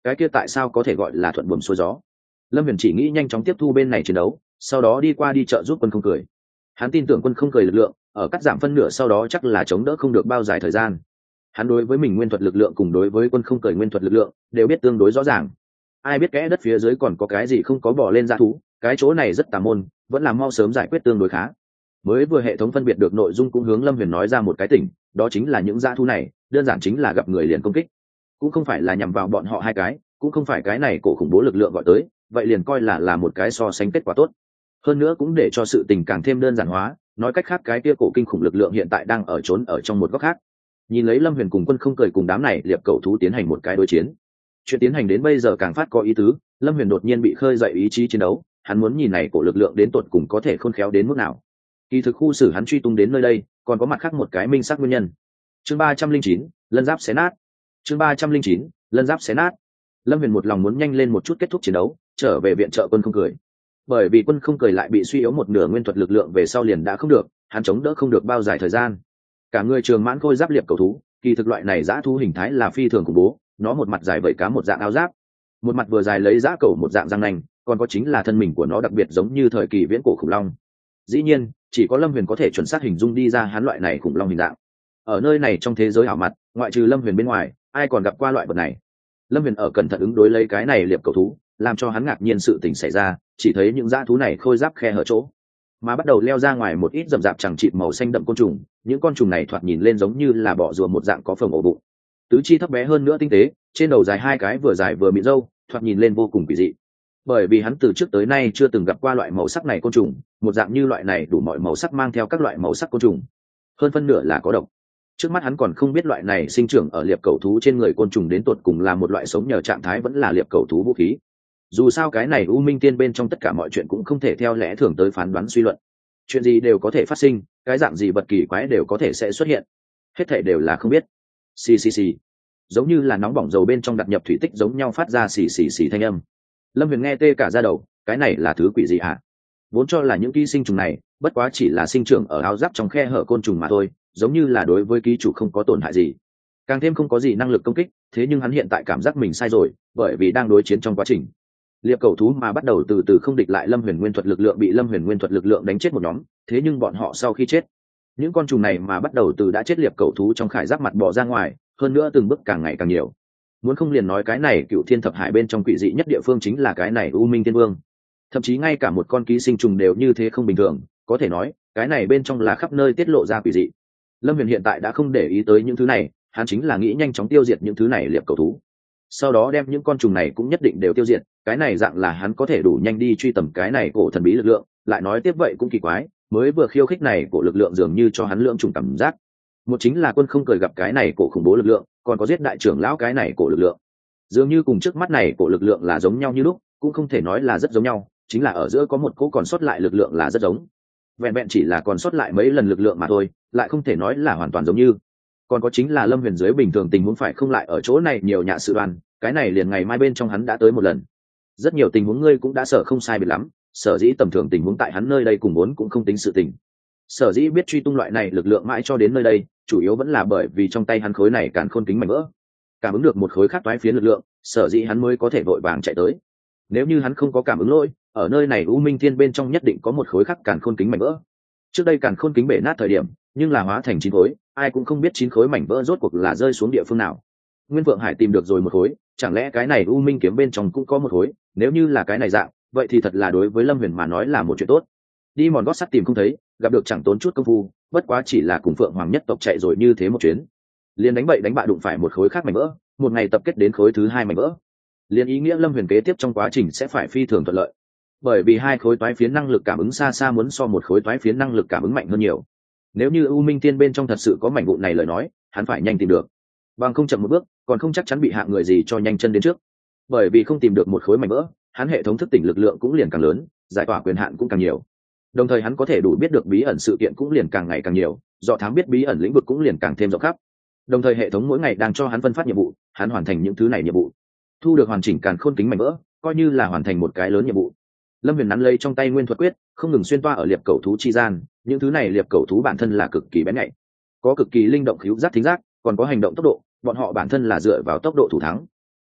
cái kia tại sao có thể gọi là thuận buồm xuôi gió? Lâm Huyền chỉ nghĩ nhanh chóng tiếp thu bên này chiến đấu, sau đó đi qua đi trợ giúp quân không cười. Hắn tin tưởng quân không cười lực lượng ở cắt giảm phân nửa sau đó chắc là chống đỡ không được bao dài thời gian. Hắn đối với mình nguyên thuật lực lượng cùng đối với quân không cười nguyên thuật lực lượng đều biết tương đối rõ ràng. Ai biết kẽ đất phía dưới còn có cái gì không có bỏ lên ra thú, cái chỗ này rất tà môn, vẫn là mau sớm giải quyết tương đối khá. Mới vừa hệ thống phân biệt được nội dung cũng hướng Lâm Huyền nói ra một cái tỉnh, đó chính là những dã thú này đơn giản chính là gặp người liền công kích, cũng không phải là nhằm vào bọn họ hai cái, cũng không phải cái này cổ khủng bố lực lượng gọi tới, vậy liền coi là là một cái so sánh kết quả tốt. Hơn nữa cũng để cho sự tình càng thêm đơn giản hóa, nói cách khác cái kia cổ kinh khủng lực lượng hiện tại đang ở trốn ở trong một góc khác. Nhìn lấy Lâm Huyền cùng quân không cười cùng đám này liệp cầu thú tiến hành một cái đối chiến, chuyện tiến hành đến bây giờ càng phát có ý tứ. Lâm Huyền đột nhiên bị khơi dậy ý chí chiến đấu, hắn muốn nhìn này cổ lực lượng đến tột cùng có thể khôn khéo đến mức nào. Kỳ thực khu xử hắn truy tung đến nơi đây còn có mặt khác một cái minh xác nguyên nhân. Chương ba trăm linh chín, lân giáp xé nát. Chương ba trăm linh chín, lân giáp xé nát. Lâm Huyền một lòng muốn nhanh lên một chút kết thúc chiến đấu, trở về viện trợ quân không cười. Bởi vì quân không cười lại bị suy yếu một nửa nguyên thuật lực lượng về sau liền đã không được, hắn chống đỡ không được bao dài thời gian. Cả người trường mãn khôi giáp liệp cầu thú, kỳ thực loại này dã thú hình thái là phi thường khủng bố, nó một mặt dài vảy cá một dạng áo giáp, một mặt vừa dài lấy dã cầu một dạng răng nanh, còn có chính là thân mình của nó đặc biệt giống như thời kỳ viễn cổ khủng long. Dĩ nhiên, chỉ có Lâm Huyền có thể chuẩn xác hình dung đi ra hắn loại này khủng long hình dạng. Ở nơi này trong thế giới ảo mặt, ngoại trừ Lâm Huyền bên ngoài, ai còn gặp qua loại vật này? Lâm Huyền ở cẩn thận ứng đối lấy cái này liệp cầu thú, làm cho hắn ngạc nhiên sự tình xảy ra, chỉ thấy những dã thú này khôi giáp khe hở chỗ, mà bắt đầu leo ra ngoài một ít rậm rạp chẳng chịt màu xanh đậm côn trùng. Những con trùng này thoạt nhìn lên giống như là bọ rùa một dạng có phồng ổ bụng, tứ chi thấp bé hơn nữa tinh tế, trên đầu dài hai cái vừa dài vừa mịn râu, thoạt nhìn lên vô cùng kỳ dị. Bởi vì hắn từ trước tới nay chưa từng gặp qua loại màu sắc này côn trùng, một dạng như loại này đủ mọi màu sắc mang theo các loại màu sắc côn trùng, hơn phân nửa là có độc. Trước mắt hắn còn không biết loại này sinh trưởng ở liệp cầu thú trên người côn trùng đến tột cùng là một loại sống nhờ trạng thái vẫn là liệp cầu thú vũ khí. Dù sao cái này U Minh Tiên bên trong tất cả mọi chuyện cũng không thể theo lẽ thường tới phán đoán suy luận, chuyện gì đều có thể phát sinh, cái dạng gì vật kỳ quái đều có thể sẽ xuất hiện, hết thảy đều là không biết. Xì xì xì, giống như là nóng bỏng dầu bên trong đặt nhập thủy tích giống nhau phát ra xì xì xì thanh âm. Lâm Huyền nghe tê cả da đầu, cái này là thứ quỷ gì hả? Vốn cho là những ký sinh trùng này bất quá chỉ là sinh trưởng ở áo giáp trong khe hở côn trùng mà thôi, giống như là đối với ký chủ không có tổn hại gì, càng thêm không có gì năng lực công kích. Thế nhưng hắn hiện tại cảm giác mình sai rồi, bởi vì đang đối chiến trong quá trình, liệp cầu thú mà bắt đầu từ từ không địch lại Lâm Huyền nguyên thuật lực lượng, bị Lâm Huyền nguyên thuật lực lượng đánh chết một nhóm. Thế nhưng bọn họ sau khi chết, những con trùng này mà bắt đầu từ đã chết liệp cầu thú trong khải giáp mặt bò ra ngoài, hơn nữa từng bước càng ngày càng nhiều. Muốn không liền nói cái này Cựu Thiên Thập Hải bên trong quỷ dị nhất địa phương chính là cái này U Minh Tiên Vương. Thậm chí ngay cả một con ký sinh trùng đều như thế không bình thường, có thể nói cái này bên trong là khắp nơi tiết lộ ra quỷ dị. Lâm Huyền hiện tại đã không để ý tới những thứ này, hắn chính là nghĩ nhanh chóng tiêu diệt những thứ này liệp cầu thú, sau đó đem những con trùng này cũng nhất định đều tiêu diệt. Cái này dạng là hắn có thể đủ nhanh đi truy tầm cái này cổ thần bí lực lượng. Lại nói tiếp vậy cũng kỳ quái, mới vừa khiêu khích này cổ lực lượng dường như cho hắn lượng trùng cảm giác. Một chính là quân không cười gặp cái này cổ khủng bố lực lượng, còn có giết đại trưởng lão cái này cổ lực lượng, dường như cùng trước mắt này cổ lực lượng là giống nhau như lúc, cũng không thể nói là rất giống nhau, chính là ở giữa có một cỗ còn sót lại lực lượng là rất giống. Vẹn vẹn chỉ là còn sót lại mấy lần lực lượng mà thôi, lại không thể nói là hoàn toàn giống như. Còn có chính là Lâm Huyền dưới bình thường tình huống phải không lại ở chỗ này nhiều nhạ sự đoàn, cái này liền ngày mai bên trong hắn đã tới một lần. Rất nhiều tình huống ngươi cũng đã sợ không sai biệt lắm, sở dĩ tầm thường tình huống tại hắn nơi đây cùng muốn cũng không tính sự tình. Sở dĩ biết truy tung loại này lực lượng mãi cho đến nơi đây, chủ yếu vẫn là bởi vì trong tay hắn khối này càn khôn kính mảnh vỡ, cảm ứng được một khối khác toái phiến lực lượng, sở dĩ hắn mới có thể vội vàng chạy tới. Nếu như hắn không có cảm ứng lỗi, ở nơi này U Minh Thiên bên trong nhất định có một khối khác càn khôn kính mảnh vỡ. Trước đây càn khôn kính bể nát thời điểm, nhưng là hóa thành chín khối, ai cũng không biết chín khối mảnh vỡ rốt cuộc là rơi xuống địa phương nào. Nguyên Vượng Hải tìm được rồi một khối, chẳng lẽ cái này U Minh kiếm bên trong cũng có một khối? Nếu như là cái này dạng, vậy thì thật là đối với Lâm Huyền mà nói là một chuyện tốt. Đi mòn gót sắt tìm không thấy, gặp được chẳng tốn chút công phu, bất quá chỉ là cùng Phượng Hoàng nhất tộc chạy rồi như thế một chuyến, liền đánh bậy đánh bạ đụng phải một khối khác mảnh vỡ, một ngày tập kết đến khối thứ hai mảnh vỡ, liền ý nghĩa Lâm Huyền kế tiếp trong quá trình sẽ phải phi thường thuận lợi, bởi vì hai khối toái phiến năng lực cảm ứng xa xa muốn so một khối toái phiến năng lực cảm ứng mạnh hơn nhiều. Nếu như U Minh Tiên bên trong thật sự có mảnh vụn này lời nói, hắn phải nhanh tìm được, bằng không chậm một bước còn không chắc chắn bị hạng người gì cho nhanh chân đến trước. Bởi vì không tìm được một khối mảnh vỡ, hắn hệ thống thức tỉnh lực lượng cũng liền càng lớn, giải tỏa quyền hạn cũng càng nhiều, đồng thời hắn có thể đủ biết được bí ẩn sự kiện cũng liền càng ngày càng nhiều, do thám biết bí ẩn lĩnh vực cũng liền càng thêm rộng khắp. Đồng thời hệ thống mỗi ngày đang cho hắn phân phát nhiệm vụ, hắn hoàn thành những thứ này nhiệm vụ, thu được hoàn chỉnh càn khôn kính mảnh vỡ, coi như là hoàn thành một cái lớn nhiệm vụ. Lâm Huyền nắn lấy trong tay nguyên thuật quyết, không ngừng xuyên toa ở liệp cầu thú chi gian. Những thứ này liệp cầu thú bản thân là cực kỳ bén nhạy, có cực kỳ linh động khứu giác thính giác, còn có hành động tốc độ, bọn họ bản thân là dựa vào tốc độ thủ thắng.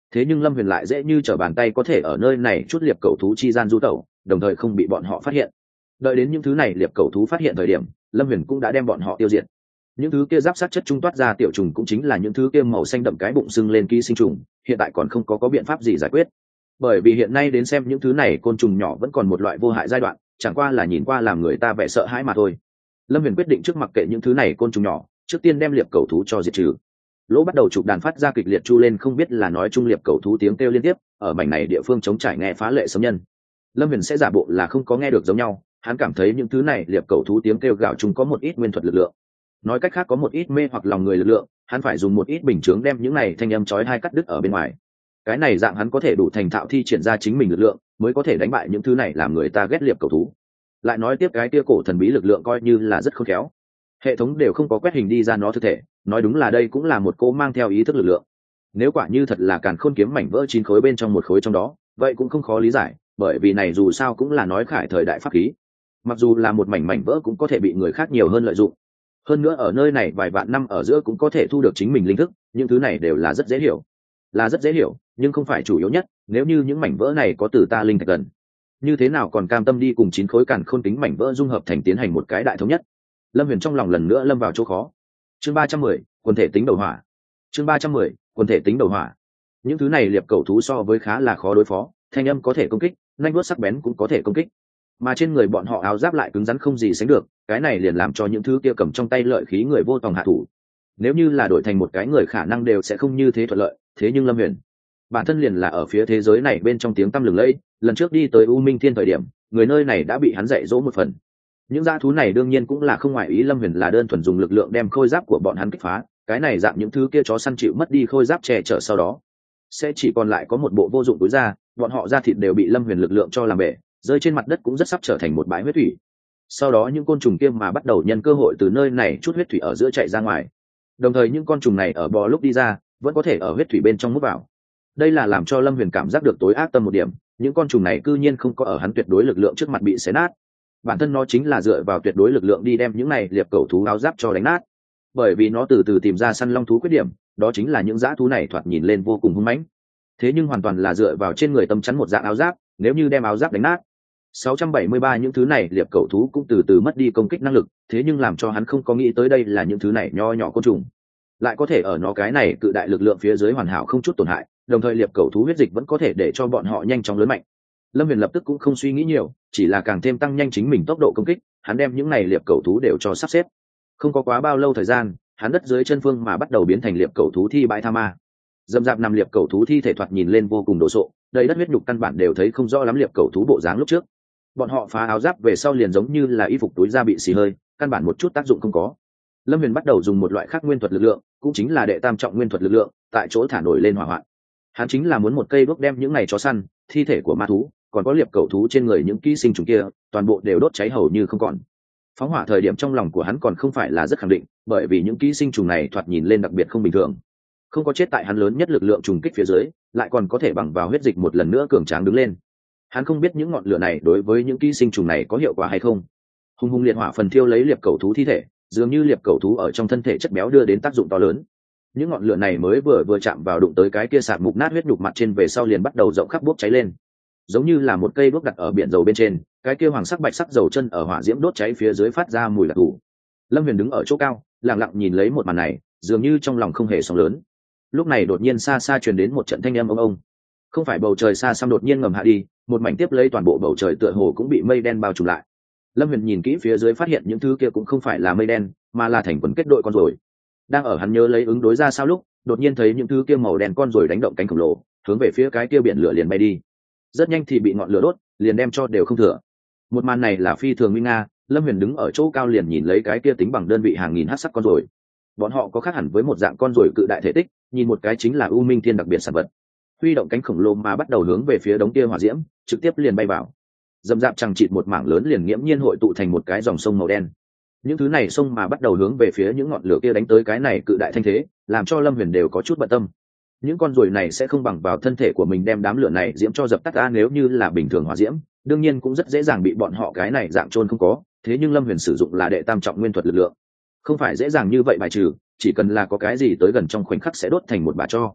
thế nhưng lâm huyền lại dễ như trở bàn tay có thể ở nơi này chút liệp cầu thú chi gian du tẩu, đồng thời không bị bọn họ phát hiện. Đợi đến những thứ này liệp cầu thú phát hiện thời điểm, lâm huyền cũng đã đem bọn họ tiêu diệt. Những thứ kia giáp sát chất trung toát ra tiểu trùng cũng chính là những thứ kia màu xanh đậm cái bụng sưng lên ký sinh trùng, hiện tại còn không có có biện pháp gì giải quyết. Bởi vì hiện nay đến xem những thứ này côn trùng nhỏ vẫn còn một loại vô hại giai đoạn, chẳng qua là nhìn qua làm người ta vẻ sợ hãi mà thôi. Lâm huyền quyết định trước mặc kệ những thứ này côn trùng nhỏ, trước tiên đem liệp cầu thú cho diệt trừ. Lỗ bắt đầu chụp đàn phát ra kịch liệt chu lên, không biết là nói trung liệp cầu thú tiếng kêu liên tiếp, ở mảnh này địa phương chống trải nghe phá lệ sấm nhân. Lâm huyền sẽ giả bộ là không có nghe được giống nhau, hắn cảm thấy những thứ này liệp cầu thú tiếng kêu gào chúng có một ít nguyên thuật lực lượng, nói cách khác có một ít mê hoặc lòng người lực lượng, hắn phải dùng một ít bình chướng đem những này thanh âm chói tai cắt đứt ở bên ngoài. Cái này dạng hắn có thể đủ thành thạo thi triển ra chính mình lực lượng, mới có thể đánh bại những thứ này làm người ta ghét liệp cầu thú. Lại nói tiếp cái kia cổ thần bí lực lượng coi như là rất khôn khéo, hệ thống đều không có quét hình đi ra nó thực thể, nói đúng là đây cũng là một cô mang theo ý thức lực lượng. Nếu quả như thật là càn khôn kiếm mảnh vỡ chín khối bên trong một khối trong đó, vậy cũng không khó lý giải, bởi vì này dù sao cũng là nói khải thời đại pháp khí, mặc dù là một mảnh mảnh vỡ cũng có thể bị người khác nhiều hơn lợi dụng. Hơn nữa ở nơi này vài vạn năm ở giữa cũng có thể thu được chính mình linh thức, những thứ này đều là rất dễ hiểu, là rất dễ hiểu, nhưng không phải chủ yếu nhất. Nếu như những mảnh vỡ này có từ ta linh thạch gần, như thế nào còn cam tâm đi cùng chín khối càn khôn kính mảnh vỡ dung hợp thành tiến hành một cái đại thống nhất? Lâm huyền trong lòng lần nữa lâm vào chỗ khó. Chương ba trăm mười, quần thể tính đầu hỏa. Chương ba trăm mười, quần thể tính đầu hỏa. Những thứ này liệp cầu thú so với khá là khó đối phó, thanh âm có thể công kích, nanh vuốt sắc bén cũng có thể công kích, mà trên người bọn họ áo giáp lại cứng rắn không gì sánh được, cái này liền làm cho những thứ kia cầm trong tay lợi khí người vô tòng hạ thủ. Nếu như là đổi thành một cái người khả năng đều sẽ không như thế thuận lợi, thế nhưng lâm huyền bản thân liền là ở phía thế giới này bên trong tiếng tăm lừng lẫy, lần trước đi tới U Minh Thiên thời điểm, người nơi này đã bị hắn dạy dỗ một phần. Những dã thú này đương nhiên cũng là không ngoại ý lâm huyền là đơn thuần dùng lực lượng đem khôi giáp của bọn hắn kích phá, cái này dạng những thứ kia chó săn chịu mất đi khôi giáp che chở sau đó sẽ chỉ còn lại có một bộ vô dụng túi da, bọn họ da thịt đều bị lâm huyền lực lượng cho làm bể, rơi trên mặt đất cũng rất sắp trở thành một bãi huyết thủy. Sau đó những côn trùng kia mà bắt đầu nhân cơ hội từ nơi này chút huyết thủy ở giữa chạy ra ngoài, đồng thời những con trùng này ở bò lúc đi ra vẫn có thể ở huyết thủy bên trong mút vào. Đây là làm cho lâm huyền cảm giác được tối ác tâm một điểm, những con trùng này cư nhiên không có ở hắn tuyệt đối lực lượng trước mặt bị xé nát, bản thân nó chính là dựa vào tuyệt đối lực lượng đi đem những này liệp cầu thú áo giáp cho đánh nát, bởi vì nó từ từ tìm ra săn long thú khuyết điểm, đó chính là những dã thú này thoạt nhìn lên vô cùng hung mãnh, thế nhưng hoàn toàn là dựa vào trên người tâm chắn một dạng áo giáp, nếu như đem áo giáp đánh nát, sáu trăm bảy mươi ba những thứ này liệp cầu thú cũng từ từ mất đi công kích năng lực, thế nhưng làm cho hắn không có nghĩ tới đây là những thứ này nho nhỏ côn trùng lại có thể ở nó cái này cự đại lực lượng phía dưới hoàn hảo không chút tổn hại, đồng thời liệp cầu thú huyết dịch vẫn có thể để cho bọn họ nhanh chóng lớn mạnh. Lâm huyền lập tức cũng không suy nghĩ nhiều, chỉ là càng thêm tăng nhanh chính mình tốc độ công kích, hắn đem những này liệp cầu thú đều cho sắp xếp. Không có quá bao lâu thời gian, hắn đất dưới chân phương mà bắt đầu biến thành liệp cầu thú thi bãi tha ma. Dầm dạp nằm liệp cầu thú thi thể thoạt nhìn lên vô cùng đồ sộ, đầy đất huyết nhục căn bản đều thấy không rõ lắm liệp cầu thú bộ dáng lúc trước. Bọn họ phá áo giáp về sau liền giống như là y phục túi da bị xì hơi, căn bản một chút tác dụng không có. Lâm huyền bắt đầu dùng một loại khác nguyên thuật lực lượng, cũng chính là đệ tam trọng nguyên thuật lực lượng, tại chỗ thả nổi lên hỏa hoạn. Hắn chính là muốn một cây đuốc đem những này chó săn, thi thể của ma thú, còn có liệp cầu thú trên người những ký sinh trùng kia, toàn bộ đều đốt cháy hầu như không còn. Phóng hỏa thời điểm trong lòng của hắn còn không phải là rất khẳng định, bởi vì những ký sinh trùng này thoạt nhìn lên đặc biệt không bình thường, không có chết tại hắn lớn nhất lực lượng trùng kích phía dưới, lại còn có thể bằng vào huyết dịch một lần nữa cường tráng đứng lên. Hắn không biết những ngọn lửa này đối với những ký sinh trùng này có hiệu quả hay không. Hung hung liệt hỏa phần thiêu lấy liệp cầu thú thi thể, dường như liệp cầu thú ở trong thân thể chất béo đưa đến tác dụng to lớn. Những ngọn lửa này mới vừa vừa chạm vào đụng tới cái kia sạt mục nát huyết nhục mặt trên về sau liền bắt đầu rộng khắp bốc cháy lên, giống như là một cây đuốc đặt ở biển dầu bên trên, cái kia hoàng sắc bạch sắc dầu chân ở hỏa diễm đốt cháy phía dưới phát ra mùi đặc thù. Lâm huyền đứng ở chỗ cao, lặng lặng nhìn lấy một màn này, dường như trong lòng không hề sóng lớn. Lúc này đột nhiên xa xa truyền đến một trận thanh âm ông ông, không phải bầu trời xa xăm đột nhiên ngầm hạ đi, một mảnh tiếp lấy toàn bộ bầu trời tựa hồ cũng bị mây đen bao trùm lại. Lâm huyền nhìn kỹ phía dưới phát hiện những thứ kia cũng không phải là mây đen, mà là thành quần kết đội con ruồi. Đang ở hắn nhớ lấy ứng đối ra sao lúc, đột nhiên thấy những thứ kia màu đen con ruồi đánh động cánh khổng lồ, hướng về phía cái kia biển lửa liền bay đi. Rất nhanh thì bị ngọn lửa đốt, liền đem cho đều không thừa. Một màn này là phi thường nguy nga, Lâm huyền đứng ở chỗ cao liền nhìn lấy cái kia tính bằng đơn vị hàng nghìn hắc sắc con ruồi. Bọn họ có khác hẳn với một dạng con ruồi cự đại thể tích, nhìn một cái chính là U Minh Thiên đặc biệt sản vật. Huy động cánh khổng lồ mà bắt đầu hướng về phía đống kia hỏa diễm, trực tiếp liền bay vào. Dầm dạp chằng chịt một mảng lớn liền nghiễm nhiên hội tụ thành một cái dòng sông màu đen. Những thứ này sông mà bắt đầu hướng về phía những ngọn lửa kia đánh tới cái này cự đại thanh thế, làm cho Lâm huyền đều có chút bận tâm. Những con ruồi này sẽ không bằng vào thân thể của mình đem đám lửa này diễm cho dập tắt ra, nếu như là bình thường hỏa diễm, đương nhiên cũng rất dễ dàng bị bọn họ cái này dạng trôn không có. Thế nhưng Lâm huyền sử dụng là đệ tam trọng nguyên thuật lực lượng, không phải dễ dàng như vậy bài trừ, chỉ cần là có cái gì tới gần trong khoảnh khắc sẽ đốt thành một bả tro.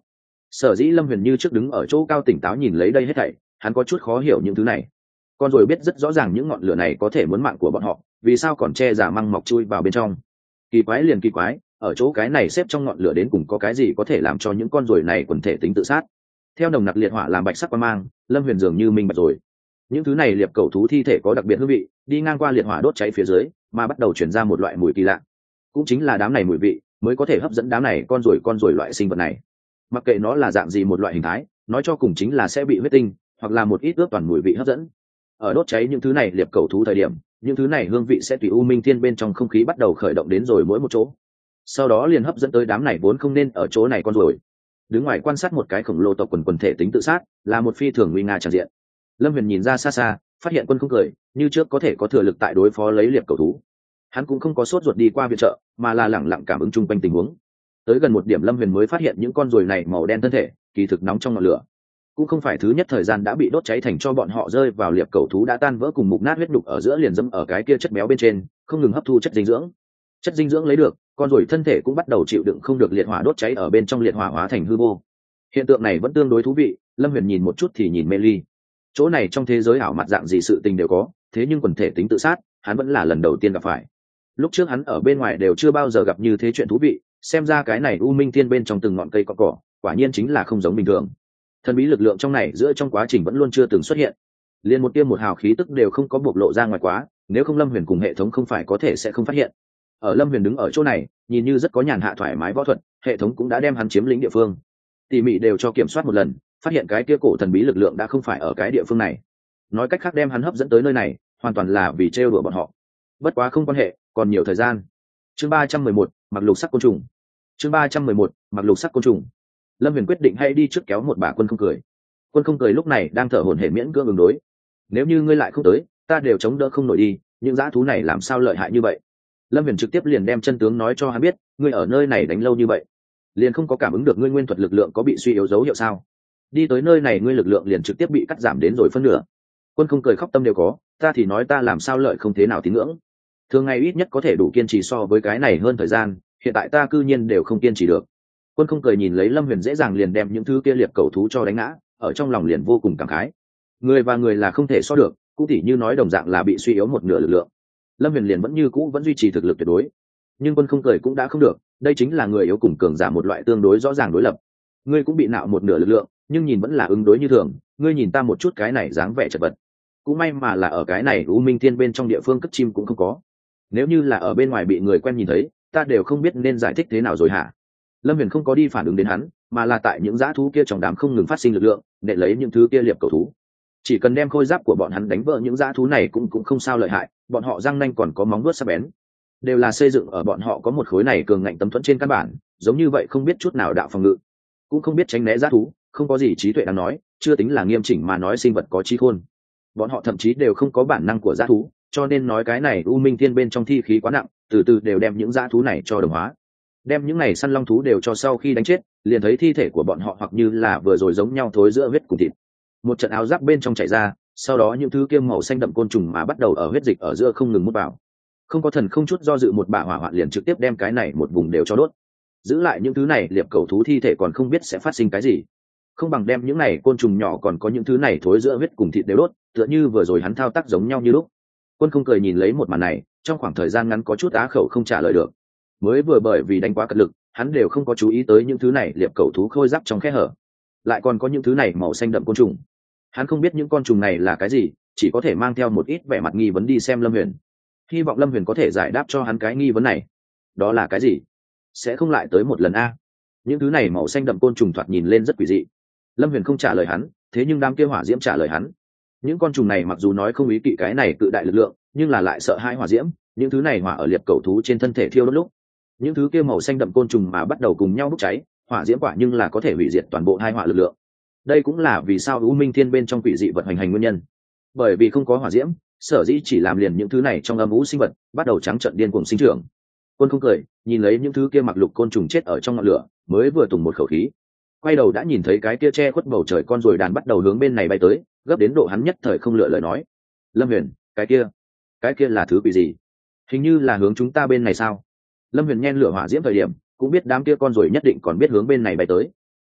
Sở dĩ Lâm Huyền như trước đứng ở chỗ cao tỉnh táo nhìn lấy đây hết thảy, hắn có chút khó hiểu những thứ này. Con rồi biết rất rõ ràng những ngọn lửa này có thể muốn mạng của bọn họ, vì sao còn che giả măng mọc chui vào bên trong? Kỳ quái liền kỳ quái, ở chỗ cái này xếp trong ngọn lửa đến cùng có cái gì có thể làm cho những con ruồi này quần thể tính tự sát? Theo nồng nặc liệt hỏa làm bạch sắc quang mang, Lâm Huyền dường như minh bạch rồi. Những thứ này liệp cầu thú thi thể có đặc biệt hương vị, đi ngang qua liệt hỏa đốt cháy phía dưới, mà bắt đầu chuyển ra một loại mùi kỳ lạ. Cũng chính là đám này mùi vị mới có thể hấp dẫn đám này con ruồi con ruồi loại sinh vật này. Mặc kệ nó là dạng gì một loại hình thái, nói cho cùng chính là sẽ bị huyết tinh hoặc là một ít ướp toàn mùi vị hấp dẫn. Ở đốt cháy những thứ này liệp cầu thú thời điểm, những thứ này hương vị sẽ tùy u minh thiên bên trong không khí bắt đầu khởi động đến rồi mỗi một chỗ, sau đó liền hấp dẫn tới đám này vốn không nên ở chỗ này con ruồi. Đứng ngoài quan sát một cái khổng lồ tộc quần quần thể tính tự sát là một phi thường nguy nga tràn diện. Lâm Huyền nhìn ra xa xa, phát hiện Quân Không Cười như trước có thể có thừa lực tại đối phó lấy liệp cầu thú. Hắn cũng không có sốt ruột đi qua viện trợ, mà là lẳng lặng cảm ứng chung quanh tình huống. Tới gần một điểm, Lâm Huyền mới phát hiện những con ruồi này màu đen thân thể kỳ thực nóng trong ngọn lửa, cũng không phải thứ nhất thời gian đã bị đốt cháy thành cho bọn họ rơi vào liệp cầu thú đã tan vỡ cùng mục nát huyết đục ở giữa liền dẫm ở cái kia chất béo bên trên, không ngừng hấp thu chất dinh dưỡng. Chất dinh dưỡng lấy được, con ruồi thân thể cũng bắt đầu chịu đựng không được liệt hỏa đốt cháy ở bên trong, liệt hỏa hóa thành hư vô. Hiện tượng này vẫn tương đối thú vị, Lâm Huyền nhìn một chút thì nhìn mê ly. Chỗ này trong thế giới ảo mặt dạng gì sự tình đều có, thế nhưng quần thể tính tự sát, hắn vẫn là lần đầu tiên gặp phải. Lúc trước hắn ở bên ngoài đều chưa bao giờ gặp như thế chuyện thú vị, xem ra cái này u minh thiên bên trong từng ngọn cây cỏ cỏ, quả nhiên chính là không giống bình thường. Thần bí lực lượng trong này giữa trong quá trình vẫn luôn chưa từng xuất hiện, liền một tiêm một hào khí tức đều không có bộc lộ ra ngoài quá, nếu không Lâm Huyền cùng hệ thống không phải có thể sẽ không phát hiện. Ở Lâm Huyền đứng ở chỗ này, nhìn như rất có nhàn hạ thoải mái võ thuật, hệ thống cũng đã đem hắn chiếm lĩnh địa phương, tỉ mỉ đều cho kiểm soát một lần, phát hiện cái kia cổ thần bí lực lượng đã không phải ở cái địa phương này. Nói cách khác đem hắn hấp dẫn tới nơi này, hoàn toàn là vì trêu đùa bọn họ. Bất quá không quan hệ, còn nhiều thời gian. Chương ba trăm mười một, mặc lục sắc côn trùng. Chương ba trăm mười một, mặc lục sắc côn trùng. Lâm Huyền quyết định hãy đi trước kéo một bà Quân Không Cười. Quân Không Cười lúc này đang thở hổn hển miễn cưỡng ứng đối. Nếu như ngươi lại không tới, ta đều chống đỡ không nổi đi, những dã thú này làm sao lợi hại như vậy? Lâm Huyền trực tiếp liền đem chân tướng nói cho hắn biết, ngươi ở nơi này đánh lâu như vậy, liền không có cảm ứng được ngươi nguyên thuật lực lượng có bị suy yếu dấu hiệu sao? Đi tới nơi này ngươi lực lượng liền trực tiếp bị cắt giảm đến rồi phân nửa. Quân Không Cười khóc tâm đều có, ta thì nói ta làm sao lợi không thế nào tín ngưỡng. Thường ngày ít nhất có thể đủ kiên trì so với cái này hơn thời gian, hiện tại ta cư nhiên đều không kiên trì được. Quân Không Cười nhìn lấy Lâm Huyền dễ dàng liền đem những thứ kia liệp cầu thú cho đánh ngã, ở trong lòng liền vô cùng cảm khái. Người và người là không thể so được, cũng tỉ như nói đồng dạng là bị suy yếu một nửa lực lượng. Lâm Huyền liền vẫn như cũ vẫn duy trì thực lực tuyệt đối, nhưng Quân Không Cười cũng đã không được, đây chính là người yếu cùng cường giả một loại tương đối rõ ràng đối lập. Ngươi cũng bị nạo một nửa lực lượng, nhưng nhìn vẫn là ứng đối như thường, ngươi nhìn ta một chút cái này dáng vẻ chật vật. Cũng may mà là ở cái này U Minh Thiên bên trong địa phương cất chim cũng không có. Nếu như là ở bên ngoài bị người quen nhìn thấy, ta đều không biết nên giải thích thế nào rồi hả? Lâm Huyền không có đi phản ứng đến hắn, mà là tại những dã thú kia trong đám không ngừng phát sinh lực lượng, để lấy những thứ kia liệp cầu thú. Chỉ cần đem khôi giáp của bọn hắn đánh vỡ những dã thú này cũng cũng không sao lợi hại, bọn họ răng nanh còn có móng vuốt sắc bén, đều là xây dựng ở bọn họ có một khối này cường ngạnh tấm thuẫn trên căn bản, giống như vậy không biết chút nào đạo phòng ngự, cũng không biết tránh né dã thú, không có gì trí tuệ đáng nói, chưa tính là nghiêm chỉnh mà nói sinh vật có trí khôn. Bọn họ thậm chí đều không có bản năng của dã thú, cho nên nói cái này U Minh Thiên bên trong thi khí quá nặng, từ từ đều đem những dã thú này cho đồng hóa. Đem những này săn long thú đều cho sau khi đánh chết, liền thấy thi thể của bọn họ hoặc như là vừa rồi giống nhau thối giữa huyết cùng thịt. Một trận áo giáp bên trong chảy ra, sau đó những thứ kiêm màu xanh đậm côn trùng mà bắt đầu ở huyết dịch ở giữa không ngừng mút vào. Không có thần không chút do dự một bả hỏa hoạn liền trực tiếp đem cái này một vùng đều cho đốt. Giữ lại những thứ này liệp cầu thú thi thể còn không biết sẽ phát sinh cái gì. Không bằng đem những này côn trùng nhỏ còn có những thứ này thối giữa huyết cùng thịt đều đốt, tựa như vừa rồi hắn thao tác giống nhau như lúc. Quân Không Cười nhìn lấy một màn này, trong khoảng thời gian ngắn có chút á khẩu không trả lời được. Mới vừa bởi vì đánh quá cật lực, hắn đều không có chú ý tới những thứ này liệp cầu thú khôi giáp trong khe hở, lại còn có những thứ này màu xanh đậm côn trùng. Hắn không biết những con trùng này là cái gì, chỉ có thể mang theo một ít vẻ mặt nghi vấn đi xem Lâm Huyền, hy vọng Lâm Huyền có thể giải đáp cho hắn cái nghi vấn này. Đó là cái gì? Sẽ không lại tới một lần a? Những thứ này màu xanh đậm côn trùng thoạt nhìn lên rất quỷ dị. Lâm Huyền không trả lời hắn, thế nhưng đám kia hỏa diễm trả lời hắn. Những con trùng này mặc dù nói không ý kỵ cái này cự đại lực lượng, nhưng là lại sợ hai hỏa diễm. Những thứ này hỏa ở liệp cầu thú trên thân thể thiêu đốt lúc, những thứ kia màu xanh đậm côn trùng mà bắt đầu cùng nhau bốc cháy, hỏa diễm quả nhưng là có thể hủy diệt toàn bộ hai hỏa lực lượng. Đây cũng là vì sao U Minh Thiên bên trong quỷ dị vật hành hành nguyên nhân, bởi vì không có hỏa diễm, sở dĩ chỉ làm liền những thứ này trong âm u sinh vật bắt đầu trắng trợn điên cuồng sinh trưởng. Quân Không Cười nhìn lấy những thứ kia mặc lục côn trùng chết ở trong ngọn lửa, mới vừa tùng một khẩu khí, quay đầu đã nhìn thấy cái kia che khuất bầu trời con ruồi đàn bắt đầu hướng bên này bay tới, gấp đến độ hắn nhất thời không lựa lời nói. Lâm Huyền, cái kia cái kia là thứ quỷ gì? Hình như là hướng chúng ta bên này sao? Lâm Huyền nhen lửa hỏa diễm thời điểm cũng biết đám kia con ruồi nhất định còn biết hướng bên này bay tới.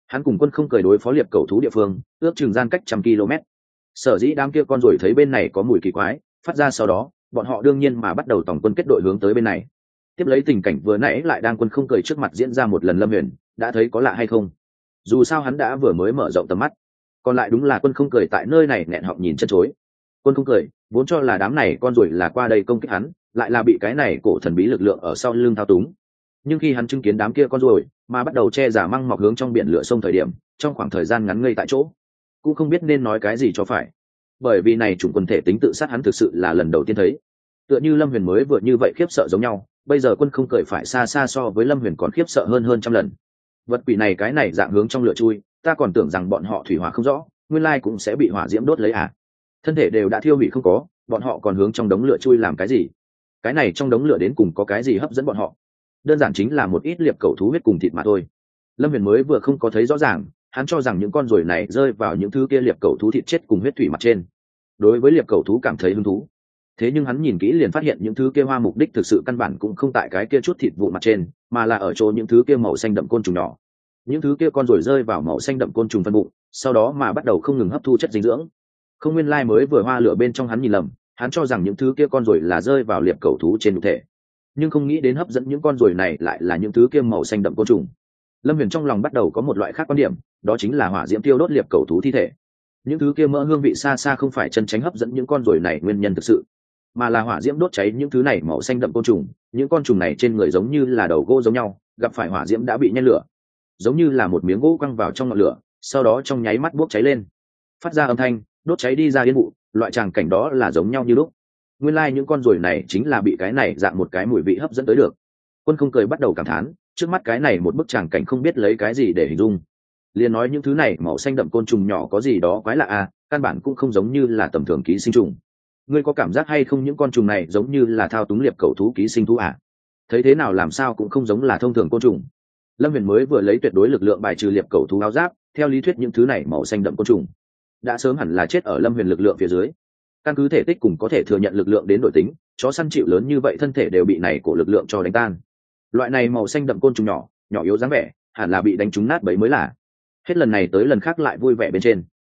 Hắn cùng Quân Không Cười đối phó liệp cầu thú địa phương ước chừng gian cách trăm km. Sở dĩ đám kia con ruồi thấy bên này có mùi kỳ quái phát ra, sau đó bọn họ đương nhiên mà bắt đầu tổng quân kết đội hướng tới bên này. Tiếp lấy tình cảnh vừa nãy lại đang Quân Không Cười trước mặt diễn ra một lần, Lâm Huyền đã thấy có lạ hay không? Dù sao hắn đã vừa mới mở rộng tầm mắt, còn lại đúng là Quân Không Cười tại nơi này nghẹn họng nhìn chân chối. Quân Không Cười vốn cho là đám này con ruồi là qua đây công kích hắn, lại là bị cái này cổ thần bí lực lượng ở sau lưng thao túng. Nhưng khi hắn chứng kiến đám kia con ruồi mà bắt đầu che giả măng mọc hướng trong biển lửa sông thời điểm, trong khoảng thời gian ngắn ngây tại chỗ, cũng không biết nên nói cái gì cho phải. Bởi vì này chủng quần thể tính tự sát hắn thực sự là lần đầu tiên thấy. Tựa như Lâm Huyền mới vừa như vậy khiếp sợ giống nhau, bây giờ Quân Không Cười phải xa xa so với Lâm Huyền còn khiếp sợ hơn hơn trăm lần. Vật quỷ này cái này dạng hướng trong lửa chui, ta còn tưởng rằng bọn họ thủy hỏa không rõ, nguyên lai cũng sẽ bị hỏa diễm đốt lấy à? Thân thể đều đã thiêu hủy không có, bọn họ còn hướng trong đống lửa chui làm cái gì? Cái này trong đống lửa đến cùng có cái gì hấp dẫn bọn họ? Đơn giản chính là một ít liệp cầu thú huyết cùng thịt mà thôi. Lâm Huyền mới vừa không có thấy rõ ràng, hắn cho rằng những con ruồi này rơi vào những thứ kia liệp cầu thú thịt chết cùng huyết thủy mặt trên. Đối với liệp cầu thú cảm thấy hứng thú. Thế nhưng hắn nhìn kỹ liền phát hiện những thứ kia hoa mục đích thực sự căn bản cũng không tại cái kia chút thịt vụ mặt trên, mà là ở chỗ những thứ kia màu xanh đậm côn trùng nhỏ. Những thứ kia con ruồi rơi vào màu xanh đậm côn trùng phân bụng, sau đó mà bắt đầu không ngừng hấp thu chất dinh dưỡng. Không, nguyên lai mới vừa hoa lửa bên trong hắn nhìn lầm, hắn cho rằng những thứ kia con ruồi là rơi vào liệp cầu thú trên nhục thể, nhưng không nghĩ đến hấp dẫn những con ruồi này lại là những thứ kia màu xanh đậm côn trùng. Lâm Huyền trong lòng bắt đầu có một loại khác quan điểm, đó chính là hỏa diễm tiêu đốt liệp cầu thú thi thể. Những thứ kia mỡ hương vị xa xa không phải chân tránh hấp dẫn những con ruồi này nguyên nhân thực sự, mà là hỏa diễm đốt cháy những thứ này màu xanh đậm côn trùng. Những con trùng này trên người giống như là đầu gỗ giống nhau, gặp phải hỏa diễm đã bị nhen lửa, giống như là một miếng gỗ quăng vào trong ngọn lửa, sau đó trong nháy mắt bốc cháy lên, phát ra âm thanh, đốt cháy đi ra yên vụ. Loại tràng cảnh đó là giống nhau như lúc. Nguyên lai like những con ruồi này chính là bị cái này dạng một cái mùi vị hấp dẫn tới được. Quân Không Cười bắt đầu cảm thán, trước mắt cái này một bức tràng cảnh không biết lấy cái gì để hình dung. Liền nói những thứ này màu xanh đậm côn trùng nhỏ có gì đó quái lạ à, căn bản cũng không giống như là tầm thường ký sinh trùng. Ngươi có cảm giác hay không những con trùng này giống như là thao túng liệp cầu thú ký sinh thú à? Thấy thế nào làm sao cũng không giống là thông thường côn trùng. Lâm Huyền mới vừa lấy tuyệt đối lực lượng bài trừ liệp cầu thú áo giáp, theo lý thuyết những thứ này màu xanh đậm côn trùng đã sớm hẳn là chết ở Lâm Huyền lực lượng phía dưới. Căn cứ thể tích cùng có thể thừa nhận lực lượng đến đổi tính, chó săn chịu lớn như vậy thân thể đều bị này của lực lượng cho đánh tan. Loại này màu xanh đậm côn trùng nhỏ nhỏ yếu dáng vẻ, hẳn là bị đánh trúng nát bấy mới là. Hết lần này tới lần khác lại vui vẻ bên trên.